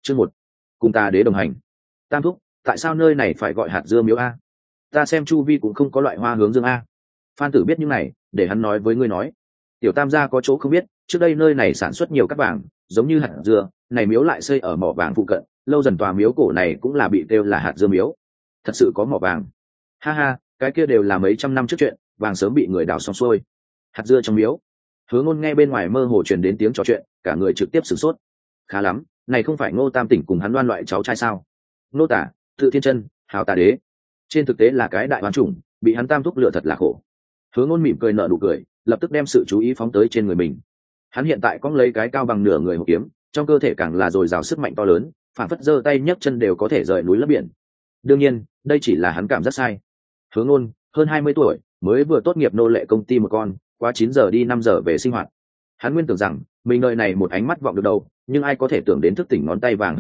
Chương 1. Cùng ta đế đồng hành. Tam thúc, tại sao nơi này phải gọi hạt dưa miếu a? Ta xem chu vi cũng không có loại hoa hướng dương a. Phan Tử biết những này, để hắn nói với ngươi nói. Tiểu Tam gia có chỗ không biết, trước đây nơi này sản xuất nhiều cát vàng, giống như hạt dưa, này miếu lại xây ở mỏ vàng phụ cận, lâu dần tòa miếu cổ này cũng là bị kêu là hạt dưa miếu. Thật sự có mỏ vàng. Ha ha, cái kia đều là mấy trăm năm trước chuyện, vàng sớm bị người đào xong xuôi. Hạt dưa trong miếu. Hứa Ngôn nghe bên ngoài mơ hồ truyền đến tiếng trò chuyện, cả người trực tiếp sửng sốt. Khá lắm, này không phải Ngô Tam Tỉnh cùng hắn đoan loại cháu trai sao? Nô Tả, Tự Thiên Chân, Hào Tà Đế, trên thực tế là cái đại oán chủng, bị hắn Tam thúc lựa thật là khổ. Hứa Ngôn mỉm cười nở nụ cười, lập tức đem sự chú ý phóng tới trên người mình. Hắn hiện tại cong lấy cái cao bằng nửa người hộp kiếm, trong cơ thể càng là dồi dào sức mạnh to lớn, phản phất giơ tay nhấc chân đều có thể rời núi lấp biển. Đương nhiên, đây chỉ là hắn cảm giác sai. Hứa Ngôn, hơn 20 tuổi, mới vừa tốt nghiệp nô lệ công ty một con, quá 9 giờ đi 5 giờ về sinh hoạt. Hắn nguyên tưởng rằng mình nơi này một ánh mắt vọng được đầu, nhưng ai có thể tưởng đến thức tỉnh ngón tay vàng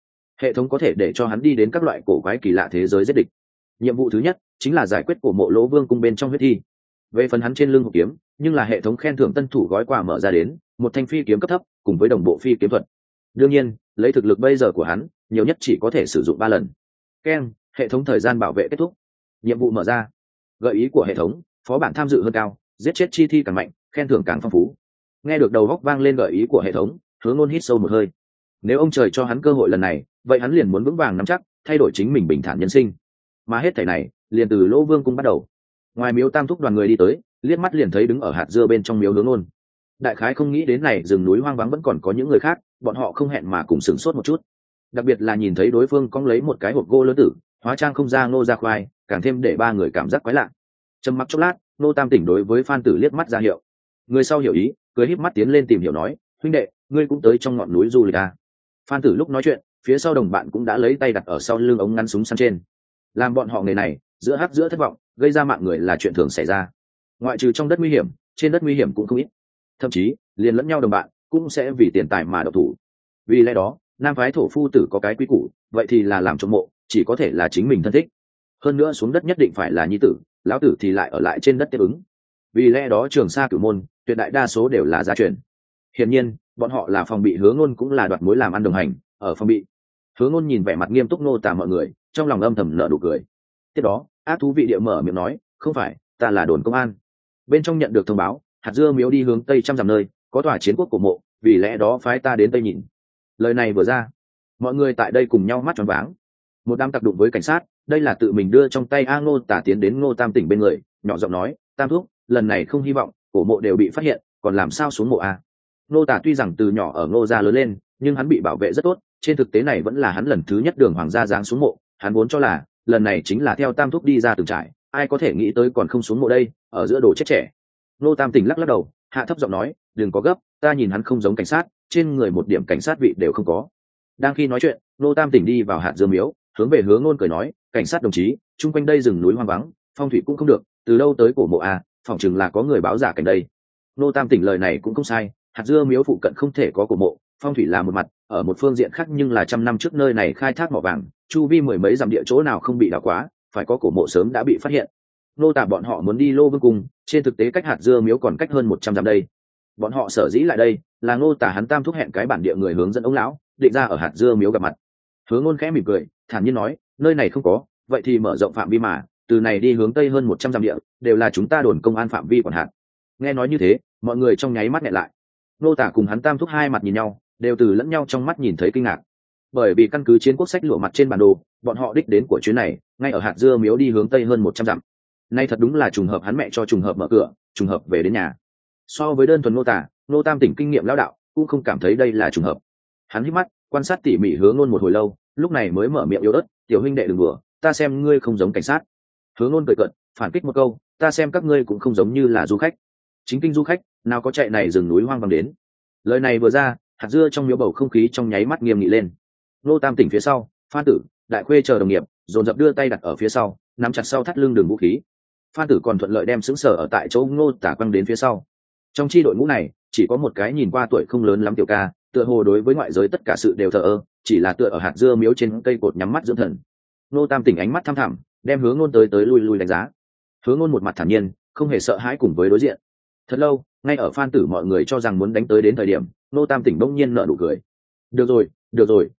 hệ thống có thể để cho hắn đi đến các loại cổ quái kỳ lạ thế giới giết địch. Nhiệm vụ thứ nhất chính là giải quyết cổ mộ Lỗ Vương cung bên trong huyết thi. Về phần hắn trên lưng hộp kiếm, nhưng là hệ thống khen thưởng tân thủ gói quà mở ra đến một thanh phi kiếm cấp thấp cùng với đồng bộ phi kiếm thuật. Đương nhiên, lấy thực lực bây giờ của hắn, nhiều nhất chỉ có thể sử dụng 3 lần. Keng, hệ thống thời gian bảo vệ kết thúc. Nhiệm vụ mở ra. Gợi ý của hệ thống, phó bản tham dự hơn cao, giết chết chi thi càng mạnh, khen thưởng càng phong phú. Nghe được đầu góc vang lên gợi ý của hệ thống, Hứa Ngôn hít sâu một hơi. Nếu ông trời cho hắn cơ hội lần này, vậy hắn liền muốn vững vàng nắm chắc, thay đổi chính mình bình thản nhân sinh. Mà hết thảy này, liền từ Lỗ Vương cung bắt đầu. Ngoài miếu Tam thúc đoàn người đi tới, liếc mắt liền thấy đứng ở hạt dưa bên trong miếu Hứa Ngôn. Đại khái không nghĩ đến này rừng núi hoang vắng vẫn còn có những người khác, bọn họ không hẹn mà cùng sửng sốt một chút. Đặc biệt là nhìn thấy đối phương cong lấy một cái hộp gỗ lớn tử, hóa trang không ra Ngô ra khoai, càng thêm để ba người cảm giác quái lạ. Trầm mặc chốc lát, Ngô Tam Tỉnh đối với Phan Tử liếc mắt ra hiệu. Người sau hiểu ý, cười híp mắt tiến lên tìm hiểu nói, huynh đệ, ngươi cũng tới trong ngọn núi du lịch à? Phan Tử lúc nói chuyện, phía sau đồng bạn cũng đã lấy tay đặt ở sau lưng ống ngắn súng săn trên. Làm bọn họ nghề này, giữa hắc giữa thất vọng, gây ra mạng người là chuyện thường xảy ra. Ngoại trừ trong đất nguy hiểm, trên đất nguy hiểm cũng không ít. Thậm chí, liền lẫn nhau đồng bạn cũng sẽ vì tiền tài mà độc thủ. Vì lẽ đó, nam phái thổ phu tử có cái quy củ, vậy thì là làm trộm mộ, chỉ có thể là chính mình thân thích. Hơn nữa xuống đất nhất định phải là nhi tử, lão tử thì lại ở lại trên đất tiếp ứng. Vì lẽ đó Trường Sa Cửu môn, tuyệt đại đa số đều là gia truyền. Hiển nhiên, bọn họ là phòng bị Hứa Ngôn cũng là đoạt mối làm ăn đồng hành, ở phòng bị. Hứa Ngôn nhìn vẻ mặt nghiêm túc Nô Tả mọi người, trong lòng âm thầm nở nụ cười. Tiếp đó, ác thú vị địa mở miệng nói, không phải, ta là đồn công an. Bên trong nhận được thông báo, hạt dưa miếu đi hướng tây trăm dặm nơi, có tòa chiến quốc cổ mộ, vì lẽ đó phái ta đến tây nhìn. Lời này vừa ra, mọi người tại đây cùng nhau mắt tròn váng. Một đám tặc đụng với cảnh sát, đây là tự mình đưa trong tay A Ngô Tả tiến đến Ngô Tam Tỉnh bên người, nhỏ giọng nói, Tam thúc, lần này không hy vọng cổ mộ đều bị phát hiện, còn làm sao xuống mộ a? Ngô Tả tuy rằng từ nhỏ ở Ngô gia lớn lên, nhưng hắn bị bảo vệ rất tốt, trên thực tế này vẫn là hắn lần thứ nhất đường hoàng gia giáng xuống mộ, hắn vốn cho là lần này chính là theo Tam thúc đi ra từng trại, ai có thể nghĩ tới còn không xuống mộ đây, ở giữa đồ chết trẻ. Ngô Tam Tỉnh lắc lắc đầu, hạ thấp giọng nói, đừng có gấp, ta nhìn hắn không giống cảnh sát, trên người một điểm cảnh sát vị đều không có. Đang khi nói chuyện, Ngô Tam Tỉnh đi vào hạt dưa miếu, hướng về Hứa Ngôn cười nói, cảnh sát đồng chí, chung quanh đây rừng núi hoang vắng, phong thủy cũng không được, từ đâu tới cổ mộ a, phỏng chừng là có người báo giả cảnh đây. Ngô Tam Tỉnh lời này cũng không sai, hạt dưa miếu phụ cận không thể có cổ mộ, phong thủy là một mặt, ở một phương diện khác nhưng là trăm năm trước nơi này khai thác mỏ vàng, chu vi mười mấy dặm địa chỗ nào không bị đào quá, phải có cổ mộ sớm đã bị phát hiện. Nô Tả bọn họ muốn đi Lô Vương cung, trên thực tế cách hạt dưa miếu còn cách hơn 100 dặm đây. Bọn họ sở dĩ lại đây, là Ngô Tả hắn Tam thúc hẹn cái bản địa người hướng dẫn ông lão, định ra ở hạt dưa miếu gặp mặt. Hứa Ngôn khẽ mỉm cười, thản nhiên nói, nơi này không có, vậy thì mở rộng phạm vi mà, từ này đi hướng tây hơn 100 dặm địa, đều là chúng ta đồn công an phạm vi quản hạt. Nghe nói như thế, mọi người trong nháy mắt nhẹ lại. Ngô Tả cùng hắn Tam thúc hai mặt nhìn nhau, đều từ lẫn nhau trong mắt nhìn thấy kinh ngạc. Bởi vì căn cứ chiến quốc sách lụa mặt trên bản đồ, bọn họ đích đến của chuyến này, ngay ở hạt dưa miếu đi hướng tây hơn 100 dặm. Nay thật đúng là trùng hợp hắn mẹ cho trùng hợp mở cửa, trùng hợp về đến nhà. So với đơn thuần Ngô Tả, Ngô Tam Tỉnh kinh nghiệm lão đạo, cũng không cảm thấy đây là trùng hợp. Hắn hít mắt, quan sát tỉ mỉ Hứa Ngôn một hồi lâu, lúc này mới mở miệng yếu ớt, "Tiểu huynh đệ đừng đùa, ta xem ngươi không giống cảnh sát." Hứa Ngôn cười cợt, phản kích một câu, "Ta xem các ngươi cũng không giống như là du khách. Chính kinh du khách, nào có chạy này rừng núi hoang vắng đến." Lời này vừa ra, hạt dưa trong miếu bầu không khí trong nháy mắt nghiêm nghị lên. Ngô Tam Tỉnh phía sau, Phan Tử, Đại Khuê chờ đồng nghiệp, dồn dập đưa tay đặt ở phía sau, nắm chặt sau thắt lưng đường vũ khí. Phan Tử còn thuận lợi đem xứng sở ở tại chỗ Ngô Tả quăng đến phía sau. Trong chi đội ngũ này, chỉ có một cái nhìn qua tuổi không lớn lắm tiểu ca, tựa hồ đối với ngoại giới tất cả sự đều thờ ơ, chỉ là tựa ở hạt dưa miếu trên cây cột nhắm mắt dưỡng thần. Ngô Tam Tỉnh ánh mắt thăm thẳm, đem Hứa Ngôn tới lui lui đánh giá. Hứa Ngôn một mặt thản nhiên, không hề sợ hãi cùng với đối diện. Thật lâu, ngay ở Phan Tử mọi người cho rằng muốn đánh tới đến thời điểm, Ngô Tam Tỉnh bỗng nhiên nở nụ cười. Được rồi,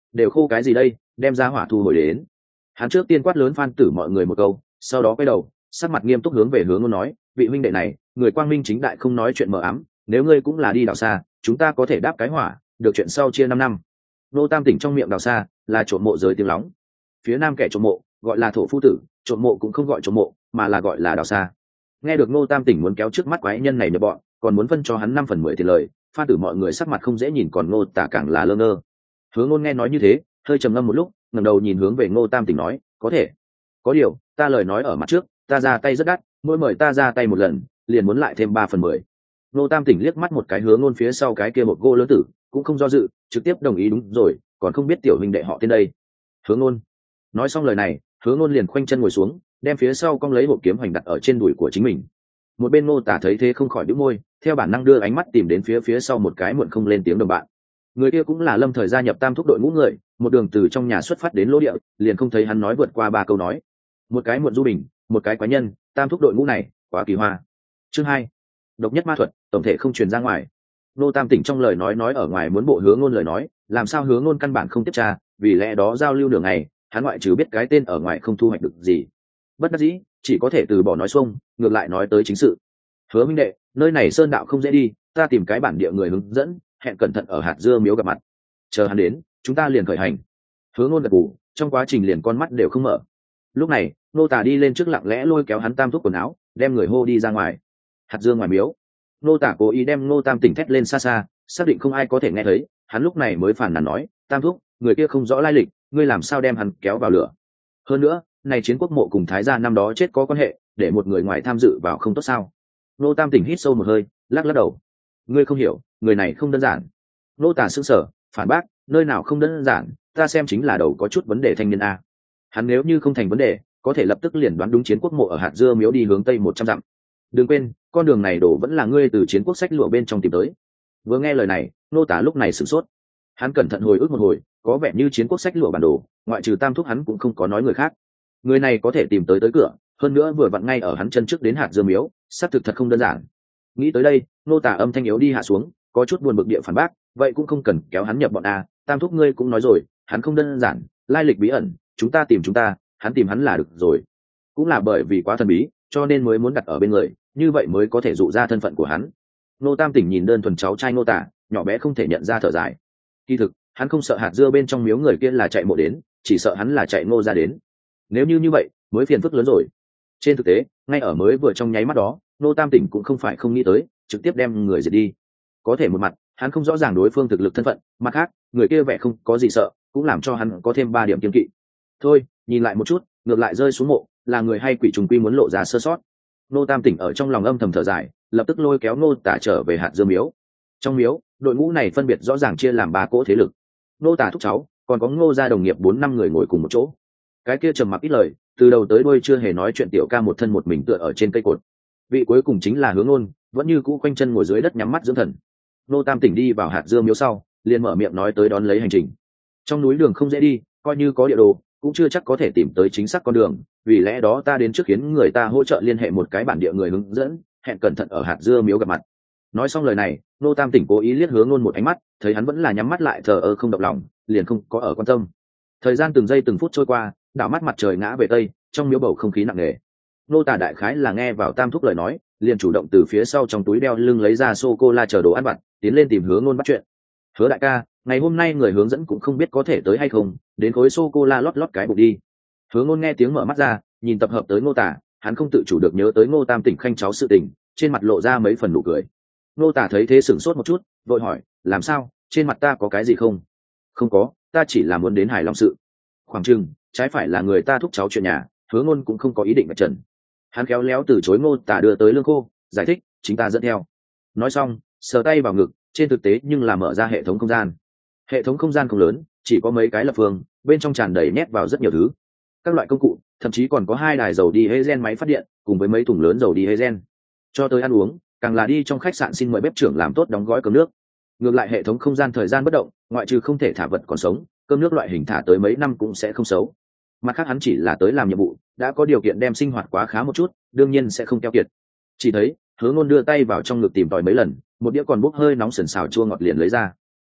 đều khô cái gì đây, đem ra hỏa thu hồi đến. Hắn trước tiên quát lớn Phan Tử mọi người một câu, sau đó quay đầu sắc mặt nghiêm túc hướng về Hứa Ngôn nói, vị huynh đệ này người quang minh chính đại không nói chuyện mờ ám, nếu ngươi cũng là đi đào xa, chúng ta có thể đáp cái hỏa, được chuyện sau chia 5 năm. Nô Tam Tỉnh trong miệng đào xa là trộm mộ giới tiếng lóng, phía nam kẻ trộm mộ gọi là thổ phu tử, trộm mộ cũng không gọi trộm mộ mà là gọi là đào xa. Nghe được Nô Tam Tỉnh muốn kéo trước mắt quái nhân này nhập bọn, còn muốn phân cho hắn 5/10 tiền lời, Phan Tử mọi người sắc mặt không dễ nhìn, còn Ngô Tả càng là lơ ngơ. Hứa Ngôn nghe nói như thế, hơi trầm ngâm một lúc, ngẩng đầu nhìn hướng về Ngô Tam Tỉnh nói, có thể, có điều ta lời nói ở mặt trước, ta ra tay rất đắt, mỗi mời ta ra tay một lần liền muốn lại thêm 3/10. Ngô Tam Tỉnh liếc mắt một cái Hứa Ngôn phía sau cái kia một gô lớn tử, cũng không do dự, trực tiếp đồng ý, đúng rồi, còn không biết tiểu huynh đệ họ tên đây. Hứa Ngôn. Nói xong lời này, Hứa Ngôn liền khoanh chân ngồi xuống, đem phía sau cong lấy hộp kiếm hoành đặt ở trên đùi của chính mình. Một bên Ngô Tả thấy thế không khỏi bĩu môi, theo bản năng đưa ánh mắt tìm đến phía sau một cái muộn không lên tiếng đồng bạn. Người kia cũng là Lâm Thời gia nhập Tam Thúc đội ngũ người, một đường từ trong nhà xuất phát đến lỗ địa, liền không thấy hắn nói vượt qua 3 câu nói. Một cái muộn du bình, một cái quái nhân, Tam Thúc đội ngũ này quá kỳ hoa. Chương 2. Độc nhất ma thuật, tổng thể không truyền ra ngoài. Nô Tam Tỉnh trong lời nói ở ngoài muốn bộ Hứa Ngôn lời nói, làm sao Hứa Ngôn căn bản không tiếp tra, vì lẽ đó giao lưu đường này, hắn ngoại trừ biết cái tên ở ngoài không thu hoạch được gì. Bất đắc dĩ, chỉ có thể từ bỏ nói xuông, ngược lại nói tới chính sự. Hứa minh đệ, nơi này sơn đạo không dễ đi, ta tìm cái bản địa người hướng dẫn, hẹn cẩn thận ở hạt dưa miếu gặp mặt. Chờ hắn đến, chúng ta liền khởi hành. Hứa Ngôn gật gù, trong quá trình liền con mắt đều không mở. Lúc này, Nô Tả đi lên trước lặng lẽ lôi kéo hắn Tam Thúc quần áo, đem người hô đi ra ngoài. Hạt dưa ngoài miếu. Nô Tả cố ý đem Nô Tam Tỉnh thét lên xa xa, xác định không ai có thể nghe thấy, hắn lúc này mới phản nàn nói, Tam Thúc, người kia không rõ lai lịch, ngươi làm sao đem hắn kéo vào lửa? Hơn nữa, này Chiến Quốc mộ cùng Thái gia năm đó chết có quan hệ, để một người ngoài tham dự vào không tốt sao? Nô Tam Tỉnh hít sâu một hơi, lắc đầu. Ngươi không hiểu, người này không đơn giản. Nô Tả sững sờ, phản bác, nơi nào không đơn giản, ta xem chính là đầu có chút vấn đề thanh niên a. Hắn nếu như không thành vấn đề, có thể lập tức liền đoán đúng Chiến Quốc mộ ở hạt dưa miếu đi hướng tây 100 dặm. Đừng quên, con đường này đổ vẫn là ngươi từ Chiến Quốc sách lụa bên trong tìm tới. Vừa nghe lời này, Nô Tả lúc này sửng sốt. Hắn cẩn thận hồi ức một hồi, có vẻ như Chiến Quốc sách lụa bản đồ, ngoại trừ Tam Thúc hắn cũng không có nói người khác. Người này có thể tìm tới cửa, hơn nữa vừa vặn ngay ở hắn chân trước đến hạt dưa miếu, xác thực thật không đơn giản. Nghĩ tới đây, Nô Tả âm thanh yếu đi hạ xuống, có chút buồn bực địa phản bác, vậy cũng không cần kéo hắn nhập bọn a, Tam Thúc ngươi cũng nói rồi, hắn không đơn giản, lai lịch bí ẩn, chúng ta, hắn tìm hắn là được rồi. Cũng là bởi vì quá thần bí, cho nên mới muốn đặt ở bên người, như vậy mới có thể dụ ra thân phận của hắn. Nô Tam Tỉnh nhìn đơn thuần cháu trai Nô Tả, nhỏ bé không thể nhận ra thở dài. Kỳ thực, hắn không sợ hạt dưa bên trong miếu người kia là chạy mộ đến, chỉ sợ hắn là chạy Ngô ra đến. Nếu như vậy, mới phiền phức lớn rồi. Trên thực tế, ngay ở mới vừa trong nháy mắt đó, Nô Tam Tỉnh cũng không phải không nghĩ tới, trực tiếp đem người diệt đi. Có thể một mặt, hắn không rõ ràng đối phương thực lực thân phận, mặt khác, người kia vẻ không có gì sợ, cũng làm cho hắn có thêm 3 điểm kiêng kỵ. Thôi, nhìn lại một chút, ngược lại rơi xuống mộ, là người hay quỷ trùng quy muốn lộ ra sơ sót. Nô Tam Tỉnh ở trong lòng âm thầm thở dài, lập tức lôi kéo Nô Tả trở về hạt dưa miếu. Trong miếu, đội ngũ này phân biệt rõ ràng chia làm 3 cỗ thế lực. Nô Tả thúc cháu, còn có Ngô gia đồng nghiệp 4-5 người ngồi cùng một chỗ. Cái kia trầm mặc ít lời, từ đầu tới đuôi chưa hề nói chuyện tiểu ca một thân một mình tựa ở trên cây cột. Vị cuối cùng chính là Hứa Ngôn, vẫn như cũ quanh chân ngồi dưới đất nhắm mắt dưỡng thần. Nô Tam Tỉnh đi vào hạt dưa miếu sau, liền mở miệng nói tới đón lấy hành trình. Trong núi đường không dễ đi, coi như có địa đồ, cũng chưa chắc có thể tìm tới chính xác con đường, vì lẽ đó ta đến trước khiến người ta hỗ trợ liên hệ một cái bản địa người hướng dẫn, hẹn cẩn thận ở hạt dưa miếu gặp mặt. Nói xong lời này, Nô Tam Tỉnh cố ý liếc Hứa Ngôn một ánh mắt, thấy hắn vẫn là nhắm mắt lại thờ ơ không động lòng, liền không có ở quan tâm. Thời gian từng giây từng phút trôi qua, đảo mắt mặt trời ngã về tây, trong miếu bầu không khí nặng nề. Nô Tả đại khái là nghe vào Tam Thúc lời nói, liền chủ động từ phía sau trong túi đeo lưng lấy ra sô cô la chờ đồ ăn vặt, tiến lên tìm Hứa Ngôn bắt chuyện. Hứa đại ca, ngày hôm nay người hướng dẫn cũng không biết có thể tới hay không, đến khối sô cô la lót cái bụng đi. Hứa Ngôn nghe tiếng mở mắt ra, nhìn tập hợp tới Ngô Tả, hắn không tự chủ được nhớ tới Ngô Tam Tỉnh khanh cháu sự tình, trên mặt lộ ra mấy phần nụ cười. Ngô Tả thấy thế sửng sốt một chút, vội hỏi, làm sao, trên mặt ta có cái gì không? Không có, ta chỉ là muốn đến hài lòng sự. Khoảng chừng, trái phải là người ta thúc cháu chuyện nhà, Hứa Ngôn cũng không có ý định vạch trần. Hắn khéo léo từ chối Ngô Tả đưa tới lương khô, giải thích, chính ta dẫn theo. Nói xong, sờ tay vào ngực, trên thực tế nhưng là mở ra hệ thống không gian. Hệ thống không gian không lớn, chỉ có mấy cái lập phương, bên trong tràn đầy nhét vào rất nhiều thứ, các loại công cụ, thậm chí còn có 2 đài dầu đi hê-gen máy phát điện, cùng với mấy thùng lớn dầu đi hê-gen. Cho tới ăn uống, càng là đi trong khách sạn xin mời bếp trưởng làm tốt đóng gói cơm nước. Ngược lại hệ thống không gian thời gian bất động, ngoại trừ không thể thả vật còn sống, cơm nước loại hình thả tới mấy năm cũng sẽ không xấu. Mặt khác hắn chỉ là tới làm nhiệm vụ, đã có điều kiện đem sinh hoạt quá khá một chút, đương nhiên sẽ không keo kiệt. Chỉ thấy Hứa Ngôn đưa tay vào trong ngực tìm tòi mấy lần, một đĩa còn bốc hơi nóng sần xào chua ngọt liền lấy ra.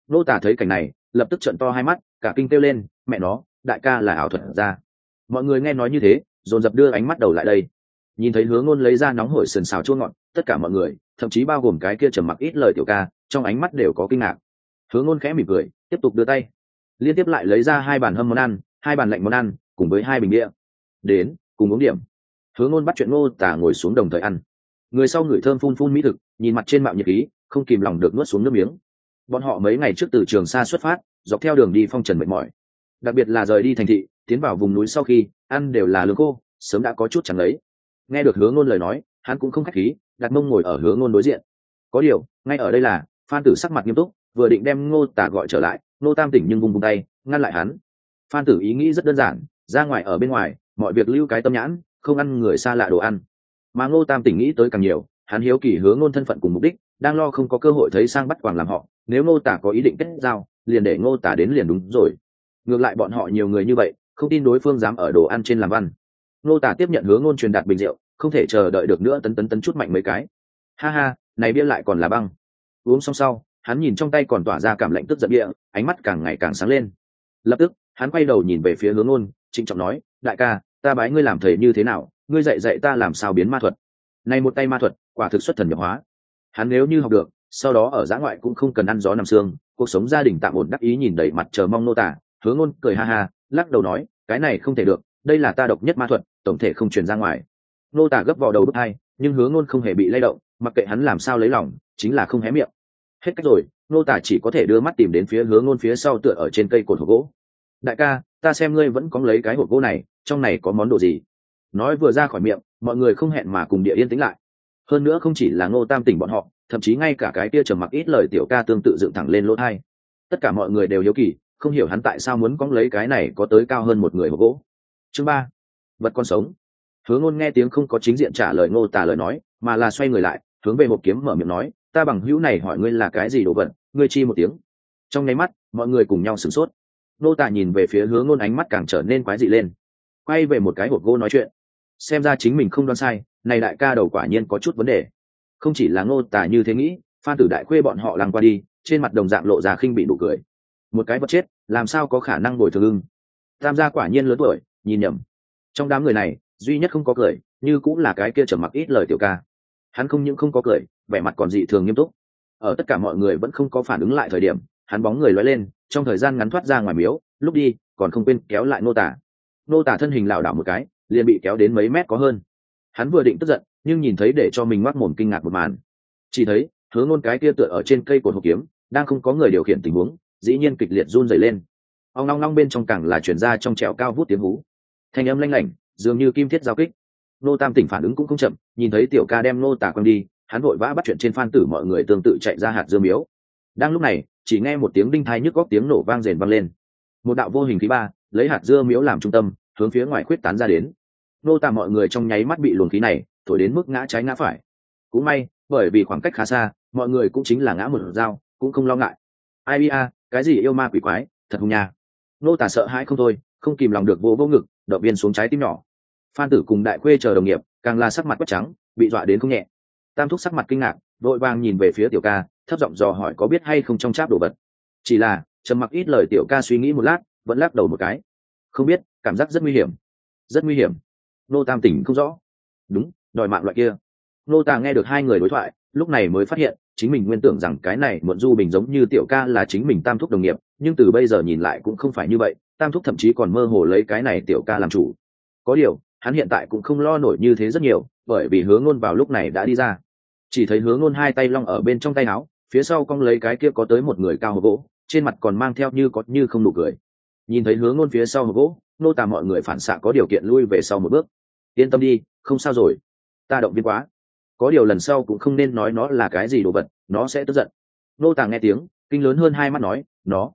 Ngô Tả thấy cảnh này lập tức trợn to hai mắt, cả kinh kêu lên, mẹ nó, đại ca là ảo thuật ra. Mọi người nghe nói như thế dồn dập đưa ánh mắt đầu lại đây, nhìn thấy Hứa Ngôn lấy ra nóng hổi sườn xào chua ngọt, tất cả mọi người, thậm chí bao gồm cái kia trầm mặc ít lời tiểu ca, trong ánh mắt đều có kinh ngạc. Hứa Ngôn khẽ mỉm cười, tiếp tục đưa tay, liên tiếp lại lấy ra 2 bàn hâm món ăn, 2 bàn lạnh món ăn, cùng với 2 bình bia. Đến, cùng uống điểm. Hứa Ngôn bắt chuyện Ngô Tả ngồi xuống đồng thời ăn. Người sau ngửi thơm phun phun mỹ thực, nhìn mặt trên mạo nhiệt khí, không kìm lòng được nuốt xuống nước miếng. Bọn họ mấy ngày trước từ Trường Sa xuất phát, dọc theo đường đi phong trần mệt mỏi, đặc biệt là rời đi thành thị, tiến vào vùng núi sau khi ăn đều là lương khô, sớm đã có chút chẳng lấy. Nghe được Hứa Ngôn lời nói, hắn cũng không khách khí, đặt mông ngồi ở Hứa Ngôn đối diện. Có điều, ngay ở đây là Phan Tử sắc mặt nghiêm túc, vừa định đem Ngô Tả gọi trở lại, Ngô Tam Tỉnh nhưng vung tay ngăn lại hắn. Phan Tử ý nghĩ rất đơn giản, ra ngoài ở bên ngoài, mọi việc lưu cái tâm nhãn, không ăn người xa lạ đồ ăn. Mà Ngô Tam Tỉnh nghĩ tới càng nhiều, hắn hiếu kỳ Hứa Ngôn thân phận cùng mục đích, đang lo không có cơ hội thấy sang bắt quàng làm họ, nếu Ngô Tả có ý định kết giao, liền để Ngô Tả đến liền đúng rồi. Ngược lại bọn họ nhiều người như vậy, không tin đối phương dám ở đồ ăn trên làm văn. Ngô Tả tiếp nhận Hứa Ngôn truyền đạt bình rượu, không thể chờ đợi được nữa, tấn chút mạnh mấy cái. Ha ha, này bia lại còn là băng. Uống xong sau, hắn nhìn trong tay còn tỏa ra cảm lạnh tức giận bia, ánh mắt càng ngày càng sáng lên. Lập tức, hắn quay đầu nhìn về phía Hứa Ngôn, trịnh trọng nói, đại ca, ta bái ngươi làm thầy như thế nào, ngươi dạy ta làm sao biến ma thuật. Này một tay ma thuật, quả thực xuất thần nhập hóa. Hắn nếu như học được, sau đó ở dã ngoại cũng không cần ăn gió nằm sương, cuộc sống gia đình tạm ổn. Đắc ý nhìn đầy mặt chờ mong Ngô Tả, Hứa Ngôn cười ha ha, lắc đầu nói, cái này không thể được, đây là ta độc nhất ma thuật, tổng thể không truyền ra ngoài. Ngô Tả gấp vào đầu bức hai, nhưng Hứa Ngôn không hề bị lay động, mặc kệ hắn làm sao lấy lòng, chính là không hé miệng. Hết cách rồi, Ngô Tả chỉ có thể đưa mắt tìm đến phía Hứa Ngôn phía sau tựa ở trên cây cột hộp gỗ. Đại ca, ta xem ngươi vẫn có lấy cái hộp gỗ này, trong này có món đồ gì? Nói vừa ra khỏi miệng, mọi người không hẹn mà cùng địa yên tĩnh lại. Hơn nữa không chỉ là Ngô Tam Tỉnh bọn họ, thậm chí ngay cả cái kia trầm mặc ít lời tiểu ca tương tự dựng thẳng lên lỗ tai. Tất cả mọi người đều hiếu kỳ, không hiểu hắn tại sao muốn cóng lấy cái này có tới cao hơn một người hộp gỗ. Chương 3. Vật con sống. Hứa Ngôn nghe tiếng không có chính diện trả lời Ngô Tả lời nói, mà là xoay người lại, hướng về hộp kiếm mở miệng nói, ta bằng hữu này hỏi ngươi là cái gì đồ vật, ngươi chi một tiếng. Trong nháy mắt, mọi người cùng nhau sửng sốt. Ngô Tả nhìn về phía Hứa Ngôn, ánh mắt càng trở nên quái dị lên. Quay về một cái hộp gỗ nói chuyện. Xem ra chính mình không đoán sai, này đại ca đầu quả nhiên có chút vấn đề. Không chỉ là Ngô Tả như thế nghĩ, Phan Tử đại khuê bọn họ lăng qua đi, trên mặt đồng dạng lộ ra khinh bị nụ cười. Một cái vật chết, làm sao có khả năng bồi thường ưng. Tam gia quả nhiên lớn tuổi, nhìn nhầm. Trong đám người này, duy nhất không có cười, như cũng là cái kia trầm mặc ít lời tiểu ca. Hắn không những không có cười, vẻ mặt còn dị thường nghiêm túc. Ở tất cả mọi người vẫn không có phản ứng lại thời điểm, hắn bóng người lóe lên, trong thời gian ngắn thoát ra ngoài miếu, lúc đi, còn không quên kéo lại Ngô Tả. Ngô Tả thân hình lảo đảo một cái, liền bị kéo đến mấy mét có hơn. Hắn vừa định tức giận, nhưng nhìn thấy để cho mình ngoác mồm kinh ngạc một màn. Chỉ thấy, Hứa Ngôn cái kia tựa ở trên cây cột hộp kiếm, đang không có người điều khiển tình huống, dĩ nhiên kịch liệt run rẩy lên. Ong long long bên trong càng là truyền ra trong trẻo cao vút tiếng hú. Thanh âm lanh lảnh, dường như kim thiết giao kích. Nô Tam Tỉnh phản ứng cũng không chậm, nhìn thấy tiểu ca đem Nô Tả quăng đi, hắn vội vã bắt chuyện trên Phan Tử mọi người tương tự chạy ra hạt dưa miếu. Đang lúc này, chỉ nghe một tiếng đinh tai nhức óc tiếng nổ vang rền vang lên. Một đạo vô hình khí ba, lấy hạt dưa miếu làm trung tâm, hướng phía ngoài khuyết tán ra đến. Nô Tả mọi người trong nháy mắt bị luồng khí này thổi đến mức ngã trái ngã phải. Cũng may, bởi vì khoảng cách khá xa, mọi người cũng chính là ngã một dao, cũng không lo ngại. Ai bia, cái gì yêu ma quỷ quái, thật hung nha. Nô Tả sợ hãi không thôi, không kìm lòng được vô ngực, động viên xuống trái tim nhỏ. Phan Tử cùng đại khuê chờ đồng nghiệp, càng là sắc mặt quất trắng, bị dọa đến không nhẹ. Tam thúc sắc mặt kinh ngạc, vội vàng nhìn về phía tiểu ca, thấp giọng dò hỏi có biết hay không trong cháp đồ vật. Chỉ là trầm mặc ít lời tiểu ca suy nghĩ một lát, vẫn lắc đầu một cái. Không biết, cảm giác rất nguy hiểm. Rất nguy hiểm. Nô Tam Tỉnh không rõ. Đúng, đòi mạng loại kia. Nô Tả nghe được hai người đối thoại, lúc này mới phát hiện, chính mình nguyên tưởng rằng cái này muộn du bình giống như tiểu ca là chính mình Tam thúc đồng nghiệp, nhưng từ bây giờ nhìn lại cũng không phải như vậy, Tam thúc thậm chí còn mơ hồ lấy cái này tiểu ca làm chủ. Có điều, hắn hiện tại cũng không lo nổi như thế rất nhiều, bởi vì Hứa Ngôn vào lúc này đã đi ra. Chỉ thấy Hứa Ngôn hai tay long ở bên trong tay áo, phía sau cong lấy cái kia có tới một người cao hộp gỗ, trên mặt còn mang theo như có như không nụ cười. Nhìn thấy Hứa Ngôn phía sau hộp gỗ, Nô Tả mọi người phản xạ có điều kiện lui về sau một bước. Yên tâm đi, không sao rồi. Ta động viên quá. Có điều lần sau cũng không nên nói nó là cái gì đồ vật, nó sẽ tức giận. Nô Tả nghe tiếng, kinh lớn hơn hai mắt nói,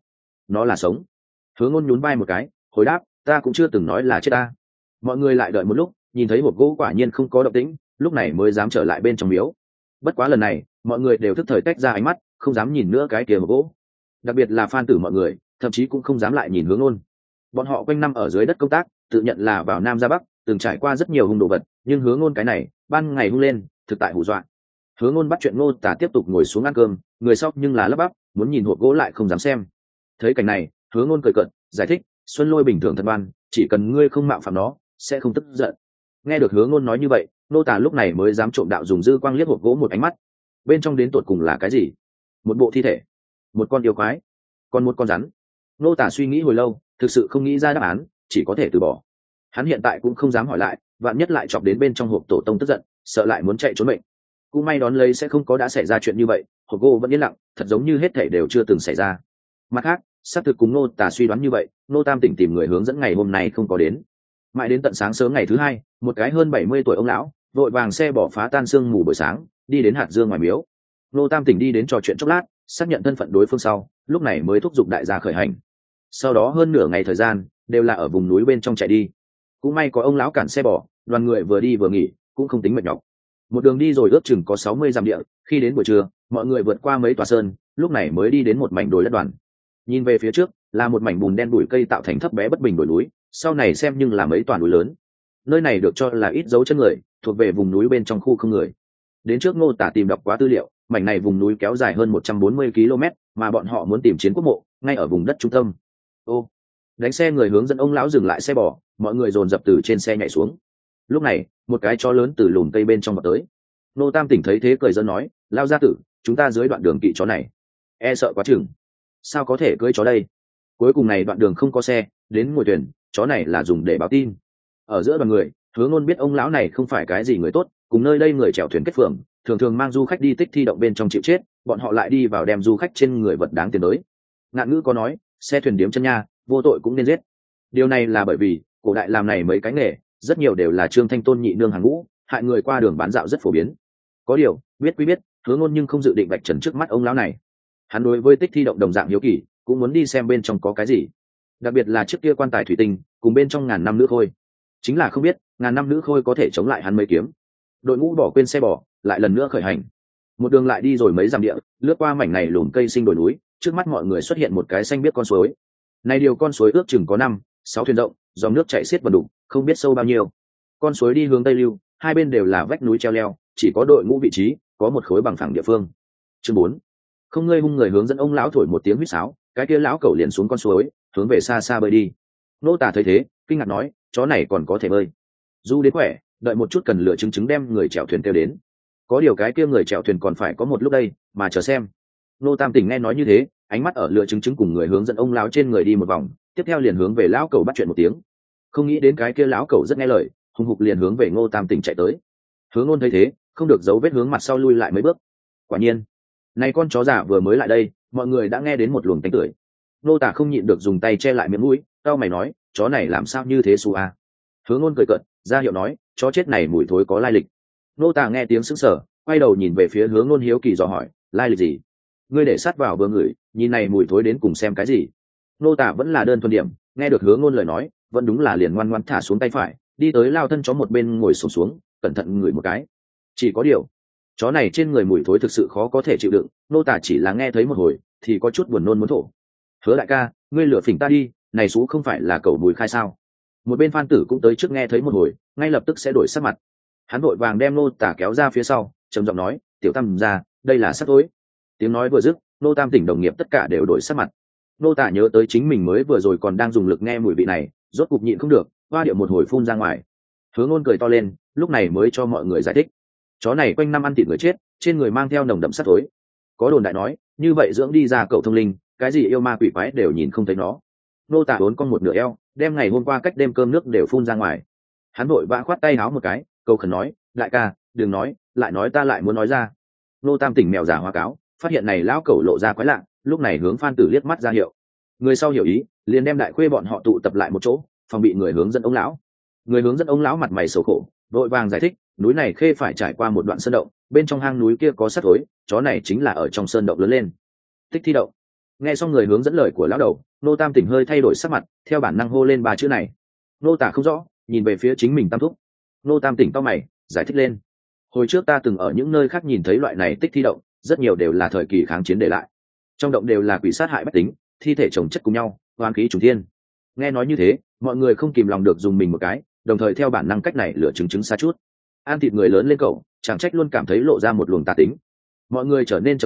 nó là sống. Hứa Ngôn nhún vai một cái, hồi đáp, ta cũng chưa từng nói là chết ta. Mọi người lại đợi một lúc, nhìn thấy hộp gỗ quả nhiên không có động tĩnh, lúc này mới dám trở lại bên trong miếu. Bất quá lần này, mọi người đều thức thời tách ra ánh mắt, không dám nhìn nữa cái kia hộp gỗ. Đặc biệt là Phan Tử mọi người, thậm chí cũng không dám lại nhìn Hứa Ngôn. Bọn họ quanh năm ở dưới đất công tác, tự nhận là vào Nam ra Bắc, từng trải qua rất nhiều hung đồ vật, nhưng Hứa Ngôn cái này, ban ngày hung lên, thực tại hù dọa. Hứa Ngôn bắt chuyện Ngô Tả tiếp tục ngồi xuống ăn cơm, người sau nhưng là lắp bắp muốn nhìn hộp gỗ lại không dám xem. Thấy cảnh này, Hứa Ngôn cười cợt giải thích, Xuân Lôi bình thường thật ngoan, chỉ cần ngươi không mạo phạm nó sẽ không tức giận. Nghe được Hứa Ngôn nói như vậy, nô tả lúc này mới dám trộm đạo dùng dư quang liếc hộp gỗ một ánh mắt. Bên trong đến tột cùng là cái gì? Một bộ thi thể, một con yêu quái, còn một con rắn. Nô tả suy nghĩ hồi lâu, thực sự không nghĩ ra đáp án, chỉ có thể từ bỏ. Hắn hiện tại cũng không dám hỏi lại, vạn nhất lại chọc đến bên trong hộp tổ tông tức giận, sợ lại muốn chạy trốn bệnh. Cũng may đón lấy sẽ không có đã xảy ra chuyện như vậy, hộp gỗ vẫn yên lặng, thật giống như hết thảy đều chưa từng xảy ra. Mặt khác, xác thực cùng nô tả suy đoán như vậy, nô tam tỉnh tìm người hướng dẫn ngày hôm nay không có đến. Mãi đến tận sáng sớm ngày thứ hai, một cái hơn 70 tuổi ông lão vội vàng xe bỏ phá tan sương mù buổi sáng, đi đến hạt dương ngoài miếu. Nô tam tỉnh đi đến trò chuyện chốc lát, xác nhận thân phận đối phương sau, lúc này mới thúc giục đại gia khởi hành. Sau đó hơn nửa ngày thời gian đều là ở vùng núi bên trong chạy đi. Cũng may có ông lão cản xe bỏ, đoàn người vừa đi vừa nghỉ, cũng không tính mệt nhọc. Một đường đi rồi ước chừng có 60 dặm địa, khi đến buổi trưa, mọi người vượt qua mấy tòa sơn, lúc này mới đi đến một mảnh đồi đất đoàn. Nhìn về phía trước, là một mảnh bùn đen bụi cây tạo thành thấp bé bất bình đồi núi, sau này xem nhưng là mấy tòa núi lớn. Nơi này được cho là ít dấu chân người, thuộc về vùng núi bên trong khu không người. Đến trước Ngô Tả tìm đọc quá tư liệu, mảnh này vùng núi kéo dài hơn 140 km, mà bọn họ muốn tìm chiến quốc mộ, ngay ở vùng đất trung tâm. Ô, đánh xe người hướng dẫn ông lão dừng lại xe bò, mọi người dồn dập từ trên xe nhảy xuống. Lúc này, một cái chó lớn từ lùm cây bên trong vào tới. Nô Tam tỉnh thấy thế cười giỡn nói, lao gia tử, chúng ta dưới đoạn đường kỵ chó này, e sợ quá chừng. Sao có thể cưỡi chó đây? Cuối cùng này đoạn đường không có xe, đến ngồi thuyền, chó này là dùng để báo tin. Ở giữa đoàn người, Hứa Ngôn biết ông lão này không phải cái gì người tốt, cùng nơi đây người chèo thuyền kết phường, thường thường mang du khách đi tích thi động bên trong chịu chết, bọn họ lại đi vào đem du khách trên người vật đáng tiền tới. Ngạn ngữ có nói, xe thuyền điếm chân nha, vô tội cũng nên giết. Điều này là bởi vì cổ đại làm này mấy cái nghề, rất nhiều đều là Trương Thanh Tôn nhị nương hàng ngũ, hại người qua đường bán dạo rất phổ biến. Có điều, biết quý biết, Hứa Ngôn nhưng không dự định vạch trần trước mắt ông lão này. Hắn đối với tích thi động đồng dạng hiếu kỳ, cũng muốn đi xem bên trong có cái gì. Đặc biệt là chiếc kia quan tài thủy tinh, cùng bên trong ngàn năm nữ khôi. Chính là không biết, ngàn năm nữ khôi có thể chống lại hắn mấy kiếm. Đội ngũ bỏ quên xe bò, lại lần nữa khởi hành. Một đường lại đi rồi mấy dặm địa, lướt qua mảnh này lùm cây sinh đồi núi, trước mắt mọi người xuất hiện một cái xanh biếc con suối. Này điều con suối ước chừng có 5-6 thuyền rộng, dòng nước chảy xiết và đục, không biết sâu bao nhiêu. Con suối đi hướng tây lưu, hai bên đều là vách núi treo leo, chỉ có đội ngũ vị trí, có một khối bằng phẳng địa phương. Chương 4. Không ngơi hung người hướng dẫn ông lão thổi một tiếng huýt sáo, cái kia lão cẩu liền xuống con suối, hướng về xa xa bơi đi. Nô Tả thấy thế, kinh ngạc nói, chó này còn có thể bơi. Du đến khỏe, đợi một chút cần lựa chứng đem người chèo thuyền kêu đến. Có điều cái kia người chèo thuyền còn phải có một lúc đây, mà chờ xem. Nô Tam tỉnh nghe nói như thế, ánh mắt ở lựa chứng cùng người hướng dẫn ông lão trên người đi một vòng, tiếp theo liền hướng về lão cẩu bắt chuyện một tiếng. Không nghĩ đến cái kia lão cẩu rất nghe lời, hùng hục liền hướng về Ngô Tam tỉnh chạy tới. Hướng Ngôn thấy thế, không được giấu vết hướng mặt sau lui lại mấy bước. Quả nhiên, này con chó giả vừa mới lại đây, mọi người đã nghe đến một luồng tanh tưởi. Nô Tả không nhịn được dùng tay che lại miệng mũi, cau mày nói, chó này làm sao như thế xù a? Hướng Ngôn cười cợt, ra hiệu nói, chó chết này mùi thối có lai lịch. Nô Tả nghe tiếng sững sờ, quay đầu nhìn về phía Hướng Ngôn hiếu kỳ dò hỏi, lai lịch gì? Ngươi để sát vào vừa ngửi, nhìn này mùi thối đến cùng xem cái gì? Nô Tả vẫn là đơn thuần điểm, nghe được Hướng Ngôn lời nói, vẫn đúng là liền ngoan ngoãn thả xuống tay phải, đi tới lao thân chó một bên ngồi xổm xuống, cẩn thận ngửi một cái. Chỉ có điều, chó này trên người mùi thối thực sự khó có thể chịu đựng, Nô Tả chỉ là nghe thấy một hồi, thì có chút buồn nôn muốn thổ. Hứa đại ca, ngươi lừa phỉnh ta đi, này xú không phải là cẩu Bùi Khai sao? Một bên Phan Tử cũng tới trước nghe thấy một hồi, ngay lập tức sẽ đổi sắc mặt. Hắn vội vàng đem Nô Tả kéo ra phía sau, trầm giọng nói, tiểu tam ra, đây là sắc tối. Tiếng nói vừa dứt, Nô Tam tỉnh đồng nghiệp tất cả đều đổi sắc mặt. Nô Tả nhớ tới chính mình mới vừa rồi còn đang dùng lực nghe mùi vị này, rốt cục nhịn không được, hoa điệu một hồi phun ra ngoài. Hứa Ngôn cười to lên, lúc này mới cho mọi người giải thích. Chó này quanh năm ăn thịt người chết, trên người mang theo nồng đậm sắc tối. Có đồn đại nói, như vậy dưỡng đi ra cậu thông linh, cái gì yêu ma quỷ quái đều nhìn không thấy nó. Nô Tả uốn con một nửa eo, đem ngày hôm qua cách đêm cơm nước đều phun ra ngoài. Hắn vội vã khoát tay áo một cái, câu khẩn nói, đại ca, đừng nói, lại nói ta lại muốn nói ra. Nô Tam tỉnh mèo già hoa cáo, phát hiện này lão cẩu lộ ra quái lạ, lúc này hướng Phan Tử liếc mắt ra hiệu. Người sau hiểu ý, liền đem đại khuê bọn họ tụ tập lại một chỗ, phòng bị người hướng dẫn ông lão. Người hướng dẫn ông lão mặt mày xấu khổ, vội vàng giải thích, núi này khê phải trải qua một đoạn sơn động, bên trong hang núi kia có sắt tối, chó này chính là ở trong sơn động lớn lên. Tích thi động. Nghe xong người hướng dẫn lời của lão đầu, Nô Tam tỉnh hơi thay đổi sắc mặt, theo bản năng hô lên ba chữ này. Nô Tả không rõ, nhìn về phía chính mình Tam thúc. Nô Tam tỉnh cau mày, giải thích lên. Hồi trước ta từng ở những nơi khác nhìn thấy loại này tích thi động, rất nhiều đều là thời kỳ kháng chiến để lại. Trong động đều là quỷ sát hại bách tính, thi thể chồng chất cùng nhau, oan khí trùng thiên. Nghe nói như thế, mọi người không kìm lòng được dùng mình một cái, đồng thời theo bản năng cách này lựa chứng xa chút. Ăn thịt người lớn lên cậu, chẳng trách luôn cảm thấy lộ ra một luồng tà tính. Mọi người trở nên trầm mặc,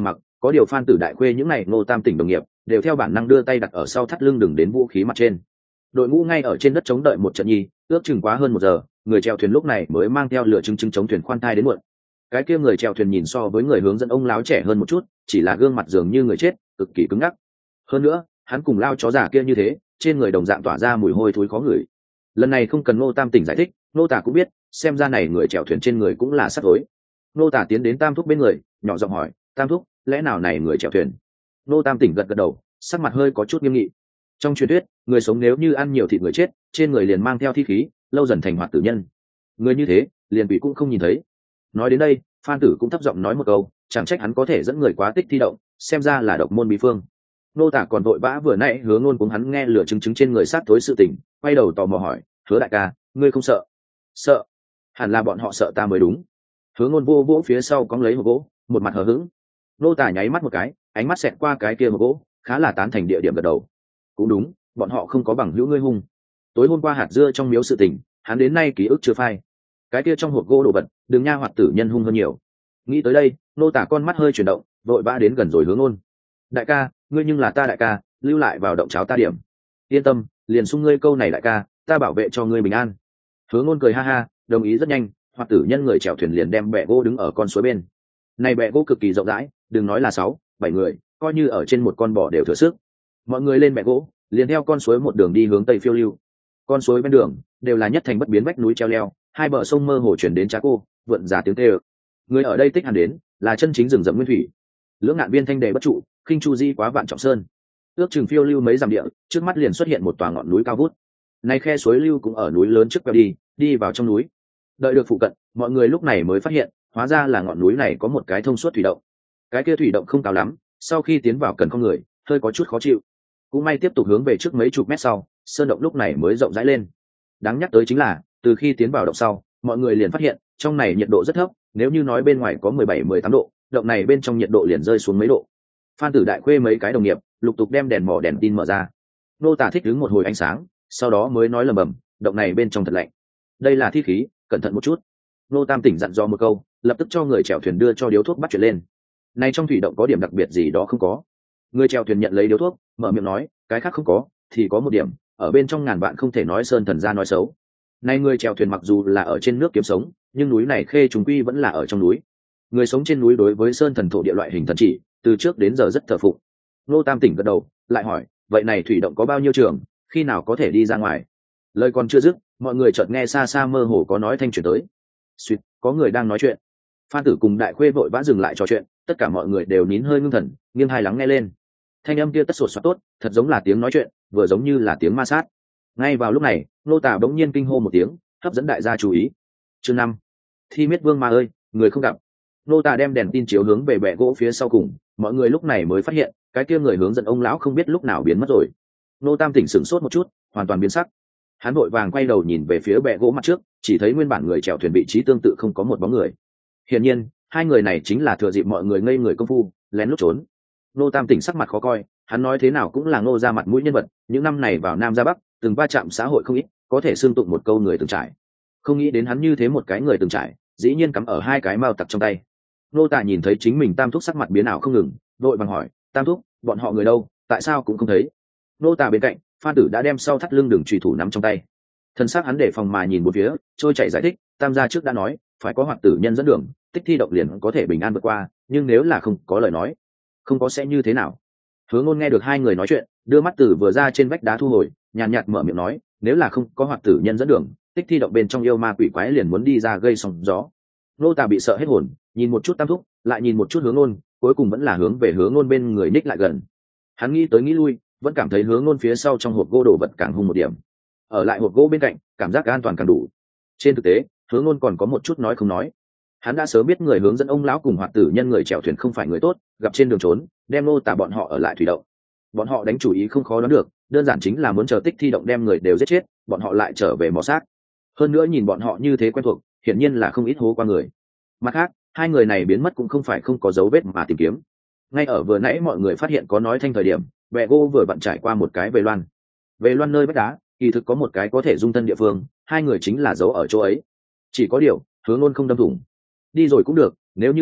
có điều Phan Tử Đại Khuê những này Ngô Tam tỉnh đồng nghiệp đều theo bản năng đưa tay đặt ở sau thắt lưng đừng đến vũ khí mặt trên. Đội ngũ ngay ở trên đất chống đợi một trận nhi, ước chừng quá hơn 1 giờ, người chèo thuyền lúc này mới mang theo lửa trứng chống thuyền khoan thai đến muộn. Cái kia người chèo thuyền nhìn so với người hướng dẫn ông láo trẻ hơn một chút, chỉ là gương mặt dường như người chết, cực kỳ cứng ngắc. Hơn nữa, hắn cùng lao chó già kia như thế, trên người đồng dạng tỏa ra mùi hôi thối khó ngửi. Lần này không cần Ngô Tam tỉnh giải thích, Ngô Tả cũng biết, xem ra này người chèo thuyền trên người cũng là sắt tối. Ngô Tả tiến đến Tam Thúc bên người, nhỏ giọng hỏi, Tam Thúc, lẽ nào này người chèo thuyền? Ngô Tam tỉnh gật gật đầu, sắc mặt hơi có chút nghiêm nghị. Trong truyền thuyết, người sống nếu như ăn nhiều thịt người chết, trên người liền mang theo thi khí, lâu dần thành hoạt tử nhân. Người như thế, liền bị cũng không nhìn thấy. Nói đến đây, Phan Tử cũng thấp giọng nói một câu, chẳng trách hắn có thể dẫn người quá tích thi động, xem ra là độc môn bí phương. Nô Tả còn vội vã vừa nãy Hứa Ngôn cùng hắn nghe lửa chứng trên người sát tối sự tình, quay đầu tò mò hỏi, Hứa đại ca, ngươi không sợ? Sợ? Hẳn là bọn họ sợ ta mới đúng. Hứa Ngôn vô vỗ phía sau cong lấy hộp gỗ, một mặt hờ hững. Nô Tả nháy mắt một cái, ánh mắt xẹt qua cái kia hộp gỗ, khá là tán thành địa điểm gật đầu. Cũng đúng, bọn họ không có bằng hữu ngươi hung. Tối hôm qua hạt dưa trong miếu sự tình, hắn đến nay ký ức chưa phai. Cái kia trong hộp gỗ đồ vật, đường nha hoạt tử nhân hung hơn nhiều. Nghĩ tới đây, Nô Tả con mắt hơi chuyển động, vội vã đến gần rồi Hứa Ngôn. Đại ca, ngươi nhưng là ta đại ca, lưu lại vào động cháo ta điểm. Yên tâm, liền xung ngươi câu này đại ca, ta bảo vệ cho ngươi bình an. Hứa Ngôn cười ha ha, đồng ý rất nhanh, hoạt tử nhân người chèo thuyền liền đem bè gỗ đứng ở con suối bên. Này bè gỗ cực kỳ rộng rãi, đừng nói là 6-7 người, coi như ở trên một con bò đều thừa sức. Mọi người lên bè gỗ, liền theo con suối một đường đi hướng tây phiêu lưu. Con suối bên đường đều là nhất thành bất biến vách núi treo leo, hai bờ sông mơ hồ chuyển đến Trá Cô, vượn giá tiếng kêu. Người ở đây tích hẳn đến, là chân chính rừng rậm nguyên thủy. Lưỡng ngạn biên thanh đề bất trụ, khinh chu di quá vạn trọng sơn. Ước chừng phiêu lưu mấy dặm địa, trước mắt liền xuất hiện một tòa ngọn núi cao vút. Này khe suối lưu cũng ở núi lớn trước quẹo đi vào trong núi. Đợi được phụ cận, mọi người lúc này mới phát hiện, hóa ra là ngọn núi này có một cái thông suốt thủy động. Cái kia thủy động không cao lắm, sau khi tiến vào cần con người, hơi có chút khó chịu. Cũng may tiếp tục hướng về trước mấy chục mét sau, sơn động lúc này mới rộng rãi lên. Đáng nhắc tới chính là, từ khi tiến vào động sau, mọi người liền phát hiện, trong này nhiệt độ rất thấp, nếu như nói bên ngoài có 17-18 độ, động này bên trong nhiệt độ liền rơi xuống mấy độ. Phan Tử Đại Khuê mấy cái đồng nghiệp lục tục đem đèn mò đèn tin mở ra. Nô Tả thích đứng một hồi ánh sáng, sau đó mới nói lầm bầm, động này bên trong thật lạnh. Đây là thi khí, cẩn thận một chút. Nô Tam tỉnh dặn dò một câu, lập tức cho người chèo thuyền đưa cho điếu thuốc bắt chuyện lên. Này trong thủy động có điểm đặc biệt gì đó không có? Người chèo thuyền nhận lấy điếu thuốc, mở miệng nói, cái khác không có, thì có một điểm, ở bên trong ngàn vạn không thể nói sơn thần ra nói xấu. Này người chèo thuyền mặc dù là ở trên nước kiếm sống, nhưng núi này khê trùng quy vẫn là ở trong núi. Người sống trên núi đối với sơn thần thổ địa loại hình thần chỉ, từ trước đến giờ rất thờ phụng. Nô Tam tỉnh gật đầu, lại hỏi, vậy này thủy động có bao nhiêu trường, khi nào có thể đi ra ngoài? Lời còn chưa dứt, mọi người chợt nghe xa xa mơ hồ có nói thanh chuyển tới. Suýt, có người đang nói chuyện. Phan Tử cùng Đại Khuê vội vã dừng lại trò chuyện, tất cả mọi người đều nín hơi ngưng thần, nghiêng hai lắng nghe lên. Thanh âm kia tất sột soạt tốt, thật giống là tiếng nói chuyện, vừa giống như là tiếng ma sát. Ngay vào lúc này, Nô Tả bỗng nhiên kinh hô một tiếng, hấp dẫn đại gia chú ý. Chương 5. Thi miết vương ma ơi, người không gặp. Nô Tả đem đèn tin chiếu hướng về bệ gỗ phía sau cùng, mọi người lúc này mới phát hiện, cái kia người hướng dẫn ông lão không biết lúc nào biến mất rồi. Nô Tam tỉnh sửng sốt một chút, hoàn toàn biến sắc. Hắn vội vàng quay đầu nhìn về phía bệ gỗ mặt trước, chỉ thấy nguyên bản người chèo thuyền vị trí tương tự không có một bóng người. Hiển nhiên, hai người này chính là thừa dịp mọi người ngây người công phu, lén lút trốn. Nô Tam tỉnh sắc mặt khó coi, hắn nói thế nào cũng là Ngô ra mặt mũi nhân vật, những năm này vào Nam ra Bắc, từng va chạm xã hội không ít, có thể xương tụng một câu người từng trải. Không nghĩ đến hắn như thế một cái người từng trải, dĩ nhiên cắm ở hai cái mao tặc trong tay. Nô Tả nhìn thấy chính mình Tam Thúc sắc mặt biến ảo không ngừng, vội vàng hỏi, Tam Thúc, bọn họ người đâu, tại sao cũng không thấy? Nô Tả bên cạnh, Phan Tử đã đem sau thắt lưng đường chùy thủ nắm trong tay. Thân xác hắn để phòng mà nhìn một phía, trôi chảy giải thích, Tam gia trước đã nói, phải có hoạt tử nhân dẫn đường, tích thi động liền có thể bình an vượt qua, nhưng nếu là không có lời nói, không có sẽ như thế nào? Hứa Ngôn nghe được hai người nói chuyện, đưa mắt từ vừa ra trên vách đá thu hồi, nhàn nhạt mở miệng nói, nếu là không có hoạt tử nhân dẫn đường, tích thi động bên trong yêu ma quỷ quái liền muốn đi ra gây sóng gió. Nô Tả bị sợ hết hồn, nhìn một chút Tam Thúc, lại nhìn một chút Hứa Ngôn, cuối cùng vẫn là hướng về Hứa Ngôn bên người ních lại gần. Hắn nghĩ tới nghĩ lui, vẫn cảm thấy Hứa Ngôn phía sau trong hộp gỗ đồ vật càng hung một điểm. Ở lại hộp gỗ bên cạnh, cảm giác an toàn càng đủ. Trên thực tế, Hứa Ngôn còn có một chút nói không nói. Hắn đã sớm biết người hướng dẫn ông lão cùng hoạt tử nhân người chèo thuyền không phải người tốt, gặp trên đường trốn, đem Nô Tả bọn họ ở lại thủy động. Bọn họ đánh chủ ý không khó đoán được, đơn giản chính là muốn chờ tích thi động đem người đều giết chết, bọn họ lại trở về mò xác. Hơn nữa nhìn bọn họ như thế quen thuộc, hiển nhiên là không ít hố qua người. Mặt khác, hai người này biến mất cũng không phải không có dấu vết mà tìm kiếm. Ngay ở vừa nãy mọi người phát hiện có nói thanh thời điểm, bè gỗ vừa vặn trải qua một cái về loan. Về loan nơi vách đá, kỳ thực có một cái có thể dung thân địa phương, hai người chính là giấu ở chỗ ấy. Chỉ có điều, Hứa Ngôn không đâm thủng. Đi rồi cũng được, nếu như ở,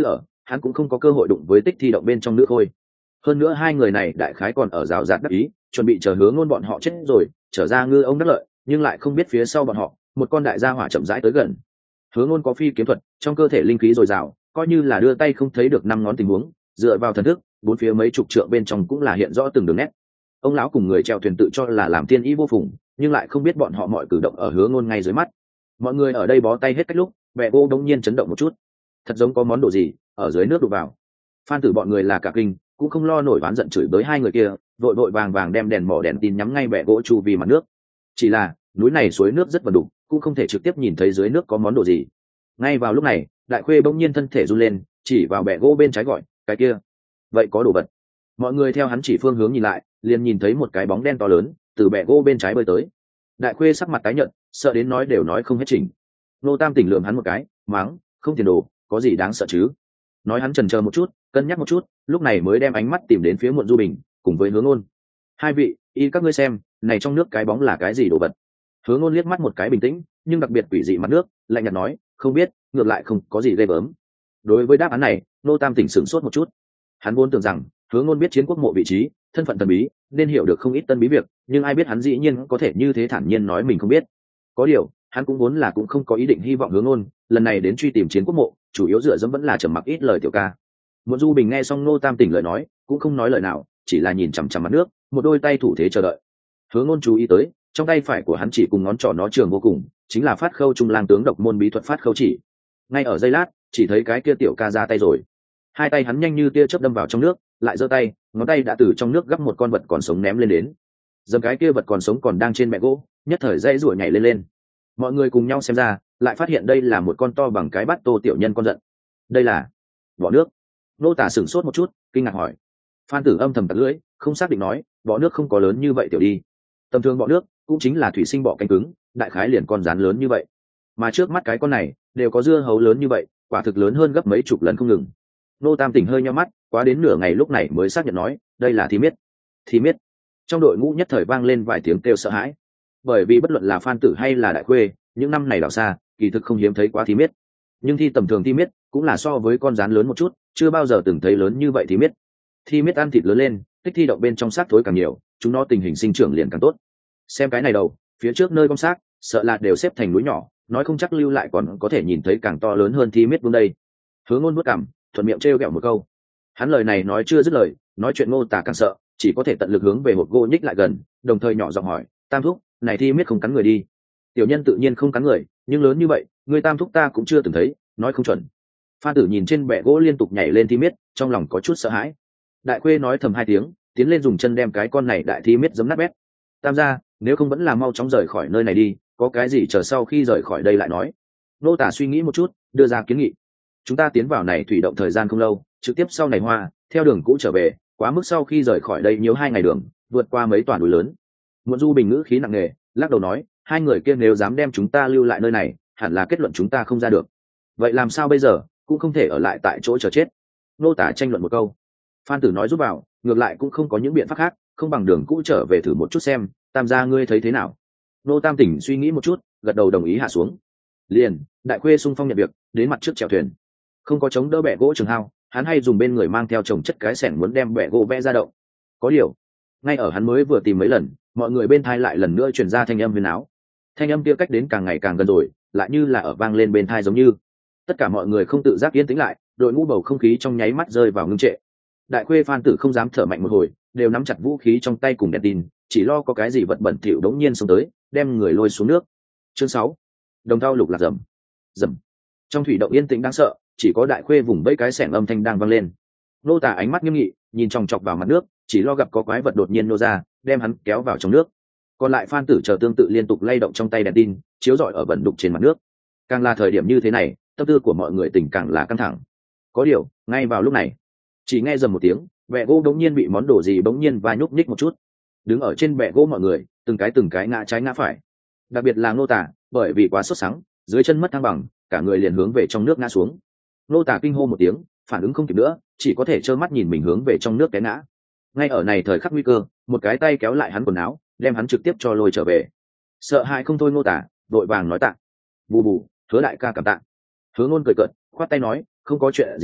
hắn cũng không có cơ hội đụng với tích thi động bên trong nước khôi. Hơn nữa hai người này đại khái còn ở rào rạt đắc ý, chuẩn bị chờ Hứa Ngôn bọn họ chết rồi trở ra ngư ông đắc lợi, nhưng lại không biết phía sau bọn họ một con đại gia hỏa chậm rãi tới gần. Hứa Ngôn có phi kiếm thuật, trong cơ thể linh khí dồi dào, coi như là đưa tay không thấy được năm ngón tình huống, dựa vào thần thức, bốn phía mấy chục trượng bên trong cũng là hiện rõ từng đường nét. Ông lão cùng người treo thuyền tự cho là làm tiên ý vô phùng, nhưng lại không biết bọn họ mọi cử động ở Hứa Ngôn ngay dưới mắt. Mọi người ở đây bó tay hết cách lúc, bẹ gỗ đống nhiên chấn động một chút, thật giống có món đồ gì ở dưới nước đụng vào. Phan Tử bọn người là cả kinh, cũng không lo nổi oán giận chửi bới hai người kia, vội vội vàng vàng đem đèn mỏ đèn tin nhắm ngay bẹ gỗ chu vi mặt nước. Chỉ là núi này suối nước rất vần đục, cũng không thể trực tiếp nhìn thấy dưới nước có món đồ gì. Ngay vào lúc này, Đại Khuê bỗng nhiên thân thể run lên, chỉ vào bẹ gỗ bên trái gọi, cái kia, vậy có đồ vật. Mọi người theo hắn chỉ phương hướng nhìn lại, liền nhìn thấy một cái bóng đen to lớn từ bẹ gỗ bên trái bơi tới. Đại Khuê sắc mặt tái nhợt, sợ đến nói đều nói không hết trình. Nô Tam tỉnh lườm hắn một cái, mắng, không tiền đồ, có gì đáng sợ chứ? Nói hắn chần chờ một chút, cân nhắc một chút, lúc này mới đem ánh mắt tìm đến phía Muộn Du Bình cùng với Hứa Ngôn. Hai vị, y các ngươi xem, này trong nước cái bóng là cái gì đồ vật? Hứa Ngôn liếc mắt một cái bình tĩnh, nhưng đặc biệt quỷ dị mặt nước, lạnh nhạt nói, không biết, ngược lại không có gì ghê gớm. Đối với đáp án này, Nô Tam tỉnh sửng sốt một chút. Hắn vốn tưởng rằng Hứa Ngôn biết Chiến Quốc mộ vị trí, thân phận thần bí, nên hiểu được không ít tân bí việc, nhưng ai biết hắn dĩ nhiên có thể như thế thản nhiên nói mình không biết. Có điều, hắn cũng vốn là cũng không có ý định hy vọng Hứa Ngôn lần này đến truy tìm Chiến Quốc mộ, chủ yếu dựa dẫm vẫn là trầm mặc ít lời tiểu ca. Muộn Du Bình nghe xong Nô Tam tỉnh lời nói, cũng không nói lời nào, chỉ là nhìn chằm chằm mặt nước, một đôi tay thủ thế chờ đợi. Hứa Ngôn chú ý tới, trong tay phải của hắn chỉ cùng ngón trỏ nó trường vô cùng, chính là Phát Khâu Trung Lang tướng độc môn bí thuật Phát Khâu chỉ. Ngay ở giây lát, chỉ thấy cái kia tiểu ca ra tay rồi. Hai tay hắn nhanh như tia chớp đâm vào trong nước, lại giơ tay, ngón tay đã từ trong nước gắp một con vật còn sống ném lên đến. Dầm cái kia vật còn sống còn đang trên bẹ gỗ, nhất thời dãy rủa nhảy lên. Mọi người cùng nhau xem ra, lại phát hiện đây là một con to bằng cái bát tô tiểu nhân con giận. Đây là vỏ nước. Nô Tả sửng sốt một chút, kinh ngạc hỏi. Phan Tử âm thầm tặc lưỡi, không xác định nói, vỏ nước không có lớn như vậy tiểu đi. Tầm thường vỏ nước cũng chính là thủy sinh bọ cánh cứng, đại khái liền con rán lớn như vậy. Mà trước mắt cái con này đều có dưa hấu lớn như vậy, quả thực lớn hơn gấp mấy chục lần không ngừng. Nô Tam tỉnh hơi nhíu mắt, quá đến nửa ngày lúc này mới xác nhận nói, đây là thi miết. Thi miết. Trong đội ngũ nhất thời vang lên vài tiếng kêu sợ hãi. Bởi vì bất luận là Phan Tử hay là Đại Khuê, những năm này đào xa, kỳ thực không hiếm thấy quá thi miết. Nhưng thi tầm thường thi miết cũng là so với con rán lớn một chút, chưa bao giờ từng thấy lớn như vậy thi miết. Thi miết ăn thịt lớn lên, tích thi động bên trong xác thối càng nhiều, chúng nó tình hình sinh trưởng liền càng tốt. Xem cái này đầu, phía trước nơi con xác, sợ là đều xếp thành núi nhỏ, nói không chắc lưu lại còn có thể nhìn thấy càng to lớn hơn thi miết vương đây. Hứa Ngôn vuốt cằm, thuận miệng trêu ghẹo một câu. Hắn lời này nói chưa dứt lời, nói chuyện Ngô Tả càng sợ, chỉ có thể tận lực hướng về hộp gỗ nhích lại gần, đồng thời nhỏ giọng hỏi, Tam thúc, này thi miết không cắn người đi? Tiểu nhân tự nhiên không cắn người, nhưng lớn như vậy, người Tam thúc ta cũng chưa từng thấy, nói không chuẩn. Phan Tử nhìn trên bệ gỗ liên tục nhảy lên thi miết, trong lòng có chút sợ hãi. Đại Khuê nói thầm hai tiếng, tiến lên dùng chân đem cái con này đại thi miết giấm nát bét. Tam gia, nếu không vẫn là mau chóng rời khỏi nơi này đi, có cái gì chờ sau khi rời khỏi đây lại nói. Nô Tả suy nghĩ một chút, đưa ra kiến nghị. Chúng ta tiến vào này thủy động thời gian không lâu, trực tiếp sau này hoa, theo đường cũ trở về, quá mức sau khi rời khỏi đây nhiều 2 ngày đường, vượt qua mấy tòa núi lớn. Muộn Du Bình ngữ khí nặng nề, lắc đầu nói, hai người kia nếu dám đem chúng ta lưu lại nơi này, hẳn là kết luận chúng ta không ra được. Vậy làm sao bây giờ, cũng không thể ở lại tại chỗ chờ chết. Nô Tả tranh luận một câu. Phan Tử nói giúp vào, ngược lại cũng không có những biện pháp khác, không bằng đường cũ trở về thử một chút xem, Tam gia ngươi thấy thế nào? Nô Tam tỉnh suy nghĩ một chút, gật đầu đồng ý hạ xuống. Liền, Đại Khuê xung phong nhận việc, đến mặt trước chèo thuyền. Không có chống đỡ bè gỗ trường hao, hắn hay dùng bên người mang theo chồng chất cái xẻng muốn đem bè gỗ vẽ ra động. Có điều, ngay ở hắn mới vừa tìm mấy lần, mọi người bên thai lại lần nữa truyền ra thanh âm huyền áo. Thanh âm kia cách đến càng ngày càng gần rồi, lại như là ở vang lên bên thai giống như. Tất cả mọi người không tự giác yên tĩnh lại, đội ngũ bầu không khí trong nháy mắt rơi vào ngưng trệ. Đại Khuê Phan Tử không dám thở mạnh một hồi, đều nắm chặt vũ khí trong tay cùng đèn tin, chỉ lo có cái gì vật bẩn thỉu đống nhiên xông tới, đem người lôi xuống nước. Chương 6. Đồng thau lục lạc rầm. Rầm. Trong thủy động yên tĩnh đáng sợ, chỉ có Đại Khuê vùng vẫy cái xẻng âm thanh đang vang lên. Nô Tả ánh mắt nghiêm nghị, nhìn chòng chọc vào mặt nước, chỉ lo gặp có quái vật đột nhiên nô ra, đem hắn kéo vào trong nước. Còn lại Phan Tử chờ tương tự liên tục lay động trong tay đèn tin, chiếu rọi ở bẩn đục trên mặt nước. Càng là thời điểm như thế này, tâm tư của mọi người tình càng là căng thẳng. Có điều, ngay vào lúc này, chỉ nghe rầm một tiếng, bẹ gỗ đống nhiên bị món đồ gì bỗng nhiên và nhúc nhích một chút. Đứng ở trên bẹ gỗ mọi người, từng cái ngã trái ngã phải. Đặc biệt là Nô Tả, bởi vì quá sốt sắng, dưới chân mất thăng bằng, cả người liền hướng về trong nước ngã xuống. Nô Tả kinh hô một tiếng, phản ứng không kịp nữa, chỉ có thể trơ mắt nhìn mình hướng về trong nước té ngã. Ngay ở này thời khắc nguy cơ, một cái tay kéo lại hắn quần áo, đem hắn trực tiếp cho lôi trở về. Sợ hãi không thôi Nô Tả, vội vàng nói tạ. Bù bù, Hứa đại ca cảm tạ. Hứa Ngôn cười cợt, khoát tay nói, không có chuyện gì,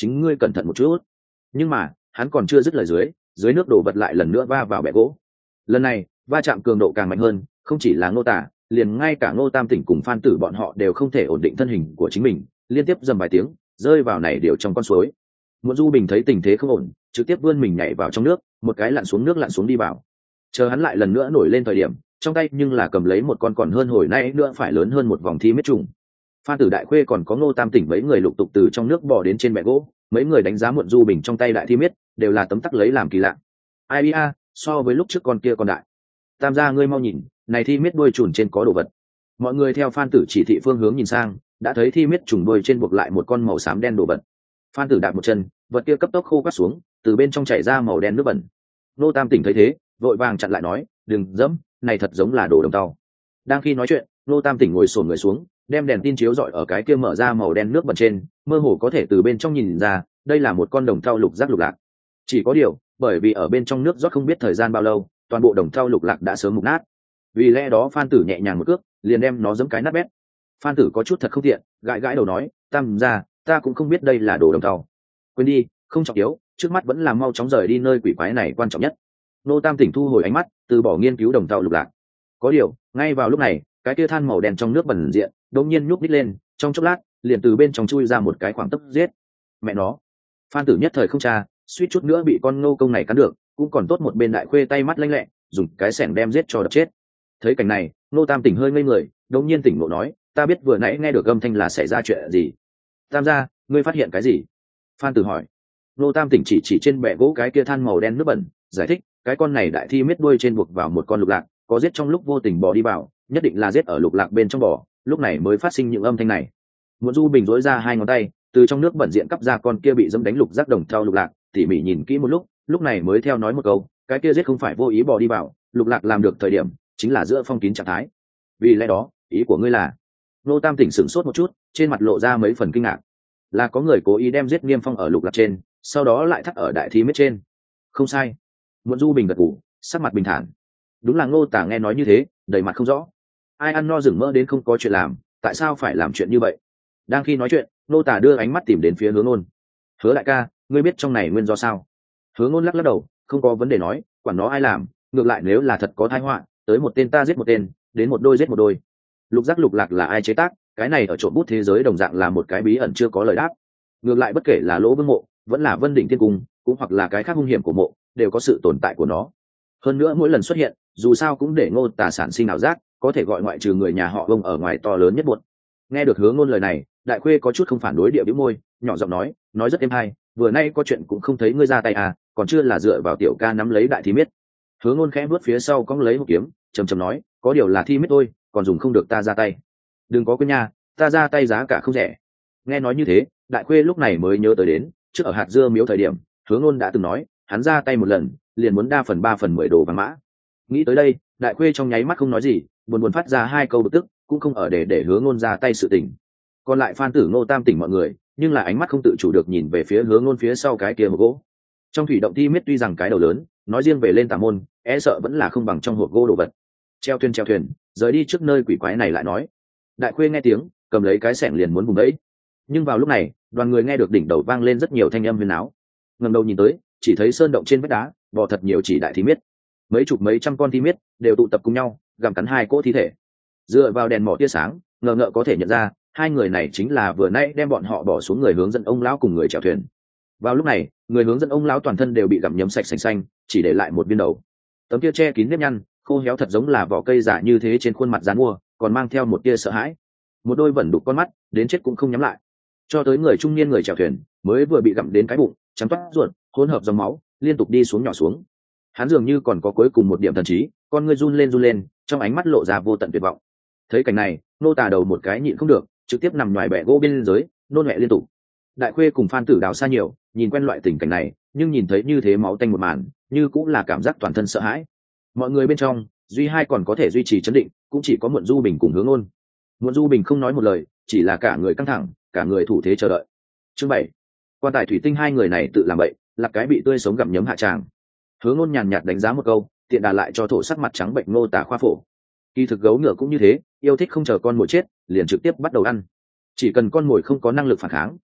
chính ngươi cẩn thận một chút. Nhưng mà hắn còn chưa dứt lời, dưới nước đổ vật lại lần nữa va vào bẹ gỗ. Lần này va chạm cường độ càng mạnh hơn, không chỉ là Ngô Tả, liền ngay cả Ngô Tam Tỉnh cùng Phan Tử bọn họ đều không thể ổn định thân hình của chính mình, liên tiếp dầm vài tiếng rơi vào này đều trong con suối. Muộn Du Bình thấy tình thế không ổn, trực tiếp vươn mình nhảy vào trong nước, một cái lặn xuống nước lặn xuống đi vào. Chờ hắn lại lần nữa nổi lên thời điểm, trong tay nhưng là cầm lấy một con còn hơn hồi nay nữa phải lớn hơn một vòng thi miết trùng. Phan Tử Đại Khuê còn có Ngô Tam Tỉnh mấy người lục tục từ trong nước bò đến trên bệ gỗ, mấy người đánh giá Muộn Du Bình trong tay đại thi miết đều là tấm tắc lấy làm kỳ lạ. Ai bia, so với lúc trước con kia còn đại. Tam gia ngươi mau nhìn, này thi miết đuôi trùn trên có đồ vật. Mọi người theo Phan Tử chỉ thị phương hướng nhìn sang, đã thấy thi miết trùng đuôi trên buộc lại một con màu xám đen đồ vật. Phan Tử đạp một chân, vật kia cấp tốc khô quắt xuống, từ bên trong chảy ra màu đen nước bẩn. Ngô Tam Tỉnh thấy thế, vội vàng chặn lại nói, đừng dẫm, này thật giống là đồ đồng tàu. Đang khi nói chuyện, Ngô Tam Tỉnh ngồi xổm người xuống, đem đèn tin chiếu rọi ở cái kia mở ra màu đen nước bẩn trên, mơ hồ có thể từ bên trong nhìn ra, đây là một con đồng thau lục giác lục lạc. Chỉ có điều, bởi vì ở bên trong nước rót không biết thời gian bao lâu, toàn bộ đồng thau lục lạc đã sớm mục nát. Vì lẽ đó Phan Tử nhẹ nhàng một cước, liền đem nó giẫm cái nát bét. Phan Tử có chút thật không tiện, gãi gãi đầu nói, Tam gia, ta cũng không biết đây là đồ đồng thau. Quên đi, không trọng yếu, trước mắt vẫn là mau chóng rời đi nơi quỷ quái này quan trọng nhất. Ngô Tam Tỉnh thu hồi ánh mắt, từ bỏ nghiên cứu đồng thau lục lạc. Có điều, ngay vào lúc này, cái tia than màu đen trong nước bẩn diện đột nhiên nhúc nhích lên, trong chốc lát liền từ bên trong chui ra một cái khoảng tấc giết. Mẹ nó! Phan Tử nhất thời không tra, suýt chút nữa bị con Ngô công này cắn được, cũng còn tốt một bên Đại Khuê tay mắt lanh lẹ, dùng cái xẻng đem giết cho đập chết. Thấy cảnh này, Ngô Tam Tỉnh hơi ngây người, đột nhiên tỉnh ngộ nói, ta biết vừa nãy nghe được âm thanh là xảy ra chuyện gì. Tam gia, ngươi phát hiện cái gì? Phan Tử hỏi. Ngô Tam Tỉnh chỉ trên bệ gỗ cái kia than màu đen nước bẩn, giải thích, cái con này đại thi miết đuôi trên buộc vào một con lục lạc, có giết trong lúc vô tình bò đi vào, nhất định là giết ở lục lạc bên trong bò, lúc này mới phát sinh những âm thanh này. Muộn Du Bình dối ra hai ngón tay, từ trong nước bẩn diện cắp ra con kia bị dẫm đánh lục giác đồng thau lục lạc, tỉ mỉ nhìn kỹ một lúc này mới theo nói một câu, cái kia giết không phải vô ý bò đi vào, lục lạc làm được thời điểm chính là giữa phong kín trạng thái. Vì lẽ đó, ý của ngươi là? Ngô Tam Tỉnh sửng sốt một chút, trên mặt lộ ra mấy phần kinh ngạc. Là có người cố ý đem giết niêm phong ở lục lạc trên, sau đó lại thắt ở đại thi miết trên. Không sai. Muộn Du Bình gật gù, sắc mặt bình thản. Đúng là Ngô Tả nghe nói như thế, đầy mặt không rõ. Ai ăn no rừng mỡ đến không có chuyện làm, tại sao phải làm chuyện như vậy? Đang khi nói chuyện, Ngô Tả đưa ánh mắt tìm đến phía Hứa Ngôn. Hứa đại ca, ngươi biết trong này nguyên do sao? Hứa Ngôn lắc lắc đầu, không có vấn đề nói, quản nó ai làm, ngược lại nếu là thật có tai họa, tới một tên ta giết một tên, đến một đôi giết một đôi. Lục giác lục lạc là ai chế tác, cái này ở trộm bút thế giới đồng dạng là một cái bí ẩn chưa có lời đáp. Ngược lại bất kể là Lỗ Vương mộ, vẫn là Vân Đỉnh Tiên cung, cũng hoặc là cái khác hung hiểm của mộ, đều có sự tồn tại của nó. Hơn nữa mỗi lần xuất hiện, dù sao cũng để Ngô Tả sản sinh ảo giác, có thể gọi ngoại trừ người nhà họ Vông ở ngoài to lớn nhất buồn. Nghe được Hứa Ngôn lời này, Đại Khuê có chút không phản đối, địa bĩu môi, nhỏ giọng nói rất êm hay, vừa nay có chuyện cũng không thấy ngươi ra tay à, còn chưa là dựa vào tiểu ca nắm lấy đại thi miết. Hứa Ngôn khẽ bước phía sau cong lấy hộp kiếm, trầm trầm nói, có điều là thi miết thôi, còn dùng không được ta ra tay. Đừng có quên nha, ta ra tay giá cả không rẻ. Nghe nói như thế, Đại Khuê lúc này mới nhớ tới đến, trước ở hạt dưa miếu thời điểm, Hứa Ngôn đã từng nói, hắn ra tay một lần, liền muốn đa phần 3/10 đồ vàng mã. Nghĩ tới đây, Đại Khuê trong nháy mắt không nói gì, buồn phát ra hai câu bực tức, cũng không ở để Hứa Ngôn ra tay sự tình. Còn lại Phan Tử, Ngô Tam Tỉnh mọi người, nhưng là ánh mắt không tự chủ được nhìn về phía Hứa Ngôn phía sau cái kia hộp gỗ. Trong thủy động thi miết tuy rằng cái đầu lớn, nói riêng về lên tà môn, e sợ vẫn là không bằng trong hộp gỗ đồ vật. Treo thuyền, rời đi trước nơi quỷ quái này lại nói. Đại Khuê nghe tiếng, cầm lấy cái xẻng liền muốn vùng đấy. Nhưng vào lúc này, đoàn người nghe được đỉnh đầu vang lên rất nhiều thanh âm huyền áo. Ngẩng đầu nhìn tới, chỉ thấy sơn động trên vách đá, bò thật nhiều chỉ đại thi miết. Mấy chục mấy trăm con thi miết đều tụ tập cùng nhau, gặm cắn hai cỗ thi thể. Dựa vào đèn mỏ tia sáng, ngờ có thể nhận ra, hai người này chính là vừa nãy đem bọn họ bỏ xuống người hướng dẫn ông lão cùng người chèo thuyền. Vào lúc này, người hướng dẫn ông lão toàn thân đều bị gặm nhấm sạch sành xanh, chỉ để lại một viên đầu. Tấm kia che kín nếp nhăn, khô héo thật giống là vỏ cây giả như thế, trên khuôn mặt dán mua, còn mang theo một tia sợ hãi. Một đôi vẩn đục con mắt, đến chết cũng không nhắm lại. Cho tới người trung niên người chèo thuyền, mới vừa bị gặm đến cái bụng, trắng toát ruột, hỗn hợp dòng máu, liên tục đi xuống nhỏ xuống. Hắn dường như còn có cuối cùng một điểm thần trí, con ngươi run lên, trong ánh mắt lộ ra vô tận tuyệt vọng. Thấy cảnh này, Nô Tả đầu một cái nhịn không được, trực tiếp nằm ngoài bè gỗ bên dưới, nôn mẹ liên tục. Đại Khuê cùng Phan Tử đào xa nhiều, nhìn quen loại tình cảnh này, nhưng nhìn thấy như thế máu tanh một màn, như cũng là cảm giác toàn thân sợ hãi. Mọi người bên trong, duy hai còn có thể duy trì trấn định, cũng chỉ có Muộn Du Bình cùng Hứa Ngôn. Muộn Du Bình không nói một lời, chỉ là cả người căng thẳng, cả người thủ thế chờ đợi. Chương 7. Quan tài thủy tinh hai người này tự làm bậy, là cái bị tươi sống gặm nhấm hạ tràng. Hứa Ngôn nhàn nhạt đánh giá một câu, tiện đà lại cho thổ sắc mặt trắng bệnh Ngô Tả khoa phổ. Kỳ thực gấu ngựa cũng như thế, yêu thích không chờ con mồi chết, liền trực tiếp bắt đầu ăn. Chỉ cần con mồi không có năng lực phản kháng,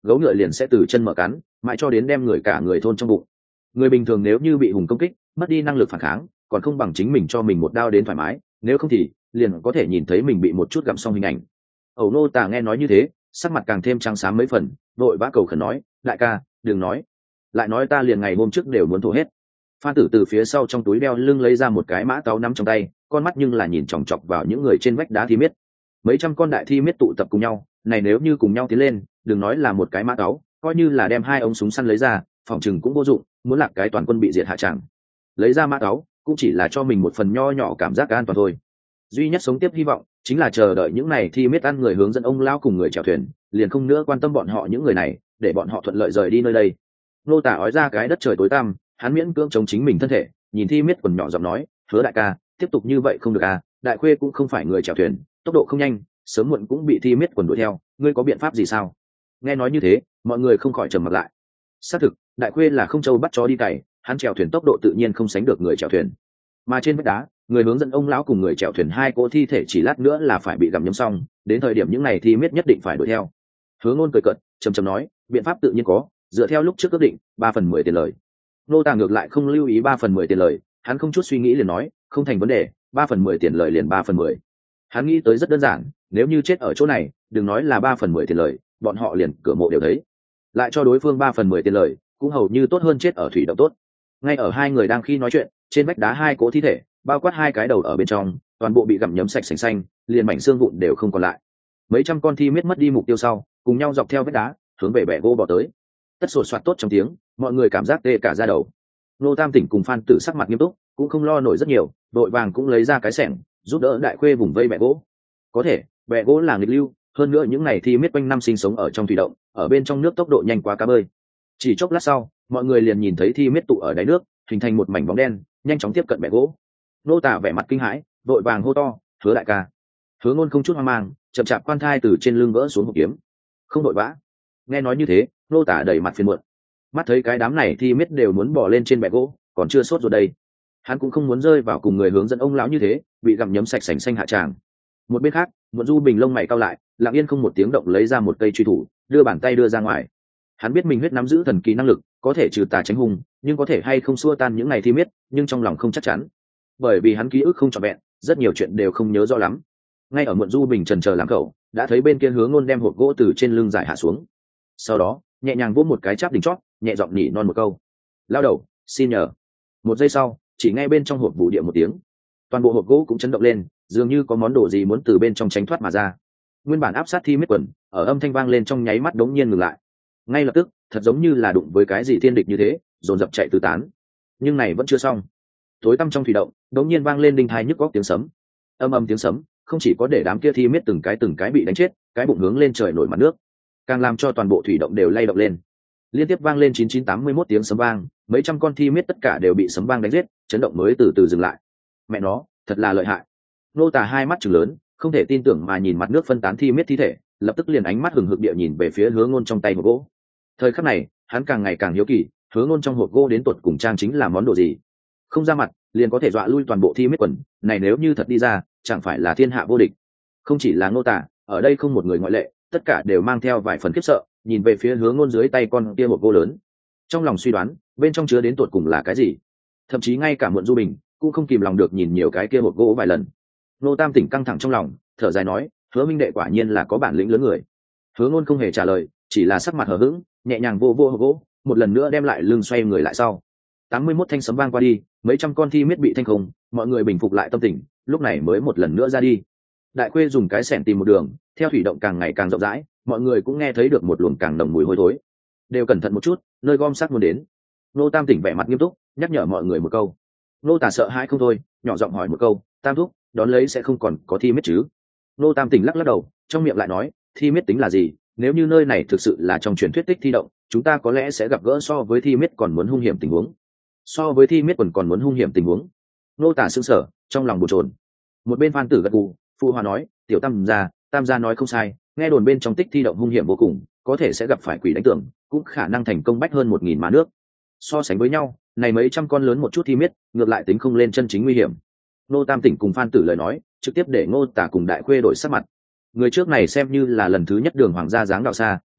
gấu ngựa liền sẽ từ chân mở cắn mãi cho đến đem cả người thôn trong bụng. Người bình thường nếu như bị hùng công kích mất đi năng lực phản kháng còn không bằng chính mình cho mình một đao đến thoải mái, nếu không thì liền có thể nhìn thấy mình bị một chút gặm xong hình ảnh. Ẩu Nô Tả nghe nói như thế, sắc mặt càng thêm trắng xám mấy phần, vội vã cầu khẩn nói, đại ca đừng nói, lại nói ta liền ngày hôm trước đều muốn thổ hết. Phan Tử từ phía sau trong túi đeo lưng lấy ra một cái mã tấu nắm trong tay, con mắt nhưng là nhìn chòng chọc vào những người trên vách đá thi miết. Mấy trăm con đại thi miết tụ tập cùng nhau, này nếu như cùng nhau tiến lên, đừng nói là một cái mã tấu, coi như là đem hai ống súng săn lấy ra, phòng chừng cũng vô dụng, muốn lạc cái toàn quân bị diệt hạ tràng. Lấy ra mã tấu, cũng chỉ là cho mình một phần nho nhỏ cảm giác an toàn thôi. Duy nhất sống tiếp hy vọng chính là chờ đợi những này thi miết ăn người hướng dẫn ông lao cùng người chèo thuyền, liền không nữa quan tâm bọn họ những người này, để bọn họ thuận lợi rời đi nơi đây. Nô Tả ói ra cái đất trời tối tăm, hắn miễn cưỡng chống chính mình thân thể, nhìn thi miết quần nhỏ giọng nói, hứa đại ca tiếp tục như vậy không được à, đại khuê cũng không phải người chèo thuyền, tốc độ không nhanh, sớm muộn cũng bị thi miết quần đuổi theo, ngươi có biện pháp gì sao? Nghe nói như thế, mọi người không khỏi trầm mặt lại. Xác thực, đại khuê là không châu bắt chó đi cày, hắn chèo thuyền tốc độ tự nhiên không sánh được người chèo thuyền. Mà trên vách đá, người hướng dẫn ông lão cùng người chèo thuyền hai cỗ thi thể chỉ lát nữa là phải bị gặm nhấm xong, đến thời điểm những này thi miết nhất định phải đuổi theo. Hứa Ngôn cười cợt, trầm trầm nói, biện pháp tự nhiên có, dựa theo lúc trước ước định, 3/10 tiền lời. Nô Tả ngược lại không lưu ý 3/10 tiền lời, hắn không chút suy nghĩ liền nói, không thành vấn đề, 3/10 tiền lời liền 3/10. Hắn nghĩ tới rất đơn giản, nếu như chết ở chỗ này, đừng nói là 3/10 tiền lời, bọn họ liền cửa mộ đều thấy. Lại cho đối phương 3/10 tiền lời, cũng hầu như tốt hơn chết ở thủy động tốt. Ngay ở hai người đang khi nói chuyện, trên vách đá hai cỗ thi thể, bao quát hai cái đầu ở bên trong, toàn bộ bị gặm nhấm sạch sành xanh, liền mảnh xương vụn đều không còn lại. Mấy trăm con thi miết mất đi mục tiêu sau, cùng nhau dọc theo vách đá, hướng về bè gỗ bỏ tới. Tất sột soạt tốt trong tiếng, mọi người cảm giác tê cả da đầu. Nô Tam Tỉnh cùng Phan Tử sắc mặt nghiêm túc, cũng không lo nổi rất nhiều, đội vàng cũng lấy ra cái xẻng, giúp đỡ đại khuê vùng vây bè gỗ. Có thể, bè gỗ là nghịch lưu, hơn nữa những này thi miết quanh năm sinh sống ở trong thủy động, ở bên trong nước tốc độ nhanh quá cá bơi. Chỉ chốc lát sau, mọi người liền nhìn thấy thi miết tụ ở đáy nước, hình thành một mảnh bóng đen, nhanh chóng tiếp cận bè gỗ. Nô Tả vẻ mặt kinh hãi, đội vàng hô to, hứa đại ca. Hứa Ngôn không chút hoang mang, chậm chạp quan thai từ trên lưng gỡ xuống hộp kiếm. Không đội vã. Nghe nói như thế, Nô Tả đẩy mặt phiền muộn. Mắt thấy cái đám này thi miết đều muốn bỏ lên trên bè gỗ, còn chưa sốt rồi đây. Hắn cũng không muốn rơi vào cùng người hướng dẫn ông lão như thế, bị gặm nhấm sạch sành xanh hạ tràng. Một bên khác, Muộn Du Bình lông mày cau lại, lặng yên không một tiếng động lấy ra một cây truy thủ, đưa bàn tay đưa ra ngoài. Hắn biết mình huyết nắm giữ thần kỳ năng lực, có thể trừ tà tránh hung, nhưng có thể hay không xua tan những này thi miết, nhưng trong lòng không chắc chắn. Bởi vì hắn ký ức không trọn vẹn, rất nhiều chuyện đều không nhớ rõ lắm. Ngay ở Muộn Du Bình chần chờ làm cẩu, đã thấy bên kia Hứa Ngôn đem hộp gỗ từ trên lưng giải hạ xuống. Sau đó, nhẹ nhàng vỗ một cái cháp đỉnh chót, nhẹ giọng nhỉ non một câu, lao đầu xin nhờ. Một giây sau, chỉ nghe bên trong hộp vụ địa một tiếng, toàn bộ hộp gỗ cũng chấn động lên, dường như có món đồ gì muốn từ bên trong tránh thoát mà ra. Nguyên bản áp sát thi miết quần, ở âm thanh vang lên trong nháy mắt đống nhiên ngừng lại. Ngay lập tức, thật giống như là đụng với cái gì thiên địch như thế, dồn dập chạy tứ tán. Nhưng này vẫn chưa xong. Tối tăm trong thủy động, đống nhiên vang lên đinh tai nhức góc tiếng sấm. Âm âm tiếng sấm, không chỉ có để đám kia thi miết từng cái bị đánh chết, cái bụng hướng lên trời nổi mặt nước, càng làm cho toàn bộ thủy động đều lay động lên. Liên tiếp vang lên 9981 tiếng sấm vang, mấy trăm con thi miết tất cả đều bị sấm vang đánh giết, chấn động mới từ từ dừng lại. Mẹ nó, thật là lợi hại. Nô Tả hai mắt trừng lớn, không thể tin tưởng mà nhìn mặt nước phân tán thi miết thi thể, lập tức liền ánh mắt hừng hực địa nhìn về phía Hứa Ngôn trong tay hộp gỗ. Thời khắc này, hắn càng ngày càng hiếu kỳ, Hứa Ngôn trong hộp gỗ đến tột cùng trang chính là món đồ gì? Không ra mặt, liền có thể dọa lui toàn bộ thi miết quần, này nếu như thật đi ra, chẳng phải là thiên hạ vô địch. Không chỉ là Nô Tả, ở đây không một người ngoại lệ, tất cả đều mang theo vài phần khiếp sợ, nhìn về phía Hứa Ngôn dưới tay con kia hộp gỗ lớn. Trong lòng suy đoán, bên trong chứa đến tột cùng là cái gì? Thậm chí ngay cả Muộn Du Bình cũng không kìm lòng được nhìn nhiều cái kia hộp gỗ vài lần. Nô Tam Tỉnh căng thẳng trong lòng, thở dài nói, Hứa minh đệ quả nhiên là có bản lĩnh lớn người. Hứa Ngôn không hề trả lời, chỉ là sắc mặt hờ hững, nhẹ nhàng vô hộp gỗ, một lần nữa đem lại lưng xoay người lại sau. 81 thanh sấm vang qua đi, mấy trăm con thi miết bị thanh không, mọi người bình phục lại tâm tình, lúc này mới một lần nữa ra đi. Đại Khuê dùng cái xẻng tìm một đường, theo thủy động càng ngày càng rộng rãi, mọi người cũng nghe thấy được một luồng càng nồng mùi hôi thối. Đều cẩn thận một chút, nơi gom xác muốn đến. Nô Tam Tỉnh vẻ mặt nghiêm túc, nhắc nhở mọi người một câu. Nô Tả sợ hãi không thôi, nhỏ giọng hỏi một câu, Tam thúc, đón lấy sẽ không còn có thi miết chứ? Nô Tam Tỉnh lắc lắc đầu, trong miệng lại nói, thi miết tính là gì? Nếu như nơi này thực sự là trong truyền thuyết tích thi động, chúng ta có lẽ sẽ gặp gỡ so với thi miết còn muốn hung hiểm tình huống. So với thi miết còn muốn hung hiểm tình huống. Nô Tả sững sờ, trong lòng bồn chồn. Một bên Phan Tử gật gù, phụ hòa nói, tiểu Tam gia nói không sai, nghe đồn bên trong tích thi động hung hiểm vô cùng, có thể sẽ gặp phải quỷ đánh tưởng, cũng khả năng thành công bách hơn 1000 má nước. So sánh với nhau, này mấy trăm con lớn một chút thi miết, ngược lại tính không lên chân chính nguy hiểm. Nô Tam Tỉnh cùng Phan Tử lời nói, trực tiếp để Ngô Tả cùng Đại Khuê đổi sắc mặt. Người trước này xem như là lần thứ nhất đường hoàng gia dáng đạo xa,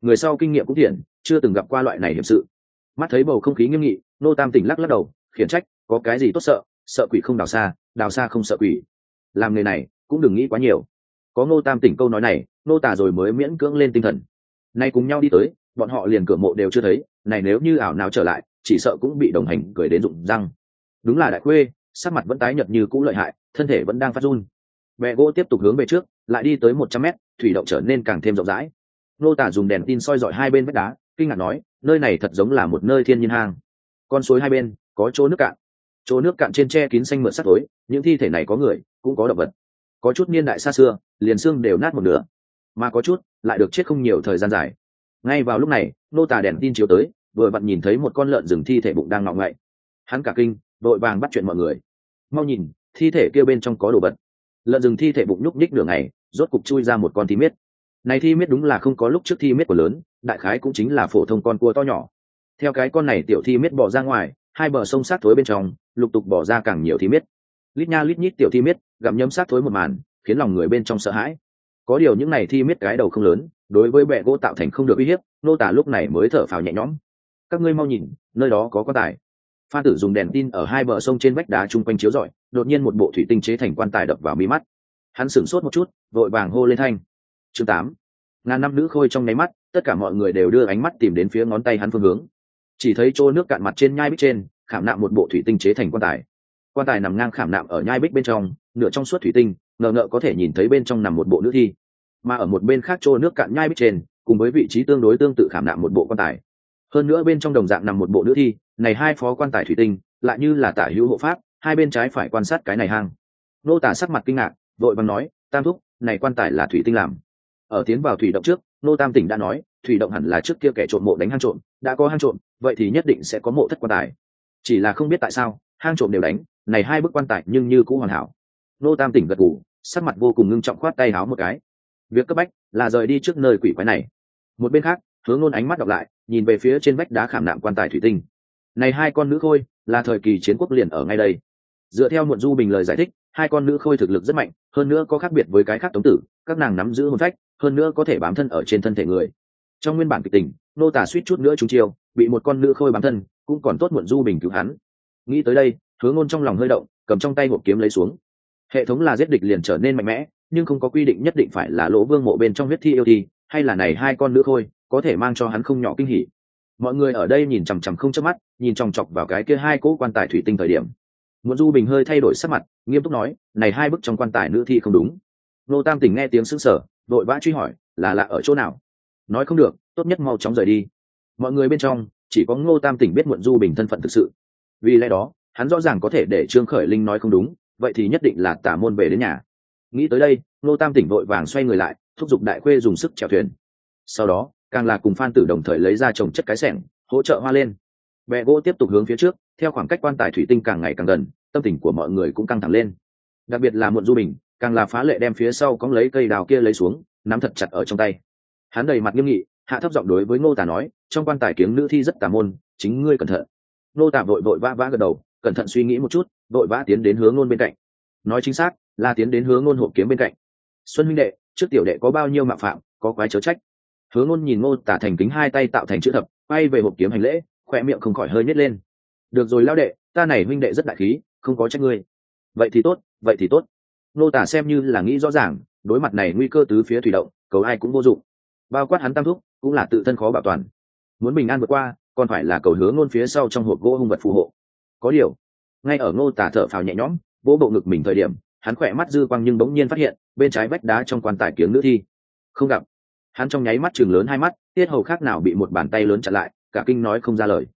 người sau kinh nghiệm cũng thiện, chưa từng gặp qua loại này hiểm sự. Mắt thấy bầu không khí nghiêm nghị, Ngô Tam Tỉnh lắc lắc đầu khiển trách, có cái gì tốt sợ, sợ quỷ không đào xa không sợ quỷ. Làm người này cũng đừng nghĩ quá nhiều. Có Ngô Tam Tỉnh câu nói này, Ngô Tả rồi mới miễn cưỡng lên tinh thần. Nay cùng nhau đi tới, bọn họ liền cửa mộ đều chưa thấy, này nếu như ảo nào trở lại, chỉ sợ cũng bị đồng hành cười đến rụng răng. Đúng là đại khuê, sắc mặt vẫn tái nhợt như cũ lợi hại, thân thể vẫn đang phát run. Bè gỗ tiếp tục hướng về trước, lại đi tới 100 mét, thủy động trở nên càng thêm rộng rãi. Ngô Tả dùng đèn tin soi dọi hai bên vách đá, kinh ngạc nói, nơi này thật giống là một nơi thiên nhiên hang. Con suối hai bên có chỗ nước cạn, chỗ nước cạn trên che kín xanh mượt sắt tối, những thi thể này có người, cũng có động vật. Có chút niên đại xa xưa, liền xương đều nát một nửa, mà có chút lại được chết không nhiều thời gian dài. Ngay vào lúc này, Ngô Tả đèn tin chiếu tới, vừa vặn nhìn thấy một con lợn rừng thi thể bụng đang ngọ ngậy. Hắn cả kinh, đội vàng bắt chuyện mọi người. Mau nhìn, thi thể kia bên trong có đồ vật. Lợn rừng thi thể bụng nhúc nhích nửa ngày, rốt cục chui ra một con thi miết. Này thi miết đúng là không có lúc trước thi miết của lớn, đại khái cũng chính là phổ thông con cua to nhỏ. Theo cái con này tiểu thi miết bò ra ngoài, hai bờ sông sát thối bên trong lục tục bỏ ra càng nhiều thi miết. Lít nha lít nhít tiểu thi miết gặm nhấm sát thối một màn, khiến lòng người bên trong sợ hãi. Có điều những này thi miết cái đầu không lớn, đối với bẹ gỗ tạo thành không được uy hiếp, Nô Tả lúc này mới thở phào nhẹ nhõm. Các ngươi mau nhìn, nơi đó có quan tài. Phan Tử dùng đèn tin ở hai bờ sông trên vách đá chung quanh chiếu rọi, đột nhiên một bộ thủy tinh chế thành quan tài đập vào mí mắt. Hắn sửng sốt một chút, vội vàng hô lên thanh. Chương 8. Ngàn năm nữ khôi trong nháy mắt, tất cả mọi người đều đưa ánh mắt tìm đến phía ngón tay hắn phương hướng. Chỉ thấy chỗ nước cạn mặt trên nhai bích trên, khảm nạm một bộ thủy tinh chế thành quan tài. Quan tài nằm ngang khảm nạm ở nhai bích bên trong, nửa trong suốt thủy tinh, ngờ ngợ có thể nhìn thấy bên trong nằm một bộ nữ thi. Mà ở một bên khác chỗ nước cạn nhai bích trên, cùng với vị trí tương đối tương tự khảm nạm một bộ quan tài. Hơn nữa bên trong đồng dạng nằm một bộ nữ thi, này hai phó quan tài thủy tinh, lại như là tả hữu hộ pháp, hai bên trái phải quan sát cái này hang. Nô Tả sắc mặt kinh ngạc, vội vàng nói, Tam thúc, này quan tài là thủy tinh làm. Ở tiến vào thủy động trước, Nô Tam Tỉnh đã nói, thủy động hẳn là trước kia kẻ trộm mộ đánh hang trộm, đã có hang trộm, vậy thì nhất định sẽ có mộ thất quan tài. Chỉ là không biết tại sao, hang trộm đều đánh, này hai bức quan tài nhưng như cũng hoàn hảo. Nô Tam Tỉnh gật gù, sắc mặt vô cùng ngưng trọng khoát tay háo một cái. Việc cấp bách là rời đi trước nơi quỷ quái này. Một bên khác, Hướng Nôn ánh mắt đọc lại, nhìn về phía trên vách đá khảm nạm quan tài thủy tinh. Này hai con nữ khôi, là thời kỳ chiến quốc liền ở ngay đây. Dựa theo Muộn Du Bình lời giải thích, hai con nữ khôi thực lực rất mạnh, hơn nữa có khác biệt với cái khác tống tử, các nàng nắm giữ hồn phách, hơn nữa có thể bám thân ở trên thân thể người. Trong nguyên bản kịch tình, Nô Tả suýt chút nữa trúng chiêu, bị một con nữ khôi bám thân, cũng còn tốt Muộn Du Bình cứu hắn. Nghĩ tới đây, Hướng Nôn trong lòng hơi động, cầm trong tay hộp kiếm lấy xuống. Hệ thống là giết địch liền trở nên mạnh mẽ, nhưng không có quy định nhất định phải là Lỗ Vương mộ bên trong huyết thi yêu thi, hay là này hai con nữ khôi, có thể mang cho hắn không nhỏ kinh hỉ. Mọi người ở đây nhìn chằm chằm không chớp mắt, nhìn chòng chọc vào cái kia hai cỗ quan tài thủy tinh thời điểm. Muộn Du Bình hơi thay đổi sắc mặt, nghiêm túc nói, này hai bức trong quan tài nữ thi không đúng. Nô Tam Tỉnh nghe tiếng sững sờ, vội vã truy hỏi, là ở chỗ nào? Nói không được, tốt nhất mau chóng rời đi. Mọi người bên trong chỉ có Ngô Tam Tỉnh biết Muộn Du Bình thân phận thực sự, vì lẽ đó hắn rõ ràng có thể để Trương Khởi Linh nói không đúng, vậy thì nhất định là tả môn về đến nhà. Nghĩ tới đây, Ngô Tam Tỉnh vội vàng xoay người lại, thúc giục đại khuê dùng sức chèo thuyền. Sau đó càng là cùng Phan Tử đồng thời lấy ra chồng chất cái xẻng, hỗ trợ hoa lên. Bè gỗ tiếp tục hướng phía trước, theo khoảng cách quan tài thủy tinh càng ngày càng gần, tâm tình của mọi người cũng căng thẳng lên. Đặc biệt là Muộn Du Bình, càng là phá lệ đem phía sau cóng lấy cây đào kia lấy xuống, nắm thật chặt ở trong tay. Hắn đầy mặt nghiêm nghị, hạ thấp giọng đối với Ngô Tả nói, trong quan tài kiếng nữ thi rất tà môn, chính ngươi cẩn thận. Ngô Tả vội vội vã vã gật đầu, cẩn thận suy nghĩ một chút, vội vã tiến đến Hướng Nôn bên cạnh. Nói chính xác là tiến đến Hướng Nôn hộp kiếm bên cạnh. Xuân huynh đệ, trước tiểu đệ có bao nhiêu mạo phạm, có quái chớ trách. Hướng Nôn nhìn Ngô Tả thành kính hai tay tạo thành chữ thập, quay về hộp kiếm hành lễ, khỏe miệng không khỏi hơi nhếch lên. Được rồi lão đệ, ta này huynh đệ rất đại khí, không có trách ngươi. Vậy thì tốt, vậy thì tốt. Ngô Tả xem như là nghĩ rõ ràng, đối mặt này nguy cơ tứ phía thủy động, cầu ai cũng vô dụng. Bao quát hắn Tam thúc, cũng là tự thân khó bảo toàn. Muốn bình an vượt qua, còn phải là cầu Hướng Nôn phía sau trong hộp gỗ hung vật phù hộ. Có điều, ngay ở Ngô Tả thở phào nhẹ nhõm, vỗ bộ ngực mình thời điểm, hắn khỏe mắt dư quang nhưng bỗng nhiên phát hiện, bên trái vách đá trong quan tài kiếng nữ thi không gặp. Hắn trong nháy mắt chừng lớn hai mắt, tiết hầu khác nào bị một bàn tay lớn chặn lại, cả kinh nói không ra lời.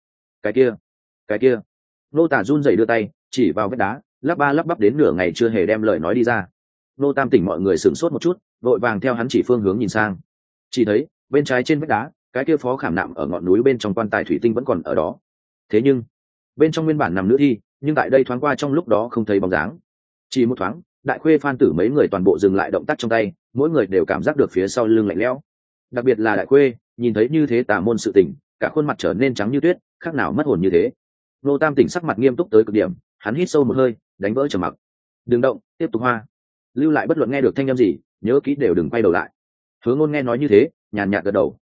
Cái kia. Ngô Tả run rẩy đưa tay chỉ vào vách đá, lắp ba lắp bắp đến nửa ngày chưa hề đem lời nói đi ra. Ngô Tam Tỉnh mọi người sửng sốt một chút, vội vàng theo hắn chỉ phương hướng nhìn sang. Chỉ thấy bên trái trên vách đá, cái kia phó khảm nạm ở ngọn núi bên trong quan tài thủy tinh vẫn còn ở đó. Thế nhưng bên trong nguyên bản nằm nữ thi, nhưng tại đây thoáng qua trong lúc đó không thấy bóng dáng. Chỉ một thoáng, đại khuê Phan Tử mấy người toàn bộ dừng lại động tác trong tay, mỗi người đều cảm giác được phía sau lưng lạnh lẽo. Đặc biệt là đại khuê, nhìn thấy như thế tà môn sự tình, cả khuôn mặt trở nên trắng như tuyết, khác nào mất hồn như thế. Ngô Tam Tỉnh sắc mặt nghiêm túc tới cực điểm, hắn hít sâu một hơi, đánh vỡ trầm mặc. Đừng động, tiếp tục hoa. Lưu lại bất luận nghe được thanh âm gì, nhớ kỹ đều đừng quay đầu lại. Hướng Nôn nghe nói như thế, nhàn nhạt gật đầu.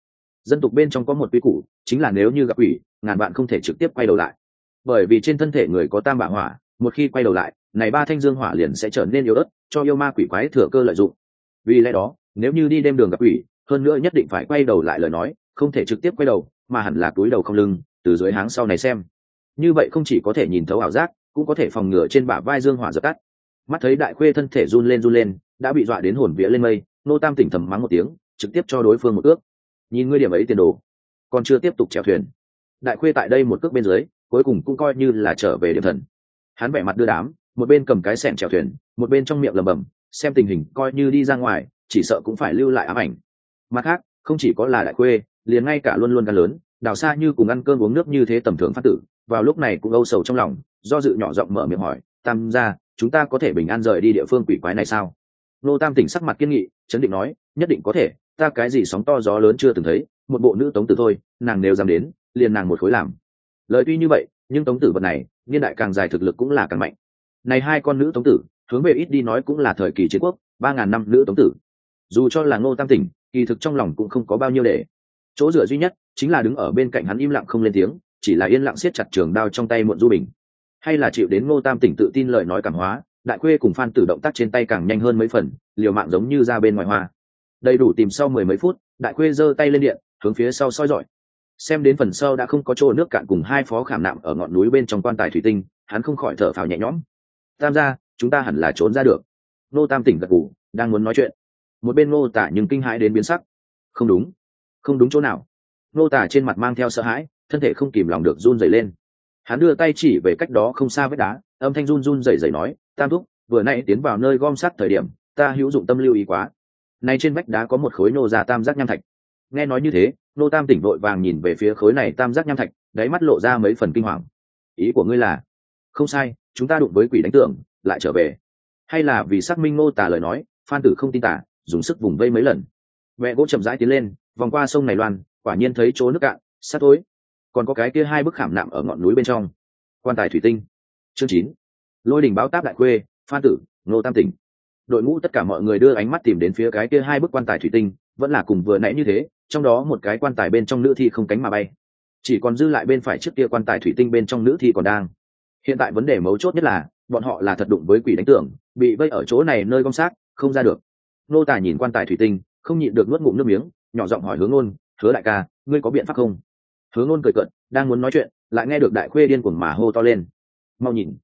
Dân tục bên trong có một quy củ, chính là nếu như gặp quỷ, ngàn vạn không thể trực tiếp quay đầu lại, bởi vì trên thân thể người có tam bả hỏa, một khi quay đầu lại, này ba thanh dương hỏa liền sẽ trở nên yếu ớt, cho yêu ma quỷ quái thừa cơ lợi dụng. Vì lẽ đó, nếu như đi đêm đường gặp quỷ, hơn nữa nhất định phải quay đầu lại lời nói, không thể trực tiếp quay đầu, mà hẳn là cúi đầu không lưng, từ dưới háng sau này xem. Như vậy không chỉ có thể nhìn thấu ảo giác, cũng có thể phòng ngừa trên bả vai dương hỏa dập tắt. Mắt thấy Đại Khuê thân thể run lên, đã bị dọa đến hồn vía lên mây, Nô Tam tỉnh thầm mắng một tiếng, trực tiếp cho đối phương một ước. Nhìn ngươi điểm ấy tiền đồ, còn chưa tiếp tục chèo thuyền. Đại Khuê tại đây một cước bên dưới, cuối cùng cũng coi như là trở về điểm thần. Hắn vẻ mặt đưa đám, một bên cầm cái xẻng chèo thuyền, một bên trong miệng lẩm bẩm, xem tình hình coi như đi ra ngoài, chỉ sợ cũng phải lưu lại ám ảnh. Mặt khác, không chỉ có là Đại Khuê, liền ngay cả luôn gan lớn, Đào Sa Như cùng ăn cơm uống nước như thế tầm thường phát tử, vào lúc này cũng âu sầu trong lòng, do dự nhỏ giọng mở miệng hỏi, Tam gia, chúng ta có thể bình an rời đi địa phương quỷ quái này sao? Nô Tam tỉnh sắc mặt kiên nghị, chấn định nói, nhất định có thể, ta cái gì sóng to gió lớn chưa từng thấy, một bộ nữ tống tử thôi, nàng nếu dám đến, liền nàng một khối làm. Lời tuy như vậy, nhưng tống tử vật này, niên đại càng dài thực lực cũng là càng mạnh. Này hai con nữ tống tử, hướng về ít đi nói cũng là thời kỳ chiến quốc, 3000 năm nữ tống tử. Dù cho là Ngô Tam tỉnh, kỳ thực trong lòng cũng không có bao nhiêu để. Chỗ dựa duy nhất chính là đứng ở bên cạnh hắn im lặng không lên tiếng, chỉ là yên lặng siết chặt trường đao trong tay muộn du bình. Hay là chịu đến Ngô Tam tỉnh tự tin lời nói cảm hóa, Đại Khuê cùng Phan Tử động tác trên tay càng nhanh hơn mấy phần, liều mạng giống như ra bên ngoài hoa. Đầy đủ tìm sau 10 mấy phút, Đại Khuê giơ tay lên điện, hướng phía sau soi rọi. Xem đến phần sau đã không có chỗ nước cạn cùng hai phó khảm nạm ở ngọn núi bên trong quan tài thủy tinh, hắn không khỏi thở phào nhẹ nhõm. Tam gia, chúng ta hẳn là trốn ra được. Ngô Tam tỉnh gật gù, đang muốn nói chuyện. Một bên Ngô Tả nhưng kinh hãi đến biến sắc. Không đúng, không đúng chỗ nào? Ngô Tả trên mặt mang theo sợ hãi, thân thể không kìm lòng được run rẩy lên. Hắn đưa tay chỉ về cách đó không xa vết đá, âm thanh run rẩy rẩy nói, Tam thúc, vừa nãy tiến vào nơi gom sắt thời điểm, ta hữu dụng tâm lưu ý quá. Này trên vách đá có một khối nô ra tam giác nham thạch. Nghe nói như thế, Nô Tam tỉnh vội vàng nhìn về phía khối này tam giác nham thạch, đáy mắt lộ ra mấy phần kinh hoàng. Ý của ngươi là? Không sai, chúng ta đụng với quỷ đánh tưởng, lại trở về. Hay là vì xác minh Ngô Tả lời nói, Phan Tử không tin tả, dùng sức vùng vây mấy lần. Mẹ gỗ chậm rãi tiến lên, vòng qua sông này loan, quả nhiên thấy chỗ nước cạn, sát tối. Còn có cái kia hai bức khảm nạm ở ngọn núi bên trong. Quan tài thủy tinh. Chương 9. Lôi đỉnh báo táp Đại Khuê, Phan Tử, Ngô Tam tỉnh. Đội ngũ tất cả mọi người đưa ánh mắt tìm đến phía cái kia hai bức quan tài thủy tinh, vẫn là cùng vừa nãy như thế, trong đó một cái quan tài bên trong nữ thi không cánh mà bay, chỉ còn dư lại bên phải trước kia quan tài thủy tinh bên trong nữ thi còn đang. Hiện tại vấn đề mấu chốt nhất là bọn họ là thật đụng với quỷ đánh tưởng, bị vây ở chỗ này nơi gom xác, không ra được. Nô Tài nhìn quan tài thủy tinh, không nhịn được nuốt ngụm nước miếng, nhỏ giọng hỏi Hướng Nôn, Hứa đại ca, ngươi có biện pháp không? Hướng Nôn cười cợt, đang muốn nói chuyện, lại nghe được Đại Khuê điên cuồng mà hô to lên, mau nhìn,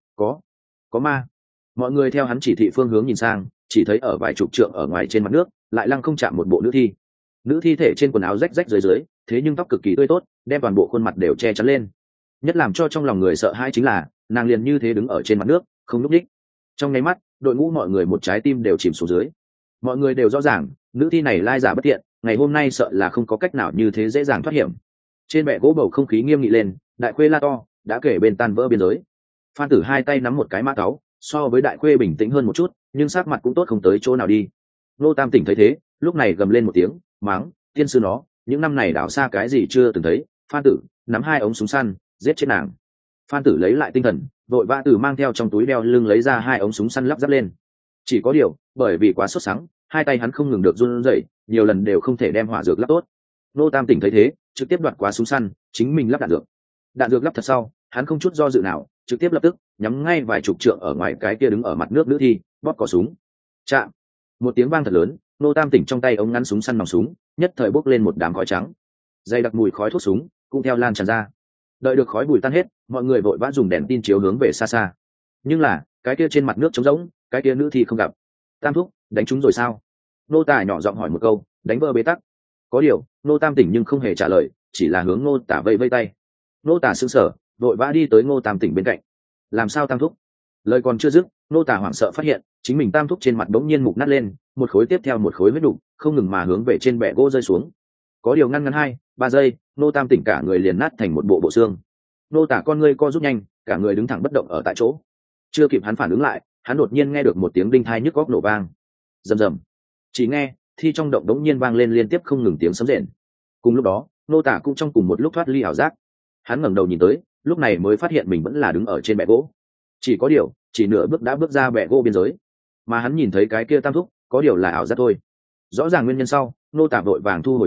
có ma. Mọi người theo hắn chỉ thị phương hướng nhìn sang, chỉ thấy ở vài chục trượng ở ngoài trên mặt nước, lại lăng không chạm một bộ nữ thi. Nữ thi thể trên quần áo rách rách dưới, thế nhưng tóc cực kỳ tươi tốt, đem toàn bộ khuôn mặt đều che chắn lên. Nhất làm cho trong lòng người sợ hãi chính là, nàng liền như thế đứng ở trên mặt nước, không nhúc nhích. Trong nháy mắt, đội ngũ mọi người một trái tim đều chìm xuống dưới. Mọi người đều rõ ràng, nữ thi này lai giả bất tiện, ngày hôm nay sợ là không có cách nào như thế dễ dàng thoát hiểm. Trên bệ gỗ bầu không khí nghiêm nghị lên, Đại Khuê la to, đã kể bên tan vỡ biên giới. Phan Tử hai tay nắm một cái mã táo, so với Đại Khuê bình tĩnh hơn một chút, nhưng sắc mặt cũng tốt không tới chỗ nào đi. Nô Tam tỉnh thấy thế, lúc này gầm lên một tiếng, mắng, tiên sư nó, những năm này đảo xa cái gì chưa từng thấy. Phan Tử nắm hai ống súng săn, giết chết nàng. Phan Tử lấy lại tinh thần, vội vã từ mang theo trong túi đeo lưng lấy ra hai ống súng săn lắp ráp lên. Chỉ có điều, bởi vì quá sốt sắng, hai tay hắn không ngừng được run rẩy, nhiều lần đều không thể đem hỏa dược lắp tốt. Nô Tam tỉnh thấy thế, trực tiếp đoạt quá súng săn, chính mình lắp đạn dược. Đạn dược lắp thật sau, hắn không chút do dự nào, trực tiếp lập tức nhắm ngay vài chục trượng ở ngoài cái kia đứng ở mặt nước nữ thi, bóp cò súng. Chạm. Một tiếng vang thật lớn, Nô Tam tỉnh trong tay ống ngắn súng săn nòng súng, nhất thời bốc lên một đám khói trắng. Dày đặc mùi khói thuốc súng cũng theo lan tràn ra. Đợi được khói bụi tan hết, mọi người vội vã dùng đèn tin chiếu hướng về xa xa. Nhưng là, cái kia trên mặt nước trống rỗng, cái kia nữ thi không gặp. Tam thúc, đánh chúng rồi sao? Nô Tả nhỏ giọng hỏi một câu, đánh vỡ bế tắc. Có điều, Nô Tam tỉnh nhưng không hề trả lời, chỉ là hướng Nô Tả vẫy vẫy tay. Nô Tả sững sờ, vội vã đi tới Nô Tam tỉnh bên cạnh. Làm sao Tam thúc? Lời còn chưa dứt, Nô Tả hoảng sợ phát hiện, chính mình Tam thúc trên mặt bỗng nhiên mục nát lên, một khối tiếp theo một khối huyết đục, không ngừng mà hướng về trên bệ gỗ rơi xuống. Có điều ngăn 2-3 giây, Nô Tam tỉnh cả người liền nát thành một bộ bộ xương. Nô Tả con ngươi co rút nhanh, cả người đứng thẳng bất động ở tại chỗ. Chưa kịp hắn phản ứng lại, hắn đột nhiên nghe được một tiếng đinh thai nhức góc nổ vang. Rầm rầm. Chỉ nghe, thi trong động đống nhiên vang lên liên tiếp không ngừng tiếng sấm rền. Cùng lúc đó, Nô Tả cũng trong cùng một lúc thoát ly ảo giác. Hắn ngẩng đầu nhìn tới, lúc này mới phát hiện mình vẫn là đứng ở trên bệ gỗ. Chỉ có điều, chỉ nửa bước đã bước ra bệ gỗ biên giới, mà hắn nhìn thấy cái kia Tam thúc, có điều là ảo giác thôi. Rõ ràng nguyên nhân sau, Nô Tả vội vàng thu hồi chân,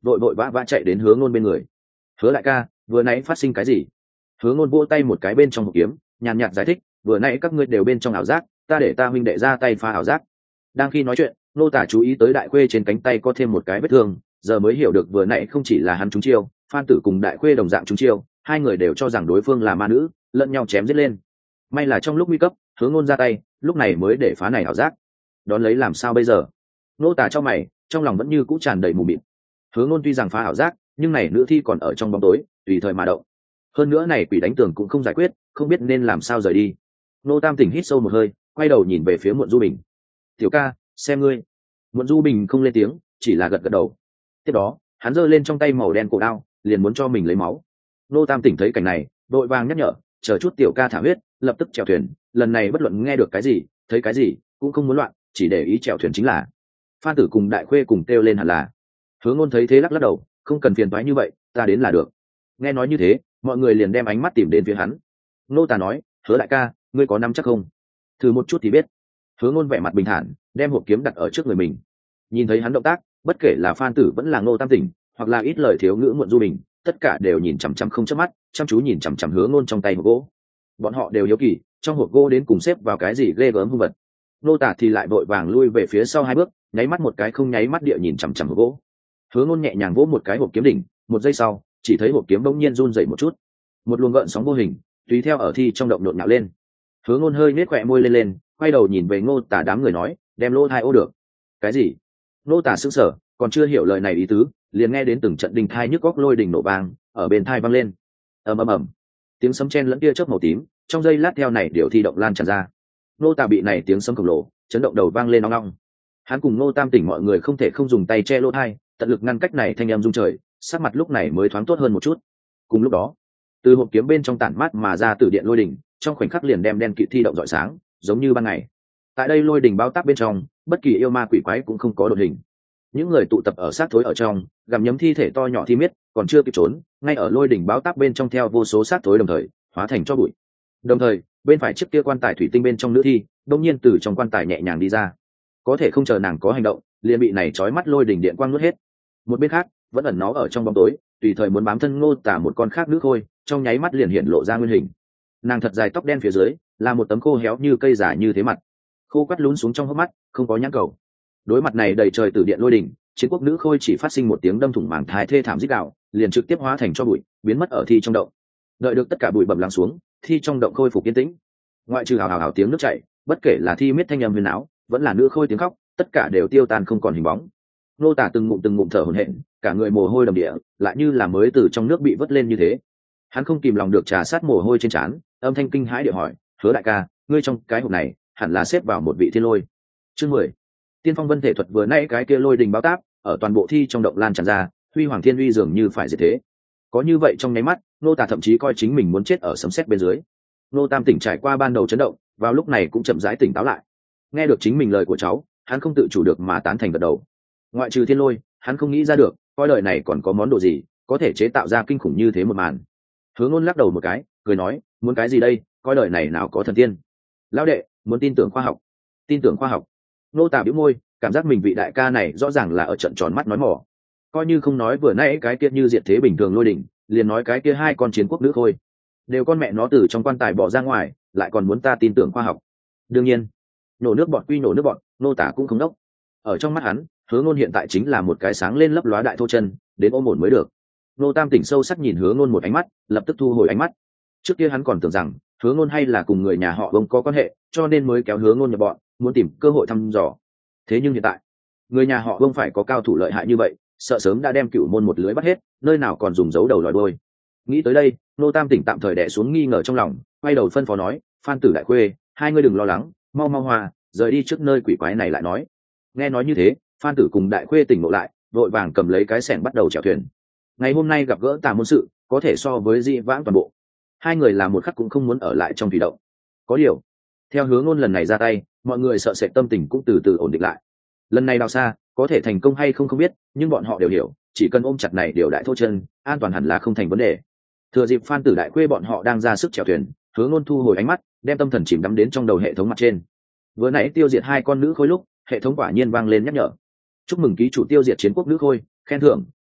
vội vội vã vã chạy đến Hứa Ngôn bên người. Hứa đại ca, vừa nãy phát sinh cái gì? Hứa Ngôn vỗ tay một cái bên trong hộp kiếm, nhàn nhạt giải thích, vừa nãy các ngươi đều bên trong ảo giác, ta để ta huynh đệ ra tay phá ảo giác. Đang khi nói chuyện, Nô Tả chú ý tới Đại Khuê trên cánh tay có thêm một cái vết thương, giờ mới hiểu được vừa nãy không chỉ là hắn trúng chiêu, Phan Tử cùng Đại Khuê đồng dạng trúng chiêu, hai người đều cho rằng đối phương là ma nữ, lẫn nhau chém giết lên. May là trong lúc nguy cấp, Hứa Ngôn ra tay, lúc này mới để phá này ảo giác. Đón lấy làm sao bây giờ? Nô Tả cho mày, trong lòng vẫn như cũ tràn đầy mù mịt. Hứa Ngôn tuy rằng phá ảo giác, nhưng này nữ thi còn ở trong bóng tối, tùy thời mà động. Hơn nữa này quỷ đánh tường cũng không giải quyết, không biết nên làm sao rời đi. Nô Tam Tỉnh hít sâu một hơi, quay đầu nhìn về phía Muộn Du Bình. "Tiểu ca, xem ngươi." Muộn Du Bình không lên tiếng, chỉ là gật gật đầu. Tiếp đó, hắn giơ lên trong tay màu đen cổ đao, liền muốn cho mình lấy máu. Nô Tam Tỉnh thấy cảnh này, đội vàng nhắc nhở, chờ chút tiểu ca thả huyết, lập tức chèo thuyền, lần này bất luận nghe được cái gì, thấy cái gì, cũng không muốn loạn, chỉ để ý chèo thuyền chính là. Phan Tử cùng Đại Khuê cùng kêu lên hẳn là. Hứa Ngôn thấy thế lắc lắc đầu, không cần phiền toái như vậy, ta đến là được. Nghe nói như thế, mọi người liền đem ánh mắt tìm đến phía hắn. Nô Tả nói, Hứa đại ca, ngươi có nắm chắc không? Thử một chút thì biết. Hứa Ngôn vẻ mặt bình thản, đem hộp kiếm đặt ở trước người mình. Nhìn thấy hắn động tác, bất kể là Phan Tử vẫn là Ngô Tam Tỉnh, hoặc là ít lời thiếu ngữ Muộn Du Bình, tất cả đều nhìn chằm chằm không chớp mắt, chăm chú nhìn chằm chằm Hứa Ngôn trong tay hộp gỗ. Bọn họ đều hiếu kỳ, trong hộp gỗ đến cùng xếp vào cái gì ghê gớm hung vật. Nô Tả thì lại vội vàng lui về phía sau hai bước, nháy mắt một cái không nháy mắt địa nhìn chằm chằm hộp gỗ. Hứa Ngôn nhẹ nhàng vỗ một cái hộp kiếm đỉnh, một giây sau, chỉ thấy hộp kiếm bỗng nhiên run rẩy một chút, một luồng gợn sóng vô hình tùy theo ở thi trong động nhộn nhạo lên. Hứa Ngôn hơi nết khỏe môi lên, quay đầu nhìn về Ngô Tả đám người nói, đem lỗ thai ô được. Cái gì? Ngô Tả sững sờ, còn chưa hiểu lời này ý tứ, liền nghe đến từng trận đình thai nhức góc lôi đình nổ vang ở bên thai vang lên. Ầm ầm ầm, tiếng sấm chen lẫn tia chớp màu tím, trong giây lát theo này điều thi động lan tràn ra. Ngô Tả bị này tiếng sấm khổng lồ chấn động đầu vang lên ong ong. Hắn cùng Ngô Tam Tỉnh mọi người không thể không dùng tay che lỗ thai, tận lực ngăn cách này thanh âm rung trời, sắc mặt lúc này mới thoáng tốt hơn một chút. Cùng lúc đó, từ hộp kiếm bên trong tản mát mà ra từ điện lôi đỉnh, trong khoảnh khắc liền đem đen kịt thi động rọi sáng, giống như ban ngày. Tại đây lôi đỉnh bao tác bên trong, bất kỳ yêu ma quỷ quái cũng không có đột hình. Những người tụ tập ở sát thối ở trong, gặm nhấm thi thể to nhỏ thi miết, còn chưa kịp trốn, ngay ở lôi đỉnh báo tác bên trong theo vô số sát thối đồng thời hóa thành cho bụi. Đồng thời, bên phải chiếc kia quan tài thủy tinh bên trong nữ thi, đột nhiên từ trong quan tài nhẹ nhàng đi ra. Có thể không chờ nàng có hành động, liền bị này chói mắt lôi đỉnh điện quang nuốt hết. Một bên khác, vẫn ẩn nó ở trong bóng tối, tùy thời muốn bám thân Ngô Tả một con khác nữ khôi, trong nháy mắt liền hiện lộ ra nguyên hình. Nàng thật dài tóc đen phía dưới là một tấm khô héo như cây giả như thế mặt, khô quắt lún xuống trong hốc mắt, không có nhãn cầu. Đối mặt này đầy trời tử điện lôi đỉnh, chiến quốc nữ khôi chỉ phát sinh một tiếng đâm thủng màng thai thê thảm rít gào, liền trực tiếp hóa thành cho bụi, biến mất ở thi trong động. Đợi được tất cả bụi bặm lắng xuống, thi trong động khôi phục yên tĩnh. Ngoại trừ hào hào hào tiếng nước chảy, bất kể là thi miết thanh âm huyền áo, vẫn là nữ khôi tiếng khóc, tất cả đều tiêu tan không còn hình bóng. Nô Tả từng ngụm thở hổn hển, cả người mồ hôi đầm địa, lại như là mới từ trong nước bị vớt lên như thế. Hắn không kìm lòng được trà sát mồ hôi trên trán, âm thanh kinh hãi địa hỏi, Hứa đại ca, ngươi trong cái hộp này hẳn là xếp vào một vị thiên lôi. Chương 10. Tiên phong vân thể thuật. Vừa nãy cái kia lôi đình báo táp ở toàn bộ thi trong động lan tràn ra, huy hoàng thiên uy dường như phải diệt thế. Có như vậy trong nháy mắt, Nô Tả thậm chí coi chính mình muốn chết ở sấm sét bên dưới. Nô Tam Tỉnh trải qua ban đầu chấn động, vào lúc này cũng chậm rãi tỉnh táo lại. Nghe được chính mình lời của cháu, hắn không tự chủ được mà tán thành gật đầu. Ngoại trừ thiên lôi, hắn không nghĩ ra được coi đời này còn có món đồ gì có thể chế tạo ra kinh khủng như thế một màn. Hứa Ngôn lắc đầu một cái, cười nói, muốn cái gì đây, coi đời này nào có thần tiên. Lão đệ, muốn tin tưởng khoa học. Tin tưởng khoa học. Nô Tả bĩu môi, cảm giác mình vị đại ca này rõ ràng là ở trận tròn mắt nói mỏ. Coi như không nói vừa nãy cái kia như diệt thế bình thường lôi đỉnh, liền nói cái kia hai con chiến quốc nữ thôi, đều con mẹ nó từ trong quan tài bỏ ra ngoài, lại còn muốn ta tin tưởng khoa học. Đương nhiên, nổ nước bọt quy nổ nước bọt, Nô Tả cũng không đốc. Ở trong mắt hắn, Hứa Ngôn hiện tại chính là một cái sáng lên lấp lóa đại thô chân, đến ôm ổn mới được. Nô Tam Tỉnh sâu sắc nhìn Hứa Ngôn một ánh mắt, lập tức thu hồi ánh mắt. Trước kia hắn còn tưởng rằng Hứa Ngôn hay là cùng người nhà họ Vương có quan hệ, cho nên mới kéo Hứa Ngôn nhập bọn, muốn tìm cơ hội thăm dò. Thế nhưng hiện tại, người nhà họ Vương phải có cao thủ lợi hại như vậy, sợ sớm đã đem Cửu Môn một lưới bắt hết, nơi nào còn dùng giấu đầu lòi đuôi. Nghĩ tới đây, Nô Tam Tỉnh tạm thời đè xuống nghi ngờ trong lòng, quay đầu phân phó nói, Phan Tử Đại Khuê, hai ngươi đừng lo lắng, mau mau hòa, rời đi trước nơi quỷ quái này lại nói. Nghe nói như thế, Phan Tử cùng Đại Khuê tỉnh ngộ lại, vội vàng cầm lấy cái xẻng bắt đầu chèo thuyền. Ngày hôm nay gặp gỡ tà môn sự, có thể so với dị vãng toàn bộ. Hai người làm một khắc cũng không muốn ở lại trong thủy động. Có điều, theo Hứa Ngôn lần này ra tay, mọi người sợ sệt tâm tình cũng từ từ ổn định lại. Lần này đào xa, có thể thành công hay không không biết, nhưng bọn họ đều hiểu, chỉ cần ôm chặt này điều đại thô chân, an toàn hẳn là không thành vấn đề. Thừa dịp Phan Tử Đại Khuê bọn họ đang ra sức chèo thuyền, Hứa Ngôn thu hồi ánh mắt, đem tâm thần chìm đắm đến trong đầu hệ thống mặt trên. Vừa nãy tiêu diệt hai con nữ khôi lúc, hệ thống quả nhiên vang lên nhắc nhở. Chúc mừng ký chủ tiêu diệt chiến quốc nữ khôi, khen thưởng,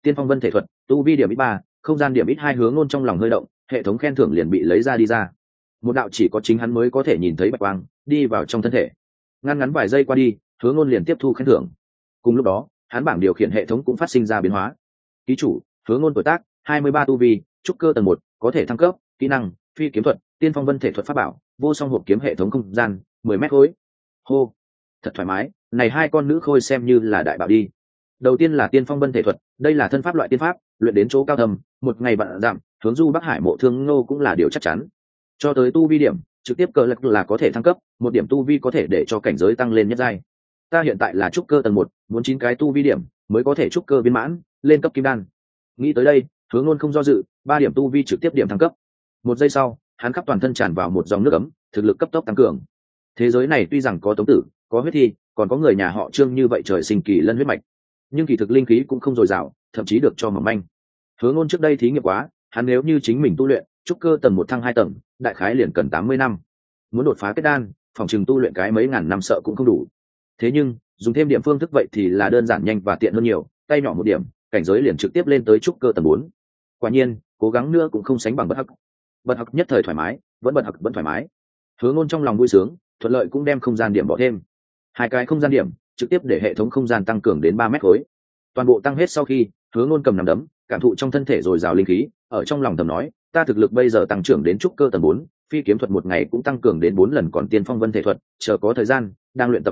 tiên phong vân thể thuật, tu vi điểm ít 3, không gian điểm ít 2. Hướng Ngôn trong lòng hơi động, hệ thống khen thưởng liền bị lấy ra đi ra. Một đạo chỉ có chính hắn mới có thể nhìn thấy bạch quang đi vào trong thân thể. Ngắn ngắn vài giây qua đi, Hướng Ngôn liền tiếp thu khen thưởng. Cùng lúc đó, hắn bảng điều khiển hệ thống cũng phát sinh ra biến hóa. Ký chủ: Hướng Ngôn, tuổi tác 23, tu vi trúc cơ tầng 1, có thể thăng cấp. Kỹ năng: phi kiếm thuật, tiên phong vân thể thuật pháp bảo, vô song hộp kiếm hệ thống không gian 10 mét khối. Hô, thật thoải mái, này hai con nữ khôi xem như là đại bảo đi. Đầu tiên là tiên phong vân thể thuật, đây là thân pháp loại tiên pháp, luyện đến chỗ cao thầm, một ngày vạn dặm, hướng du Bắc Hải mộ thương Ngô cũng là điều chắc chắn. Cho tới tu vi điểm, trực tiếp cờ lực là có thể thăng cấp, một điểm tu vi có thể để cho cảnh giới tăng lên nhất giai. Ta hiện tại là trúc cơ tầng 1, muốn 9 cái tu vi điểm mới có thể trúc cơ viên mãn, lên cấp kim đan. Nghĩ tới đây, Hướng Ngôn không do dự, 3 điểm tu vi trực tiếp điểm thăng cấp. Một giây sau, hắn khắp toàn thân tràn vào một dòng nước ấm, thực lực cấp tốc tăng cường. Thế giới này tuy rằng có tống tử, có huyết thi, còn có người nhà họ Trương như vậy trời sinh kỳ lân huyết mạch, nhưng kỳ thực linh khí cũng không dồi dào, thậm chí được cho mỏng manh. Hướng Ngôn trước đây thí nghiệm quá, hắn nếu như chính mình tu luyện trúc cơ tầng 1 thăng 2 tầng, đại khái liền cần 80 năm. Muốn đột phá kết đan, phòng trường tu luyện cái mấy ngàn năm sợ cũng không đủ. Thế nhưng, dùng thêm điểm phương thức vậy thì là đơn giản nhanh và tiện hơn nhiều, tay nhỏ một điểm, cảnh giới liền trực tiếp lên tới trúc cơ tầng 4. Quả nhiên, cố gắng nữa cũng không sánh bằng bất hắc. Bất hắc nhất thời thoải mái, bất hắc vẫn thoải mái. Hướng Ngôn trong lòng vui sướng, thuận lợi cũng đem không gian điểm bỏ thêm. 2 cái không gian điểm, trực tiếp để hệ thống không gian tăng cường đến 3 mét khối. Toàn bộ tăng hết sau khi, Hướng Ngôn cầm nắm đấm, cảm thụ trong thân thể dồi dào linh khí, ở trong lòng thầm nói, ta thực lực bây giờ tăng trưởng đến trúc cơ tầng 4, phi kiếm thuật một ngày cũng tăng cường đến 4 lần, còn tiên phong vân thể thuật, chờ có thời gian, đang luyện tập.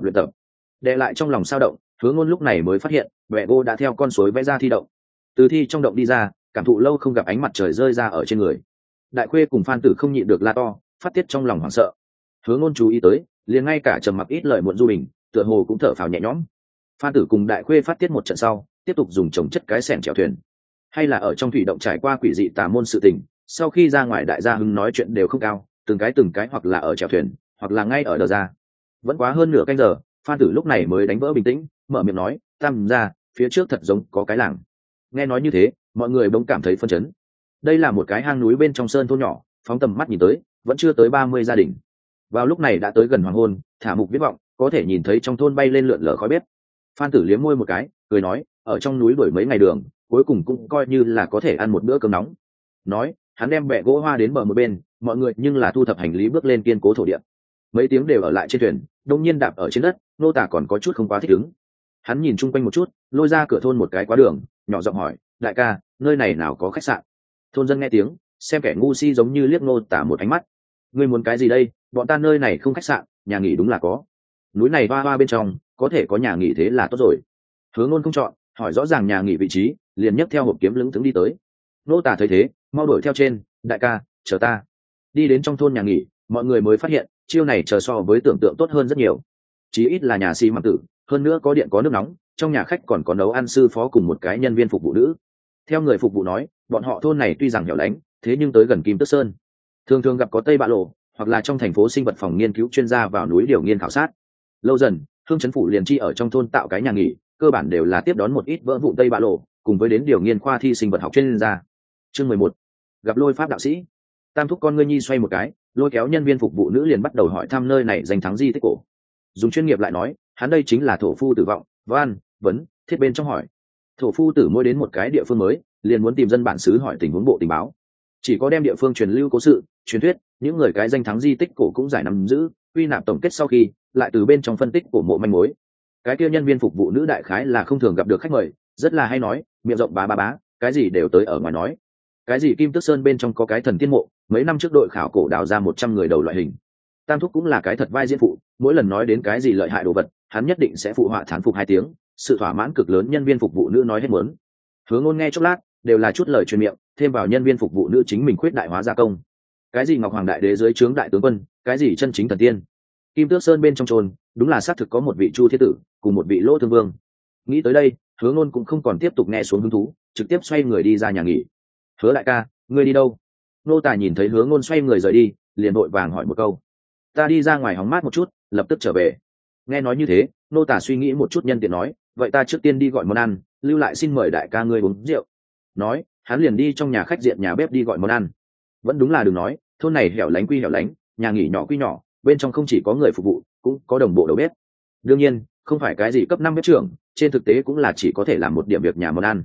Để lại trong lòng sao động, Hướng Ngôn lúc này mới phát hiện, bẹ gỗ đã theo con suối vẽ ra thi động. Từ thi trong động đi ra, cảm thụ lâu không gặp ánh mặt trời rơi ra ở trên người. Đại Khuê cùng Phan Tử không nhịn được la to, phát tiết trong lòng hoảng sợ. Hướng Ngôn chú ý tới, liền ngay cả trầm mặc ít lời muộn Du Bình, tựa hồ cũng thở phào nhẹ nhõm. Phan Tử cùng Đại Khuê phát tiết một trận sau, tiếp tục dùng trồng chất cái xẻng chèo thuyền, hay là ở trong thủy động trải qua quỷ dị tà môn sự tình. Sau khi ra ngoài, đại gia hứng nói chuyện đều không cao, từng cái hoặc là ở chèo thuyền, hoặc là ngay ở đờ ra. Vẫn quá hơn nửa canh giờ, Phan Tử lúc này mới đánh vỡ bình tĩnh, mở miệng nói, tam gia, phía trước thật giống có cái làng. Nghe nói như thế, mọi người bỗng cảm thấy phân chấn. Đây là một cái hang núi bên trong sơn thôn nhỏ, phóng tầm mắt nhìn tới, vẫn chưa tới 30 gia đình. Vào lúc này đã tới gần hoàng hôn, thả mục viết vọng, có thể nhìn thấy trong thôn bay lên lượn lờ khói bếp. Phan Tử liếm môi một cái, cười nói, ở trong núi đuổi mấy ngày đường, cuối cùng cũng coi như là có thể ăn một bữa cơm nóng. Nói, hắn đem bẹ gỗ hoa đến bờ một bên, mọi người nhưng là thu thập hành lý bước lên kiên cố thổ địa. Mấy tiếng đều ở lại trên thuyền, đông nhiên đạp ở trên đất, nô tả còn có chút không quá thích ứng. Hắn nhìn chung quanh một chút, lôi ra cửa thôn một cái quá đường, nhỏ giọng hỏi, đại ca, nơi này nào có khách sạn? Thôn dân nghe tiếng, xem kẻ ngu si giống như liếc nô tả một ánh mắt. Ngươi muốn cái gì đây? Bọn ta nơi này không khách sạn, nhà nghỉ đúng là có. Núi này hoa hoa bên trong, có thể có nhà nghỉ thế là tốt rồi. Hướng Ngôn không chọn, hỏi rõ ràng nhà nghỉ vị trí, liền nhấc theo hộp kiếm lững thững đi tới. Nô tả thấy thế, mau đuổi theo trên, đại ca, chờ ta. Đi đến trong thôn nhà nghỉ, mọi người mới phát hiện, chiêu này chờ so với tưởng tượng tốt hơn rất nhiều. Chí ít là nhà xi măng tử, hơn nữa có điện có nước nóng, trong nhà khách còn có nấu ăn sư phó cùng một cái nhân viên phục vụ nữ. Theo người phục vụ nói, bọn họ thôn này tuy rằng hẻo lánh, thế nhưng tới gần Kim Tước Sơn, thường thường gặp có Tây Bạ Lộ, hoặc là trong thành phố sinh vật phòng nghiên cứu chuyên gia vào núi điều nghiên khảo sát. Lâu dần, Hương Trấn Phủ liền chi ở trong thôn tạo cái nhà nghỉ, cơ bản đều là tiếp đón một ít vỡ vụ Tây Bạ Lộ, cùng với đến điều nghiên khoa thi sinh vật học chuyên gia. Chương 11. Gặp Lôi Pháp đạo sĩ. Tam thúc con ngươi nhi xoay một cái, lôi kéo nhân viên phục vụ nữ liền bắt đầu hỏi thăm nơi này danh thắng di tích cổ. Dùng chuyên nghiệp lại nói, hắn đây chính là thổ phu tử vọng, văn, vấn, thiết bên trong hỏi. Thổ phu tử mỗi đến một cái địa phương mới, liền muốn tìm dân bản xứ hỏi tình huống bộ tình báo. Chỉ có đem địa phương truyền lưu cố sự, truyền thuyết, những người cái danh thắng di tích cổ cũng giải nắm giữ, quy nạp tổng kết sau khi, lại từ bên trong phân tích cổ mộ manh mối. Cái kia nhân viên phục vụ nữ đại khái là không thường gặp được khách mời, rất là hay nói, miệng rộng bá bá, cái gì đều tới ở ngoài nói. Cái gì Kim Tước Sơn bên trong có cái thần tiên mộ, mấy năm trước đội khảo cổ đào ra 100 người đầu loại hình. Tam thúc cũng là cái thật vai diễn phụ, mỗi lần nói đến cái gì lợi hại đồ vật, hắn nhất định sẽ phụ họa thán phục 2 tiếng, sự thỏa mãn cực lớn nhân viên phục vụ nữ nói hết muốn. Hướng Ngôn nghe chốc lát, đều là chút lời truyền miệng, thêm vào nhân viên phục vụ nữ chính mình khuyết đại hóa gia công. Cái gì Ngọc Hoàng đại đế dưới trướng đại tướng quân, cái gì chân chính thần tiên. Kim Tước Sơn bên trong trồn, đúng là xác thực có một vị Chu Thiết Tử, cùng một vị Lỗ Thương Vương. Nghĩ tới đây, Hướng Ngôn cũng không còn tiếp tục nghe xuống hứng thú, trực tiếp xoay người đi ra nhà nghỉ. Hứa đại ca, ngươi đi đâu? Nô Tả nhìn thấy Hướng Ngôn xoay người rời đi, liền vội vàng hỏi một câu. Ta đi ra ngoài hóng mát một chút, lập tức trở về. Nghe nói như thế, Nô Tả suy nghĩ một chút nhân tiện nói, vậy ta trước tiên đi gọi món ăn, lưu lại xin mời đại ca ngươi uống rượu. Nói, hắn liền đi trong nhà khách diện nhà bếp đi gọi món ăn. Vẫn đúng là đừng nói, thôn này hẻo lánh quy hẻo lánh, nhà nghỉ nhỏ quy nhỏ, bên trong không chỉ có người phục vụ, cũng có đồng bộ đầu bếp. Đương nhiên, không phải cái gì cấp 5 bếp trưởng, trên thực tế cũng là chỉ có thể làm một điểm việc nhà món ăn.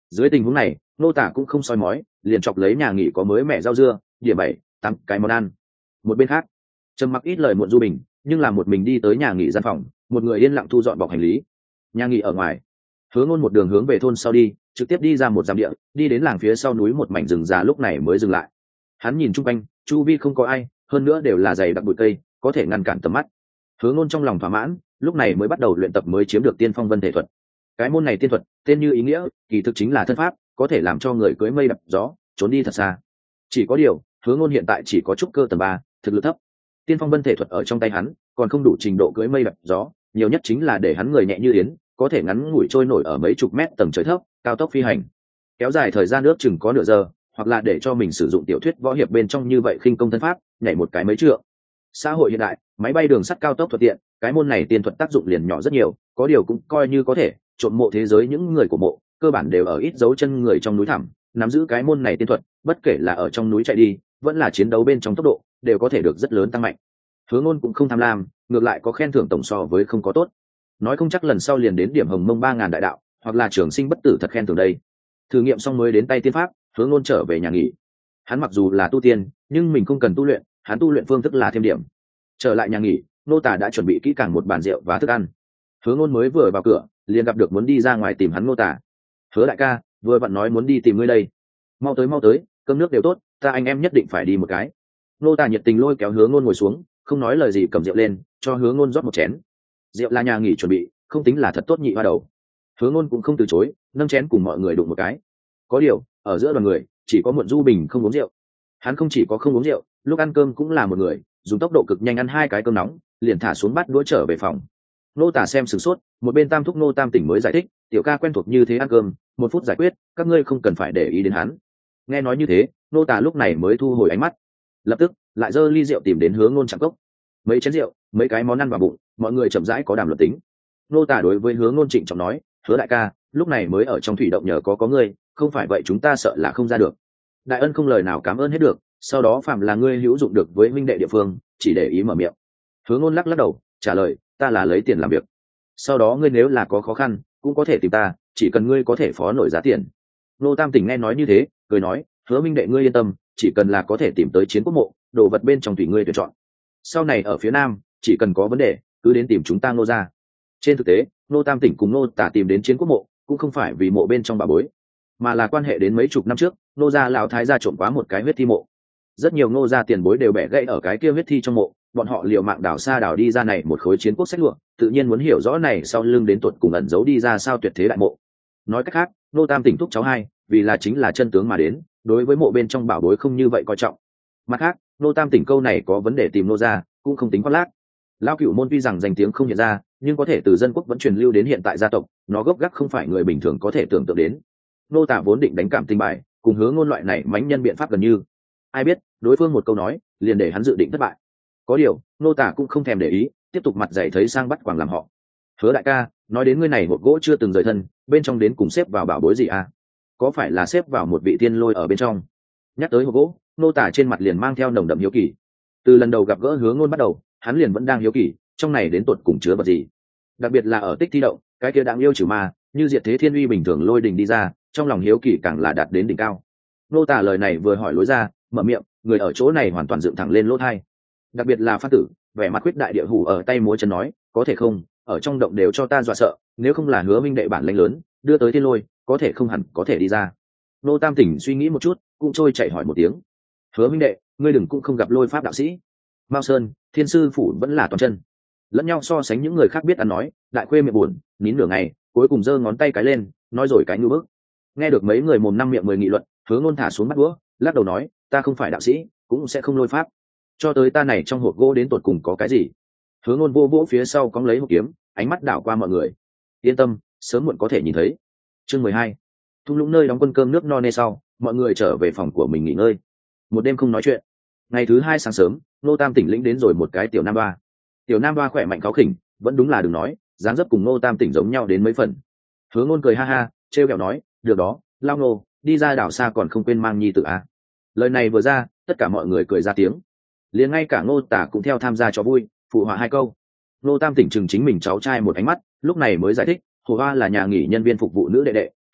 Dưới tình huống này nô tả cũng không soi mói, liền chọc lấy nhà nghỉ có mới mẻ rau dưa, điểm 7, 8 cái món ăn. Một bên khác trầm mặc ít lời muộn du bình nhưng là một mình đi tới nhà nghỉ gian phòng, một người yên lặng thu dọn bọc hành lý. Nhà nghỉ ở ngoài, Hứa Ngôn một đường hướng về thôn sau đi, trực tiếp đi ra một dặm địa, đi đến làng phía sau núi một mảnh rừng già lúc này mới dừng lại. Hắn nhìn chung quanh, chu vi không có ai, hơn nữa đều là dày đặc bụi cây, có thể ngăn cản tầm mắt. Hứa Ngôn trong lòng thỏa mãn, lúc này mới bắt đầu luyện tập mới chiếm được Tiên Phong Vân Thể thuật. Cái môn này tiên thuật, tên như ý nghĩa, kỳ thực chính là thân pháp, có thể làm cho người cưỡi mây đập gió, trốn đi thật xa. Chỉ có điều, Hứa Ngôn hiện tại chỉ có trúc cơ tầng 3, thực lực thấp. Tiên Phong Vân Thể thuật ở trong tay hắn, còn không đủ trình độ cưỡi mây đập gió, nhiều nhất chính là để hắn người nhẹ như yến, có thể ngắn ngủi trôi nổi ở mấy chục mét tầng trời thấp, cao tốc phi hành. Kéo dài thời gian ước chừng có nửa giờ, hoặc là để cho mình sử dụng tiểu thuyết võ hiệp bên trong như vậy khinh công thân pháp, nhảy một cái mấy trượng. Xã hội hiện đại, máy bay đường sắt cao tốc thuận tiện, cái môn này tiên thuật tác dụng liền nhỏ rất nhiều, có điều cũng coi như có thể trộm mộ thế giới. Những người của mộ cơ bản đều ở ít dấu chân người trong núi thẳm, nắm giữ cái môn này tiên thuật, bất kể là ở trong núi chạy đi, vẫn là chiến đấu bên trong tốc độ, đều có thể được rất lớn tăng mạnh. Hứa Ngôn cũng không tham lam, ngược lại có khen thưởng tổng so với không có tốt. Nói không chắc lần sau liền đến điểm hồng mông 3000 đại đạo, hoặc là trường sinh bất tử thật khen thưởng đây. Thử nghiệm xong mới đến tay tiên pháp, Hứa Ngôn trở về nhà nghỉ. Hắn mặc dù là tu tiên, nhưng mình không cần tu luyện, hắn tu luyện phương thức là thêm điểm. Trở lại nhà nghỉ, nô tả đã chuẩn bị kỹ càng một bàn rượu và thức ăn. Hứa Ngôn mới vừa vào cửa, liền gặp được muốn đi ra ngoài tìm hắn nô tả. Hứa đại ca, vừa vặn nói muốn đi tìm ngươi đây. Mau tới, cơm nước đều tốt, ta anh em nhất định phải đi một cái. Nô tả nhiệt tình lôi kéo Hứa Ngôn ngồi xuống, không nói lời gì cầm rượu lên, cho Hứa Ngôn rót một chén. Rượu là nhà nghỉ chuẩn bị, không tính là thật tốt nhị hoa đầu. Hứa Ngôn cũng không từ chối, nâng chén cùng mọi người đụng một cái. Có điều, ở giữa đoàn người, chỉ có Muộn Du Bình không uống rượu. Hắn không chỉ có không uống rượu, lúc ăn cơm cũng là một người, dùng tốc độ cực nhanh ăn 2 cái cơm nóng, liền thả xuống bát đũa trở về phòng. Nô tả xem sửng sốt, một bên Tam thúc Nô Tam tỉnh mới giải thích, tiểu ca quen thuộc như thế ăn cơm, 1 phút giải quyết, các ngươi không cần phải để ý đến hắn. Nghe nói như thế, nô tả lúc này mới thu hồi ánh mắt, lập tức lại giơ ly rượu tìm đến Hứa Ngôn chạm cốc. Mấy chén rượu, mấy cái món ăn vào bụng, mọi người chậm rãi có đàm luận tính. Nô tả đối với Hứa Ngôn trịnh trọng nói, Hứa đại ca, lúc này mới ở trong thủy động nhờ có ngươi, không phải vậy chúng ta sợ là không ra được. Đại ân không lời nào cảm ơn hết được, sau đó phạm là ngươi hữu dụng được với minh đệ địa phương, chỉ để ý mở miệng. Hứa Ngôn lắc đầu trả lời, ta là lấy tiền làm việc, sau đó ngươi nếu là có khó khăn cũng có thể tìm ta, chỉ cần ngươi có thể phó nổi giá tiền. Nô Tam tỉnh nghe nói như thế, cười nói, Hứa minh đệ ngươi yên tâm, chỉ cần là có thể tìm tới Chiến Quốc mộ, đồ vật bên trong tùy ngươi tuyển chọn. Sau này ở phía nam, chỉ cần có vấn đề cứ đến tìm chúng ta Nô ra. Trên thực tế, Nô Tam tỉnh cùng Nô tả tìm đến Chiến Quốc mộ cũng không phải vì mộ bên trong bà bối, mà là quan hệ đến mấy chục năm trước Nô gia lão thái gia trộm quá một cái huyết thi mộ. Rất nhiều Nô gia tiền bối đều bẻ gãy ở cái kia huyết thi trong mộ, bọn họ liều mạng đào xa đào đi ra này một khối chiến quốc sách lụa, tự nhiên muốn hiểu rõ này sau lưng đến tuột cùng ẩn giấu đi ra sao tuyệt thế đại mộ. Nói cách khác, Nô Tam tỉnh thúc cháu hai vì là chính là chân tướng mà đến, đối với mộ bên trong bảo bối không như vậy coi trọng. Mặt khác, Nô Tam tỉnh câu này có vấn đề tìm Nô gia cũng không tính khoác lác. Lão Cửu môn tuy rằng danh tiếng không hiện ra, nhưng có thể từ dân quốc vẫn truyền lưu đến hiện tại gia tộc, nó gốc gác không phải người bình thường có thể tưởng tượng đến. Nô tả vốn định đánh cảm tình bài, cùng Hứa Ngôn loại này mánh nhân biện pháp gần như, ai biết đối phương một câu nói liền để hắn dự định thất bại. Có điều nô tả cũng không thèm để ý, tiếp tục mặt dày thấy sang bắt quàng làm họ. Hứa đại ca, nói đến ngươi này một gỗ chưa từng rời thân, bên trong đến cùng xếp vào bảo bối gì à? Có phải là xếp vào một vị tiên lôi ở bên trong? Nhắc tới hộp gỗ, nô tả trên mặt liền mang theo nồng đậm hiếu kỳ. Từ lần đầu gặp gỡ Hứa Ngôn bắt đầu, hắn liền vẫn đang hiếu kỳ, trong này đến tột cùng chứa vật gì. Đặc biệt là ở Tích Thi động, cái kia đáng yêu trừ ma, như diệt thế thiên uy bình thường lôi đình đi ra, trong lòng hiếu kỳ càng là đạt đến đỉnh cao. Nô tả lời này vừa hỏi lối ra, mở miệng, người ở chỗ này hoàn toàn dựng thẳng lên lỗ tai. Đặc biệt là Phan Tử, vẻ mặt quyết đại địa hủ ở tay múa chân nói, có thể không, ở trong động đều cho ta dọa sợ, nếu không là Hứa minh đệ bản lĩnh lớn, đưa tới thiên lôi, có thể không hẳn có thể đi ra. Nô Tam tỉnh suy nghĩ một chút, cũng trôi chạy hỏi một tiếng. Hứa minh đệ, ngươi đừng cũng không gặp lôi pháp đạo sĩ. Mao Sơn, Thiên sư phủ vẫn là toàn chân. Lẫn nhau so sánh những người khác biết ăn nói, đại khuê miệng buồn, nín nửa ngày, cuối cùng giơ ngón tay cái lên, nói rồi cái nhu bức. Nghe được mấy người mồm năm miệng mười nghị luận, Hứa Ngôn thả xuống bắt đũa, lắc đầu nói, ta không phải đạo sĩ, cũng sẽ không lôi pháp. Cho tới ta này trong hộp gỗ đến tột cùng có cái gì? Hứa Ngôn vô vỗ phía sau cóng lấy hộp kiếm, ánh mắt đảo qua mọi người. Yên tâm, sớm muộn có thể nhìn thấy. Chương 12. Thung lũng nơi đóng quân cơm nước no nê sau, mọi người trở về phòng của mình nghỉ ngơi. Một đêm không nói chuyện. Ngày thứ 2 sáng sớm, Nô Tam tỉnh lĩnh đến rồi một cái tiểu nam ba. Tiểu nam ba khỏe mạnh cáu khỉnh, vẫn đúng là đừng nói, dáng dấp cùng Nô Tam tỉnh giống nhau đến mấy phần. Hứa Ngôn cười ha ha, trêu ghẹo nói, được đó, lao Nô, đi ra đảo xa còn không quên mang nhi tử à. Lời này vừa ra, tất cả mọi người cười ra tiếng. Liền ngay cả Ngô tả cũng theo tham gia cho vui, phụ họa 2 câu. Nô Tam tỉnh chừng chính mình cháu trai một ánh mắt, lúc này mới giải thích, Hồ Hoa là nhà nghỉ nhân viên phục vụ nữ đệ đệ,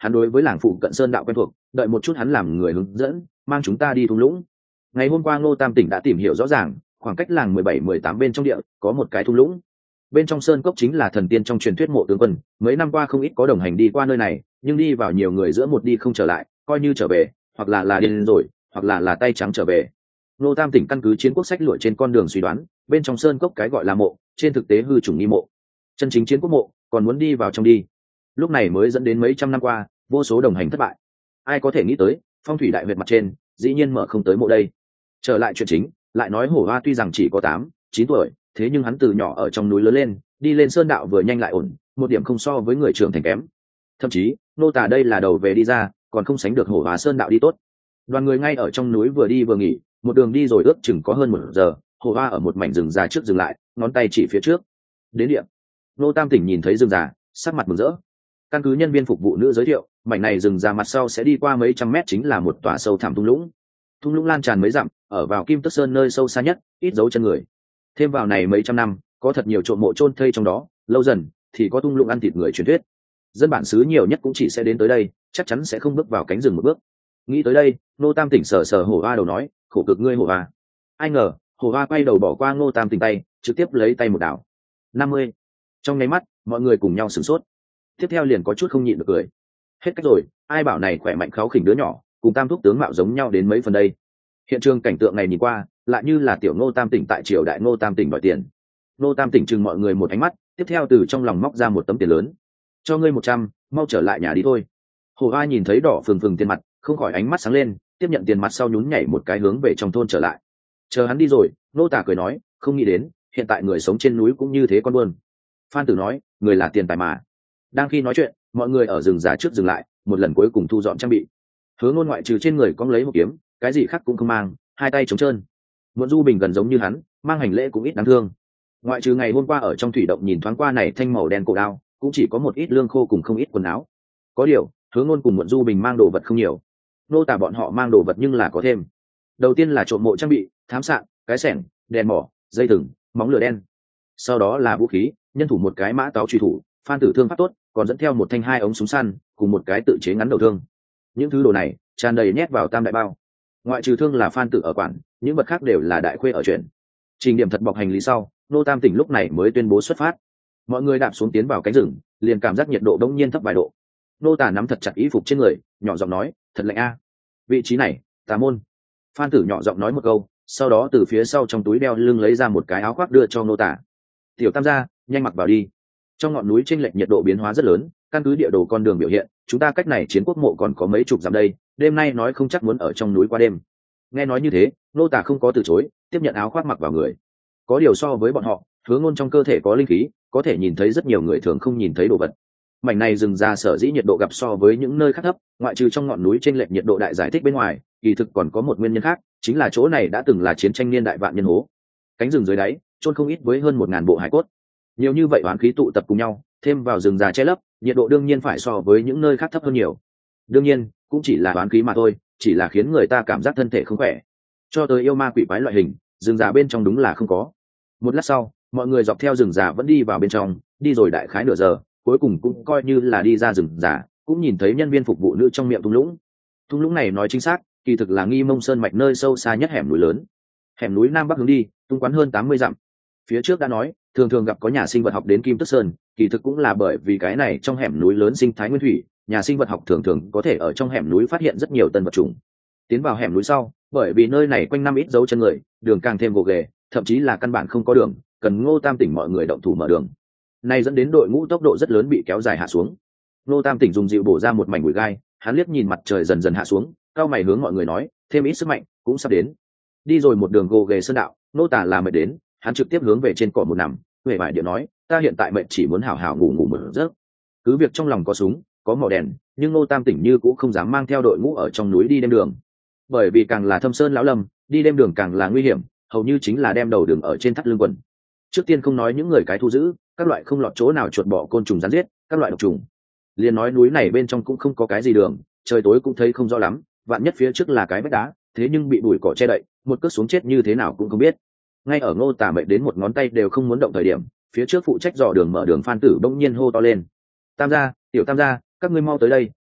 hắn đối với làng phụ cận sơn đạo quen thuộc, đợi một chút hắn làm người hướng dẫn mang chúng ta đi thung lũng. Ngày hôm qua Ngô Tam Tỉnh đã tìm hiểu rõ ràng, khoảng cách làng 17-18 bên trong địa có một cái thung lũng, bên trong sơn cốc chính là thần tiên trong truyền thuyết mộ tướng quân. Mấy năm qua không ít có đồng hành đi qua nơi này, nhưng đi vào nhiều người giữa một đi không trở lại, coi như trở về hoặc là điên rồi, hoặc là tay trắng trở về. Ngô Tam Tỉnh căn cứ chiến quốc sách lụa trên con đường suy đoán, bên trong sơn cốc cái gọi là mộ, trên thực tế hư trùng nghi mộ, chân chính chiến quốc mộ còn muốn đi vào trong đi. Lúc này mới dẫn đến mấy trăm năm qua vô số đồng hành thất bại. Ai có thể nghĩ tới phong thủy đại huyệt mặt trên dĩ nhiên mở không tới mộ đây. Trở lại chuyện chính, lại nói Hổ Hoa tuy rằng chỉ có 8-9 tuổi, thế nhưng hắn từ nhỏ ở trong núi lớn lên, đi lên sơn đạo vừa nhanh lại ổn, một điểm không so với người trưởng thành kém. Thậm chí nô tả đây là đầu về đi ra, còn không sánh được Hổ Hoa sơn đạo đi tốt. Đoàn người ngay ở trong núi vừa đi vừa nghỉ, một đường đi rồi ước chừng có hơn 1 giờ. Hổ Hoa ở một mảnh rừng già trước dừng lại, ngón tay chỉ phía trước. Đến địa. Nô Tam Tỉnh nhìn thấy rừng già, sắc mặt mừng rỡ. Căn cứ nhân viên phục vụ nữ giới thiệu, mảnh này rừng già mặt sau sẽ đi qua mấy trăm mét chính là một tòa sâu thẳm thung lũng. Thung lũng lan tràn mấy dặm, ở vào Kim Tức Sơn nơi sâu xa nhất, ít dấu chân người. Thêm vào này mấy trăm năm, có thật nhiều trộm mộ chôn thây trong đó, lâu dần thì có thung lũng ăn thịt người truyền thuyết. Dân bản xứ nhiều nhất cũng chỉ sẽ đến tới đây, chắc chắn sẽ không bước vào cánh rừng một bước. Nghĩ tới đây, Ngô Tam Tỉnh sờ sờ Hổ Hoa đầu nói, khổ cực ngươi Hổ Hoa. Ai ngờ Hổ Hoa quay đầu bỏ qua Ngô Tam Tỉnh tay, trực tiếp lấy tay một đảo. 50. Trong nháy mắt mọi người cùng nhau sửng sốt, tiếp theo liền có chút không nhịn được cười. Hết cách rồi, ai bảo này khỏe mạnh kháu khỉnh đứa nhỏ cùng Tam thúc tướng mạo giống nhau đến mấy phần đây. Hiện trường cảnh tượng này nhìn qua lại như là tiểu Ngô Tam Tỉnh tại triều đại Ngô Tam Tỉnh đòi tiền. Ngô Tam Tỉnh chừng mọi người một ánh mắt, tiếp theo từ trong lòng móc ra một tấm tiền lớn. Cho ngươi 100, mau trở lại nhà đi thôi. Hổ Hoa nhìn thấy đỏ phừng phừng tiền mặt, không khỏi ánh mắt sáng lên, tiếp nhận tiền mặt sau nhún nhảy một cái hướng về trong thôn trở lại. Chờ hắn đi rồi, Nô Tả cười nói, không nghĩ đến hiện tại người sống trên núi cũng như thế con buôn. Phan Tử nói, người là tiền tài mà. Đang khi nói chuyện, mọi người ở rừng già trước dừng lại, một lần cuối cùng thu dọn trang bị. Hứa Ngôn ngoại trừ trên người cong lấy một kiếm, cái gì khác cũng không mang, hai tay trống trơn. Muộn Du Bình gần giống như hắn, mang hành lễ cũng ít đáng thương. Ngoại trừ ngày hôm qua ở trong thủy động nhìn thoáng qua này thanh màu đen cổ đao, cũng chỉ có một ít lương khô cùng không ít quần áo. Có điều, Hứa Ngôn cùng Muộn Du Bình mang đồ vật không nhiều. Nô Tả bọn họ mang đồ vật nhưng là có thêm. Đầu tiên là trộm mộ trang bị, thám sạn, cái xẻng, đèn mỏ, dây thừng, móng lửa đen. Sau đó là vũ khí, nhân thủ một cái mã táo truy thủ, Phan Tử thương pháp tốt, còn dẫn theo một thanh 2 ống súng săn, cùng một cái tự chế ngắn đầu thương. Những thứ đồ này tràn đầy nhét vào tam đại bao. Ngoại trừ thương là Phan Tử ở quản, những vật khác đều là đại khuê ở chuyển. Trình điểm thật bọc hành lý sau, Nô Tam Tỉnh lúc này mới tuyên bố xuất phát. Mọi người đạp xuống tiến vào cánh rừng, liền cảm giác nhiệt độ đông nhiên thấp vài độ. Nô Tả nắm thật chặt y phục trên người, nhỏ giọng nói, thật lạnh a. Vị trí này, tà môn. Phan Tử nhỏ giọng nói một câu, sau đó từ phía sau trong túi đeo lưng lấy ra một cái áo khoác đưa cho Nô Tả. Tiểu Tam gia, nhanh mặc vào đi. Trong ngọn núi chênh lệch nhiệt độ biến hóa rất lớn, căn cứ địa đồ con đường biểu hiện, chúng ta cách này chiến quốc mộ còn có mấy chục dặm đây, đêm nay nói không chắc muốn ở trong núi qua đêm. Nghe nói như thế, Nô Tả không có từ chối, tiếp nhận áo khoác mặc vào người. Có điều so với bọn họ, Hứa Ngôn trong cơ thể có linh khí, có thể nhìn thấy rất nhiều người thường không nhìn thấy đồ vật. Mảnh này rừng già sở dĩ nhiệt độ gặp so với những nơi khác thấp, ngoại trừ trong ngọn núi chênh lệch nhiệt độ đại giải thích bên ngoài, kỳ thực còn có một nguyên nhân khác, chính là chỗ này đã từng là chiến tranh niên đại vạn nhân hố. Cánh rừng dưới đáy, chôn không ít với hơn 1000 bộ hải cốt. Nhiều như vậy oán khí tụ tập cùng nhau, thêm vào rừng già che lấp, nhiệt độ đương nhiên phải so với những nơi khác thấp hơn nhiều. Đương nhiên, cũng chỉ là oán khí mà thôi, chỉ là khiến người ta cảm giác thân thể không khỏe. Cho tới yêu ma quỷ quái loại hình, rừng già bên trong đúng là không có. Một lát sau, mọi người dọc theo rừng già vẫn đi vào bên trong, đi rồi đại khái nửa giờ, cuối cùng cũng coi như là đi ra rừng già, cũng nhìn thấy nhân viên phục vụ nữ trong miệng thung lũng. Thung lũng này nói chính xác, kỳ thực là Nghi Mông Sơn mạch nơi sâu xa nhất hẻm núi lớn. Hẻm núi nam bắc hướng đi, tung quán hơn 80 dặm. Phía trước đã nói, thường thường gặp có nhà sinh vật học đến Kim Tức Sơn, kỳ thực cũng là bởi vì cái này trong hẻm núi lớn sinh thái nguyên thủy, nhà sinh vật học thường thường có thể ở trong hẻm núi phát hiện rất nhiều tân vật chủng. Tiến vào hẻm núi sau, bởi vì nơi này quanh năm ít dấu chân người, đường càng thêm gồ ghề, thậm chí là căn bản không có đường, cần Ngô Tam Tỉnh mọi người động thủ mở đường. Này dẫn đến đội ngũ tốc độ rất lớn bị kéo dài hạ xuống. Ngô Tam Tỉnh dùng dịu bổ ra một mảnh bụi gai, hắn liếc nhìn mặt trời dần dần hạ xuống, cao mày hướng mọi người nói, thêm ít sức mạnh, cũng sắp đến. Đi rồi một đường gồ ghề sơn đạo, Nô Tả là mệt đến, hắn trực tiếp hướng về trên cỏ một nằm, huệ vải điện nói, ta hiện tại mệt chỉ muốn hào hào ngủ ngủ một giấc. Cứ việc trong lòng có súng, có mỏ đèn, nhưng Ngô Tam Tỉnh như cũng không dám mang theo đội ngũ ở trong núi đi đêm đường. Bởi vì càng là thâm sơn lão lâm, đi đêm đường càng là nguy hiểm, hầu như chính là đem đầu đường ở trên thắt lưng quần. Trước tiên không nói những người cái thu giữ, các loại không lọt chỗ nào chuột bọ côn trùng rắn giết, các loại độc trùng. Liền nói núi này bên trong cũng không có cái gì đường, trời tối cũng thấy không rõ lắm, vạn nhất phía trước là cái vách đá, thế nhưng bị bụi cỏ che đậy, một cước xuống chết như thế nào cũng không biết. Ngay ở Ngô Tả mệt đến một ngón tay đều không muốn động thời điểm, phía trước phụ trách dò đường mở đường Phan Tử bỗng nhiên hô to lên, Tam gia, tiểu Tam gia, các ngươi mau tới đây,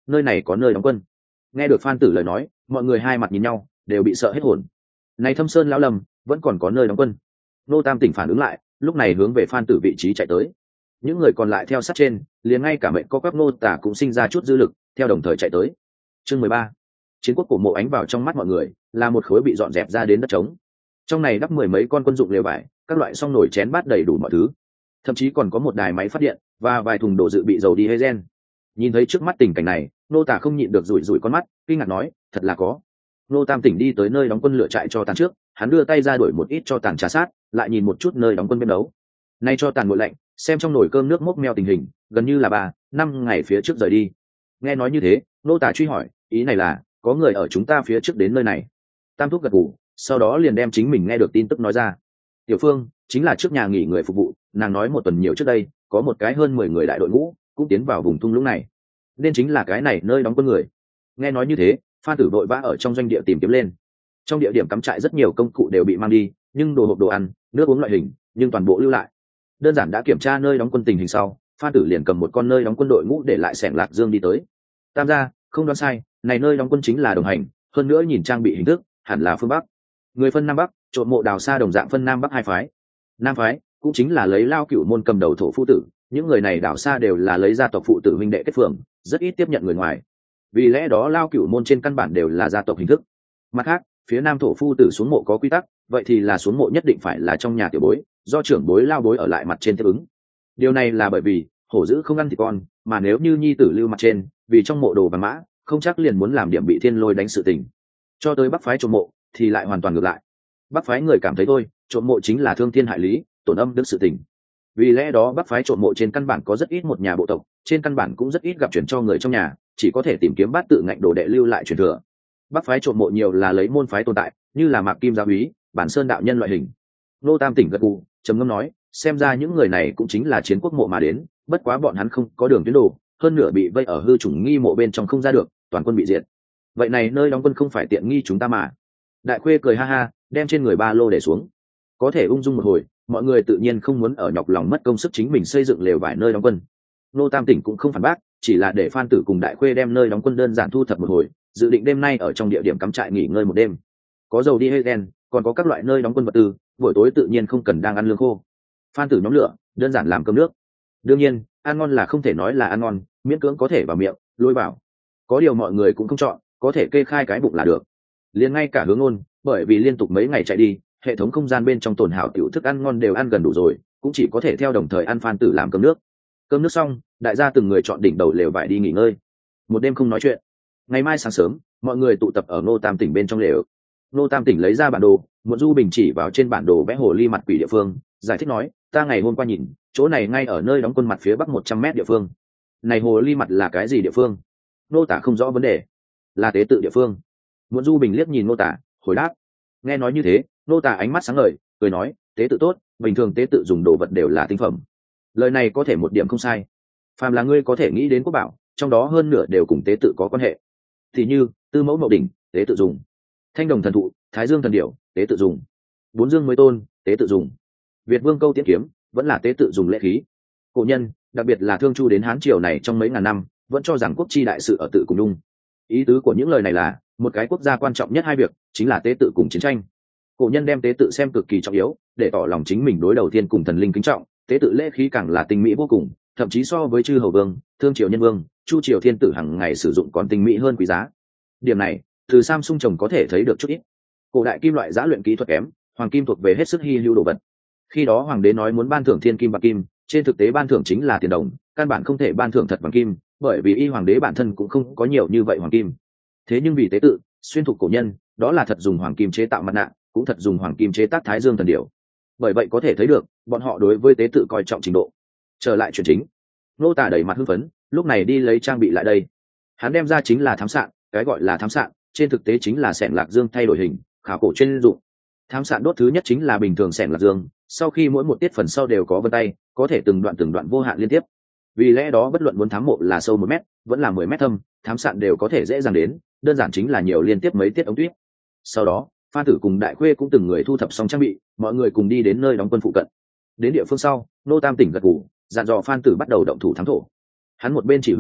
nơi này có nơi đóng quân. Nghe được Phan Tử lời nói, mọi người hai mặt nhìn nhau, đều bị sợ hết hồn. Này Thâm Sơn lão lầm, vẫn còn có nơi đóng quân. Ngô Tam Tỉnh phản ứng lại, lúc này hướng về Phan Tử vị trí chạy tới. Những người còn lại theo sát trên, liền ngay cả mệnh co quắp Ngô Tả cũng sinh ra chút dư lực, theo đồng thời chạy tới. Chương 13. Chiến quốc cổ mộ ánh vào trong mắt mọi người, là một khối bị dọn dẹp ra đến đất trống. Trong này đắp mười mấy con quân dụng lều vải, các loại song nồi chén bát đầy đủ mọi thứ, thậm chí còn có một đài máy phát điện và vài thùng đồ dự bị dầu diesel. Nhìn thấy trước mắt tình cảnh này, Nô Tả không nhịn được rủi rủi con mắt, kinh ngạc nói, thật là có. Nô Tam Tỉnh đi tới nơi đóng quân lựa trại cho tàn trước, hắn đưa tay ra đuổi một ít cho tàn trà sát, lại nhìn một chút nơi đóng quân bên đấu. Nay cho tàn nguội lạnh, xem trong nồi cơm nước mốc meo tình hình, gần như là 3-5 ngày phía trước rời đi. Nghe nói như thế, Nô Tả truy hỏi, ý này là có người ở chúng ta phía trước đến nơi này. Tam Thúc gật gù, sau đó liền đem chính mình nghe được tin tức nói ra. Tiểu Phương chính là trước nhà nghỉ người phục vụ, nàng nói một tuần nhiều trước đây có một cái hơn 10 người đại đội ngũ cũng tiến vào vùng thung lũng này, nên chính là cái này nơi đóng quân người. Nghe nói như thế, Phan Tử vội vã ở trong doanh địa tìm kiếm lên. Trong địa điểm cắm trại rất nhiều công cụ đều bị mang đi, nhưng đồ hộp đồ ăn, nước uống loại hình nhưng toàn bộ lưu lại. Đơn giản đã kiểm tra nơi đóng quân tình hình sau, Phan Tử liền cầm một con nơi đóng quân đội ngũ để lại xẻng Lạc Dương đi tới. Tam gia, không đoán sai, này nơi đóng quân chính là đồng hành, hơn nữa nhìn trang bị hình thức hẳn là phương Bắc. Người phân Nam Bắc, trộm mộ đào xa đồng dạng phân Nam Bắc hai phái. Nam phái cũng chính là lấy Lao Cửu môn cầm đầu thổ phu tử, những người này đào xa đều là lấy gia tộc phụ tử huynh đệ kết phường, rất ít tiếp nhận người ngoài. Vì lẽ đó Lao Cửu môn trên căn bản đều là gia tộc hình thức. Mặt khác, phía Nam thổ phu tử xuống mộ có quy tắc, vậy thì là xuống mộ nhất định phải là trong nhà tiểu bối, do trưởng bối Lao bối ở lại mặt trên tiếp ứng. Điều này là bởi vì hổ dữ không ăn thịt con, mà nếu như nhi tử lưu mặt trên, vì trong mộ đồ và mã, không chắc liền muốn làm điểm bị thiên lôi đánh sự tình. Cho tới Bắc phái trộm mộ thì lại hoàn toàn ngược lại. Bắc phái người cảm thấy thôi, trộm mộ chính là thương thiên hại lý, tổn âm đức sự tình. Vì lẽ đó Bắc phái trộm mộ trên căn bản có rất ít một nhà bộ tộc, trên căn bản cũng rất ít gặp chuyển cho người trong nhà, chỉ có thể tìm kiếm bát tự ngạnh đồ đệ lưu lại truyền thừa. Bắc phái trộm mộ nhiều là lấy môn phái tồn tại, như là Mạc Kim Gia Úy, Bản Sơn đạo nhân loại hình. Nô Tam Tỉnh gật gù, trầm ngâm nói, xem ra những người này cũng chính là chiến quốc mộ mà đến, bất quá bọn hắn không có đường tuyến đồ, hơn nửa bị vây ở hư chủng nghi mộ bên trong không ra được, toàn quân bị diệt. Vậy này nơi đóng quân không phải tiện nghi chúng ta mà. Đại Khuê cười ha ha, đem trên người ba lô để xuống. Có thể ung dung một hồi, mọi người tự nhiên không muốn ở nhọc lòng mất công sức chính mình xây dựng lều vải nơi đóng quân. Nô Tam Tỉnh cũng không phản bác, chỉ là để Phan Tử cùng Đại Khuê đem nơi đóng quân đơn giản thu thập một hồi, dự định đêm nay ở trong địa điểm cắm trại nghỉ ngơi một đêm. Có dầu diesel, còn có các loại nơi đóng quân vật tư, buổi tối tự nhiên không cần đang ăn lương khô. Phan Tử nhóm lửa, đơn giản làm cơm nước. Đương nhiên, ăn ngon là không thể nói là ăn ngon, miễn cưỡng có thể vào miệng, lôi vào. Có điều mọi người cũng không chọn, có thể kê khai cái bụng là được. Liền ngay cả Hướng Ôn, bởi vì liên tục mấy ngày chạy đi, hệ thống không gian bên trong tồn hảo tiểu thức ăn ngon đều ăn gần đủ rồi, cũng chỉ có thể theo đồng thời ăn Phan Tử làm cơm nước. Cơm nước xong, đại gia từng người chọn đỉnh đầu lều vải đi nghỉ ngơi. Một đêm không nói chuyện. Ngày mai sáng sớm, mọi người tụ tập ở Ngô Tam Tỉnh bên trong lều. Ngô Tam Tỉnh lấy ra bản đồ, một Du Bình chỉ vào trên bản đồ vẽ hồ ly mặt quỷ địa phương, giải thích nói, ta ngày hôm qua nhìn, chỗ này ngay ở nơi đóng quân mặt phía bắc 100 mét địa phương. Này hồ ly mặt là cái gì địa phương? Nô Tả không rõ vấn đề. Là tế tự địa phương. Muộn Du Bình liếc nhìn Nô Tả, hồi đáp. Nghe nói như thế, Nô Tả ánh mắt sáng ngời, cười nói, tế tự tốt, bình thường tế tự dùng đồ vật đều là tinh phẩm. Lời này có thể một điểm không sai. Phàm là ngươi có thể nghĩ đến quốc bảo, trong đó hơn nửa đều cùng tế tự có quan hệ. Thì như Tư Mẫu Mậu Đỉnh, tế tự dùng; Thanh Đồng Thần Thụ, Thái Dương Thần Điểu, tế tự dùng; Bốn Dương Mới Tôn, tế tự dùng; Việt Vương Câu Tiễn Kiếm, vẫn là tế tự dùng lễ khí. Cổ nhân, đặc biệt là Thương Chu đến Hán triều này trong mấy ngàn năm, vẫn cho rằng quốc chi đại sự ở tự cùng đung. Ý tứ của những lời này là, một cái quốc gia quan trọng nhất hai việc chính là tế tự cùng chiến tranh. Cổ nhân đem tế tự xem cực kỳ trọng yếu, để tỏ lòng chính mình đối đầu tiên cùng thần linh kính trọng. Tế tự lễ khí càng là tinh mỹ vô cùng, thậm chí so với chư hầu vương, Thương triều nhân vương, Chu triều thiên tử hàng ngày sử dụng còn tinh mỹ hơn quý giá. Điểm này, từ Samsung trồng có thể thấy được chút ít. Cổ đại kim loại giã luyện kỹ thuật kém, hoàng kim thuộc về hết sức hy hữu đồ vật. Khi đó hoàng đế nói muốn ban thưởng thiên kim bạc kim, trên thực tế ban thưởng chính là tiền đồng, căn bản không thể ban thưởng thật bằng kim, bởi vì y hoàng đế bản thân cũng không có nhiều như vậy hoàng kim. Thế nhưng vì tế tự, xuyên thuộc cổ nhân, đó là thật dùng hoàng kim chế tạo mặt nạ, cũng thật dùng hoàng kim chế tác Thái Dương Thần Điểu. Bởi vậy có thể thấy được, bọn họ đối với tế tự coi trọng trình độ. Trở lại chuyện chính, Nô Tả đẩy mặt hưng phấn, lúc này đi lấy trang bị lại đây. Hắn đem ra chính là thám sạn, cái gọi là thám sạn, trên thực tế chính là xẻng Lạc Dương thay đổi hình, khảo cổ chuyên dụng. Thám sạn đốt thứ nhất chính là bình thường xẻng Lạc Dương, sau khi mỗi một tiết phần sau đều có vân tay, có thể từng đoạn vô hạn liên tiếp. Vì lẽ đó bất luận muốn thám mộ là sâu 1 mét, vẫn là 10 mét thâm, thám sạn đều có thể dễ dàng đến, đơn giản chính là nhiều liên tiếp mấy tiết ống tuyết. Sau đó, Phan Tử cùng Đại Khuê cũng từng người thu thập xong trang bị, mọi người cùng đi đến nơi đóng quân phụ cận. Đến địa phương sau, Nô Tam Tỉnh gật gù, dặn dò Phan Tử bắt đầu động thủ thám thổ. Hắn một bên chỉ huy,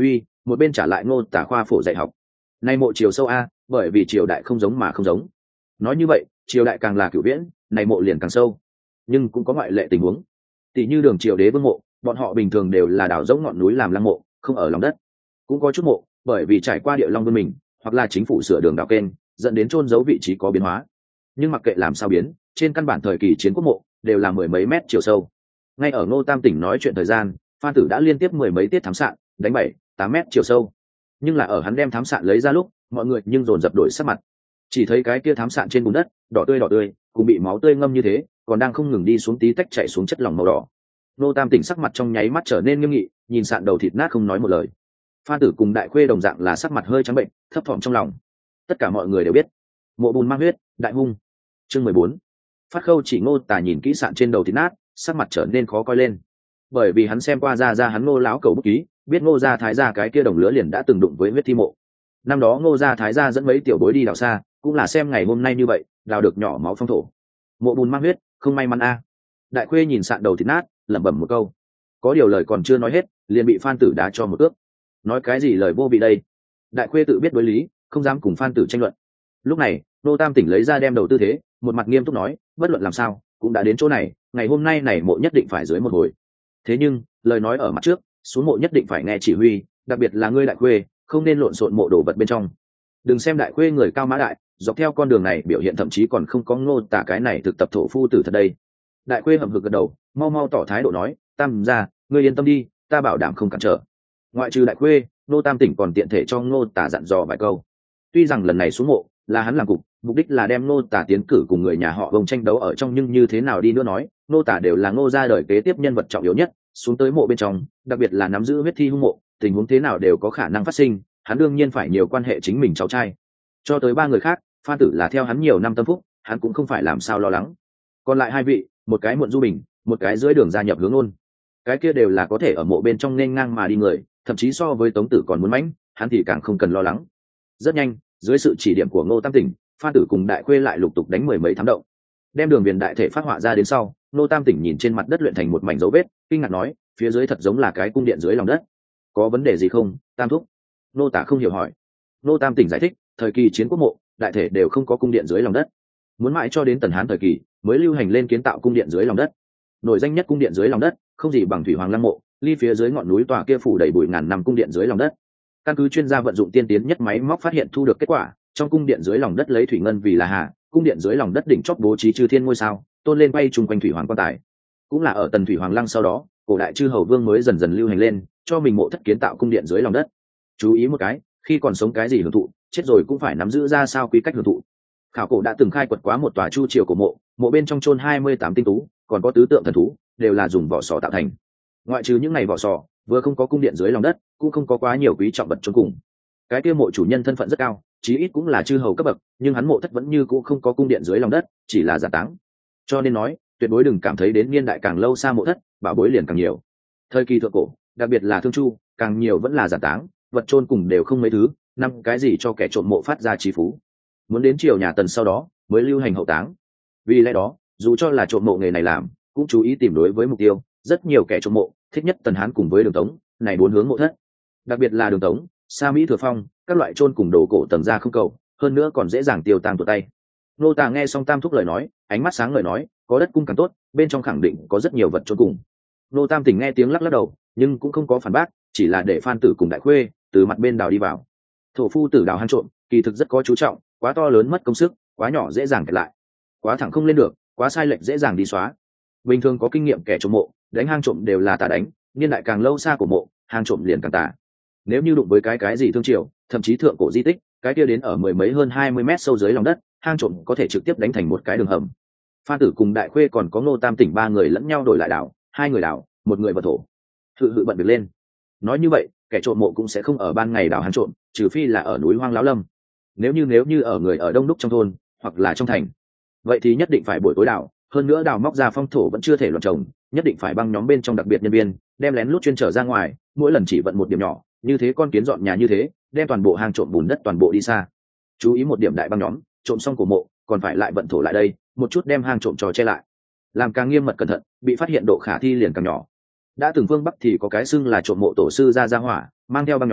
một bên trả lại Ngô Tả khoa phổ dạy học. Nay mộ chiều sâu a, bởi vì triều đại không giống mà không giống. Nói như vậy, triều đại càng là cửu viễn, này mộ liền càng sâu. Nhưng cũng có ngoại lệ tình huống. Tỷ như Đường Triều Đế vương mộ, bọn họ bình thường đều là đào rỗng ngọn núi làm lăng mộ, không ở lòng đất. Cũng có chút mộ, bởi vì trải qua địa long vươn mình, hoặc là chính phủ sửa đường đào kênh, dẫn đến chôn giấu vị trí có biến hóa. Nhưng mặc kệ làm sao biến, trên căn bản thời kỳ chiến quốc mộ đều là mười mấy mét chiều sâu. Ngay ở Ngô Tam tỉnh nói chuyện thời gian, Phan Tử đã liên tiếp mười mấy tiết thám sạn, đánh 7-8 mét chiều sâu. Nhưng là ở hắn đem thám sạn lấy ra lúc, mọi người nhưng dồn dập đổi sắc mặt. Chỉ thấy cái kia thám sạn trên bùn đất, đỏ tươi, cũng bị máu tươi ngâm như thế, còn đang không ngừng đi xuống tí tách chảy xuống chất lỏng màu đỏ. Ngô Tam tỉnh sắc mặt trong nháy mắt trở nên nghiêm nghị, nhìn sạn đầu thịt nát không nói một lời. Phan Tử cùng Đại Khuê đồng dạng là sắc mặt hơi trắng bệnh, thấp thỏm trong lòng. Tất cả mọi người đều biết, mộ bùn mang huyết, đại hung. Chương 14. Phát Khâu chỉ Ngô Tả nhìn kỹ sạn trên đầu thịt nát, sắc mặt trở nên khó coi lên. Bởi vì hắn xem qua ra hắn Ngô lão cầu bút ký, biết Ngô gia thái gia cái kia đồng lứa liền đã từng đụng với huyết thi mộ. Năm đó Ngô gia thái gia dẫn mấy tiểu bối đi đào xa, cũng là xem ngày hôm nay như vậy, đào được nhỏ máu phong thổ. Mộ bùn mang huyết, không may mắn a. Đại Khuê nhìn sạn đầu thịt nát, lẩm bẩm một câu. Có điều lời còn chưa nói hết, liền bị Phan Tử đá cho một ước. Nói cái gì lời vô vị đây? Đại Khuê tự biết đối lý, không dám cùng Phan Tử tranh luận. Lúc này, Ngô Tam tỉnh lấy ra đem đầu tư thế, một mặt nghiêm túc nói, bất luận làm sao, cũng đã đến chỗ này, ngày hôm nay này mộ nhất định phải dưới một hồi. Thế nhưng, lời nói ở mặt trước, xuống mộ nhất định phải nghe chỉ huy, đặc biệt là ngươi Đại Khuê, không nên lộn xộn mộ đồ vật bên trong. Đừng xem Đại Khuê người cao mã đại, dọc theo con đường này biểu hiện thậm chí còn không có Ngô Tả cái này thực tập thổ phu tử thật đây. Đại Khuê hậm hực gật đầu, mau mau tỏ thái độ nói, Tam gia, ngươi yên tâm đi, ta bảo đảm không cản trở. Ngoại trừ Đại Khuê, Ngô Tam tỉnh còn tiện thể cho Ngô Tả dặn dò vài câu. Tuy rằng lần này xuống mộ là hắn làm cục, mục đích là đem Ngô Tả tiến cử cùng người nhà họ Vông tranh đấu ở trong, nhưng như thế nào đi nữa nói, Ngô Tả đều là Ngô gia đời kế tiếp nhân vật trọng yếu nhất, xuống tới mộ bên trong, đặc biệt là nắm giữ huyết thi hung mộ, tình huống thế nào đều có khả năng phát sinh, hắn đương nhiên phải nhiều quan hệ chính mình cháu trai. Cho tới ba người khác, Phan Tử là theo hắn nhiều năm tâm phúc, hắn cũng không phải làm sao lo lắng. Còn lại hai vị, một cái Muộn Du Bình, một cái dưới đường gia nhập Hướng Ôn, cái kia đều là có thể ở mộ bên trong nên ngang mà đi người, thậm chí so với Tống Tử còn muốn mãnh, hắn thì càng không cần lo lắng. Rất nhanh, dưới sự chỉ điểm của Ngô Tam tỉnh, Phan Tử cùng Đại Khuê lại lục tục đánh mười mấy thám động, đem đường viền đại thể phát họa ra đến sau. Ngô Tam tỉnh nhìn trên mặt đất luyện thành một mảnh dấu vết, kinh ngạc nói, phía dưới thật giống là cái cung điện dưới lòng đất, có vấn đề gì không, Tam thúc? Ngô Tả không hiểu hỏi. Ngô Tam tỉnh giải thích, thời kỳ chiến quốc mộ đại thể đều không có cung điện dưới lòng đất, muốn mãi cho đến Tần Hán thời kỳ mới lưu hành lên kiến tạo cung điện dưới lòng đất. Nổi danh nhất cung điện dưới lòng đất không gì bằng Thủy Hoàng Lăng mộ, ly phía dưới ngọn núi tòa kia phủ đầy bụi ngàn năm cung điện dưới lòng đất. Căn cứ chuyên gia vận dụng tiên tiến nhất máy móc phát hiện thu được kết quả, trong cung điện dưới lòng đất lấy thủy ngân vì là hà, cung điện dưới lòng đất đỉnh chót bố trí chư thiên ngôi sao, tôn lên bay chung quanh thủy hoàng quan tài. Cũng là ở Tần Thủy Hoàng Lăng sau đó, cổ đại chư hầu vương mới dần dần lưu hành lên, cho mình mộ thất kiến tạo cung điện dưới lòng đất. Chú ý một cái, khi còn sống cái gì hưởng thụ, chết rồi cũng phải nắm giữ ra sao quy cách hưởng thụ. Khảo cổ đã từng khai quật quá một tòa chu triều của mộ, mộ bên trong chôn 28 tinh tú, còn có tứ tượng thần thú, đều là dùng vỏ sò tạo thành. Ngoại trừ những ngày vỏ sò, vừa không có cung điện dưới lòng đất, cũng không có quá nhiều quý trọng vật chôn cùng. Cái kia mộ chủ nhân thân phận rất cao, chí ít cũng là chư hầu cấp bậc, nhưng hắn mộ thất vẫn như cũ không có cung điện dưới lòng đất, chỉ là giả táng. Cho nên nói, tuyệt đối đừng cảm thấy đến niên đại càng lâu xa mộ thất, bảo bối liền càng nhiều. Thời kỳ thượng cổ, đặc biệt là Thương Chu, càng nhiều vẫn là giả táng, vật chôn cùng đều không mấy thứ, năm cái gì cho kẻ trộm mộ phát ra trí phú. Muốn đến triều nhà Tần sau đó mới lưu hành hậu táng. Vì lẽ đó, dù cho là trộm mộ nghề này làm, cũng chú ý tìm đối với mục tiêu, rất nhiều kẻ trộm mộ thích nhất Tần Hán cùng với Đường Tống, này bốn hướng mộ thất. Đặc biệt là Đường Tống, Sa Mỹ Thừa Phong, các loại chôn cùng đồ cổ tầng ra không cầu, hơn nữa còn dễ dàng tiêu tang tuột tay. Nô Tả nghe xong Tam thúc lời nói, ánh mắt sáng ngời nói, có đất cung càng tốt, bên trong khẳng định có rất nhiều vật chôn cùng. Nô Tam tỉnh nghe tiếng lắc lắc đầu, nhưng cũng không có phản bác, chỉ là để Phan Tử cùng Đại Khuê từ mặt bên đào đi vào. Thổ phu tử đào hang trộm, kỳ thực rất có chú trọng, quá to lớn mất công sức, quá nhỏ dễ dàng kẹt lại, quá thẳng không lên được, quá sai lệch dễ dàng đi xóa. Bình thường có kinh nghiệm kẻ trộm mộ, đánh hang trộm đều là tà đánh, niên đại càng lâu xa của mộ, hang trộm liền càng tà. Nếu như đụng với cái gì thương triều, thậm chí thượng cổ di tích, cái kia đến ở mười mấy hơn 20 mét sâu dưới lòng đất, hang trộm có thể trực tiếp đánh thành một cái đường hầm. Phan Tử cùng Đại Khuê còn có Ngô Tam tỉnh ba người lẫn nhau đổi lại đào, hai người đào, một người vật thổ. Hự bận việc lên. Nói như vậy, kẻ trộm mộ cũng sẽ không ở ban ngày đào hang trộm, trừ phi là ở núi hoang láo lâm. Nếu như ở người ở đông đúc trong thôn hoặc là trong thành, vậy thì nhất định phải buổi tối đào, hơn nữa đào móc ra phong thổ vẫn chưa thể loạn trồng, nhất định phải băng nhóm bên trong đặc biệt nhân viên đem lén lút chuyên trở ra ngoài, mỗi lần chỉ vận một điểm nhỏ, như thế con kiến dọn nhà như thế, đem toàn bộ hang trộm bùn đất toàn bộ đi xa. Chú ý một điểm đại băng nhóm, trộm xong cổ mộ còn phải lại vận thổ lại đây, một chút đem hang trộm trò che lại, làm càng nghiêm mật cẩn thận, bị phát hiện độ khả thi liền càng nhỏ. Đã từng phương Bắc thì có cái xưng là trộm mộ tổ sư ra hỏa, mang theo băng nhóm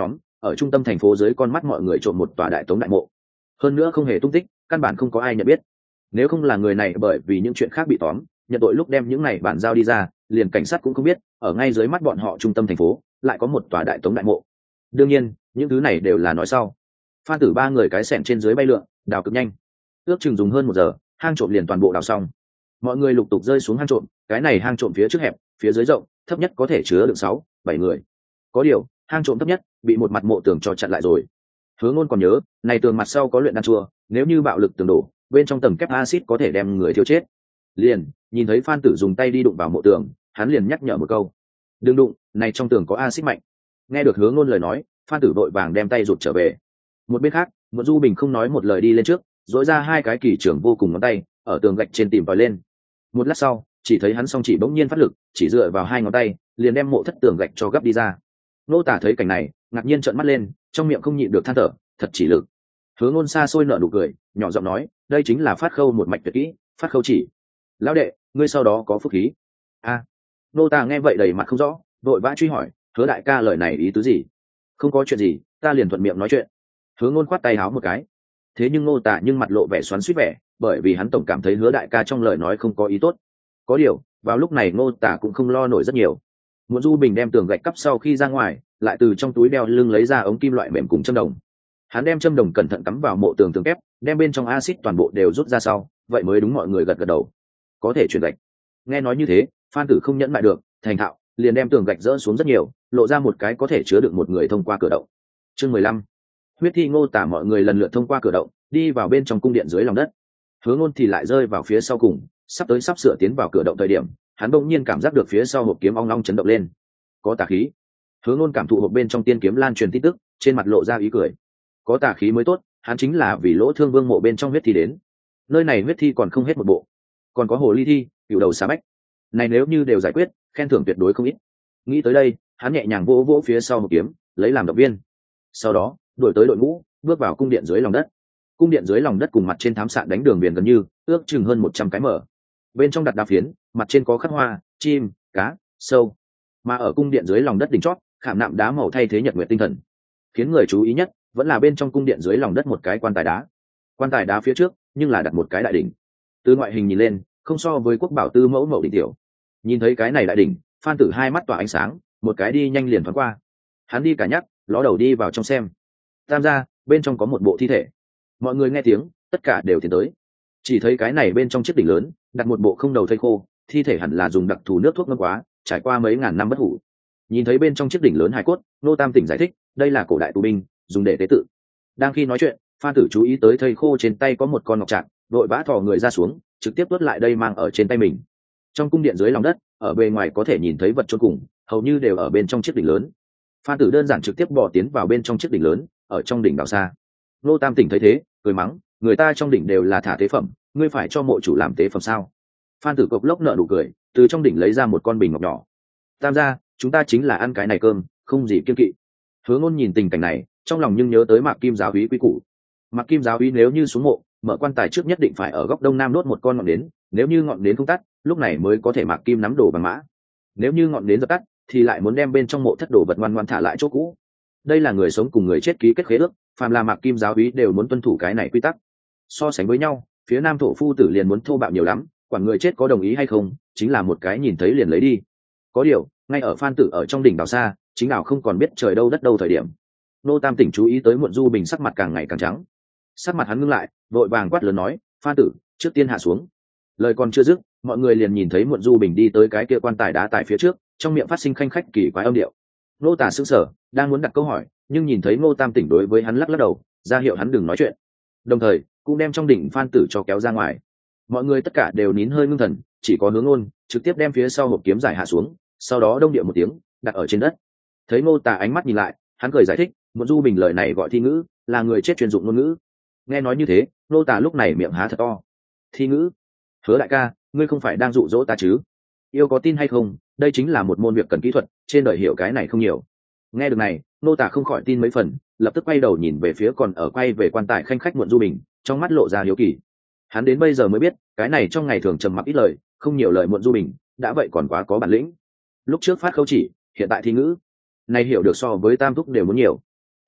ở trung tâm thành phố dưới con mắt mọi người trộm một tòa đại tống đại mộ, hơn nữa không hề tung tích, căn bản không có ai nhận biết. Nếu không là người này bởi vì những chuyện khác bị tóm nhận tội, lúc đem những này bản giao đi ra, liền cảnh sát cũng không biết ở ngay dưới mắt bọn họ trung tâm thành phố lại có một tòa đại tống đại mộ. Đương nhiên những thứ này đều là nói sau. Phan Tử ba người cái xẻng trên dưới bay lượn, đào cực nhanh, ước chừng dùng hơn 1 giờ, hang trộm liền toàn bộ đào xong. Mọi người lục tục rơi xuống hang trộm, cái này hang trộm phía trước hẹp, phía dưới rộng, thấp nhất có thể chứa được 6-7 người. Có điều hang trộm thấp nhất bị một mặt mộ tường cho chặn lại rồi. Hứa Ngôn còn nhớ, này tường mặt sau có luyện đan chua, nếu như bạo lực tường đổ, bên trong tầng kép axit có thể đem người thiêu chết. Liền nhìn thấy Phan Tử dùng tay đi đụng vào mộ tường, hắn liền nhắc nhở một câu: đừng đụng, này trong tường có axit mạnh. Nghe được Hứa Ngôn lời nói, Phan Tử vội vàng đem tay rụt trở về. Một bên khác, Mộ Du Bình không nói một lời đi lên trước, dỗi ra hai cái kỳ trưởng vô cùng ngón tay, ở tường gạch trên tìm tòi lên. Một lát sau, chỉ thấy hắn song chỉ bỗng nhiên phát lực, chỉ dựa vào hai ngón tay, liền đem mộ thất tường gạch cho gấp đi ra. Nô Tả thấy cảnh này, ngạc nhiên trợn mắt lên, trong miệng không nhịn được than thở, thật chỉ lực. Hứa Ngôn xa xôi nở nụ cười, nhỏ giọng nói, đây chính là phát khâu một mạch tuyệt kỹ, phát khâu chỉ. Lão đệ, ngươi sau đó có phúc khí. A. Nô Tả nghe vậy đầy mặt không rõ, vội vã truy hỏi, Hứa đại ca lời này ý tứ gì? Không có chuyện gì, ta liền thuận miệng nói chuyện. Hứa Ngôn khoát tay háo một cái. Thế nhưng Nô Tả nhưng mặt lộ vẻ xoắn xuýt vẻ, bởi vì hắn tổng cảm thấy Hứa đại ca trong lời nói không có ý tốt. Có điều, vào lúc này Nô Tả cũng không lo nổi rất nhiều. Muộn Du Bình đem tường gạch cắp sau khi ra ngoài, lại từ trong túi đeo lưng lấy ra ống kim loại mềm cùng châm đồng. Hắn đem châm đồng cẩn thận cắm vào mộ tường tường kép, đem bên trong axit toàn bộ đều rút ra sau, vậy mới đúng mọi người gật gật đầu. Có thể chuyển gạch. Nghe nói như thế, Phan Tử không nhẫn lại được, thành thạo, liền đem tường gạch dỡ xuống rất nhiều, lộ ra một cái có thể chứa được một người thông qua cửa động. Chương 15. Huyết thi Ngô Tả mọi người lần lượt thông qua cửa động, đi vào bên trong cung điện dưới lòng đất. Hứa Ngôn thì lại rơi vào phía sau cùng, sắp sửa tiến vào cửa động thời điểm, hắn bỗng nhiên cảm giác được phía sau hộp kiếm ong ong chấn động lên. Có tà khí. Hứa Ngôn cảm thụ hộp bên trong tiên kiếm lan truyền tin tức, trên mặt lộ ra ý cười. Có tà khí mới tốt, hắn chính là vì Lỗ Thương Vương mộ bên trong huyết thi đến. Nơi này huyết thi còn không hết một bộ, còn có hồ ly thi, cựu đầu xà bách. Này nếu như đều giải quyết, khen thưởng tuyệt đối không ít. Nghĩ tới đây, hắn nhẹ nhàng vỗ vỗ phía sau hộp kiếm, lấy làm động viên. Sau đó, đuổi tới đội ngũ, bước vào cung điện dưới lòng đất. Cung điện dưới lòng đất cùng mặt trên thám xạ đánh đường viền gần như, ước chừng hơn 100 cái mở. Bên trong đặt đá phiến, mặt trên có khắc hoa, chim, cá, sâu. Mà ở cung điện dưới lòng đất đỉnh chót, khảm nạm đá màu thay thế nhật nguyệt tinh thần. Khiến người chú ý nhất vẫn là bên trong cung điện dưới lòng đất một cái quan tài đá. Quan tài đá phía trước, nhưng là đặt một cái đại đỉnh. Từ ngoại hình nhìn lên, không so với quốc bảo tư mẫu mậu đỉnh tiểu. Nhìn thấy cái này đại đỉnh, Phan Tử hai mắt tỏa ánh sáng, một cái đi nhanh liền thoáng qua. Hắn đi cả nhắc, ló đầu đi vào trong xem. Tam gia, bên trong có một bộ thi thể. Mọi người nghe tiếng, tất cả đều tiến tới. Chỉ thấy cái này bên trong chiếc đỉnh lớn, đặt một bộ không đầu thây khô, thi thể hẳn là dùng đặc thù nước thuốc ngâm quá, trải qua mấy ngàn năm bất hủ. Nhìn thấy bên trong chiếc đỉnh lớn hài cốt, Nô Tam Tỉnh giải thích, đây là cổ đại tù binh, dùng để tế tự. Đang khi nói chuyện, Phan Tử chú ý tới thây khô trên tay có một con ngọc trạng, vội vã thò người ra xuống, trực tiếp tuốt lại đây mang ở trên tay mình. Trong cung điện dưới lòng đất, ở bề ngoài có thể nhìn thấy vật chôn cùng, hầu như đều ở bên trong chiếc đỉnh lớn. Phan Tử đơn giản trực tiếp bò tiến vào bên trong chiếc đỉnh lớn, ở trong đỉnh đào xa. Nô Tam Tỉnh thấy thế, cười mắng, người ta trong đỉnh đều là thả tế phẩm, ngươi phải cho mộ chủ làm tế phẩm sao? Phan Tử cộc lốc nợ nụ cười, từ trong đỉnh lấy ra một con bình ngọc nhỏ. Tam gia, chúng ta chính là ăn cái này cơm, không gì kiêng kỵ. Hứa Ngôn nhìn tình cảnh này, trong lòng nhưng nhớ tới Mạc Kim giáo úy quý củ. Mạc Kim giáo úy nếu như xuống mộ, mở quan tài trước nhất định phải ở góc đông nam đốt một con ngọn nến, nếu như ngọn nến không tắt, lúc này mới có thể Mạc Kim nắm đồ bằng mã. Nếu như ngọn nến dập tắt, thì lại muốn đem bên trong mộ thất đồ vật ngoan ngoãn thả lại chỗ cũ. Đây là người sống cùng người chết ký kết khế ước, phàm là Mạc Kim giáo úy đều muốn tuân thủ cái này quy tắc. So sánh với nhau, phía Nam thổ phu tử liền muốn thô bạo nhiều lắm, quản người chết có đồng ý hay không, chính là một cái nhìn thấy liền lấy đi. Có điều, ngay ở Phan Tử ở trong đỉnh đào xa, chính đào không còn biết trời đâu đất đâu thời điểm. Nô Tam Tỉnh chú ý tới Muộn Du Bình sắc mặt càng ngày càng trắng. Sắc mặt hắn ngưng lại, vội vàng quát lớn nói, Phan Tử, trước tiên hạ xuống. Lời còn chưa dứt, mọi người liền nhìn thấy Muộn Du Bình đi tới cái kia quan tài đá tại phía trước, trong miệng phát sinh khanh khách kỳ quái âm điệu. Nô Tả sững sờ, đang muốn đặt câu hỏi, nhưng nhìn thấy Ngô Tam Tỉnh đối với hắn lắc lắc đầu, ra hiệu hắn đừng nói chuyện. Đồng thời, cũng đem trong đỉnh Phan Tử cho kéo ra ngoài. Mọi người tất cả đều nín hơi ngưng thần, chỉ có Hướng Ngôn trực tiếp đem phía sau hộp kiếm giải hạ xuống, sau đó đông điệu một tiếng, đặt ở trên đất. Thấy Ngô Tả ánh mắt nhìn lại, hắn cười giải thích, Muộn Du Bình lời này gọi thi ngữ, là người chết chuyên dụng ngôn ngữ. Nghe nói như thế, Ngô Tả lúc này miệng há thật to. Thi ngữ? Hứa đại ca, ngươi không phải đang dụ dỗ ta chứ? Yêu có tin hay không, đây chính là một môn việc cần kỹ thuật, trên đời hiểu cái này không nhiều. Nghe được này, Ngô Tả không khỏi tin mấy phần, lập tức quay đầu nhìn về phía còn ở quay về quan tài khanh khách Muộn Du Bình, trong mắt lộ ra hiếu kỳ. Hắn đến bây giờ mới biết, cái này trong ngày thường trầm mặc ít lời, không nhiều lời Muộn Du Bình, đã vậy còn quá có bản lĩnh. Lúc trước phát khâu chỉ, hiện tại thi ngữ, này hiểu được so với Tam Thúc đều muốn nhiều.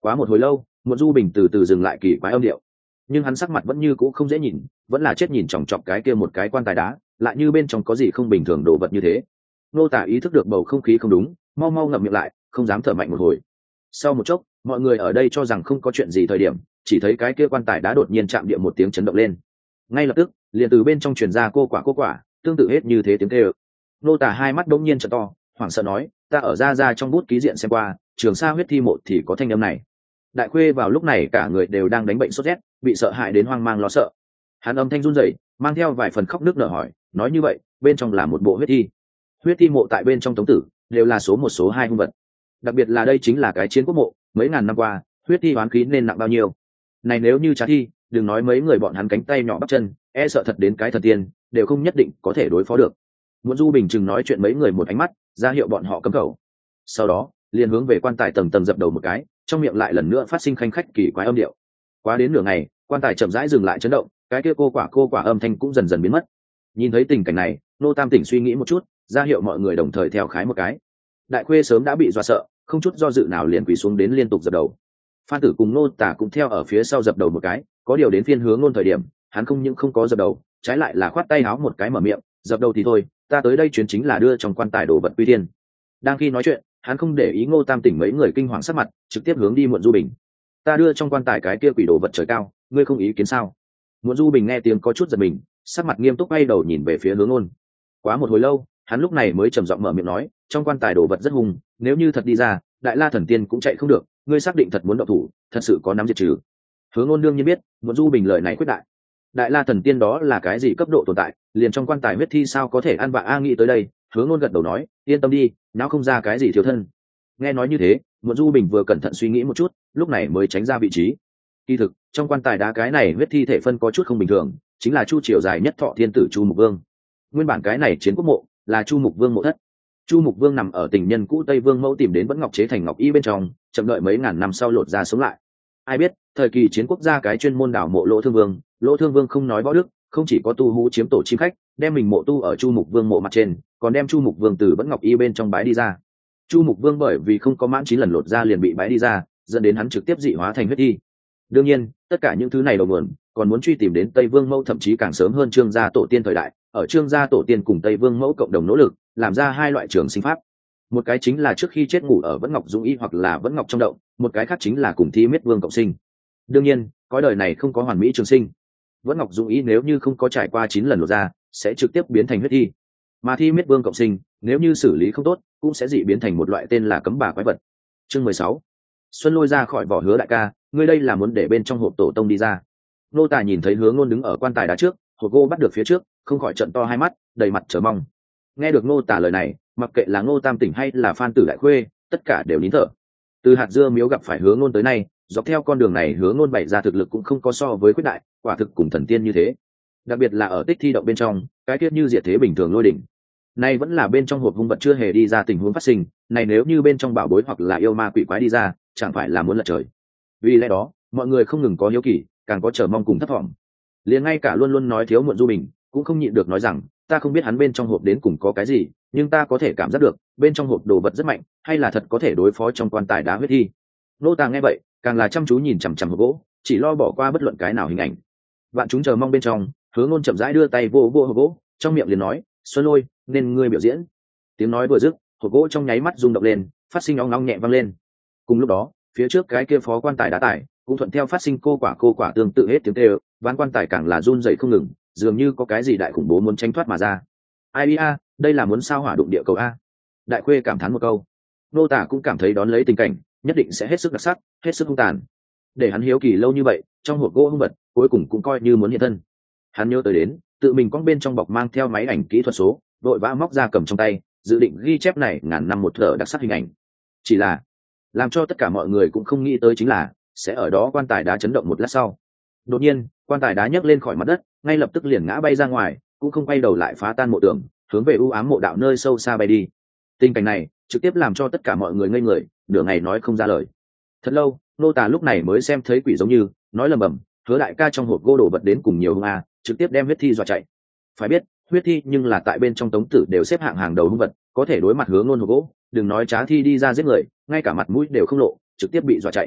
Quá một hồi lâu, Muộn Du Bình từ từ dừng lại kỳ quái âm điệu, nhưng hắn sắc mặt vẫn như cũ không dễ nhìn, vẫn là chết nhìn chòng chọc cái kia một cái quan tài đá, lại như bên trong có gì không bình thường đồ vật như thế. Nô Tả ý thức được bầu không khí không đúng, mau mau ngậm miệng lại, không dám thở mạnh một hồi. Sau một chốc, mọi người ở đây cho rằng không có chuyện gì thời điểm, chỉ thấy cái kia quan tài đá đột nhiên chạm địa một tiếng chấn động lên. Ngay lập tức, liền từ bên trong truyền ra cô quả, tương tự hết như thế tiếng kêu. Nô Tả hai mắt đống nhiên trợn to, hoảng sợ nói, ta ở ra trong bút ký diện xem qua, Trường Sa huyết thi mộ thì có thanh âm này. Đại Khuê vào lúc này cả người đều đang đánh bệnh sốt rét, bị sợ hãi đến hoang mang lo sợ. Hắn âm thanh run rẩy, mang theo vài phần khóc nước nở hỏi, nói như vậy, bên trong là một bộ huyết thi. Huyết thi mộ tại bên trong Tống Tử đều là số một số hai hung vật. Đặc biệt là đây chính là cái chiến quốc mộ, mấy ngàn năm qua, huyết thi oán khí nên nặng bao nhiêu. Này nếu như trá thi, đừng nói mấy người bọn hắn cánh tay nhỏ bắp chân, e sợ thật đến cái thần tiên, đều không nhất định có thể đối phó được. Muộn Du Bình chừng nói chuyện mấy người một ánh mắt, ra hiệu bọn họ cấm khẩu. Sau đó, liền hướng về quan tài tầng tầng dập đầu một cái, trong miệng lại lần nữa phát sinh khanh khách kỳ quái âm điệu. Quá đến nửa ngày, quan tài chậm rãi dừng lại chấn động, cái kia cô quả âm thanh cũng dần dần biến mất. Nhìn thấy tình cảnh này, Nô Tam Tỉnh suy nghĩ một chút, ra hiệu mọi người đồng thời theo khái một cái. Đại Khuê sớm đã bị dọa sợ, không chút do dự nào liền quỳ xuống đến liên tục dập đầu. Phan Tử cùng Nô Tả cũng theo ở phía sau dập đầu một cái, có điều đến phiên Hướng Ngôn thời điểm, hắn không những không có dập đầu, trái lại là khoát tay áo một cái mở miệng, dập đầu thì thôi, ta tới đây chuyến chính là đưa trong quan tài đồ vật quy tiên. Đang khi nói chuyện, hắn không để ý Ngô Tam Tỉnh mấy người kinh hoàng sắc mặt, trực tiếp hướng đi Muộn Du Bình. Ta đưa trong quan tài cái kia quỷ đồ vật trời cao, ngươi không ý kiến sao? Muộn Du Bình nghe tiếng có chút giật mình, sắc mặt nghiêm túc quay đầu nhìn về phía Hướng Ngôn. Quá một hồi lâu, hắn lúc này mới trầm giọng mở miệng nói, trong quan tài đồ vật rất hung, nếu như thật đi ra, Đại La thần tiên cũng chạy không được, ngươi xác định thật muốn động thủ, thật sự có nắm diệt trừ. Hướng Ngôn đương nhiên biết, Muộn Du Bình lời này quyết đại. Đại La thần tiên đó là cái gì cấp độ tồn tại, liền trong quan tài huyết thi sao có thể ăn vạ a nghĩ tới đây, Hướng Ngôn gật đầu nói, yên tâm đi, não không ra cái gì thiếu thân. Nghe nói như thế, Muộn Du Bình vừa cẩn thận suy nghĩ một chút, lúc này mới tránh ra vị trí. Kỳ thực, trong quan tài đá cái này huyết thi thể phân có chút không bình thường, chính là Chu Triều dài nhất thọ thiên tử Chu Mục Vương. Nguyên bản cái này chiến quốc mộ là Chu Mục Vương mộ thất. Chu Mục Vương nằm ở tình nhân cũ Tây Vương mẫu tìm đến vẫn ngọc chế thành ngọc y bên trong, chậm đợi mấy ngàn năm sau lột ra sống lại. Ai biết, thời kỳ chiến quốc gia cái chuyên môn đảo mộ Lỗ Thương Vương không nói võ đức, không chỉ có tu hú chiếm tổ chim khách, đem mình mộ tu ở Chu Mục Vương mộ mặt trên, còn đem Chu Mục Vương từ vẫn ngọc y bên trong bái đi ra. Chu Mục Vương bởi vì không có mãn 9 lần lột ra liền bị bái đi ra, dẫn đến hắn trực tiếp dị hóa thành huyết thi. Đương nhiên, tất cả những thứ này đầu nguồn còn muốn truy tìm đến Tây Vương mẫu, thậm chí càng sớm hơn Trương gia tổ tiên thời đại, ở Trương gia tổ tiên cùng Tây Vương mẫu cộng đồng nỗ lực, làm ra hai loại trường sinh pháp. Một cái chính là trước khi chết ngủ ở vẫn ngọc dung y hoặc là vẫn ngọc trong động, một cái khác chính là cùng Thi Miết Vương cộng sinh. Đương nhiên, cõi đời này không có hoàn mỹ trường sinh. Vẫn ngọc dung y nếu như không có trải qua 9 lần lột ra, sẽ trực tiếp biến thành huyết thi. Mà Thi Miết Vương cộng sinh, nếu như xử lý không tốt, cũng sẽ dị biến thành một loại tên là cấm bà quái vật. Chương 16. Xuân lôi ra khỏi vỏ Hứa đại ca, ngươi đây là muốn để bên trong hộp tổ tông đi ra. Nô Tài nhìn thấy Hướng Ngôn đứng ở quan tài đá trước, hộp gỗ bắt được phía trước, không khỏi trợn to hai mắt, đầy mặt chờ mong. Nghe được Nô Tả lời này, mặc kệ là Ngô Tam Tỉnh hay là Phan Tử Đại Khuê, tất cả đều nín thở. Từ hạt dưa miếu gặp phải Hướng Ngôn tới nay, dọc theo con đường này Hướng Ngôn bày ra thực lực cũng không có so với Quyết đại, quả thực cùng thần tiên như thế. Đặc biệt là ở Tích Thi động bên trong, cái tiết như diệt thế bình thường lôi đỉnh. Nay vẫn là bên trong hộp hung vật chưa hề đi ra tình huống phát sinh, này nếu như bên trong bảo bối hoặc là yêu ma quỷ quái đi ra, chẳng phải là muốn lật trời. Vì lẽ đó, mọi người không ngừng có hiếu kỳ, càng có chờ mong cùng thất vọng. Liền ngay cả luôn luôn nói thiếu Muộn Du Bình, cũng không nhịn được nói rằng, ta không biết hắn bên trong hộp đến cùng có cái gì, nhưng ta có thể cảm giác được, bên trong hộp đồ vật rất mạnh, hay là thật có thể đối phó trong quan tài đá huyết thi. Nô Tàng nghe vậy, càng là chăm chú nhìn chằm chằm hộp gỗ, chỉ lo bỏ qua bất luận cái nào hình ảnh. Vạn chúng chờ mong bên trong, Hướng Ngôn chậm rãi đưa tay vô hộp gỗ, trong miệng liền nói, Xuân Lôi, nên ngươi biểu diễn. Tiếng nói vừa dứt, hộp gỗ trong nháy mắt rung động lên, phát sinh ong ong nhẹ vang lên. Cùng lúc đó, phía trước cái kia phó quan tài đá tải cũng thuận theo phát sinh cô quả tương tự hết tiếng kêu, ván quan tài càng là run rẩy không ngừng, dường như có cái gì đại khủng bố muốn tranh thoát mà ra. Ai a, đây là muốn sao hỏa đụng địa cầu a. Đại Khuê cảm thán một câu. Nô Tả cũng cảm thấy đón lấy tình cảnh nhất định sẽ hết sức đặc sắc, hết sức hung tàn. Để hắn hiếu kỳ lâu như vậy, trong hộp gỗ hung vật cuối cùng cũng coi như muốn hiện thân. Hắn nhớ tới đến, tự mình cong bên trong bọc mang theo máy ảnh kỹ thuật số, đội vã móc ra cầm trong tay, dự định ghi chép này ngàn năm một thở đặc sắc hình ảnh. Chỉ là làm cho tất cả mọi người cũng không nghĩ tới chính là sẽ ở đó quan tài đá chấn động một lát sau, đột nhiên quan tài đá nhấc lên khỏi mặt đất, ngay lập tức liền ngã bay ra ngoài, cũng không quay đầu lại phá tan mộ tường, hướng về u ám mộ đạo nơi sâu xa bay đi. Tình cảnh này trực tiếp làm cho tất cả mọi người ngây người, nửa ngày nói không ra lời. Thật lâu, Nô Tả lúc này mới xem thấy quỷ giống như nói lầm bầm, Hứa đại ca trong hộp gỗ đổ vật đến cùng nhiều hung a, trực tiếp đem huyết thi dọa chạy. Phải biết, huyết thi nhưng là tại bên trong Tống Tử đều xếp hạng hàng đầu hung vật, có thể đối mặt Hướng Ngôn hộp gỗ, đừng nói trá thi đi ra giết người, ngay cả mặt mũi đều không lộ, trực tiếp bị dọa chạy.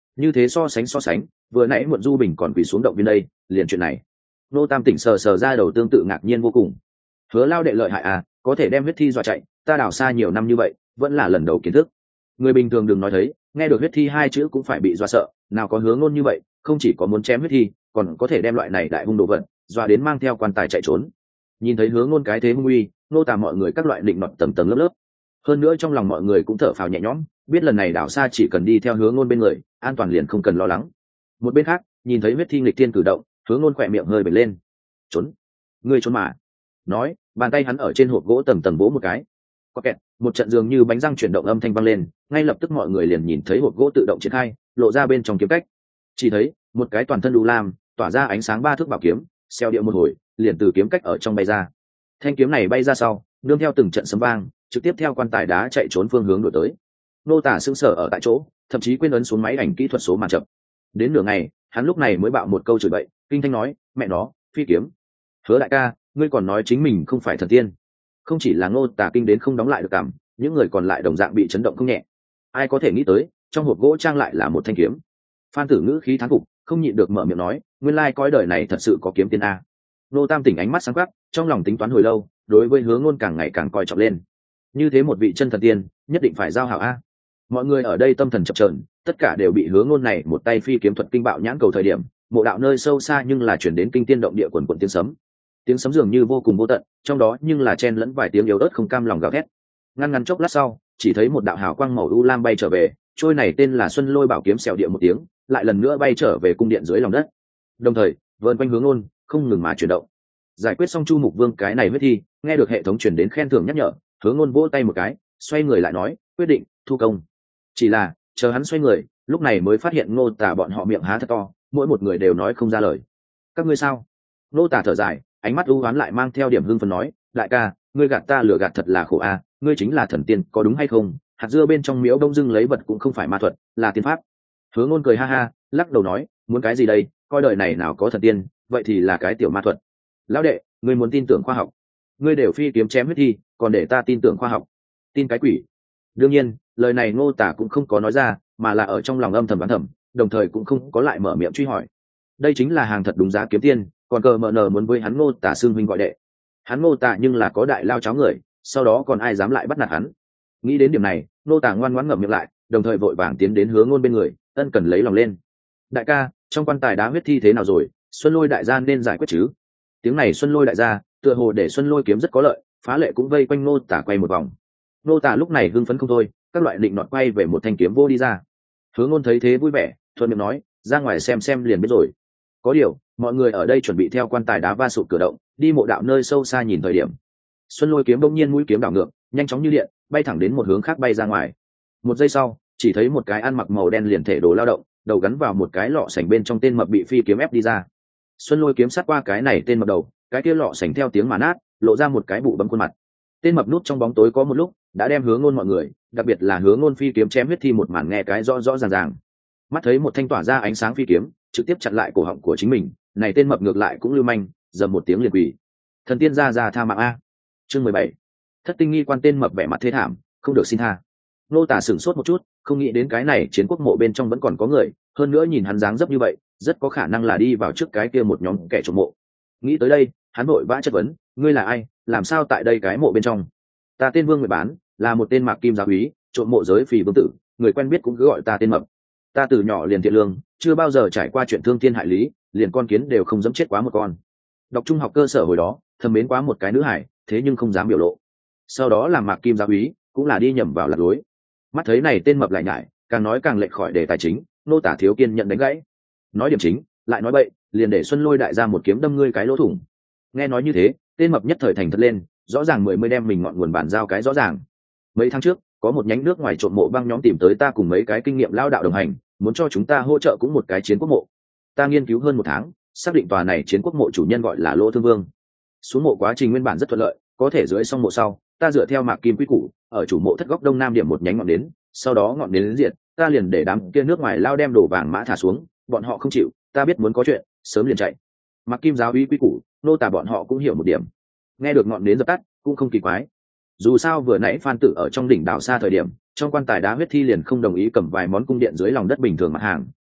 Như thế so sánh vừa nãy muộn du bình còn quỳ xuống động viên đây, liền chuyện này nô tam tỉnh sờ ra đầu tương tự ngạc nhiên vô cùng. Hứa lao đệ lợi hại à, có thể đem huyết thi dọa chạy, ta đào xa nhiều năm như vậy vẫn là lần đầu kiến thức. Người bình thường đừng nói thấy, nghe được huyết thi hai chữ cũng phải bị dọa sợ, nào có hướng ngôn như vậy, không chỉ có muốn chém huyết thi, còn có thể đem loại này đại hung đồ vật dọa đến mang theo quan tài chạy trốn. Nhìn thấy hướng ngôn cái thế hung uy, nô tà mọi người các loại định nọt tầng tầng lớp lớp. Hơn nữa trong lòng mọi người cũng thở phào nhẹ nhõm, biết lần này đảo xa chỉ cần đi theo hướng ngôn bên người, an toàn liền không cần lo lắng. Một bên khác, nhìn thấy huyết thi nghịch thiên cử động, hướng ngôn khỏe miệng hơi bật lên. Trốn, ngươi trốn mà. Nói, bàn tay hắn ở trên hộp gỗ tầng tầng vỗ một cái. Có kẹt, một trận dường như bánh răng chuyển động âm thanh vang lên, ngay lập tức mọi người liền nhìn thấy hộp gỗ tự động triển khai, lộ ra bên trong kiếm cách. Chỉ thấy một cái toàn thân đủ lam, tỏa ra ánh sáng 3 thước bảo kiếm, xeo điệu một hồi, liền từ kiếm cách ở trong bay ra. Thanh kiếm này bay ra sau, nương theo từng trận sấm vang, trực tiếp theo quan tài đá chạy trốn phương hướng đổi tới. Nô tả sững sờ ở tại chỗ, thậm chí quên ấn xuống máy ảnh kỹ thuật số màn chậm. Đến nửa ngày, hắn lúc này mới bạo một câu chửi bậy, kinh thanh nói, mẹ nó, phi kiếm. Hứa đại ca, ngươi còn nói chính mình không phải thần tiên. Không chỉ là Ngô Tả kinh đến không đóng lại được cảm, những người còn lại đồng dạng bị chấn động không nhẹ. Ai có thể nghĩ tới, trong hộp gỗ trang lại là một thanh kiếm. Phan Tử ngữ khí thán phục, không nhịn được mở miệng nói, nguyên lai coi đời này thật sự có kiếm tiên a. Nô Tam tỉnh ánh mắt sáng quắc, trong lòng tính toán hồi lâu, đối với Hứa Ngôn càng ngày càng coi trọng lên. Như thế một vị chân thần tiên, nhất định phải giao hảo a. Mọi người ở đây tâm thần chập chờn, tất cả đều bị Hứa Ngôn này một tay phi kiếm thuật kinh bạo nhãn cầu thời điểm, mộ đạo nơi sâu xa nhưng là chuyển đến kinh tiên động địa quần quần tiếng sấm. Tiếng sấm dường như vô cùng vô tận, trong đó nhưng là chen lẫn vài tiếng yếu ớt không cam lòng gào thét. Ngăn chốc lát sau, chỉ thấy một đạo hào quang màu u lam bay trở về, trôi này tên là Xuân Lôi Bảo kiếm xèo địa một tiếng, lại lần nữa bay trở về cung điện dưới lòng đất. Đồng thời, vờn quanh Hứa Ngôn không ngừng mà chuyển động. Giải quyết xong Chu Mục Vương cái này huyết thi, nghe được hệ thống truyền đến khen thưởng nhắc nhở, Hứa Ngôn vỗ tay một cái, xoay người lại nói, quyết định thu công. Chỉ là chờ hắn xoay người, lúc này mới phát hiện Ngô Tả bọn họ miệng há thật to, mỗi một người đều nói không ra lời. Các ngươi sao? Ngô Tả thở dài, ánh mắt u ám lại mang theo điểm hưng phấn nói, đại ca, ngươi gạt ta lừa gạt thật là khổ a, ngươi chính là thần tiên, có đúng hay không? Hạt dưa bên trong miếu đông dưng lấy vật cũng không phải ma thuật, là tiên pháp. Hứa Ngôn cười ha ha, lắc đầu nói, muốn cái gì đây, coi đời này nào có thần tiên, vậy thì là cái tiểu ma thuật. Lão đệ, ngươi muốn tin tưởng khoa học, ngươi đều phi kiếm chém huyết thi, còn để ta tin tưởng khoa học, tin cái quỷ. Đương nhiên, lời này Ngô Tả cũng không có nói ra, mà là ở trong lòng âm thầm đoán thầm, đồng thời cũng không có lại mở miệng truy hỏi. Đây chính là hàng thật đúng giá kiếm tiên, còn cờ mờ nờ muốn với hắn Ngô Tả xưng huynh gọi đệ. Hắn Ngô Tả nhưng là có đại lao cháo người, sau đó còn ai dám lại bắt nạt hắn. Nghĩ đến điểm này, Ngô Tả ngoan ngoãn ngậm miệng lại, đồng thời vội vàng tiến đến Hứa Ngôn bên người, ân cần lấy lòng lên. Đại ca, trong quan tài đá huyết thi thế nào rồi, Xuân Lôi đại gia nên giải quyết chứ? Tiếng này Xuân Lôi đại gia, tựa hồ để Xuân Lôi kiếm rất có lợi, phá lệ cũng vây quanh Ngô Tả quay một vòng. Ngô Tả lúc này hưng phấn không thôi, các loại định nọt quay về một thanh kiếm vô đi ra. Hứa Ngôn thấy thế vui vẻ, thuận miệng nói, ra ngoài xem liền biết rồi. Có điều, mọi người ở đây chuẩn bị theo quan tài đá va sụp cửa động, đi mộ đạo nơi sâu xa nhìn thời điểm. Xuân Lôi kiếm bỗng nhiên mũi kiếm đảo ngược, nhanh chóng như điện, bay thẳng đến một hướng khác bay ra ngoài. Một giây sau, chỉ thấy một cái ăn mặc màu đen liền thể đồ lao động, đầu gắn vào một cái lọ sành bên trong tên mập bị phi kiếm ép đi ra. Xuân Lôi kiếm sát qua cái này tên mập đầu, cái kia lọ sành theo tiếng mà nát, lộ ra một cái bụ bấm khuôn mặt. Tên mập nút trong bóng tối có một lúc, đã đem Hứa Ngôn mọi người, đặc biệt là Hứa Ngôn phi kiếm chém huyết thi một màn nghe cái rõ rõ ràng ràng. Mắt thấy một thanh tỏa ra ánh sáng phi kiếm, trực tiếp chặn lại cổ họng của chính mình, này tên mập ngược lại cũng lưu manh, dầm một tiếng liền quỳ. Thần tiên ra tha mạng a. Chương 17. Thất tinh nghi quan tên mập vẻ mặt thê thảm, không được xin tha. Nô Tả sửng sốt một chút, không nghĩ đến cái này chiến quốc mộ bên trong vẫn còn có người, hơn nữa nhìn hắn dáng dấp như vậy, rất có khả năng là đi vào trước cái kia một nhóm kẻ trộm mộ. Nghĩ tới đây, hắn vội vã chất vấn, ngươi là ai, làm sao tại đây cái mộ bên trong? Ta tên Vương Nguyệt Bán, là một tên Mạc Kim giáo úy, trộm mộ giới phì vương tử, người quen biết cũng cứ gọi ta tên mập. Ta từ nhỏ liền thiện lương, chưa bao giờ trải qua chuyện thương thiên hại lý, liền con kiến đều không dám chết quá một con. Đọc trung học cơ sở hồi đó, thầm mến quá một cái nữ hải, thế nhưng không dám biểu lộ. Sau đó làm Mạc Kim giáo úy, cũng là đi nhầm vào lạc lối. Mắt thấy này tên mập lại nhải, càng nói càng lệch khỏi đề tài chính, Nô Tả thiếu kiên nhận đánh gãy. Nói điểm chính, lại nói bậy, liền để Xuân Lôi đại ra một kiếm đâm ngươi cái lỗ thủng. Nghe nói như thế, tên mập nhất thời thành thật lên, rõ ràng mươi đem mình ngọn nguồn bản giao cái rõ ràng. Mấy tháng trước, có một nhánh nước ngoài trộm mộ băng nhóm tìm tới ta cùng mấy cái kinh nghiệm lao đạo đồng hành, muốn cho chúng ta hỗ trợ cũng một cái chiến quốc mộ. Ta nghiên cứu hơn một tháng, xác định tòa này chiến quốc mộ chủ nhân gọi là Lỗ Thương Vương. Xuống mộ quá trình nguyên bản rất thuận lợi, có thể dưới xong mộ sau, ta dựa theo Mạc Kim quy củ, ở chủ mộ thất góc đông nam điểm một nhánh ngọn nến, sau đó ngọn nến diệt, ta liền để đám kia nước ngoài lao đem đổ vàng mã thả xuống, bọn họ không chịu, ta biết muốn có chuyện, sớm liền chạy. Mạc Kim giáo uy quy củ, Nô Tả bọn họ cũng hiểu một điểm. Nghe được ngọn nến dập tắt, cũng không kỳ quái. Dù sao vừa nãy Phan Tử ở trong đỉnh đảo xa thời điểm, trong quan tài đá huyết thi liền không đồng ý cầm vài món cung điện dưới lòng đất bình thường mặt hàng,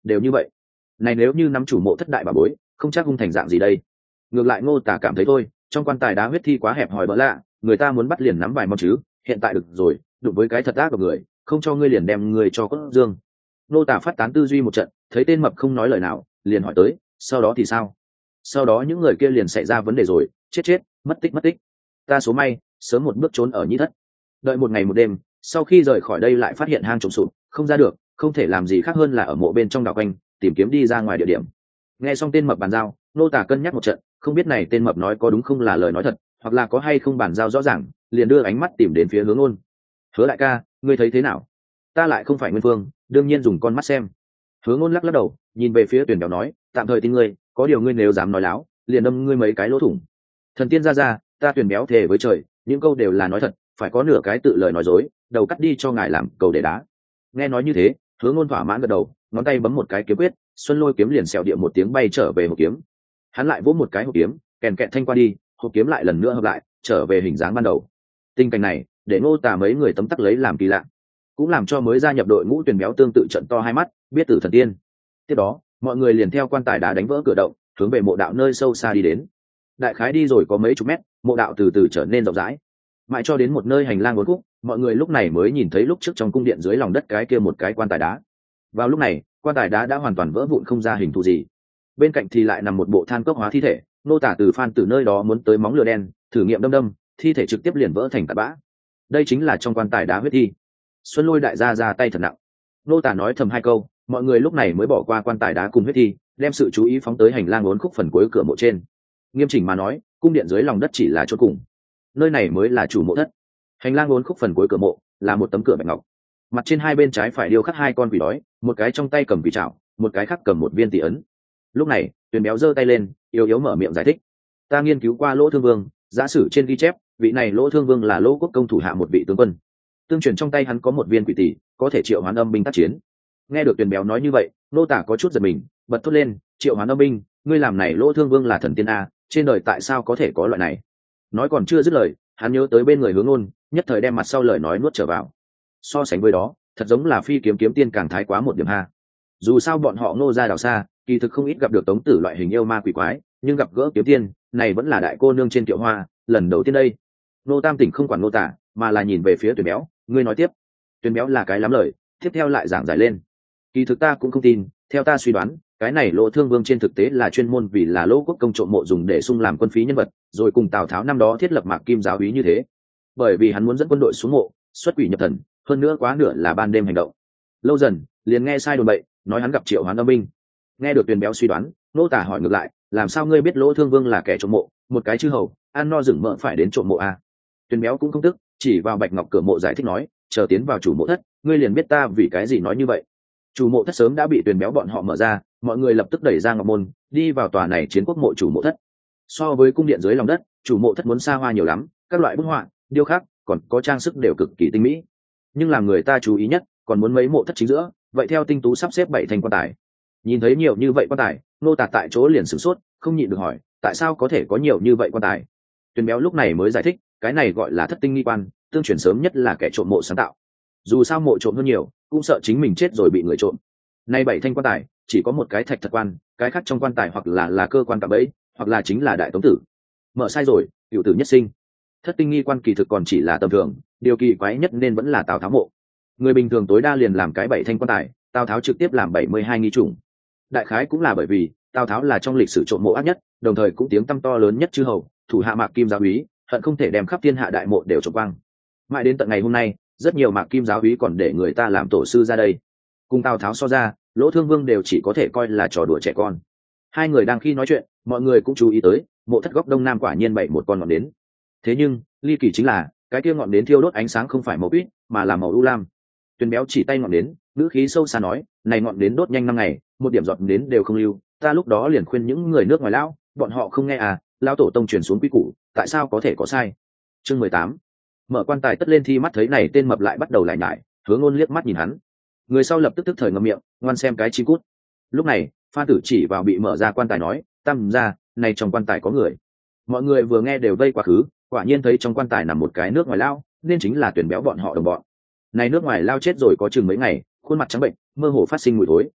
đều như vậy. Này nếu như nắm chủ mộ thất đại bà bối, không chắc hung thành dạng gì đây. Ngược lại Ngô Tả cảm thấy thôi, trong quan tài đá huyết thi quá hẹp hòi bỡ lạ, người ta muốn bắt liền nắm vài món chứ, hiện tại được rồi, đụng với cái thật ác của người, không cho ngươi liền đem người cho cốt dương. Ngô Tả phát tán tư duy một trận, thấy tên mập không nói lời nào, liền hỏi tới, sau đó thì sao? Sau đó những người kia liền xảy ra vấn đề rồi, chết, mất tích. Ta số may, sớm một bước trốn ở nhĩ thất. Đợi một ngày một đêm, sau khi rời khỏi đây lại phát hiện hang trống sụp, không ra được, không thể làm gì khác hơn là ở mộ bên trong đảo quanh, tìm kiếm đi ra ngoài địa điểm. Nghe xong tên mập bàn giao, Nô Tả cân nhắc một trận, không biết này tên mập nói có đúng không là lời nói thật, hoặc là có hay không bàn giao rõ ràng, liền đưa ánh mắt tìm đến phía Hướng Ôn. Hứa đại ca, ngươi thấy thế nào? Ta lại không phải Nguyên Vương, đương nhiên dùng con mắt xem. Hướng Ôn lắc đầu, nhìn về phía Tuyển Béo nói, tạm thời tin ngươi, có điều ngươi nếu dám nói láo, liền đâm ngươi mấy cái lỗ thủng. Thần tiên ra, ta Tuyển Béo thề với trời, những câu đều là nói thật, phải có nửa cái tự lời nói dối, đầu cắt đi cho ngài làm cầu để đá. Nghe nói như thế, Hướng Ôn thỏa mãn gật đầu, ngón tay bấm một cái kiếm quyết, xuân lôi kiếm liền xẹo địa một tiếng bay trở về hộp kiếm. Hắn lại vỗ một cái hộp kiếm, kèn kẹt thanh qua đi, hộp kiếm lại lần nữa hợp lại, trở về hình dáng ban đầu. Tình cảnh này, để Ngô Tả mấy người tấm tắc lấy làm kỳ lạ, cũng làm cho mới gia nhập đội ngũ Tuyển Béo tương tự trận to hai mắt, biết tử thần tiên. Tiếp đó, mọi người liền theo quan tài đá đánh vỡ cửa động, hướng về mộ đạo nơi sâu xa đi đến. Đại khái đi rồi có mấy chục mét, mộ đạo từ từ trở nên rộng rãi, mãi cho đến một nơi hành lang uốn khúc, mọi người lúc này mới nhìn thấy lúc trước trong cung điện dưới lòng đất cái kia một cái quan tài đá. Vào lúc này, quan tài đá đã hoàn toàn vỡ vụn không ra hình thù gì. Bên cạnh thì lại nằm một bộ than cốc hóa thi thể. Nô Tả từ Phan từ nơi đó muốn tới móng lửa đen, thử nghiệm đâm, thi thể trực tiếp liền vỡ thành tạt bã. Đây chính là trong quan tài đá huyết thi. Xuân Lôi đại gia ra tay thật nặng. Nô Tả nói thầm hai câu, mọi người lúc này mới bỏ qua quan tài đá cùng huyết thi, đem sự chú ý phóng tới hành lang uốn khúc phần cuối cửa mộ trên. Nghiêm chỉnh mà nói, cung điện dưới lòng đất chỉ là chỗ cùng, nơi này mới là chủ mộ thất. Hành lang uốn khúc phần cuối cửa mộ là một tấm cửa bạch ngọc, mặt trên hai bên trái phải điêu khắc hai con quỷ đói, một cái trong tay cầm quỷ trảo, một cái khác cầm một viên tỷ ấn. Lúc này Tuyền Béo giơ tay lên, yếu mở miệng giải thích, ta nghiên cứu qua Lỗ Thương Vương, giả sử trên ghi chép vị này Lỗ Thương Vương là Lỗ Quốc công thủ hạ một vị tướng quân, tương truyền trong tay hắn có một viên quỷ tỷ, có thể triệu hoán âm binh tác chiến. Nghe được Tuyền Béo nói như vậy, Nô Tả có chút giật mình, bật thốt lên, triệu hoán âm binh, ngươi làm này Lỗ Thương Vương là thần tiên a, trên đời tại sao có thể có loại này? Nói còn chưa dứt lời, hắn nhớ tới bên người Hướng Ôn, nhất thời đem mặt sau lời nói nuốt trở vào. So sánh với đó, thật giống là Phi kiếm kiếm tiên càng thái quá một điểm ha. Dù sao bọn họ Ngô ra đảo xa, kỳ thực không ít gặp được Tống Tử loại hình yêu ma quỷ quái, nhưng gặp gỡ kiếm tiên, này vẫn là đại cô nương trên Kiệu Hoa, lần đầu tiên đây. Nô Tam Tỉnh không quản Nô Tả, mà là nhìn về phía Tuyền Béo, ngươi nói tiếp. Tuyền Béo là cái lắm lời, tiếp theo lại giảng giải lên. Kỳ thực ta cũng không tin, theo ta suy đoán, cái này Lỗ Thương Vương trên thực tế là chuyên môn vì là Lỗ Quốc công trộm mộ dùng để sung làm quân phí nhân vật, rồi cùng Tào Tháo năm đó thiết lập Mạc Kim giáo úy như thế. Bởi vì hắn muốn dẫn quân đội xuống mộ, xuất quỷ nhập thần, hơn nữa quá nửa là ban đêm hành động. Lâu dần, liền nghe sai đồn bậy, nói hắn gặp Triệu Hoán âm binh. Nghe được Tuyền Béo suy đoán, Nô Tả hỏi ngược lại, làm sao ngươi biết Lỗ Thương Vương là kẻ trộm mộ, một cái chư hầu, ăn no rừng mỡ phải đến trộm mộ à? Tuyền Béo cũng không tức, chỉ vào bạch ngọc cửa mộ giải thích nói, chờ tiến vào chủ mộ thất, ngươi liền biết ta vì cái gì nói như vậy. Chủ mộ thất sớm đã bị Tuyền Béo bọn họ mở ra, mọi người lập tức đẩy ra ngọc môn, đi vào tòa này chiến quốc mộ chủ mộ thất. So với cung điện dưới lòng đất, chủ mộ thất muốn xa hoa nhiều lắm, các loại bức họa, điêu khắc, còn có trang sức đều cực kỳ tinh mỹ. Nhưng làm người ta chú ý nhất, còn muốn mấy mộ thất chính giữa, vậy theo tinh tú sắp xếp bảy thành quan tài. Nhìn thấy nhiều như vậy quan tài, Nô Tả tại chỗ liền sửng sốt, không nhịn được hỏi, tại sao có thể có nhiều như vậy quan tài? Tuyền Béo lúc này mới giải thích, cái này gọi là thất tinh nghi quan, tương truyền sớm nhất là kẻ trộm mộ sáng tạo. Dù sao mộ trộm hơn nhiều, cũng sợ chính mình chết rồi bị người trộm. Nay bảy thanh quan tài, chỉ có một cái thạch thật quan, cái khác trong quan tài hoặc là cơ quan cạm bẫy, hoặc là chính là đại tống tử. Mở sai rồi, hữu tử nhất sinh. Thất tinh nghi quan kỳ thực còn chỉ là tầm thường, điều kỳ quái nhất nên vẫn là Tào Tháo mộ. Người bình thường tối đa liền làm cái bảy thanh quan tài, Tào Tháo trực tiếp làm 72 nghi chủng. Đại khái cũng là bởi vì Tào Tháo là trong lịch sử trộm mộ ác nhất, đồng thời cũng tiếng tăm to lớn nhất chư hầu, thủ hạ Mạc Kim giáo úy, hận không thể đem khắp thiên hạ đại mộ đều trộm quang. Mãi đến tận ngày hôm nay, rất nhiều Mạc Kim giáo úy còn để người ta làm tổ sư ra đây. Cùng Tào Tháo so ra, Lỗ Thương Vương đều chỉ có thể coi là trò đùa trẻ con. Hai người đang khi nói chuyện, mọi người cũng chú ý tới, mộ thất góc đông nam quả nhiên bày một con ngọn nến. Thế nhưng, ly kỳ chính là, cái kia ngọn nến thiêu đốt ánh sáng không phải màu quýt, mà là màu u lam. Tuyền Béo chỉ tay ngọn nến, ngữ khí sâu xa nói, này ngọn nến đốt nhanh 5 ngày, một điểm giọt nến đều không lưu, ta lúc đó liền khuyên những người nước ngoài lão, bọn họ không nghe à, lão tổ tông truyền xuống quy củ, tại sao có thể có sai. Chương 18. Mở quan tài tất lên thi mắt thấy này tên mập lại bắt đầu lại nhải, Hướng Ngôn liếc mắt nhìn hắn. Người sau lập tức tức thời ngậm miệng, ngoan xem cái chi cút. Lúc này, Phan Tử chỉ vào bị mở ra quan tài nói, tam ra, này trong quan tài có người. Mọi người vừa nghe đều vây quá khứ, quả nhiên thấy trong quan tài nằm một cái nước ngoài lao, nên chính là Tuyển Béo bọn họ đồng bọn. Này nước ngoài lao chết rồi có chừng mấy ngày, khuôn mặt trắng bệnh, mơ hồ phát sinh mùi thối.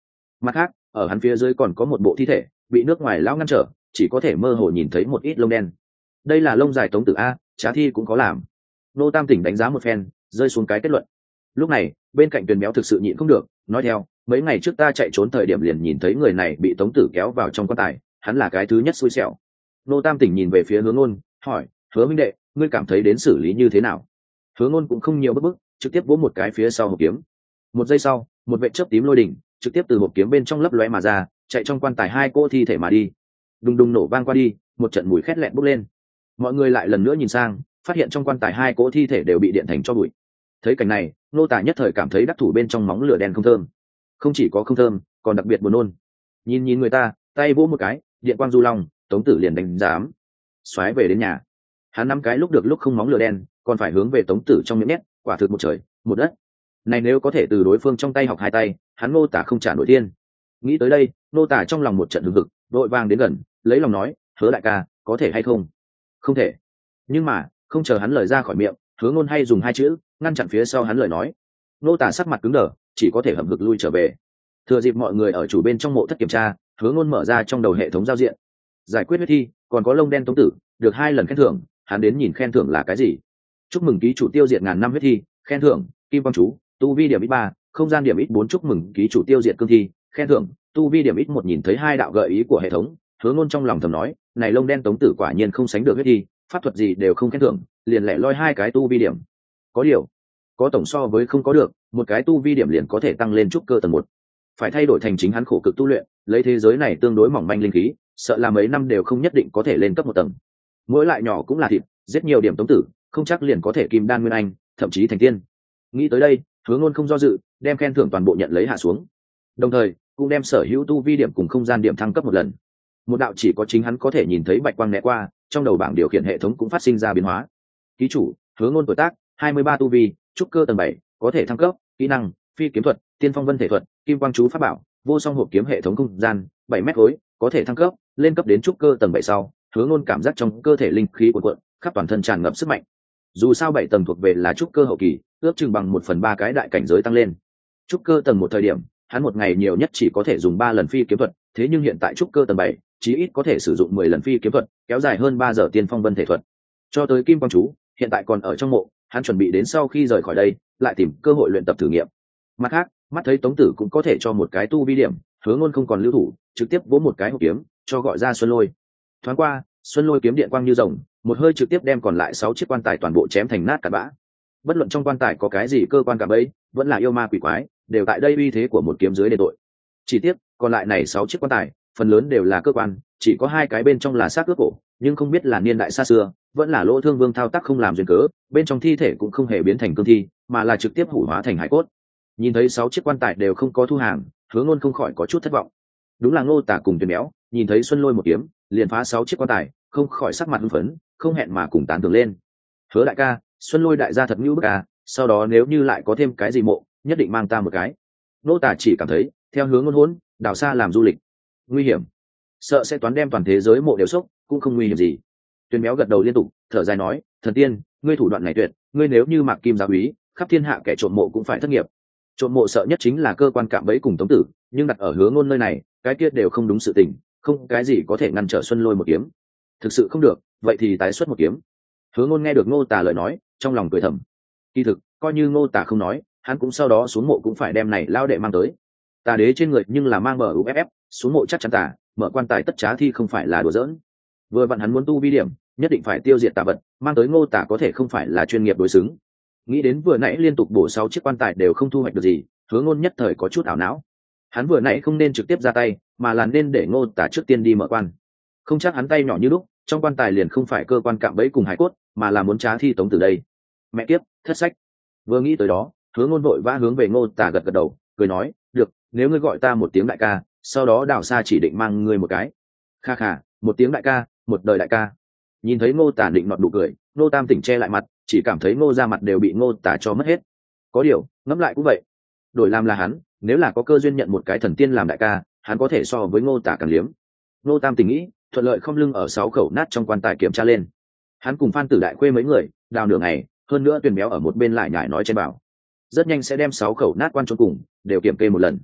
Mặt khác ở hắn phía dưới còn có một bộ thi thể bị nước ngoài lão ngăn trở, chỉ có thể mơ hồ nhìn thấy một ít lông đen. Đây là lông dài tống tử a, trá thi cũng có làm. Nô Tam Tỉnh đánh giá một phen, rơi xuống cái kết luận. Lúc này bên cạnh Tuyền Béo thực sự nhịn không được, nói theo, mấy ngày trước ta chạy trốn thời điểm liền nhìn thấy người này bị tống tử kéo vào trong quan tài, hắn là cái thứ nhất xui xẻo. Nô Tam Tỉnh nhìn về phía Hứa Ngôn, hỏi, Hứa huynh đệ, ngươi cảm thấy đến xử lý như thế nào? Hứa Ngôn cũng không nhiều bức bức, trực tiếp vỗ một cái phía sau hộp kiếm. Một giây sau, một vệ chớp tím lôi đỉnh trực tiếp từ hộp kiếm bên trong lấp lóe mà ra, chạy trong quan tài hai cô thi thể mà đi. Đùng đùng nổ vang qua đi, một trận mùi khét lẹn bốc lên. Mọi người lại lần nữa nhìn sang, phát hiện trong quan tài hai cỗ thi thể đều bị điện thành tro bụi. Thấy cảnh này, nô tả nhất thời cảm thấy đắc thủ bên trong móng lửa đen không thơm. Không chỉ có không thơm, còn đặc biệt buồn nôn. Nhìn người ta, tay vỗ một cái, điện quang du long, tống tử liền đánh giám. Xoáy về đến nhà, hắn năm cái lúc được lúc không móng lửa đen, còn phải hướng về tống tử trong miệng nhét, quả thực một trời một đất. Này nếu có thể từ đối phương trong tay học hai tay, hắn nô tả không trả nổi tiên. Nghĩ tới đây, nô tả trong lòng một trận hừng hực, đội vàng đến gần, lấy lòng nói, Hứa đại ca, có thể hay không? Không thể. Nhưng mà không chờ hắn lời ra khỏi miệng, Hứa Ngôn hay dùng hai chữ ngăn chặn phía sau hắn lời nói. Nô tả sắc mặt cứng đờ, chỉ có thể hậm hực lui trở về. Thừa dịp mọi người ở chủ bên trong mộ thất kiểm tra, Hứa Ngôn mở ra trong đầu hệ thống giao diện, giải quyết huyết thi, còn có lông đen tống tử, được 2 lần khen thưởng. Hắn đến nhìn khen thưởng là cái gì. Chúc mừng ký chủ tiêu diệt ngàn năm huyết thi, khen thưởng kim quang chú, tu vi điểm ít 3, không gian điểm ít 4. Chúc mừng ký chủ tiêu diệt cương thi, khen thưởng tu vi điểm ít 1. Nhìn thấy 2 đạo gợi ý của hệ thống, Hứa Ngôn trong lòng thầm nói, này lông đen tống tử quả nhiên không sánh được huyết thi, pháp thuật gì đều không khen thưởng, liền lẻ loi 2 cái tu vi điểm. Có điều có tổng so với không có được, một cái tu vi điểm liền có thể tăng lên trúc cơ tầng 1. Phải thay đổi thành chính hắn khổ cực tu luyện, lấy thế giới này tương đối mỏng manh linh khí, sợ là mấy năm đều không nhất định có thể lên cấp 1 tầng. Mỗi lại nhỏ cũng là thịt, giết nhiều điểm tống tử, không chắc liền có thể kim đan nguyên anh, thậm chí thành tiên. Nghĩ tới đây, Hứa Ngôn không do dự, đem khen thưởng toàn bộ nhận lấy hạ xuống. Đồng thời, cũng đem sở hữu tu vi điểm cùng không gian điểm thăng cấp một lần. Một đạo chỉ có chính hắn có thể nhìn thấy bạch quang né qua, trong đầu bảng điều khiển hệ thống cũng phát sinh ra biến hóa. Ký chủ, Hứa Ngôn tuổi tác 23 tu vi, trúc cơ tầng 7, có thể thăng cấp, kỹ năng, phi kiếm thuật, tiên phong vân thể thuật, kim quang chú pháp bảo, vô song hộp kiếm hệ thống không gian, 7 mét khối, có thể thăng cấp, lên cấp đến trúc cơ tầng 7 sau, Hứa Ngôn cảm giác trong cơ thể linh khí cuộn cuộn, khắp toàn thân tràn ngập sức mạnh. Dù sao 7 tầng thuộc về là trúc cơ hậu kỳ, ước chừng bằng 1/3 cái đại cảnh giới tăng lên. Trúc cơ tầng 1 thời điểm, hắn một ngày nhiều nhất chỉ có thể dùng 3 lần phi kiếm thuật, thế nhưng hiện tại trúc cơ tầng 7, chí ít có thể sử dụng 10 lần phi kiếm thuật, kéo dài hơn 3 giờ tiên phong vân thể thuật. Cho tới kim quang chú, hiện tại còn ở trong mộ, hắn chuẩn bị đến sau khi rời khỏi đây, lại tìm cơ hội luyện tập thử nghiệm. Mặt khác, mắt thấy Tống Tử cũng có thể cho một cái tu vi điểm, Hứa Ngôn không còn lưu thủ, trực tiếp vỗ một cái hộp kiếm, cho gọi ra Xuân Lôi. Thoáng qua, Xuân Lôi kiếm điện quang như rồng, một hơi trực tiếp đem còn lại 6 chiếc quan tài toàn bộ chém thành nát cát bã. Bất luận trong quan tài có cái gì cơ quan cả bấy, vẫn là yêu ma quỷ quái, đều tại đây uy thế của một kiếm dưới đền tội. Chỉ tiếc, còn lại này 6 chiếc quan tài, phần lớn đều là cơ quan, chỉ có 2 cái bên trong là xác ướp cổ, nhưng không biết là niên đại xa xưa, vẫn là Lỗ Thương Vương thao tác không làm duyên cớ, bên trong thi thể cũng không hề biến thành cương thi, mà là trực tiếp hủ hóa thành hải cốt. Nhìn thấy 6 chiếc quan tài đều không có thu hàng, Hứa Ngôn không khỏi có chút thất vọng. Đúng là Ngô Tả cùng Tuyền Béo, nhìn thấy Xuân Lôi một kiếm, liền phá 6 chiếc quan tài, không khỏi sắc mặt hưng phấn, không hẹn mà cùng tán thưởng lên. Hứa đại ca, Xuân Lôi đại gia thật ngưu bức à, sau đó nếu như lại có thêm cái gì mộ, nhất định mang ta một cái. Ngô Tả chỉ cảm thấy, theo Hứa Ngôn hỗn, đào xa làm du lịch, nguy hiểm, sợ sẽ toán đem toàn thế giới mộ đều sốc, cũng không nguy hiểm gì. Tuyền Béo gật đầu liên tục, thở dài nói, thần tiên, ngươi thủ đoạn này tuyệt, ngươi nếu như Mạc Kim giáo úy, khắp thiên hạ kẻ trộm mộ cũng phải thất nghiệp. Trộm mộ sợ nhất chính là cơ quan cạm bẫy cùng Tống Tử, nhưng đặt ở Hứa Ngôn nơi này, cái kia đều không đúng sự tình, không cái gì có thể ngăn trở Xuân Lôi một kiếm. Thực sự không được, vậy thì tái xuất một kiếm. Hứa Ngôn nghe được Ngô Tả lời nói, trong lòng cười thầm. Kỳ thực, coi như Ngô Tả không nói, hắn cũng sau đó xuống mộ cũng phải đem này lao đệ mang tới. Tà đế trên người nhưng là mang bờ UFF, xuống mộ chắc chắn tà, mở quan tài tất trá thi không phải là đùa giỡn. Vừa vặn hắn muốn tu vi điểm, nhất định phải tiêu diệt tà vật, mang tới Ngô Tả có thể không phải là chuyên nghiệp đối xứng. Nghĩ đến vừa nãy liên tục bổ 6 chiếc quan tài đều không thu hoạch được gì, Hứa Ngôn nhất thời có chút ảo não. Hắn vừa nãy không nên trực tiếp ra tay, mà là nên để Ngô Tả trước tiên đi mở quan. Không chắc hắn tay nhỏ như lúc, trong quan tài liền không phải cơ quan cạm bẫy cùng hải cốt, mà là muốn trá thi Tống Tử đây. Mẹ kiếp, thất sách. Vừa nghĩ tới đó, Hứa Ngôn vội vã hướng về Ngô Tả gật gật đầu, cười nói, "Được, nếu ngươi gọi ta một tiếng đại ca, sau đó Đào Sa chỉ định mang ngươi một cái." Kha kha, một tiếng đại ca, một đời đại ca. Nhìn thấy Ngô Tả định nọt nụ cười, Ngô Tam Tỉnh che lại mặt, chỉ cảm thấy Ngô ra mặt đều bị Ngô Tả cho mất hết. Có điều, ngẫm lại cũng vậy. Đổi làm là hắn, nếu là có cơ duyên nhận một cái thần tiên làm đại ca, hắn có thể so với Ngô Tả càng liếm. Ngô Tam Tỉnh nghĩ, thuận lợi không lưng ở 6 khẩu nát trong quan tài kiểm tra lên. Hắn cùng Phan Tử Đại Khuê mấy người, đào nửa ngày, hơn nữa Tuyền Béo ở một bên lại nhải nói trên bảo. Rất nhanh sẽ đem 6 khẩu nát quan chôn cùng, đều kiểm kê một lần.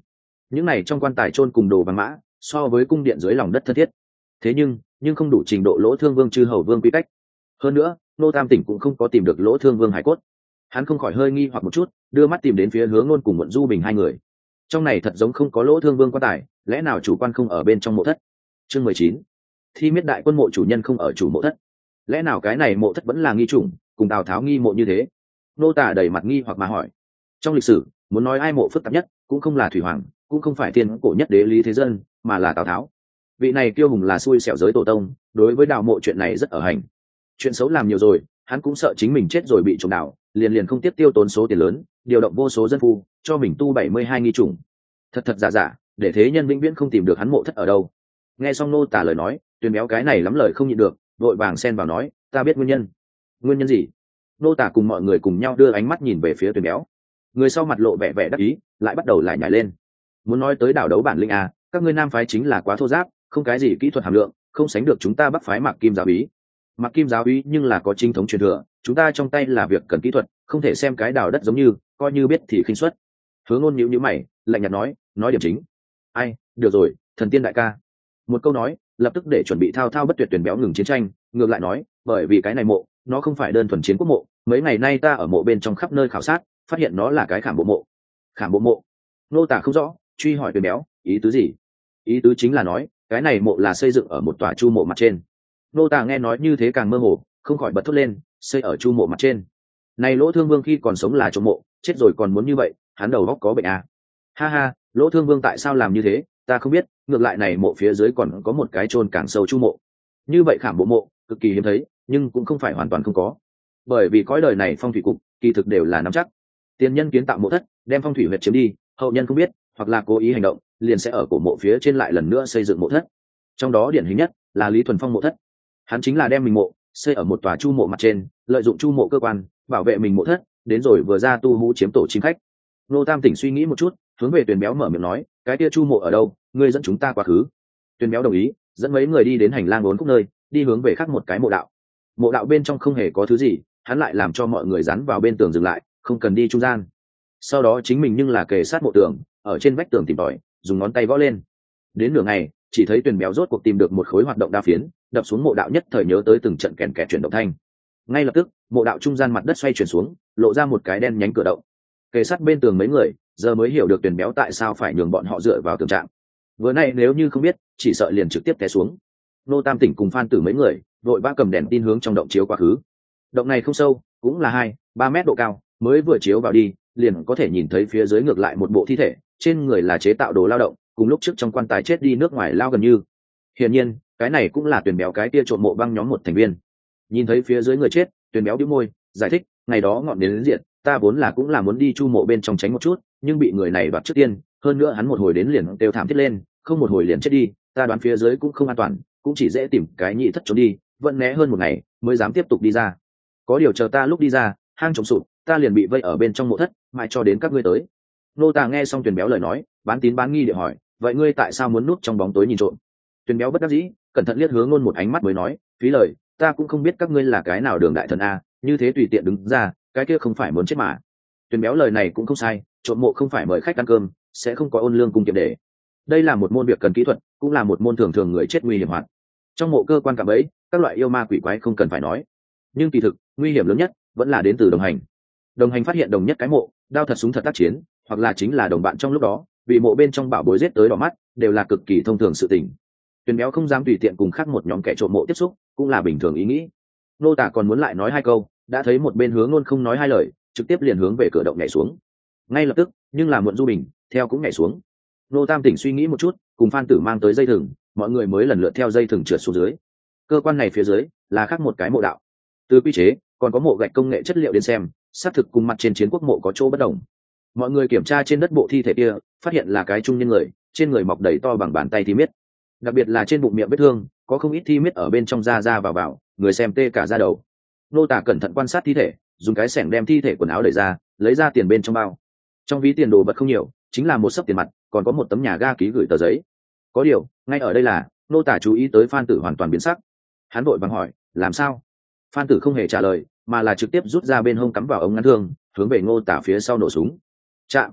những này trong quan tài chôn cùng đồ vàng mã so với cung điện dưới lòng đất thân thiết, thế nhưng không đủ trình độ Lỗ Thương Vương chư hầu vương quy cách. Hơn nữa Ngô Tam Tỉnh cũng không có tìm được Lỗ Thương Vương hải cốt. Hắn không khỏi hơi nghi hoặc một chút, đưa mắt tìm đến phía Hướng Nôn cùng Muộn Du Bình hai người. Trong này thật giống không có Lỗ Thương Vương quan tài, lẽ nào chủ quan không ở bên trong mộ thất? Chương 19. Thi miết đại quân mộ chủ nhân không ở chủ mộ thất, lẽ nào cái này mộ thất vẫn là nghi chủng, cùng Tào Tháo nghi mộ như thế? Nô Tả đầy mặt nghi hoặc mà hỏi. Trong lịch sử muốn nói ai mộ phức tạp nhất, cũng không là Thủy Hoàng, cũng không phải thiên cổ nhất đế Lý Thế Dân, mà là Tào Tháo. Vị này kiêu hùng là xui xẻo giới tổ tông, đối với đào mộ chuyện này rất ở hành. Chuyện xấu làm nhiều rồi, hắn cũng sợ chính mình chết rồi bị trộm đào, liền không tiếp tiêu tốn số tiền lớn, điều động vô số dân phu cho mình tu 72 nghi chủng. Thật giả, để thế nhân vĩnh viễn không tìm được hắn mộ thất ở đâu. Nghe xong Nô Tả lời nói, Tuyền Béo cái này lắm lời không nhịn được, vội vàng xen vào nói, ta biết nguyên nhân. Nguyên nhân gì? Nô Tả cùng mọi người cùng nhau đưa ánh mắt nhìn về phía Tuyền Béo. Người sau mặt lộ vẻ vẻ đắc ý, lại bắt đầu lại nhảy lên. Muốn nói tới đảo đấu bản lĩnh à, các ngươi nam phái chính là quá thô giáp, không cái gì kỹ thuật hàm lượng, không sánh được chúng ta Bắc phái Mạc Kim giáo úy. Mạc Kim giáo úy nhưng là có chính thống truyền thừa, chúng ta trong tay là việc cần kỹ thuật, không thể xem cái đào đất giống như, coi như biết thì khinh suất. Hứa Ngôn nhíu mày, lạnh nhạt nói điểm chính. Ai, được rồi, thần tiên đại ca. Một câu nói, lập tức để chuẩn bị thao thao bất tuyệt Tuyền Béo ngừng chiến tranh, ngược lại nói, bởi vì cái này mộ, nó không phải đơn thuần chiến quốc mộ, mấy ngày nay ta ở mộ bên trong khắp nơi khảo sát, phát hiện nó là cái khảm bộ mộ. Khảm bộ mộ? Nô Tả không rõ, truy hỏi Tuyền Béo, ý tứ gì? Ý tứ chính là nói, cái này mộ là xây dựng ở một tòa chu mộ mặt trên. Nô Tả nghe nói như thế càng mơ hồ, không khỏi bật thốt lên, xây ở chu mộ mặt trên. Này Lỗ Thương Vương khi còn sống là trộm mộ, chết rồi còn muốn như vậy, hắn đầu óc có bệnh à? Ha, Lỗ Thương Vương tại sao làm như thế, ta không biết, ngược lại này mộ phía dưới còn có một cái chôn càng sâu chu mộ. Như vậy khảm bộ mộ cực kỳ hiếm thấy, nhưng cũng không phải hoàn toàn không có. Bởi vì cõi đời này phong thủy cục kỳ thực đều là nắm chắc. Tiên nhân kiến tạo mộ thất, đem phong thủy huyệt chiếm đi, hậu nhân không biết, hoặc là cố ý hành động, liền sẽ ở cổ mộ phía trên lại lần nữa xây dựng mộ thất. Trong đó điển hình nhất là Lý Thuần Phong mộ thất. Hắn chính là đem mình mộ xây ở một tòa chu mộ mặt trên, lợi dụng chu mộ cơ quan bảo vệ mình mộ thất, đến rồi vừa ra tu hú chiếm tổ chim khách. Nô Tam Tỉnh suy nghĩ một chút, hướng về Tuyền Béo mở miệng nói, cái kia chu mộ ở đâu, ngươi dẫn chúng ta qua khứ. Tuyền Béo đồng ý, dẫn mấy người đi đến hành lang 4 khúc nơi, đi hướng về khác một cái mộ đạo. Mộ đạo bên trong không hề có thứ gì, hắn lại làm cho mọi người dán vào bên tường dừng lại, không cần đi trung gian. Sau đó chính mình nhưng là kề sát mộ tường, ở trên vách tường tìm tòi, dùng ngón tay gõ lên. Đến nửa ngày, chỉ thấy Tuyền Béo rốt cuộc tìm được một khối hoạt động đa phiến, đập xuống mộ đạo, nhất thời nhớ tới từng trận kèn kẹt chuyển động thanh. Ngay lập tức, mộ đạo trung gian mặt đất xoay chuyển xuống, lộ ra một cái đen nhánh cửa động. Kề sát bên tường mấy người giờ mới hiểu được Tuyền Béo tại sao phải nhường bọn họ dựa vào tường trạng. Vừa nay nếu như không biết, chỉ sợ liền trực tiếp té xuống. Nô Tam Tỉnh cùng Phan Tử mấy người vội vã cầm đèn tin hướng trong động chiếu quá khứ. Động này không sâu, cũng là 2-3 mét độ cao, mới vừa chiếu vào đi, liền có thể nhìn thấy phía dưới ngược lại một bộ thi thể, trên người là chế tạo đồ lao động, cùng lúc trước trong quan tài chết đi nước ngoài lao gần như. Hiển nhiên, cái này cũng là Tuyền Béo cái kia trộm mộ băng nhóm một thành viên. Nhìn thấy phía dưới người chết, Tuyền Béo bĩu môi, giải thích, ngày đó ngọn đến diện, ta vốn là cũng là muốn đi chu mộ bên trong tránh một chút, nhưng bị người này đoạt trước tiên, hơn nữa hắn một hồi đến liền đều thảm thiết lên, không một hồi liền chết đi, ta đoán phía dưới cũng không an toàn, cũng chỉ dễ tìm cái nhị thất trốn đi, vẫn né hơn một ngày mới dám tiếp tục đi ra. Có điều chờ ta lúc đi ra, hang trống sụp, ta liền bị vây ở bên trong mộ thất, mãi cho đến các ngươi tới. Nô Tả nghe xong Tuyền Béo lời nói, bán tín bán nghi để hỏi, vậy ngươi tại sao muốn núp trong bóng tối nhìn trộm? Tuyền Béo bất đắc dĩ, cẩn thận liếc Hướng Nôn một ánh mắt mới nói, phí lời, ta cũng không biết các ngươi là cái nào đường đại thần a, như thế tùy tiện đứng ra, cái kia không phải muốn chết mà. Tuyền Béo lời này cũng không sai, trộm mộ không phải mời khách ăn cơm, sẽ không có ôn lương cung kiệm để. Đây là một môn việc cần kỹ thuật, cũng là một môn thường người chết nguy hiểm hoạt. Trong mộ cơ quan cạm bẫy, các loại yêu ma quỷ quái không cần phải nói, nhưng kỳ thực nguy hiểm lớn nhất vẫn là đến từ đồng hành. Đồng hành phát hiện đồng nhất cái mộ, đao thật súng thật tác chiến, hoặc là chính là đồng bạn trong lúc đó bị mộ bên trong bảo bối giết tới đỏ mắt, đều là cực kỳ thông thường sự tình. Tuyền Béo không dám tùy tiện cùng khác một nhóm kẻ trộm mộ tiếp xúc, cũng là bình thường ý nghĩ. Nô Tả còn muốn lại nói 2 câu, đã thấy một bên Hướng Nôn không nói 2 lời, trực tiếp liền hướng về cửa động nhảy xuống. Ngay lập tức, nhưng là Muộn Du Bình theo cũng nhảy xuống. Nô Tam Tỉnh suy nghĩ một chút, cùng Phan Tử mang tới dây thừng, mọi người mới lần lượt theo dây thừng trượt xuống dưới. Cơ quan này phía dưới là khác một cái mộ đạo. Từ quy chế, còn có mộ gạch công nghệ chất liệu đến xem, xác thực cùng mặt trên chiến quốc mộ có chỗ bất đồng. Mọi người kiểm tra trên đất bộ thi thể kia, phát hiện là cái trung niên người, trên người mọc đầy to bằng bàn tay thi miết, đặc biệt là trên bụng miệng vết thương có không ít thi miết ở bên trong, ra vào, người xem tê cả da đầu. Nô Tả cẩn thận quan sát thi thể, dùng cái xẻng đem thi thể quần áo đẩy ra, lấy ra tiền bên trong bao. Trong ví tiền đồ vật không nhiều, chính là một xấp tiền mặt, còn có một tấm nhà ga ký gửi tờ giấy. Có điều ngay ở đây là Nô Tả chú ý tới Phan Tử hoàn toàn biến sắc. Hắn vội vàng hỏi, làm sao? Phan Tử không hề trả lời, mà là trực tiếp rút ra bên hông cắm vào ống ngắn thương, hướng về Ngô Tả phía sau nổ súng. Chạm!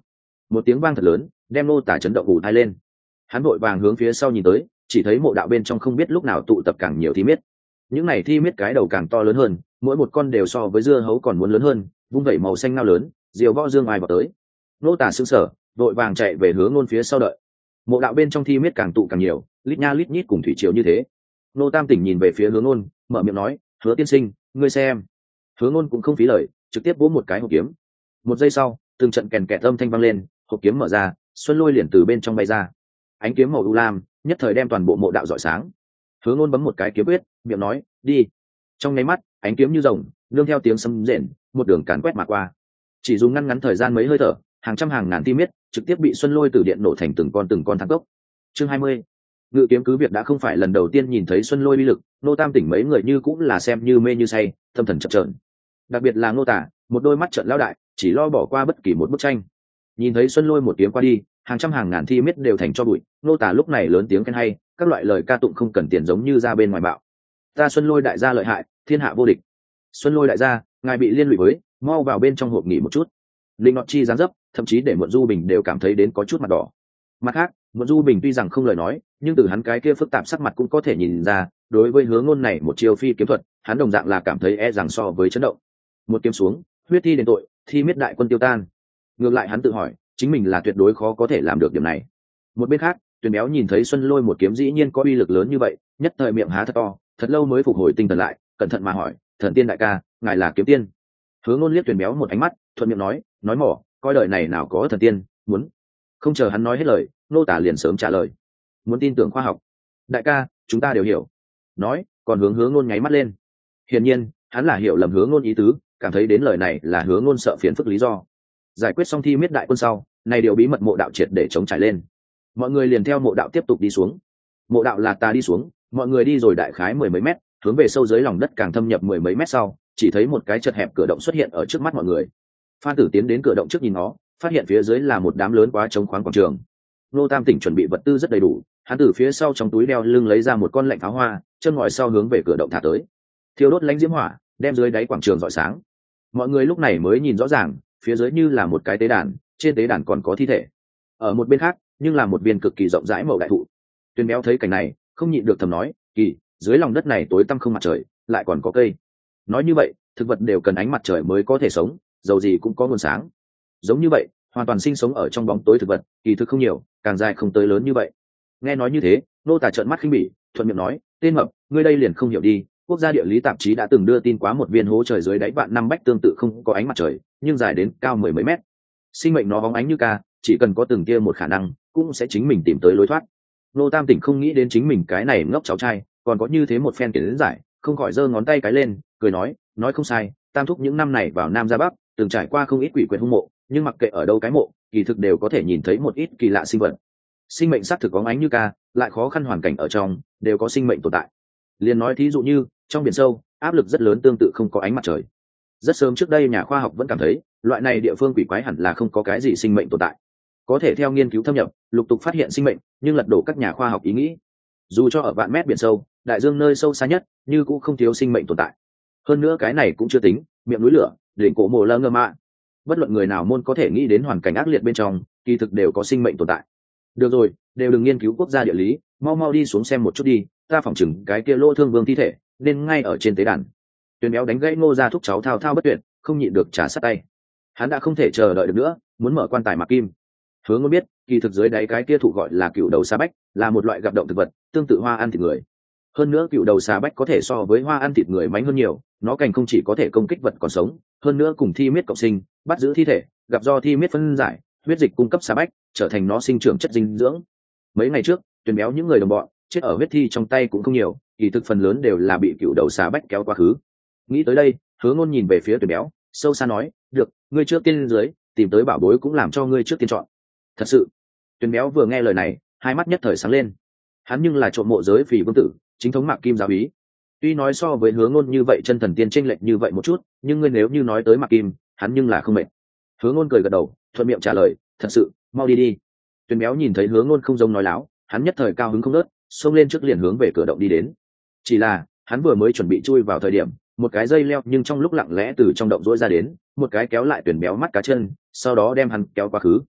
một tiếng vang thật lớn đem nô tả chấn động ù tai lên. Hắn vội vàng hướng phía sau nhìn tới, chỉ thấy mộ đạo bên trong không biết lúc nào tụ tập càng nhiều thi miết. Những này thi miết cái đầu càng to lớn hơn, mỗi một con đều so với dưa hấu còn muốn lớn hơn, vung vẩy màu xanh ngao lớn, diều võ dương ai vào tới. Nô tả sững sờ, vội vàng chạy về hướng Nôn phía sau đợi. Mộ đạo bên trong thi miết càng tụ càng nhiều, lít nha lít nhít cùng thủy triều như thế. Nô Tam Tỉnh nhìn về phía hướng Nôn, mở miệng nói, Hứa tiên sinh, ngươi xem. Hướng Nôn cũng không phí lời, trực tiếp vỗ một cái hộp kiếm. Một giây sau, từng trận kèn kẹt âm thanh vang lên, hộp kiếm mở ra, xuân lôi liền từ bên trong bay ra. Ánh kiếm màu u lam nhất thời đem toàn bộ mộ đạo rọi sáng. Hướng Nôn bấm một cái kiếm quyết, miệng nói, đi. Trong nháy mắt, ánh kiếm như rồng, nương theo tiếng sấm rền, một đường càn quét mà qua. Chỉ dùng ngăn ngắn thời gian mấy hơi thở, hàng trăm hàng ngàn ti miết trực tiếp bị xuân lôi từ điện nổ thành từng con thang cốc. Chương 20. Ngự kiếm cứ việc đã không phải lần đầu tiên nhìn thấy xuân lôi uy lực, Nô Tam Tỉnh mấy người như cũng là xem như mê như say, tâm thần chập chờn. Đặc biệt là Ngô Tả, một đôi mắt trợn lao đại, chỉ lo bỏ qua bất kỳ một bức tranh. Nhìn thấy xuân lôi một kiếm qua đi, hàng trăm hàng ngàn thi miết đều thành cho bụi. Ngô Tả lúc này lớn tiếng khen hay, các loại lời ca tụng không cần tiền giống như ra bên ngoài bạo. Ta xuân lôi đại gia lợi hại, thiên hạ vô địch. Xuân lôi đại gia, ngài bị liên lụy với, mau vào bên trong hộp nghỉ một chút. Linh Nọt Chi giáng dấp, thậm chí để Muộn Du Bình đều cảm thấy đến có chút mặt đỏ. Mặt khác, Muộn Du Bình tuy rằng không lời nói, nhưng từ hắn cái kia phức tạp sắc mặt cũng có thể nhìn ra, đối với Hướng Ngôn này một chiêu phi kiếm thuật, hắn đồng dạng là cảm thấy e rằng so với chấn động. Một kiếm xuống, huyết thi đền tội, thi miết đại quân tiêu tan. Ngược lại hắn tự hỏi, chính mình là tuyệt đối khó có thể làm được điểm này. Một bên khác, Tuyền Béo nhìn thấy Xuân Lôi một kiếm dĩ nhiên có uy lực lớn như vậy, nhất thời miệng há thật to, thật lâu mới phục hồi tinh thần lại, cẩn thận mà hỏi, Thần Tiên đại ca, ngài là kiếm tiên? Hướng Ngôn liếc Tuyền Béo một ánh mắt, thuận miệng nói mỏ, coi đời này nào có thần tiên, muốn. Không chờ hắn nói hết lời, Nô Tả liền sớm trả lời, muốn tin tưởng khoa học. Đại ca, chúng ta đều hiểu. Nói, còn Hướng Ngôn nháy mắt lên. Hiển nhiên, hắn là hiểu lầm Hướng Ngôn ý tứ, cảm thấy đến lời này là Hướng Ngôn sợ phiền phức lý do. Giải quyết xong thi miết đại quân sau, này điều bí mật mộ đạo triệt để chống trải lên. Mọi người liền theo mộ đạo tiếp tục đi xuống. Mộ đạo là ta đi xuống, mọi người đi rồi đại khái mười mấy mét, hướng về sâu dưới lòng đất càng thâm nhập mười mấy mét sau, chỉ thấy một cái chật hẹp cửa động xuất hiện ở trước mắt mọi người. Phan Tử tiến đến cửa động trước nhìn nó, phát hiện phía dưới là một đám lớn quá trống khoáng quảng trường. Nô Tam Tỉnh chuẩn bị vật tư rất đầy đủ, hắn từ phía sau trong túi đeo lưng lấy ra một con lệnh pháo hoa, chân ngòi sau hướng về cửa động thả tới. Thiêu đốt lãnh diễm hỏa, đem dưới đáy quảng trường rọi sáng. Mọi người lúc này mới nhìn rõ ràng, phía dưới như là một cái tế đàn, trên tế đàn còn có thi thể. Ở một bên khác, nhưng là một viên cực kỳ rộng rãi màu đại thụ. Tuyền Béo thấy cảnh này, không nhịn được thầm nói, kỳ, dưới lòng đất này tối tăm không mặt trời, lại còn có cây. Nói như vậy, thực vật đều cần ánh mặt trời mới có thể sống, dầu gì cũng có nguồn sáng. Giống như vậy, hoàn toàn sinh sống ở trong bóng tối thực vật, kỳ thực không nhiều, càng dài không tới lớn như vậy. Nghe nói như thế, Nô Tả trợn mắt khinh bỉ, thuận miệng nói, tên mập, ngươi đây liền không hiểu đi. Quốc gia địa lý tạp chí đã từng đưa tin quá một viên hố trời dưới đáy vạn năm bách tương tự không có ánh mặt trời, nhưng dài đến cao mười mấy mét. Sinh mệnh nó bóng ánh như ca, chỉ cần có từng kia một khả năng, cũng sẽ chính mình tìm tới lối thoát. Nô Tam Tỉnh không nghĩ đến chính mình cái này ngốc cháu trai, còn có như thế một phen kiến giải, không khỏi giơ ngón tay cái lên, cười nói không sai, Tam thúc những năm này vào Nam ra Bắc, từng trải qua không ít quỷ quyệt hung mộ, nhưng mặc kệ ở đâu cái mộ, kỳ thực đều có thể nhìn thấy một ít kỳ lạ sinh vật. Sinh mệnh xác thực có ánh như ca, lại khó khăn hoàn cảnh ở trong, đều có sinh mệnh tồn tại. Liền nói thí dụ như trong biển sâu, áp lực rất lớn tương tự không có ánh mặt trời. Rất sớm trước đây nhà khoa học vẫn cảm thấy loại này địa phương quỷ quái hẳn là không có cái gì sinh mệnh tồn tại. Có thể theo nghiên cứu thâm nhập, lục tục phát hiện sinh mệnh, nhưng lật đổ các nhà khoa học ý nghĩ. Dù cho ở vạn mét biển sâu, đại dương nơi sâu xa nhất, như cũng không thiếu sinh mệnh tồn tại. Hơn nữa cái này cũng chưa tính, miệng núi lửa, đỉnh cổ mồ lơ ngơ mạ. Bất luận người nào môn có thể nghĩ đến hoàn cảnh ác liệt bên trong, kỳ thực đều có sinh mệnh tồn tại. Được rồi, đều đừng nghiên cứu quốc gia địa lý, mau đi xuống xem một chút đi, ta phỏng chừng cái kia Lô Thương Vương thi thể, nên ngay ở trên tế đàn. Tuyền Béo đánh gãy Ngô gia thúc cháu thao thao bất tuyệt, không nhịn được trả sát tay. Hắn đã không thể chờ đợi được nữa, muốn mở quan tài Mạc Kim. Hướng Ngôn biết, kỳ thực dưới đáy cái kia thụ gọi là cựu đầu xà bách, là một loại gặp động thực vật, tương tự hoa ăn thịt người. Hơn nữa cựu đầu xà bách có thể so với hoa ăn thịt người mánh hơn nhiều, nó cành không chỉ có thể công kích vật còn sống, hơn nữa cùng thi miết cộng sinh, bắt giữ thi thể, gặp do thi miết phân giải, huyết dịch cung cấp xà bách, trở thành nó sinh trưởng chất dinh dưỡng. Mấy ngày trước, Tuyền Béo những người đồng bọn chết ở huyết thi trong tay cũng không nhiều, kỳ thực phần lớn đều là bị cựu đầu xà bách kéo quá khứ. Nghĩ tới đây, Hướng Ngôn nhìn về phía Tuyền Béo, sâu xa nói, được, ngươi trước tiên dưới, tìm tới bảo bối cũng làm cho ngươi trước tiên chọn. Thật sự. Tuyền Béo vừa nghe lời này, hai mắt nhất thời sáng lên. Hắn nhưng là trộm mộ giới phỉ vương tử, chính thống Mạc Kim giáo ý. Tuy nói so với Hướng Ngôn như vậy chân thần tiên chênh lệch như vậy một chút, nhưng ngươi nếu như nói tới Mạc Kim, hắn nhưng là không mệt. Hướng Ngôn cười gật đầu, thuận miệng trả lời, thật sự, mau đi. Tuyền Béo nhìn thấy Hướng Ngôn không giống nói láo, hắn nhất thời cao hứng không nớt, xông lên trước liền hướng về cửa động đi đến. Chỉ là, hắn vừa mới chuẩn bị chui vào thời điểm, một cái dây leo nhưng trong lúc lặng lẽ từ trong động rỗi ra đến, một cái kéo lại Tuyền Béo mắt cá chân, sau đó đem hắn kéo quá khứ.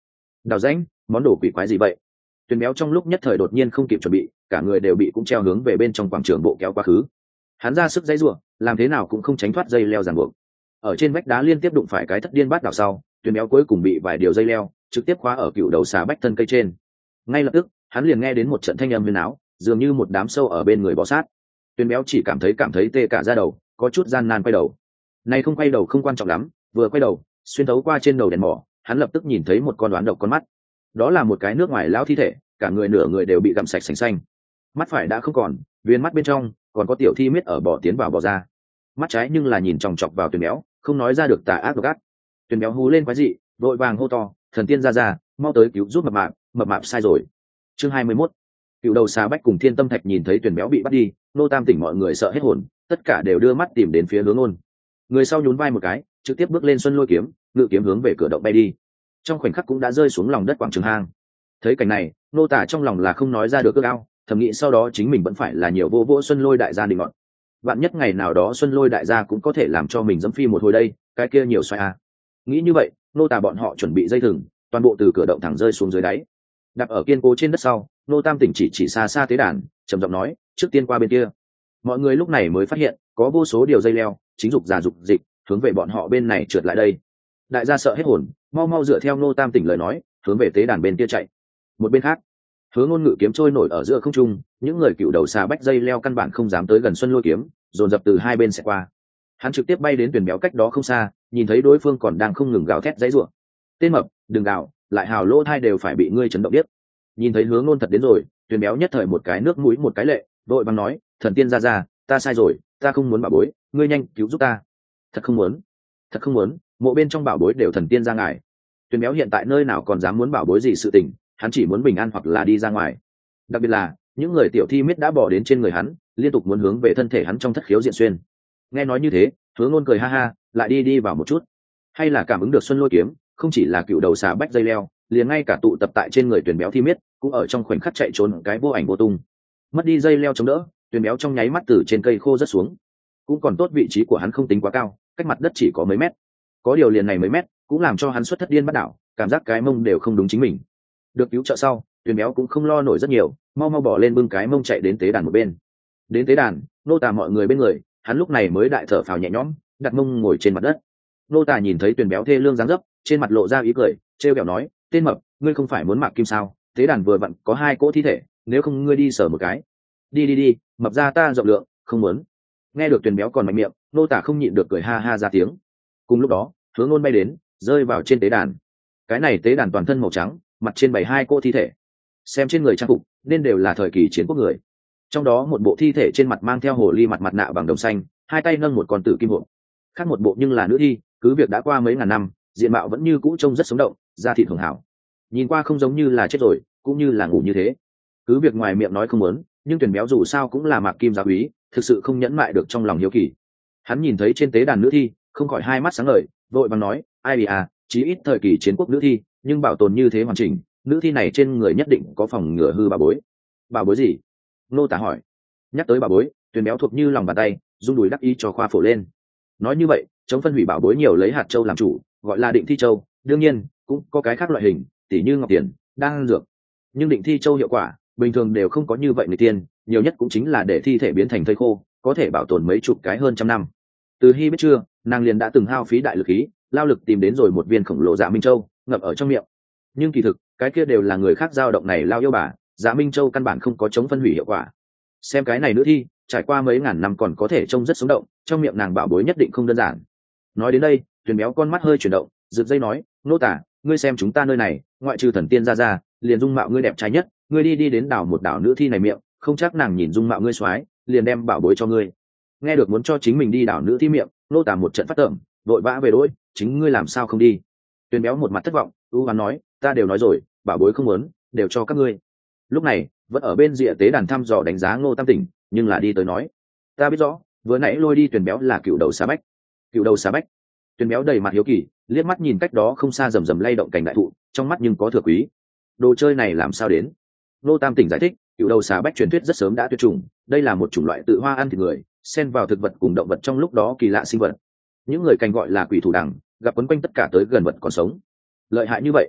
Đào rãnh, món đồ quỷ quái gì vậy? Tuyền béo trong lúc nhất thời đột nhiên không kịp chuẩn bị, cả người đều bị cũng treo hướng về bên trong quảng trường bộ kéo quá khứ. Hắn ra sức dãy giụa, làm thế nào cũng không tránh thoát dây leo ràng buộc. Ở trên vách đá liên tiếp đụng phải cái thất điên bát đảo sau, Tuyền béo cuối cùng bị vài điều dây leo trực tiếp khóa ở cựu đầu xà bách thân cây trên. Ngay lập tức, hắn liền nghe đến một trận thanh âm huyền áo, dường như một đám sâu ở bên người bò sát. Tuyền béo chỉ cảm thấy tê cả da đầu, có chút gian nan quay đầu. Này không quay đầu không quan trọng lắm, vừa quay đầu, xuyên thấu qua trên đầu đèn mỏ, hắn lập tức nhìn thấy một con đoán độc con mắt. Đó là một cái nước ngoài lão thi thể, cả người nửa người đều bị gặm sạch sành xanh. Mắt phải đã không còn, viên mắt bên trong còn có tiểu thi miết ở bò tiến vào bò ra. Mắt trái nhưng là nhìn chòng chọc vào Tuyền béo, không nói ra được tà ác độc ác. Tuyền béo hú lên quái dị, vội vàng hô to, thần tiên ra, mau tới cứu giúp mập mạp sai rồi. Chương 21. Cựu đầu xà bách cùng Thiên Tâm Thạch nhìn thấy Tuyền béo bị bắt đi, nô tam tỉnh mọi người sợ hết hồn, tất cả đều đưa mắt tìm đến phía Hướng Ôn. Người sau nhún vai một cái, trực tiếp bước lên xuân lôi kiếm, ngự kiếm hướng về cửa động bay đi. Trong khoảnh khắc cũng đã rơi xuống lòng đất quảng trường hang. Thấy cảnh này, nô tả trong lòng là không nói ra được ước ao, thầm nghĩ sau đó chính mình vẫn phải là nhiều vô xuân lôi đại gia đình ngọn. Vạn nhất ngày nào đó xuân lôi đại gia cũng có thể làm cho mình dẫm phi một hồi đây, cái kia nhiều xoay à. Nghĩ như vậy, nô tả bọn họ chuẩn bị dây thừng, toàn bộ từ cửa động thẳng rơi xuống dưới đáy. Đặt ở kiên cố trên đất sau, nô tam tỉnh chỉ xa xa tế đàn, trầm giọng nói, trước tiên qua bên kia. Mọi người lúc này mới phát hiện có vô số điều dây leo chính dục giả dục dịch hướng về bọn họ bên này trượt lại đây. Đại gia sợ hết hồn, mau dựa theo nô tam tỉnh lời nói hướng về tế đàn bên kia chạy. Một bên khác, Hướng Ôn ngự kiếm trôi nổi ở giữa không trung, những người cựu đầu xà bách dây leo căn bản không dám tới gần xuân lôi kiếm, dồn dập từ hai bên sẽ qua. Hắn trực tiếp bay đến Tuyền béo cách đó không xa, nhìn thấy đối phương còn đang không ngừng gào thét dãy rủa. Tên mập, đừng gào, lại hào lỗ thai đều phải bị ngươi chấn động biết. Nhìn thấy Hướng Ôn thật đến rồi, Tuyền béo nhất thời một cái nước mũi một cái lệ, đội bằng nói, thần tiên ra, ta sai rồi, ta không muốn bảo bối, ngươi nhanh cứu giúp ta. Thật không muốn, mộ bên trong bảo bối đều thần tiên ra ngài. Tuyền béo hiện tại nơi nào còn dám muốn bảo bối gì sự tình, hắn chỉ muốn bình an hoặc là đi ra ngoài. Đặc biệt là những người tiểu thi miết đã bỏ đến trên người hắn, liên tục muốn hướng về thân thể hắn trong thất khiếu diện xuyên. Nghe nói như thế, Hướng Ôn cười ha ha, lại đi vào một chút. Hay là cảm ứng được xuân lôi kiếm, không chỉ là cựu đầu xà bách dây leo, liền ngay cả tụ tập tại trên người Tuyền béo thi miết cũng ở trong khoảnh khắc chạy trốn cái vô ảnh vô tung. Mất đi dây leo chống đỡ, Tuyền béo trong nháy mắt từ trên cây khô rớt xuống. Cũng còn tốt vị trí của hắn không tính quá cao, cách mặt đất chỉ có mấy mét. Có điều liền này mấy mét cũng làm cho hắn xuất thất điên bắt đảo, cảm giác cái mông đều không đúng chính mình. Được cứu trợ sau, Tuyền béo cũng không lo nổi rất nhiều, mau bỏ lên bưng cái mông chạy đến tế đàn một bên. Đến tế đàn, nô tà mọi người bên người, hắn lúc này mới đại thở phào nhẹ nhõm, đặt mông ngồi trên mặt đất. Nô tà nhìn thấy Tuyền béo thê lương dáng dấp, trên mặt lộ ra ý cười, trêu ghẹo nói, tên mập, ngươi không phải muốn mạc kim sao? Tế đàn vừa vặn có hai cỗ thi thể, nếu không ngươi đi sờ một cái. Đi, mập ra ta rộng lượng, không muốn. Nghe được Tuyền béo còn mạnh miệng, nô tả không nhịn được cười ha ha ra tiếng. Cùng lúc đó, Hướng Ôn bay đến, rơi vào trên tế đàn. Cái này tế đàn toàn thân màu trắng, mặt trên bày hai cỗ thi thể. Xem trên người trang phục, nên đều là thời kỳ chiến quốc người. Trong đó một bộ thi thể trên mặt mang theo hồ ly mặt nạ bằng đồng xanh, hai tay nâng một con tử kim hộp. Khác một bộ nhưng là nữ thi, cứ việc đã qua mấy ngàn năm, diện mạo vẫn như cũ trông rất sống động, da thịt hưởng hảo. Nhìn qua không giống như là chết rồi, cũng như là ngủ như thế. Cứ việc ngoài miệng nói không muốn, nhưng Tuyền béo dù sao cũng là mạc kim gia úy, thực sự không nhẫn mại được trong lòng hiếu kỳ. Hắn nhìn thấy trên tế đàn nữ thi, không khỏi hai mắt sáng ngời, vội vàng nói, ai à, chí ít thời kỳ chiến quốc nữ thi, nhưng bảo tồn như thế hoàn chỉnh, nữ thi này trên người nhất định có phòng ngừa hư bảo bối. Bảo bối gì? Nô tả hỏi. Nhắc tới bảo bối, Tuyền béo thuộc như lòng bàn tay, rung đùi đắc ý cho khoa phổ lên. Nói như vậy, chống phân hủy bảo bối nhiều lấy hạt châu làm chủ, gọi là định thi châu, đương nhiên cũng có cái khác loại hình, tỉ như ngọc tiền, đan dược. Nhưng định thi châu hiệu quả bình thường đều không có như vậy người tiên, nhiều nhất cũng chính là để thi thể biến thành thây khô, có thể bảo tồn mấy chục cái hơn trăm năm. Từ khi biết chưa, nàng liền đã từng hao phí đại lực khí, lao lực tìm đến rồi một viên khổng lồ Dạ Minh Châu, ngập ở trong miệng. Nhưng kỳ thực, cái kia đều là người khác dao động này lao yêu bà, Dạ Minh Châu căn bản không có chống phân hủy hiệu quả. Xem cái này nữa thi, trải qua mấy ngàn năm còn có thể trông rất sống động, trong miệng nàng bảo bối nhất định không đơn giản. Nói đến đây, Tuyền béo con mắt hơi chuyển động, rực dây nói, nô tả, ngươi xem chúng ta nơi này, ngoại trừ thần tiên ra, liền dung mạo ngươi đẹp trai nhất, ngươi đi đến đảo một đảo nữ thi này miệng, không chắc nàng nhìn dung mạo ngươi soái, liền đem bảo bối cho ngươi. Nghe được muốn cho chính mình đi đảo nữ thi miệng, nô tả một trận phát tởm, vội vã về đôi, chính ngươi làm sao không đi? Tuyền béo một mặt thất vọng, hoán nói, ta đều nói rồi, bảo bối không muốn, đều cho các ngươi. Lúc này, vẫn ở bên rìa tế đàn thăm dò đánh giá Ngô Tam Tỉnh, nhưng là đi tới nói, ta biết rõ, vừa nãy lôi đi Tuyền béo là cựu đầu xà bách. Cựu đầu xà bách? Tuyền béo đầy mặt hiếu kỳ, liếc mắt nhìn cách đó không xa rầm rầm lay động cành đại thụ, trong mắt nhưng có thừa quý. Đồ chơi này làm sao đến? Ngô Tam Tỉnh giải thích, cựu đầu xà bách truyền thuyết rất sớm đã tuyệt chủng, đây là một chủng loại tự hoa ăn thịt người, xen vào thực vật cùng động vật trong lúc đó kỳ lạ sinh vật. Những người cành gọi là quỷ thủ đằng, gặp quấn quanh tất cả tới gần vật còn sống. Lợi hại như vậy?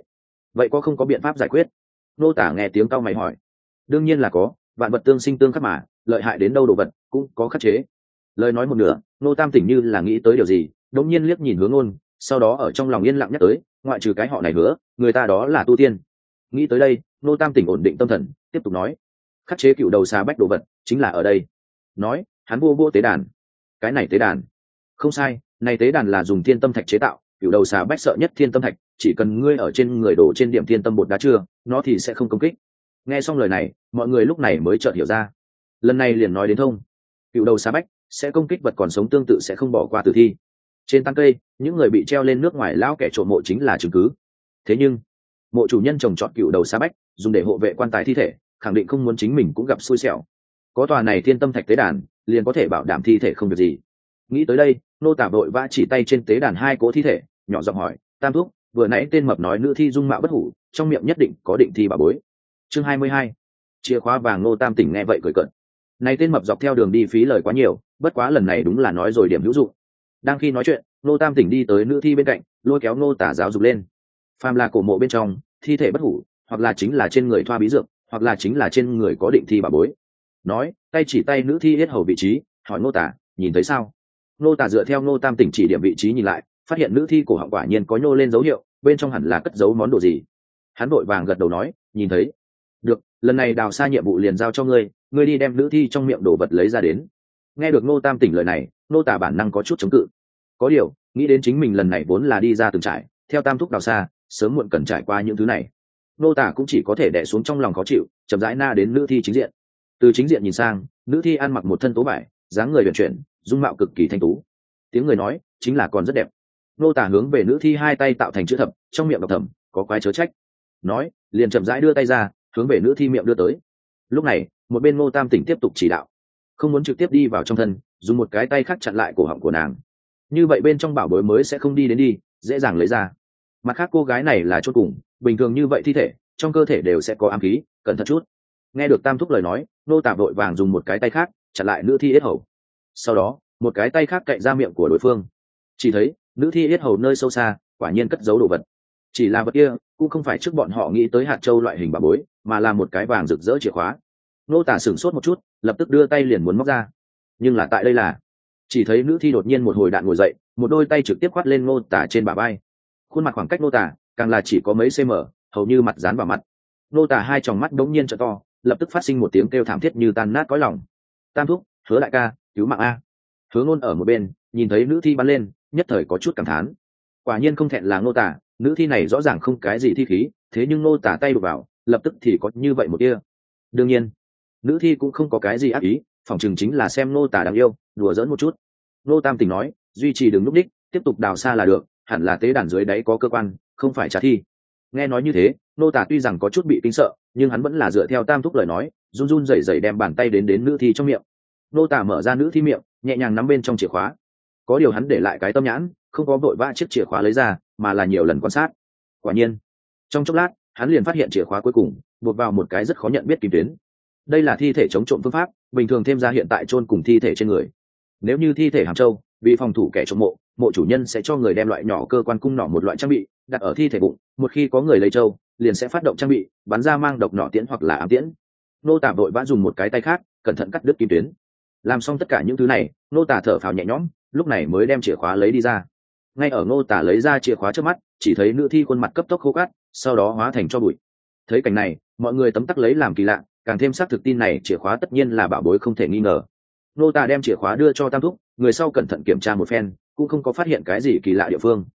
vậy có không có biện pháp giải quyết? Nô tả nghe tiếng cau mày hỏi. Đương nhiên là có, vạn vật tương sinh tương khắc mà, lợi hại đến đâu đồ vật cũng có khắc chế. Lời nói một nửa, Nô Tam Tỉnh như là nghĩ tới điều gì, đống nhiên liếc nhìn Hứa Ngôn, sau đó ở trong lòng yên lặng nhắc tới, ngoại trừ cái họ này Hứa, người ta đó là tu tiên. Nghĩ tới đây, Nô Tam Tỉnh ổn định tâm thần, tiếp tục nói, khắc chế cựu đầu xà bách đồ vật chính là ở đây. Nói, hắn vô vô tế đàn. Cái này tế đàn? Không sai, này tế đàn là dùng thiên tâm thạch chế tạo, cựu đầu xà bách sợ nhất thiên tâm thạch, chỉ cần ngươi ở trên người đổ trên điểm thiên tâm bột đá chưa, nó thì sẽ không công kích. Nghe xong lời này, mọi người lúc này mới chợt hiểu ra. Lần này liền nói đến thông, cựu đầu xà bách sẽ công kích vật còn sống tương tự sẽ không bỏ qua tử thi. Trên tán cây, những người bị treo lên nước ngoài lão kẻ trộm mộ chính là chứng cứ. Thế nhưng, mộ chủ nhân trồng trọt cựu đầu xà bách, dùng để hộ vệ quan tài thi thể, khẳng định không muốn chính mình cũng gặp xui xẻo. Có tòa này thiên tâm thạch tế đàn, liền có thể bảo đảm thi thể không việc gì. Nghĩ tới đây, nô tả vội vã chỉ tay trên tế đàn hai cỗ thi thể, nhỏ giọng hỏi, Tam thúc, vừa nãy tên mập nói nữ thi dung mạo bất hủ, trong miệng nhất định có định thi bà bối. Chương 22. Chìa khóa vàng. Nô Tam Tỉnh nghe vậy cười cợt. Này tên mập dọc theo đường đi phí lời quá nhiều, bất quá lần này đúng là nói rồi điểm hữu dụng. Đang khi nói chuyện, Nô Tam Tỉnh đi tới nữ thi bên cạnh, lôi kéo nô tả giáo dục lên. Phàm là cổ mộ bên trong, thi thể bất hủ, hoặc là chính là trên người thoa bí dược, hoặc là chính là trên người có định thi bà bối. Nói, tay chỉ tay nữ thi yết hầu vị trí, hỏi nô tả, nhìn thấy sao? Nô tả dựa theo Nô Tam Tỉnh chỉ điểm vị trí nhìn lại, phát hiện nữ thi cổ họng quả nhiên có nhô lên dấu hiệu, bên trong hẳn là cất giấu món đồ gì. Hắn vội vàng gật đầu nói, nhìn thấy. Được, lần này đào xa nhiệm vụ liền giao cho ngươi, ngươi đi đem nữ thi trong miệng đồ vật lấy ra đến. Nghe được Nô Tam Tỉnh lời này, nô tả bản năng có chút chống cự. Có điều, nghĩ đến chính mình lần này vốn là đi ra từng trải, theo Tam thúc đào xa, sớm muộn cần trải qua những thứ này. Nô tả cũng chỉ có thể đè xuống trong lòng khó chịu, chậm rãi na đến nữ thi chính diện. Từ chính diện nhìn sang, nữ thi ăn mặc một thân tố vải, dáng người uyển chuyển, dung mạo cực kỳ thanh tú. Tiếng người nói, chính là còn rất đẹp. Nô tả hướng về nữ thi hai tay tạo thành chữ thập, trong miệng đọc thầm, có quái chớ trách. Nói, liền chậm rãi đưa tay ra, hướng về nữ thi miệng đưa tới. Lúc này, một bên Ngô Tam Tỉnh tiếp tục chỉ đạo, không muốn trực tiếp đi vào trong thân, dùng một cái tay khác chặn lại cổ họng của nàng. Như vậy bên trong bảo bối mới sẽ không đi đến đi, dễ dàng lấy ra. Mặt khác cô gái này là chốt cùng, bình thường như vậy thi thể, trong cơ thể đều sẽ có ám khí, cẩn thận chút. Nghe được Tam thúc lời nói, nô tả vội vàng dùng một cái tay khác chặn lại nữ thi yết hầu. Sau đó, một cái tay khác cạy ra miệng của đối phương. Chỉ thấy, nữ thi yết hầu nơi sâu xa, quả nhiên cất giấu đồ vật. Chỉ là vật kia, cũng không phải trước bọn họ nghĩ tới hạt châu loại hình bảo bối, mà là một cái vàng rực rỡ chìa khóa. Nô tả sửng sốt một chút, lập tức đưa tay liền muốn móc ra. Nhưng là tại đây là, chỉ thấy nữ thi đột nhiên một hồi đạn ngồi dậy, một đôi tay trực tiếp khoát lên nô tả trên bả vai. Khuôn mặt khoảng cách nô tả, càng là chỉ có mấy cm, hầu như mặt dán vào mặt. Nô tả hai tròng mắt đống nhiên trợ to, lập tức phát sinh một tiếng kêu thảm thiết như tan nát cõi lòng. Tam thúc, Hứa đại ca, cứu mạng a! Hứa Ngôn ở một bên, nhìn thấy nữ thi bắn lên, nhất thời có chút cảm thán. Quả nhiên không thẹn là nô tả, nữ thi này rõ ràng không cái gì thi khí, thế nhưng nô tả tay đụng vào, lập tức thì có như vậy một tia. Đương nhiên, nữ thi cũng không có cái gì ác ý, phỏng chừng chính là xem nô tả đáng yêu, đùa giỡn một chút. Nô Tam Tỉnh nói, duy trì đừng núp đích, tiếp tục đào xa là được, hẳn là tế đàn dưới đáy có cơ quan, không phải trả thi. Nghe nói như thế, nô tả tuy rằng có chút bị kinh sợ, nhưng hắn vẫn là dựa theo Tam thúc lời nói, run run rẩy rẩy đem bàn tay đến nữ thi trong miệng. Nô tả mở ra nữ thi miệng, nhẹ nhàng nắm bên trong chìa khóa. Có điều hắn để lại cái tâm nhãn, không có vội vã chiếc chìa khóa lấy ra, mà là nhiều lần quan sát. Quả nhiên, trong chốc lát, hắn liền phát hiện chìa khóa cuối cùng buộc vào một cái rất khó nhận biết kim tuyến. Đây là thi thể chống trộm phương pháp, bình thường thêm ra hiện tại chôn cùng thi thể trên người. Nếu như thi thể hàm châu, vì phòng thủ kẻ trộm mộ, mộ chủ nhân sẽ cho người đem loại nhỏ cơ quan cung nỏ một loại trang bị đặt ở thi thể bụng, một khi có người lấy châu, liền sẽ phát động trang bị bắn ra mang độc nỏ tiễn hoặc là ám tiễn. Nô tả vội vã dùng một cái tay khác cẩn thận cắt đứt kim tuyến. Làm xong tất cả những thứ này, nô tả thở phào nhẹ nhõm, lúc này mới đem chìa khóa lấy đi ra. Ngay ở nô tả lấy ra chìa khóa trước mắt, chỉ thấy nữ thi khuôn mặt cấp tốc khô cát, sau đó hóa thành tro bụi. Thấy cảnh này, mọi người tấm tắc lấy làm kỳ lạ, càng thêm xác thực tin này chìa khóa tất nhiên là bảo bối không thể nghi ngờ. Nô tả đem chìa khóa đưa cho Tam thúc, người sau cẩn thận kiểm tra một phen, cũng không có phát hiện cái gì kỳ lạ địa phương.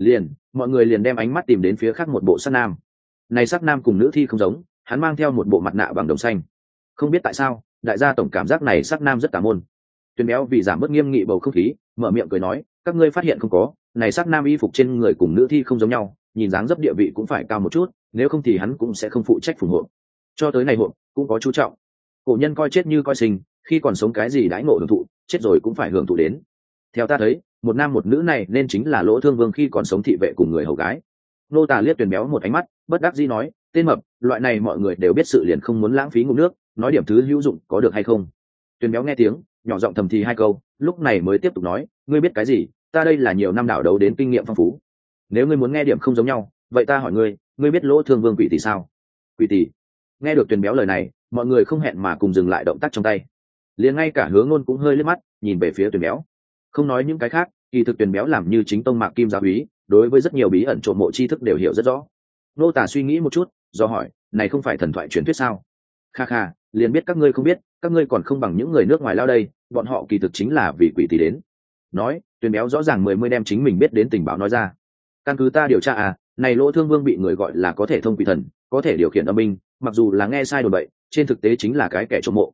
Mọi người liền đem ánh mắt tìm đến phía khác một bộ sắc nam. Này sắc nam cùng nữ thi không giống, hắn mang theo một bộ mặt nạ bằng đồng xanh. Không biết tại sao, đại gia tổng cảm giác này sắc nam rất tà môn. Tuyền Béo vì giảm bớt nghiêm nghị bầu không khí, mở miệng cười nói, các ngươi phát hiện không có, này sắc nam y phục trên người cùng nữ thi không giống nhau, nhìn dáng dấp địa vị cũng phải cao một chút, nếu không thì hắn cũng sẽ không phụ trách phù hộ. Cho tới này hộ, cũng có chú trọng. Cổ nhân coi chết như coi sinh, khi còn sống cái gì đãi ngộ hưởng thụ, chết rồi cũng phải hưởng thụ đến. Theo ta thấy, một nam một nữ này nên chính là Lỗ Thương Vương khi còn sống thị vệ cùng người hầu gái. Nô tả liếc Tuyền Béo một ánh mắt, bất đắc dĩ nói, tên mập, loại này mọi người đều biết sự liền không muốn lãng phí ngụm nước, nói điểm thứ hữu dụng có được hay không? Tuyền Béo nghe tiếng, nhỏ giọng thầm thì hai câu, lúc này mới tiếp tục nói, ngươi biết cái gì, ta đây là nhiều năm đảo đấu đến kinh nghiệm phong phú. Nếu ngươi muốn nghe điểm không giống nhau, vậy ta hỏi ngươi, ngươi biết lỗ thương vương quỷ tỷ sao? Quỷ tỷ? Nghe được Tuyền Béo lời này, mọi người không hẹn mà cùng dừng lại động tác trong tay, liền ngay cả Hứa Ngôn cũng hơi liếc mắt nhìn về phía Tuyền Béo. Không nói những cái khác, kỳ thực Tuyền Béo làm như chính tông mạc kim giáo úy, đối với rất nhiều bí ẩn trộm mộ tri thức đều hiểu rất rõ. Nô Tả suy nghĩ một chút, do hỏi, này không phải thần thoại truyền thuyết sao? Kha kha, liền biết các ngươi không biết, các ngươi còn không bằng những người nước ngoài lao đây, bọn họ kỳ thực chính là vì quỷ tỷ đến. Nói, Tuyền Béo rõ ràng mươi đem chính mình biết đến tình báo nói ra. Căn cứ ta điều tra này Lỗ Thương Vương bị người gọi là có thể thông quỷ thần, có thể điều khiển âm binh, mặc dù là nghe sai đồn bậy, trên thực tế chính là cái kẻ trộm mộ.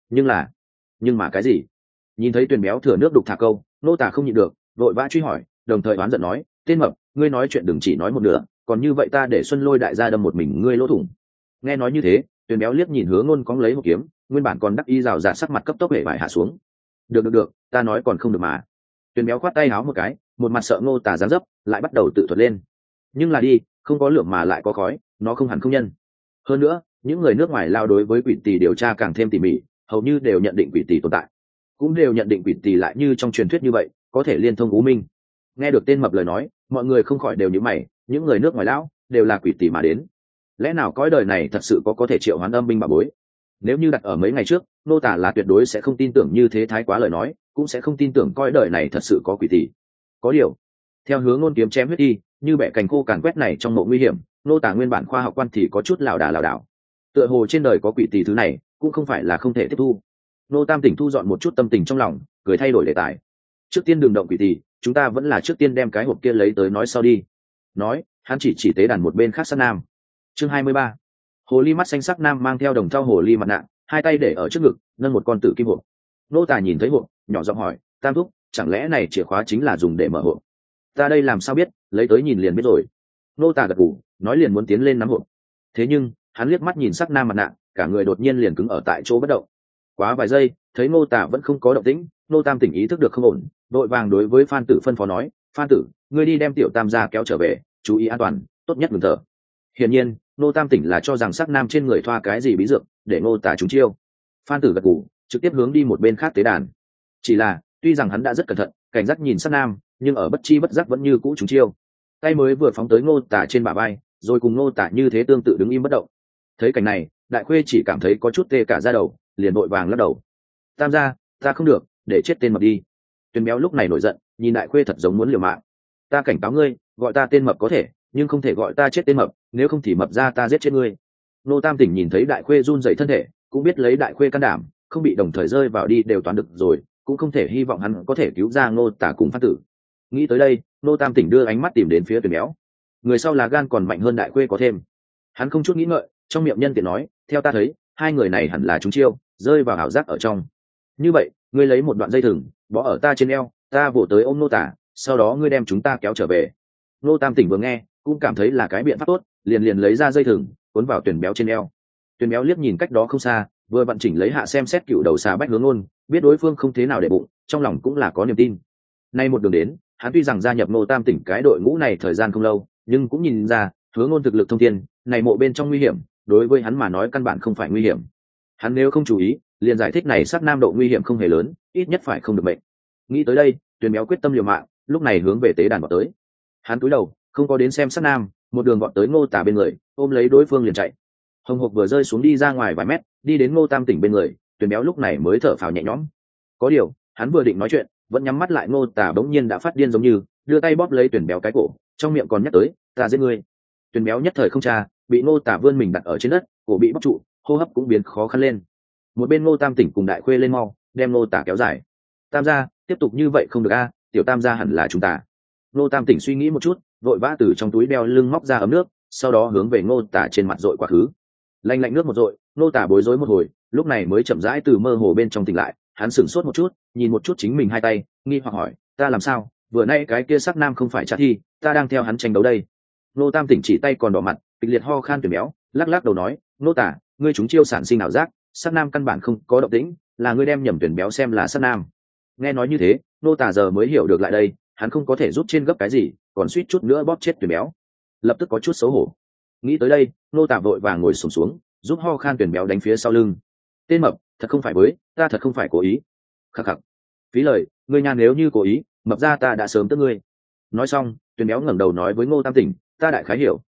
Nhưng mà cái gì? Nhìn thấy Tuyền Béo thừa nước đục thả câu, Nô Tả không nhịn được, vội vã truy hỏi, đồng thời oán giận nói, tên mập, ngươi nói chuyện đừng chỉ nói một nửa, còn như vậy ta để Xuân Lôi đại gia đâm một mình ngươi lỗ thủng. Nghe nói như thế, Tuyền Béo liếc nhìn Hứa Ngôn cóng lấy một kiếm, nguyên bản còn đắc ý rào rạt sắc mặt cấp tốc hể vải hạ xuống. Được, ta nói còn không được mà. Tuyền Béo khoát tay áo một cái, một mặt sợ Ngô Tả giáng dấp, lại bắt đầu tự thuật lên. Nhưng là đi, không có lửa mà lại có khói, nó không hẳn không nhân. Hơn nữa, những người nước ngoài lao đối với quỷ tỷ điều tra càng thêm tỉ mỉ, hầu như đều nhận định quỷ tỷ tồn tại, cũng đều nhận định quỷ tỷ lại như trong truyền thuyết như vậy, có thể liên thông U Minh. Nghe được tên mập lời nói, mọi người không khỏi đều nhíu mày, những người nước ngoài lão đều là quỷ tỷ mà đến, lẽ nào cõi đời này thật sự có thể triệu hoán âm binh bà bối? Nếu như đặt ở mấy ngày trước, Nô Tả là tuyệt đối sẽ không tin tưởng như thế thái quá lời nói, cũng sẽ không tin tưởng cõi đời này thật sự có quỷ tỷ. Có điều, theo Hứa Ngôn kiếm chém huyết đi, như bẻ cành khô càn quét này trong mộ nguy hiểm, Nô Tả nguyên bản khoa học quan thì có chút lảo đảo. Tựa hồ trên đời có quỷ tỷ thứ này, cũng không phải là không thể tiếp thu. Nô Tam Tỉnh thu dọn một chút tâm tình trong lòng, cười thay đổi đề tài. Trước tiên đừng động quỷ tỷ, chúng ta vẫn là trước tiên đem cái hộp kia lấy tới nói sau đi. Nói, hắn chỉ tế đàn một bên khác sát nam. Chương 23. Hồ ly mắt xanh sắc nam mang theo đồng thau hồ ly mặt nạ, hai tay để ở trước ngực, nâng một con tử kim hộp. Nô Tả nhìn thấy hộp, nhỏ giọng hỏi, Tam thúc, chẳng lẽ này chìa khóa chính là dùng để mở hộp? Ta đây làm sao biết, lấy tới nhìn liền biết rồi. Nô Tả gật gù, nói liền muốn tiến lên nắm hộp. Thế nhưng, hắn liếc mắt nhìn sắc nam mặt nạ, cả người đột nhiên liền cứng ở tại chỗ bất động. Quá vài giây, thấy Nô Tả vẫn không có động tĩnh, Nô Tam Tỉnh ý thức được không ổn, đội vàng đối với Phan Tử phân phó nói, Phan Tử, ngươi đi đem tiểu Tam gia kéo trở về, chú ý an toàn, tốt nhất đừng thở. Hiển nhiên, Nô Tam Tỉnh là cho rằng sắc nam trên người thoa cái gì bí dược, để Nô Tả trúng chiêu. Phan Tử gật gù, trực tiếp hướng đi một bên khác tế đàn. Chỉ là, tuy rằng hắn đã rất cẩn thận, cảnh giác nhìn sắc nam, nhưng ở bất chi bất giác vẫn như cũ trúng chiêu. Tay mới vừa phóng tới Nô Tả trên bả vai, rồi cùng Nô Tả như thế tương tự đứng im bất động. Thấy cảnh này, Đại Khuê chỉ cảm thấy có chút tê cả da đầu, liền vội vàng lắc đầu. Tam gia, ta không được, để chết tên mập đi. Tuyền Béo lúc này nổi giận, nhìn Đại Khuê thật giống muốn liều mạng. Ta cảnh cáo ngươi, gọi ta tên mập có thể, nhưng không thể gọi ta chết tên mập, nếu không thì mập ra ta giết chết ngươi. Nô Tam Tỉnh nhìn thấy Đại Khuê run rẩy thân thể, cũng biết lấy Đại Khuê can đảm, không bị đồng thời rơi vào đi đều toán được rồi, cũng không thể hy vọng hắn có thể cứu ra Nô Tả cùng Phan Tử. Nghĩ tới đây, Nô Tam Tỉnh đưa ánh mắt tìm đến phía Tuyền Béo. Người sau là gan còn mạnh hơn Đại Khuê có thêm. Hắn không chút nghĩ ngợi, trong miệng nhân tiện nói, theo ta thấy, hai người này hẳn là trúng chiêu, rơi vào ảo giác ở trong. Như vậy, ngươi lấy một đoạn dây thừng, bó ở ta trên eo, ta vỗ tới ôm Nô Tả, sau đó ngươi đem chúng ta kéo trở về. Nô Tam Tỉnh vừa nghe, cũng cảm thấy là cái biện pháp tốt, liền lấy ra dây thừng, cuốn vào Tuyền Béo trên eo. Tuyền Béo liếc nhìn cách đó không xa, vừa vận chỉnh lấy hạ xem xét cựu đầu xà Bách Hướng Ngôn, biết đối phương không thế nào để bụng, trong lòng cũng là có niềm tin. Nay một đường đến, hắn tuy rằng gia nhập Nô Tam Tỉnh cái đội ngũ này thời gian không lâu, nhưng cũng nhìn ra, Hướng Ngôn thực lực thông thiên, này mộ bên trong nguy hiểm, đối với hắn mà nói căn bản không phải nguy hiểm. Hắn nếu không chú ý, liền giải thích này sát nam độ nguy hiểm không hề lớn, ít nhất phải không được mệnh. Nghĩ tới đây, Tuyền Béo quyết tâm liều mạng, lúc này hướng về tế đàn vọt tới. Hắn cúi đầu, không có đến xem sát nam, một đường vọt tới Ngô Tả bên người, ôm lấy đối phương liền chạy. Hồng Hộc vừa rơi xuống đi ra ngoài vài mét, đi đến Ngô Tam Tỉnh bên người, Tuyền Béo lúc này mới thở phào nhẹ nhõm. Có điều, hắn vừa định nói chuyện, vẫn nhắm mắt lại, Ngô Tả bỗng nhiên đã phát điên giống như, đưa tay bóp lấy Tuyền Béo cái cổ, trong miệng còn nhắc tới, ta giết ngươi. Tuyền Béo nhất thời không tra, bị Ngô Tả vươn mình đặt ở trên đất, cổ bị bóp trụ, hô hấp cũng biến khó khăn lên. Một bên Ngô Tam Tỉnh cùng Đại Khuê lên mau, đem Ngô Tả kéo dài. Tam gia, tiếp tục như vậy không được a, tiểu Tam gia hẳn là chúng ta. Ngô Tam Tỉnh suy nghĩ một chút, vội vã từ trong túi đeo lưng móc ra ấm nước, sau đó hướng về Ngô Tả trên mặt dội quá khứ. Lạnh lạnh nước một dội, Ngô Tả bối rối một hồi, lúc này mới chậm rãi từ mơ hồ bên trong tỉnh lại. Hắn sửng sốt một chút, nhìn một chút chính mình hai tay, nghi hoặc hỏi, ta làm sao? Vừa nay cái kia sắc nam không phải trả thi, ta đang theo hắn tranh đấu đây. Ngô Tam Tỉnh chỉ tay còn đỏ mặt, kịch liệt ho khan Tuyền Béo, lắc lắc đầu nói, Ngô Tả, ngươi chúng chiêu sản sinh ảo giác, sắc nam căn bản không có động tĩnh, là ngươi đem nhầm Tuyền Béo xem là sắc nam. Nghe nói như thế, Ngô Tả giờ mới hiểu được lại đây, hắn không có thể rút trên gấp cái gì, còn suýt chút nữa bóp chết Tuyền Béo, lập tức có chút xấu hổ. Nghĩ tới đây, Ngô Tả vội vàng ngồi xổm xuống, giúp ho khan Tuyền Béo đánh phía sau lưng. Tên mập, thật không phải với, ta thật không phải cố ý. Khắc khắc. Phí lời, ngươi nha, nếu như cố ý, mập ra ta đã sớm tức ngươi. Nói xong, Tuyền Béo ngẩng đầu nói với Ngô Tam Tỉnh, ta đại khái hiểu,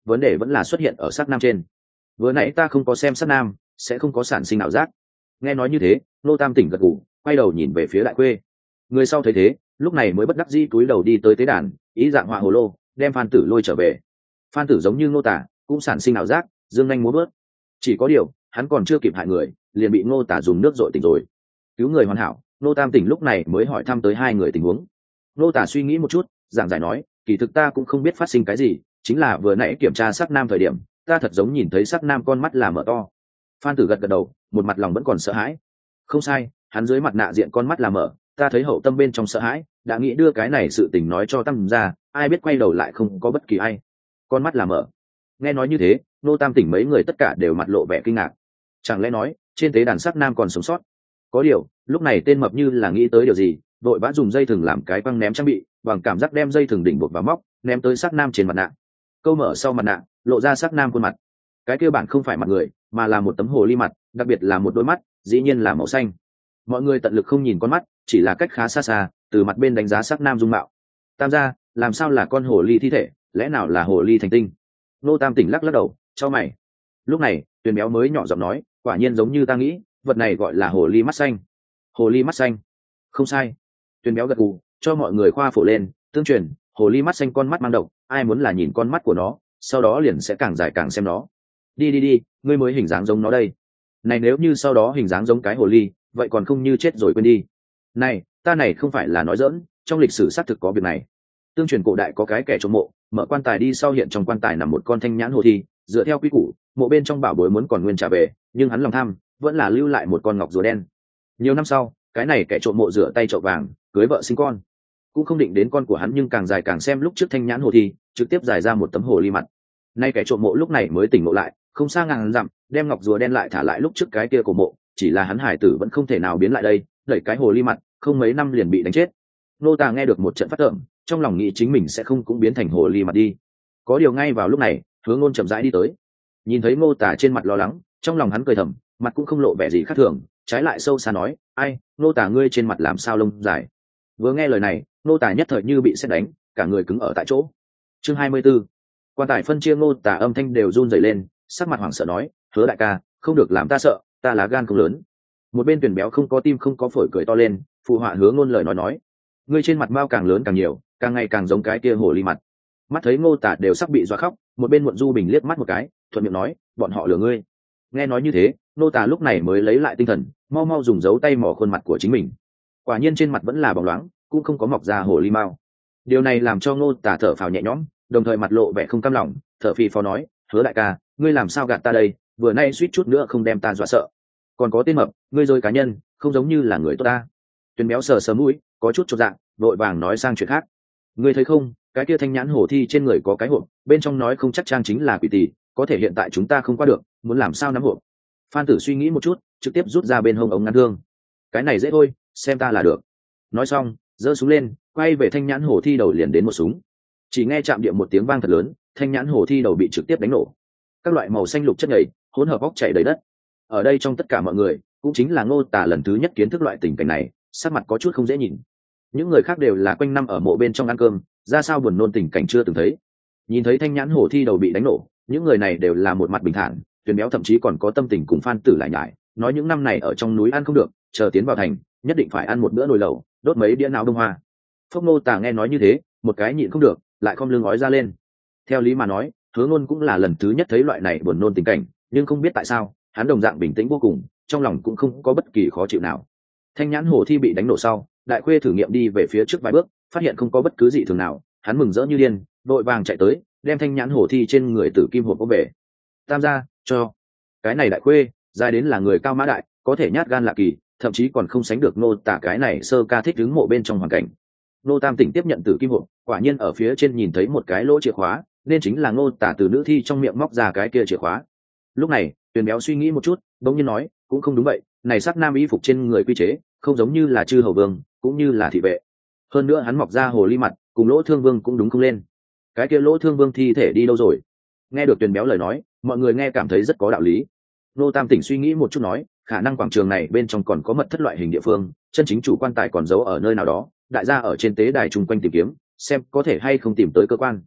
vấn đề vẫn là xuất hiện ở sắc nam trên. Vừa nãy ta không có xem sắc nam, sẽ không có sản sinh ảo giác. Nghe nói như thế, Ngô Tam tỉnh gật gù, quay đầu nhìn về phía Đại Khuê. Người sau thấy thế, lúc này mới bất đắc dĩ túi đầu đi tới tế đàn, ý dạng họa hồ lô, đem Phan Tử lôi trở về. Phan Tử giống như Ngô Tả, cũng sản sinh ảo giác, dương nhanh múa bước. Chỉ có điều, hắn còn chưa kịp hại người, liền bị Ngô Tả dùng nước dội tỉnh rồi. Cứu người hoàn hảo, Ngô Tam tỉnh lúc này mới hỏi thăm tới hai người tình huống. Ngô Tả suy nghĩ một chút, giảng giải nói, kỳ thực ta cũng không biết phát sinh cái gì, chính là vừa nãy kiểm tra sắc nam thời điểm, ta thật giống nhìn thấy sắc nam con mắt là mở to. Phan Tử gật gật đầu, một mặt lòng vẫn còn sợ hãi. Không sai, hắn dưới mặt nạ diện con mắt là mở, ta thấy hậu tâm bên trong sợ hãi, đã nghĩ đưa cái này sự tình nói cho Tam ra, ai biết quay đầu lại không có bất kỳ ai. Con mắt là mở. Nghe nói như thế, Nô Tam tỉnh mấy người tất cả đều mặt lộ vẻ kinh ngạc. Chẳng lẽ nói, trên tế đàn sắc nam còn sống sót? Có điều, lúc này tên mập như là nghĩ tới điều gì, vội vã dùng dây thừng làm cái quăng ném trang bị, bằng cảm giác đem dây thừng đỉnh buộc vào móc, ném tới sắc nam trên mặt nạ. Câu mở sau mặt nạ, lộ ra sắc nam khuôn mặt. Cái kia bản không phải mặt người, mà là một tấm hồ ly mặt, đặc biệt là một đôi mắt, dĩ nhiên là màu xanh. Mọi người tận lực không nhìn con mắt, chỉ là cách khá xa xa, từ mặt bên đánh giá sắc nam dung mạo. Tam gia, làm sao là con hồ ly thi thể, lẽ nào là hồ ly thành tinh? Nô Tam tỉnh lắc lắc đầu, cho mày. Lúc này, Tuyền Béo mới nhỏ giọng nói, quả nhiên giống như ta nghĩ, vật này gọi là hồ ly mắt xanh. Hồ ly mắt xanh? Không sai. Tuyền Béo gật gù, cho mọi người khoa phổ lên, tương truyền, hồ ly mắt xanh con mắt mang độc, ai muốn là nhìn con mắt của nó, sau đó liền sẽ càng dài càng xem nó. Đi, ngươi mới hình dáng giống nó đây. Này nếu như sau đó hình dáng giống cái hồ ly, vậy còn không như chết rồi quên đi. Này, ta này không phải là nói giỡn, trong lịch sử xác thực có việc này. Tương truyền cổ đại có cái kẻ trộm mộ, mở quan tài đi sau hiện trong quan tài nằm một con thanh nhãn hồ thi, dựa theo quy củ, mộ bên trong bảo bối muốn còn nguyên trả về, nhưng hắn lòng tham, vẫn là lưu lại một con ngọc rùa đen. Nhiều năm sau, cái này kẻ trộm mộ rửa tay trộm vàng, cưới vợ sinh con, cũng không định đến con của hắn nhưng càng dài càng xem lúc trước thanh nhãn hồ thi, trực tiếp dài ra một tấm hồ ly mặt. Nay kẻ trộm mộ lúc này mới tỉnh ngộ lại, không xa ngàn dặm, đem ngọc rùa đen lại thả lại lúc trước cái kia của mộ, chỉ là hắn hải tử vẫn không thể nào biến lại đây, đẩy cái hồ ly mặt, không mấy năm liền bị đánh chết. Nô Tà nghe được một trận phát tởm, trong lòng nghĩ chính mình sẽ không cũng biến thành hồ ly mặt đi. Có điều ngay vào lúc này, Hứa Ngôn chậm rãi đi tới, nhìn thấy Ngô Tà trên mặt lo lắng, trong lòng hắn cười thầm, mặt cũng không lộ vẻ gì khác thường, trái lại sâu xa nói, ai, Ngô Tà ngươi trên mặt làm sao lông dài? Vừa nghe lời này, Ngô Tà nhất thời như bị sét đánh, cả người cứng ở tại chỗ. Chương 24. Quan tài phân chia Ngô Tà âm thanh đều run rẩy lên, sắc mặt hoảng sợ nói, Hứa đại ca, không được làm ta sợ, ta là gan không lớn. Một bên Tuyển Béo không có tim không có phổi cười to lên, phụ họa Hứa Ngôn lời nói, ngươi trên mặt mao càng lớn càng nhiều, càng ngày càng giống cái kia hồ ly mặt. Mắt thấy Ngô Tả đều sắp bị dọa khóc, một bên Muộn Du Bình liếc mắt một cái, thuận miệng nói, bọn họ lừa ngươi. Nghe nói như thế, Ngô Tả lúc này mới lấy lại tinh thần, mau mau dùng dấu tay mò khuôn mặt của chính mình. Quả nhiên trên mặt vẫn là bóng loáng, cũng không có mọc ra hồ ly mao. Điều này làm cho Ngô Tả thở phào nhẹ nhõm, đồng thời mặt lộ vẻ không cam lòng, thở phì phò nói, Hứa đại ca, ngươi làm sao gạt ta đây, vừa nay suýt chút nữa không đem ta dọa sợ. Còn có tên mập, ngươi rồi cá nhân, không giống như là người tốt ta. Tuyển Béo sờ sờ mũi, có chút chột dạ, vội vàng nói sang chuyện khác. Ngươi thấy không, cái kia thanh nhãn hổ thi trên người có cái hộp, bên trong nói không chắc chắn chính là quỷ tỷ, có thể hiện tại chúng ta không qua được, muốn làm sao nắm hộp? Phan Tử suy nghĩ một chút, trực tiếp rút ra bên hông ống ngăn thương. Cái này dễ thôi, xem ta là được. Nói xong, giơ súng lên, quay về thanh nhãn hổ thi đầu liền đến một súng. Chỉ nghe chạm địa một tiếng vang thật lớn, thanh nhãn hổ thi đầu bị trực tiếp đánh nổ. Các loại màu xanh lục chất nhầy, hỗn hợp óc chảy đầy đất. Ở đây trong tất cả mọi người, cũng chính là Ngô Tả lần thứ nhất kiến thức loại tình cảnh này, sắc mặt có chút không dễ nhìn. Những người khác đều là quanh năm ở mộ bên trong ăn cơm, ra sao buồn nôn tình cảnh chưa từng thấy. Nhìn thấy thanh nhãn hổ thi đầu bị đánh nổ, những người này đều là một mặt bình thản, Tuyền Béo thậm chí còn có tâm tình cùng Phan Tử lại nhải, nói những năm này ở trong núi ăn không được, chờ tiến vào thành, nhất định phải ăn một bữa nồi lẩu, đốt mấy đĩa não đông hoa. Phốc Ngô Tả nghe nói như thế, một cái nhịn không được, lại khom lưng ói ra lên. Theo lý mà nói, Hứa Ngôn cũng là lần thứ nhất thấy loại này buồn nôn tình cảnh, nhưng không biết tại sao, hắn đồng dạng bình tĩnh vô cùng, trong lòng cũng không có bất kỳ khó chịu nào. Thanh nhãn hổ thi bị đánh nổ sau, Đại Khuê thử nghiệm đi về phía trước vài bước, phát hiện không có bất cứ gì thường nào, hắn mừng rỡ như điên, vội vàng chạy tới, đem thanh nhãn hổ thi trên người Tử Kim hộp ôm về. Tam gia, cho. Cái này Đại Khuê, dài đến là người cao mã đại, có thể nhát gan lạ kỳ, thậm chí còn không sánh được Nô Tả cái này sơ ca thích đứng mộ bên trong hoàn cảnh. Nô Tam tỉnh tiếp nhận Tử Kim hộp, quả nhiên ở phía trên nhìn thấy một cái lỗ chìa khóa, nên chính là Nô Tả từ nữ thi trong miệng móc ra cái kia chìa khóa. Lúc này, Tuyền Béo suy nghĩ một chút, bỗng nhiên nói, cũng không đúng vậy, này sắc nam y phục trên người quy chế, không giống như là chư hầu vương, cũng như là thị vệ. Hơn nữa hắn mọc ra hồ ly mặt, cùng Lỗ Thương Vương cũng đúng không lên. Cái kia Lỗ Thương Vương thi thể đi đâu rồi? Nghe được Tuyền Béo lời nói, mọi người nghe cảm thấy rất có đạo lý. Nô Tam tỉnh suy nghĩ một chút nói, khả năng quảng trường này bên trong còn có mật thất loại hình địa phương, chân chính chủ quan tài còn giấu ở nơi nào đó, đại gia ở trên tế đài chung quanh tìm kiếm, xem có thể hay không tìm tới cơ quan.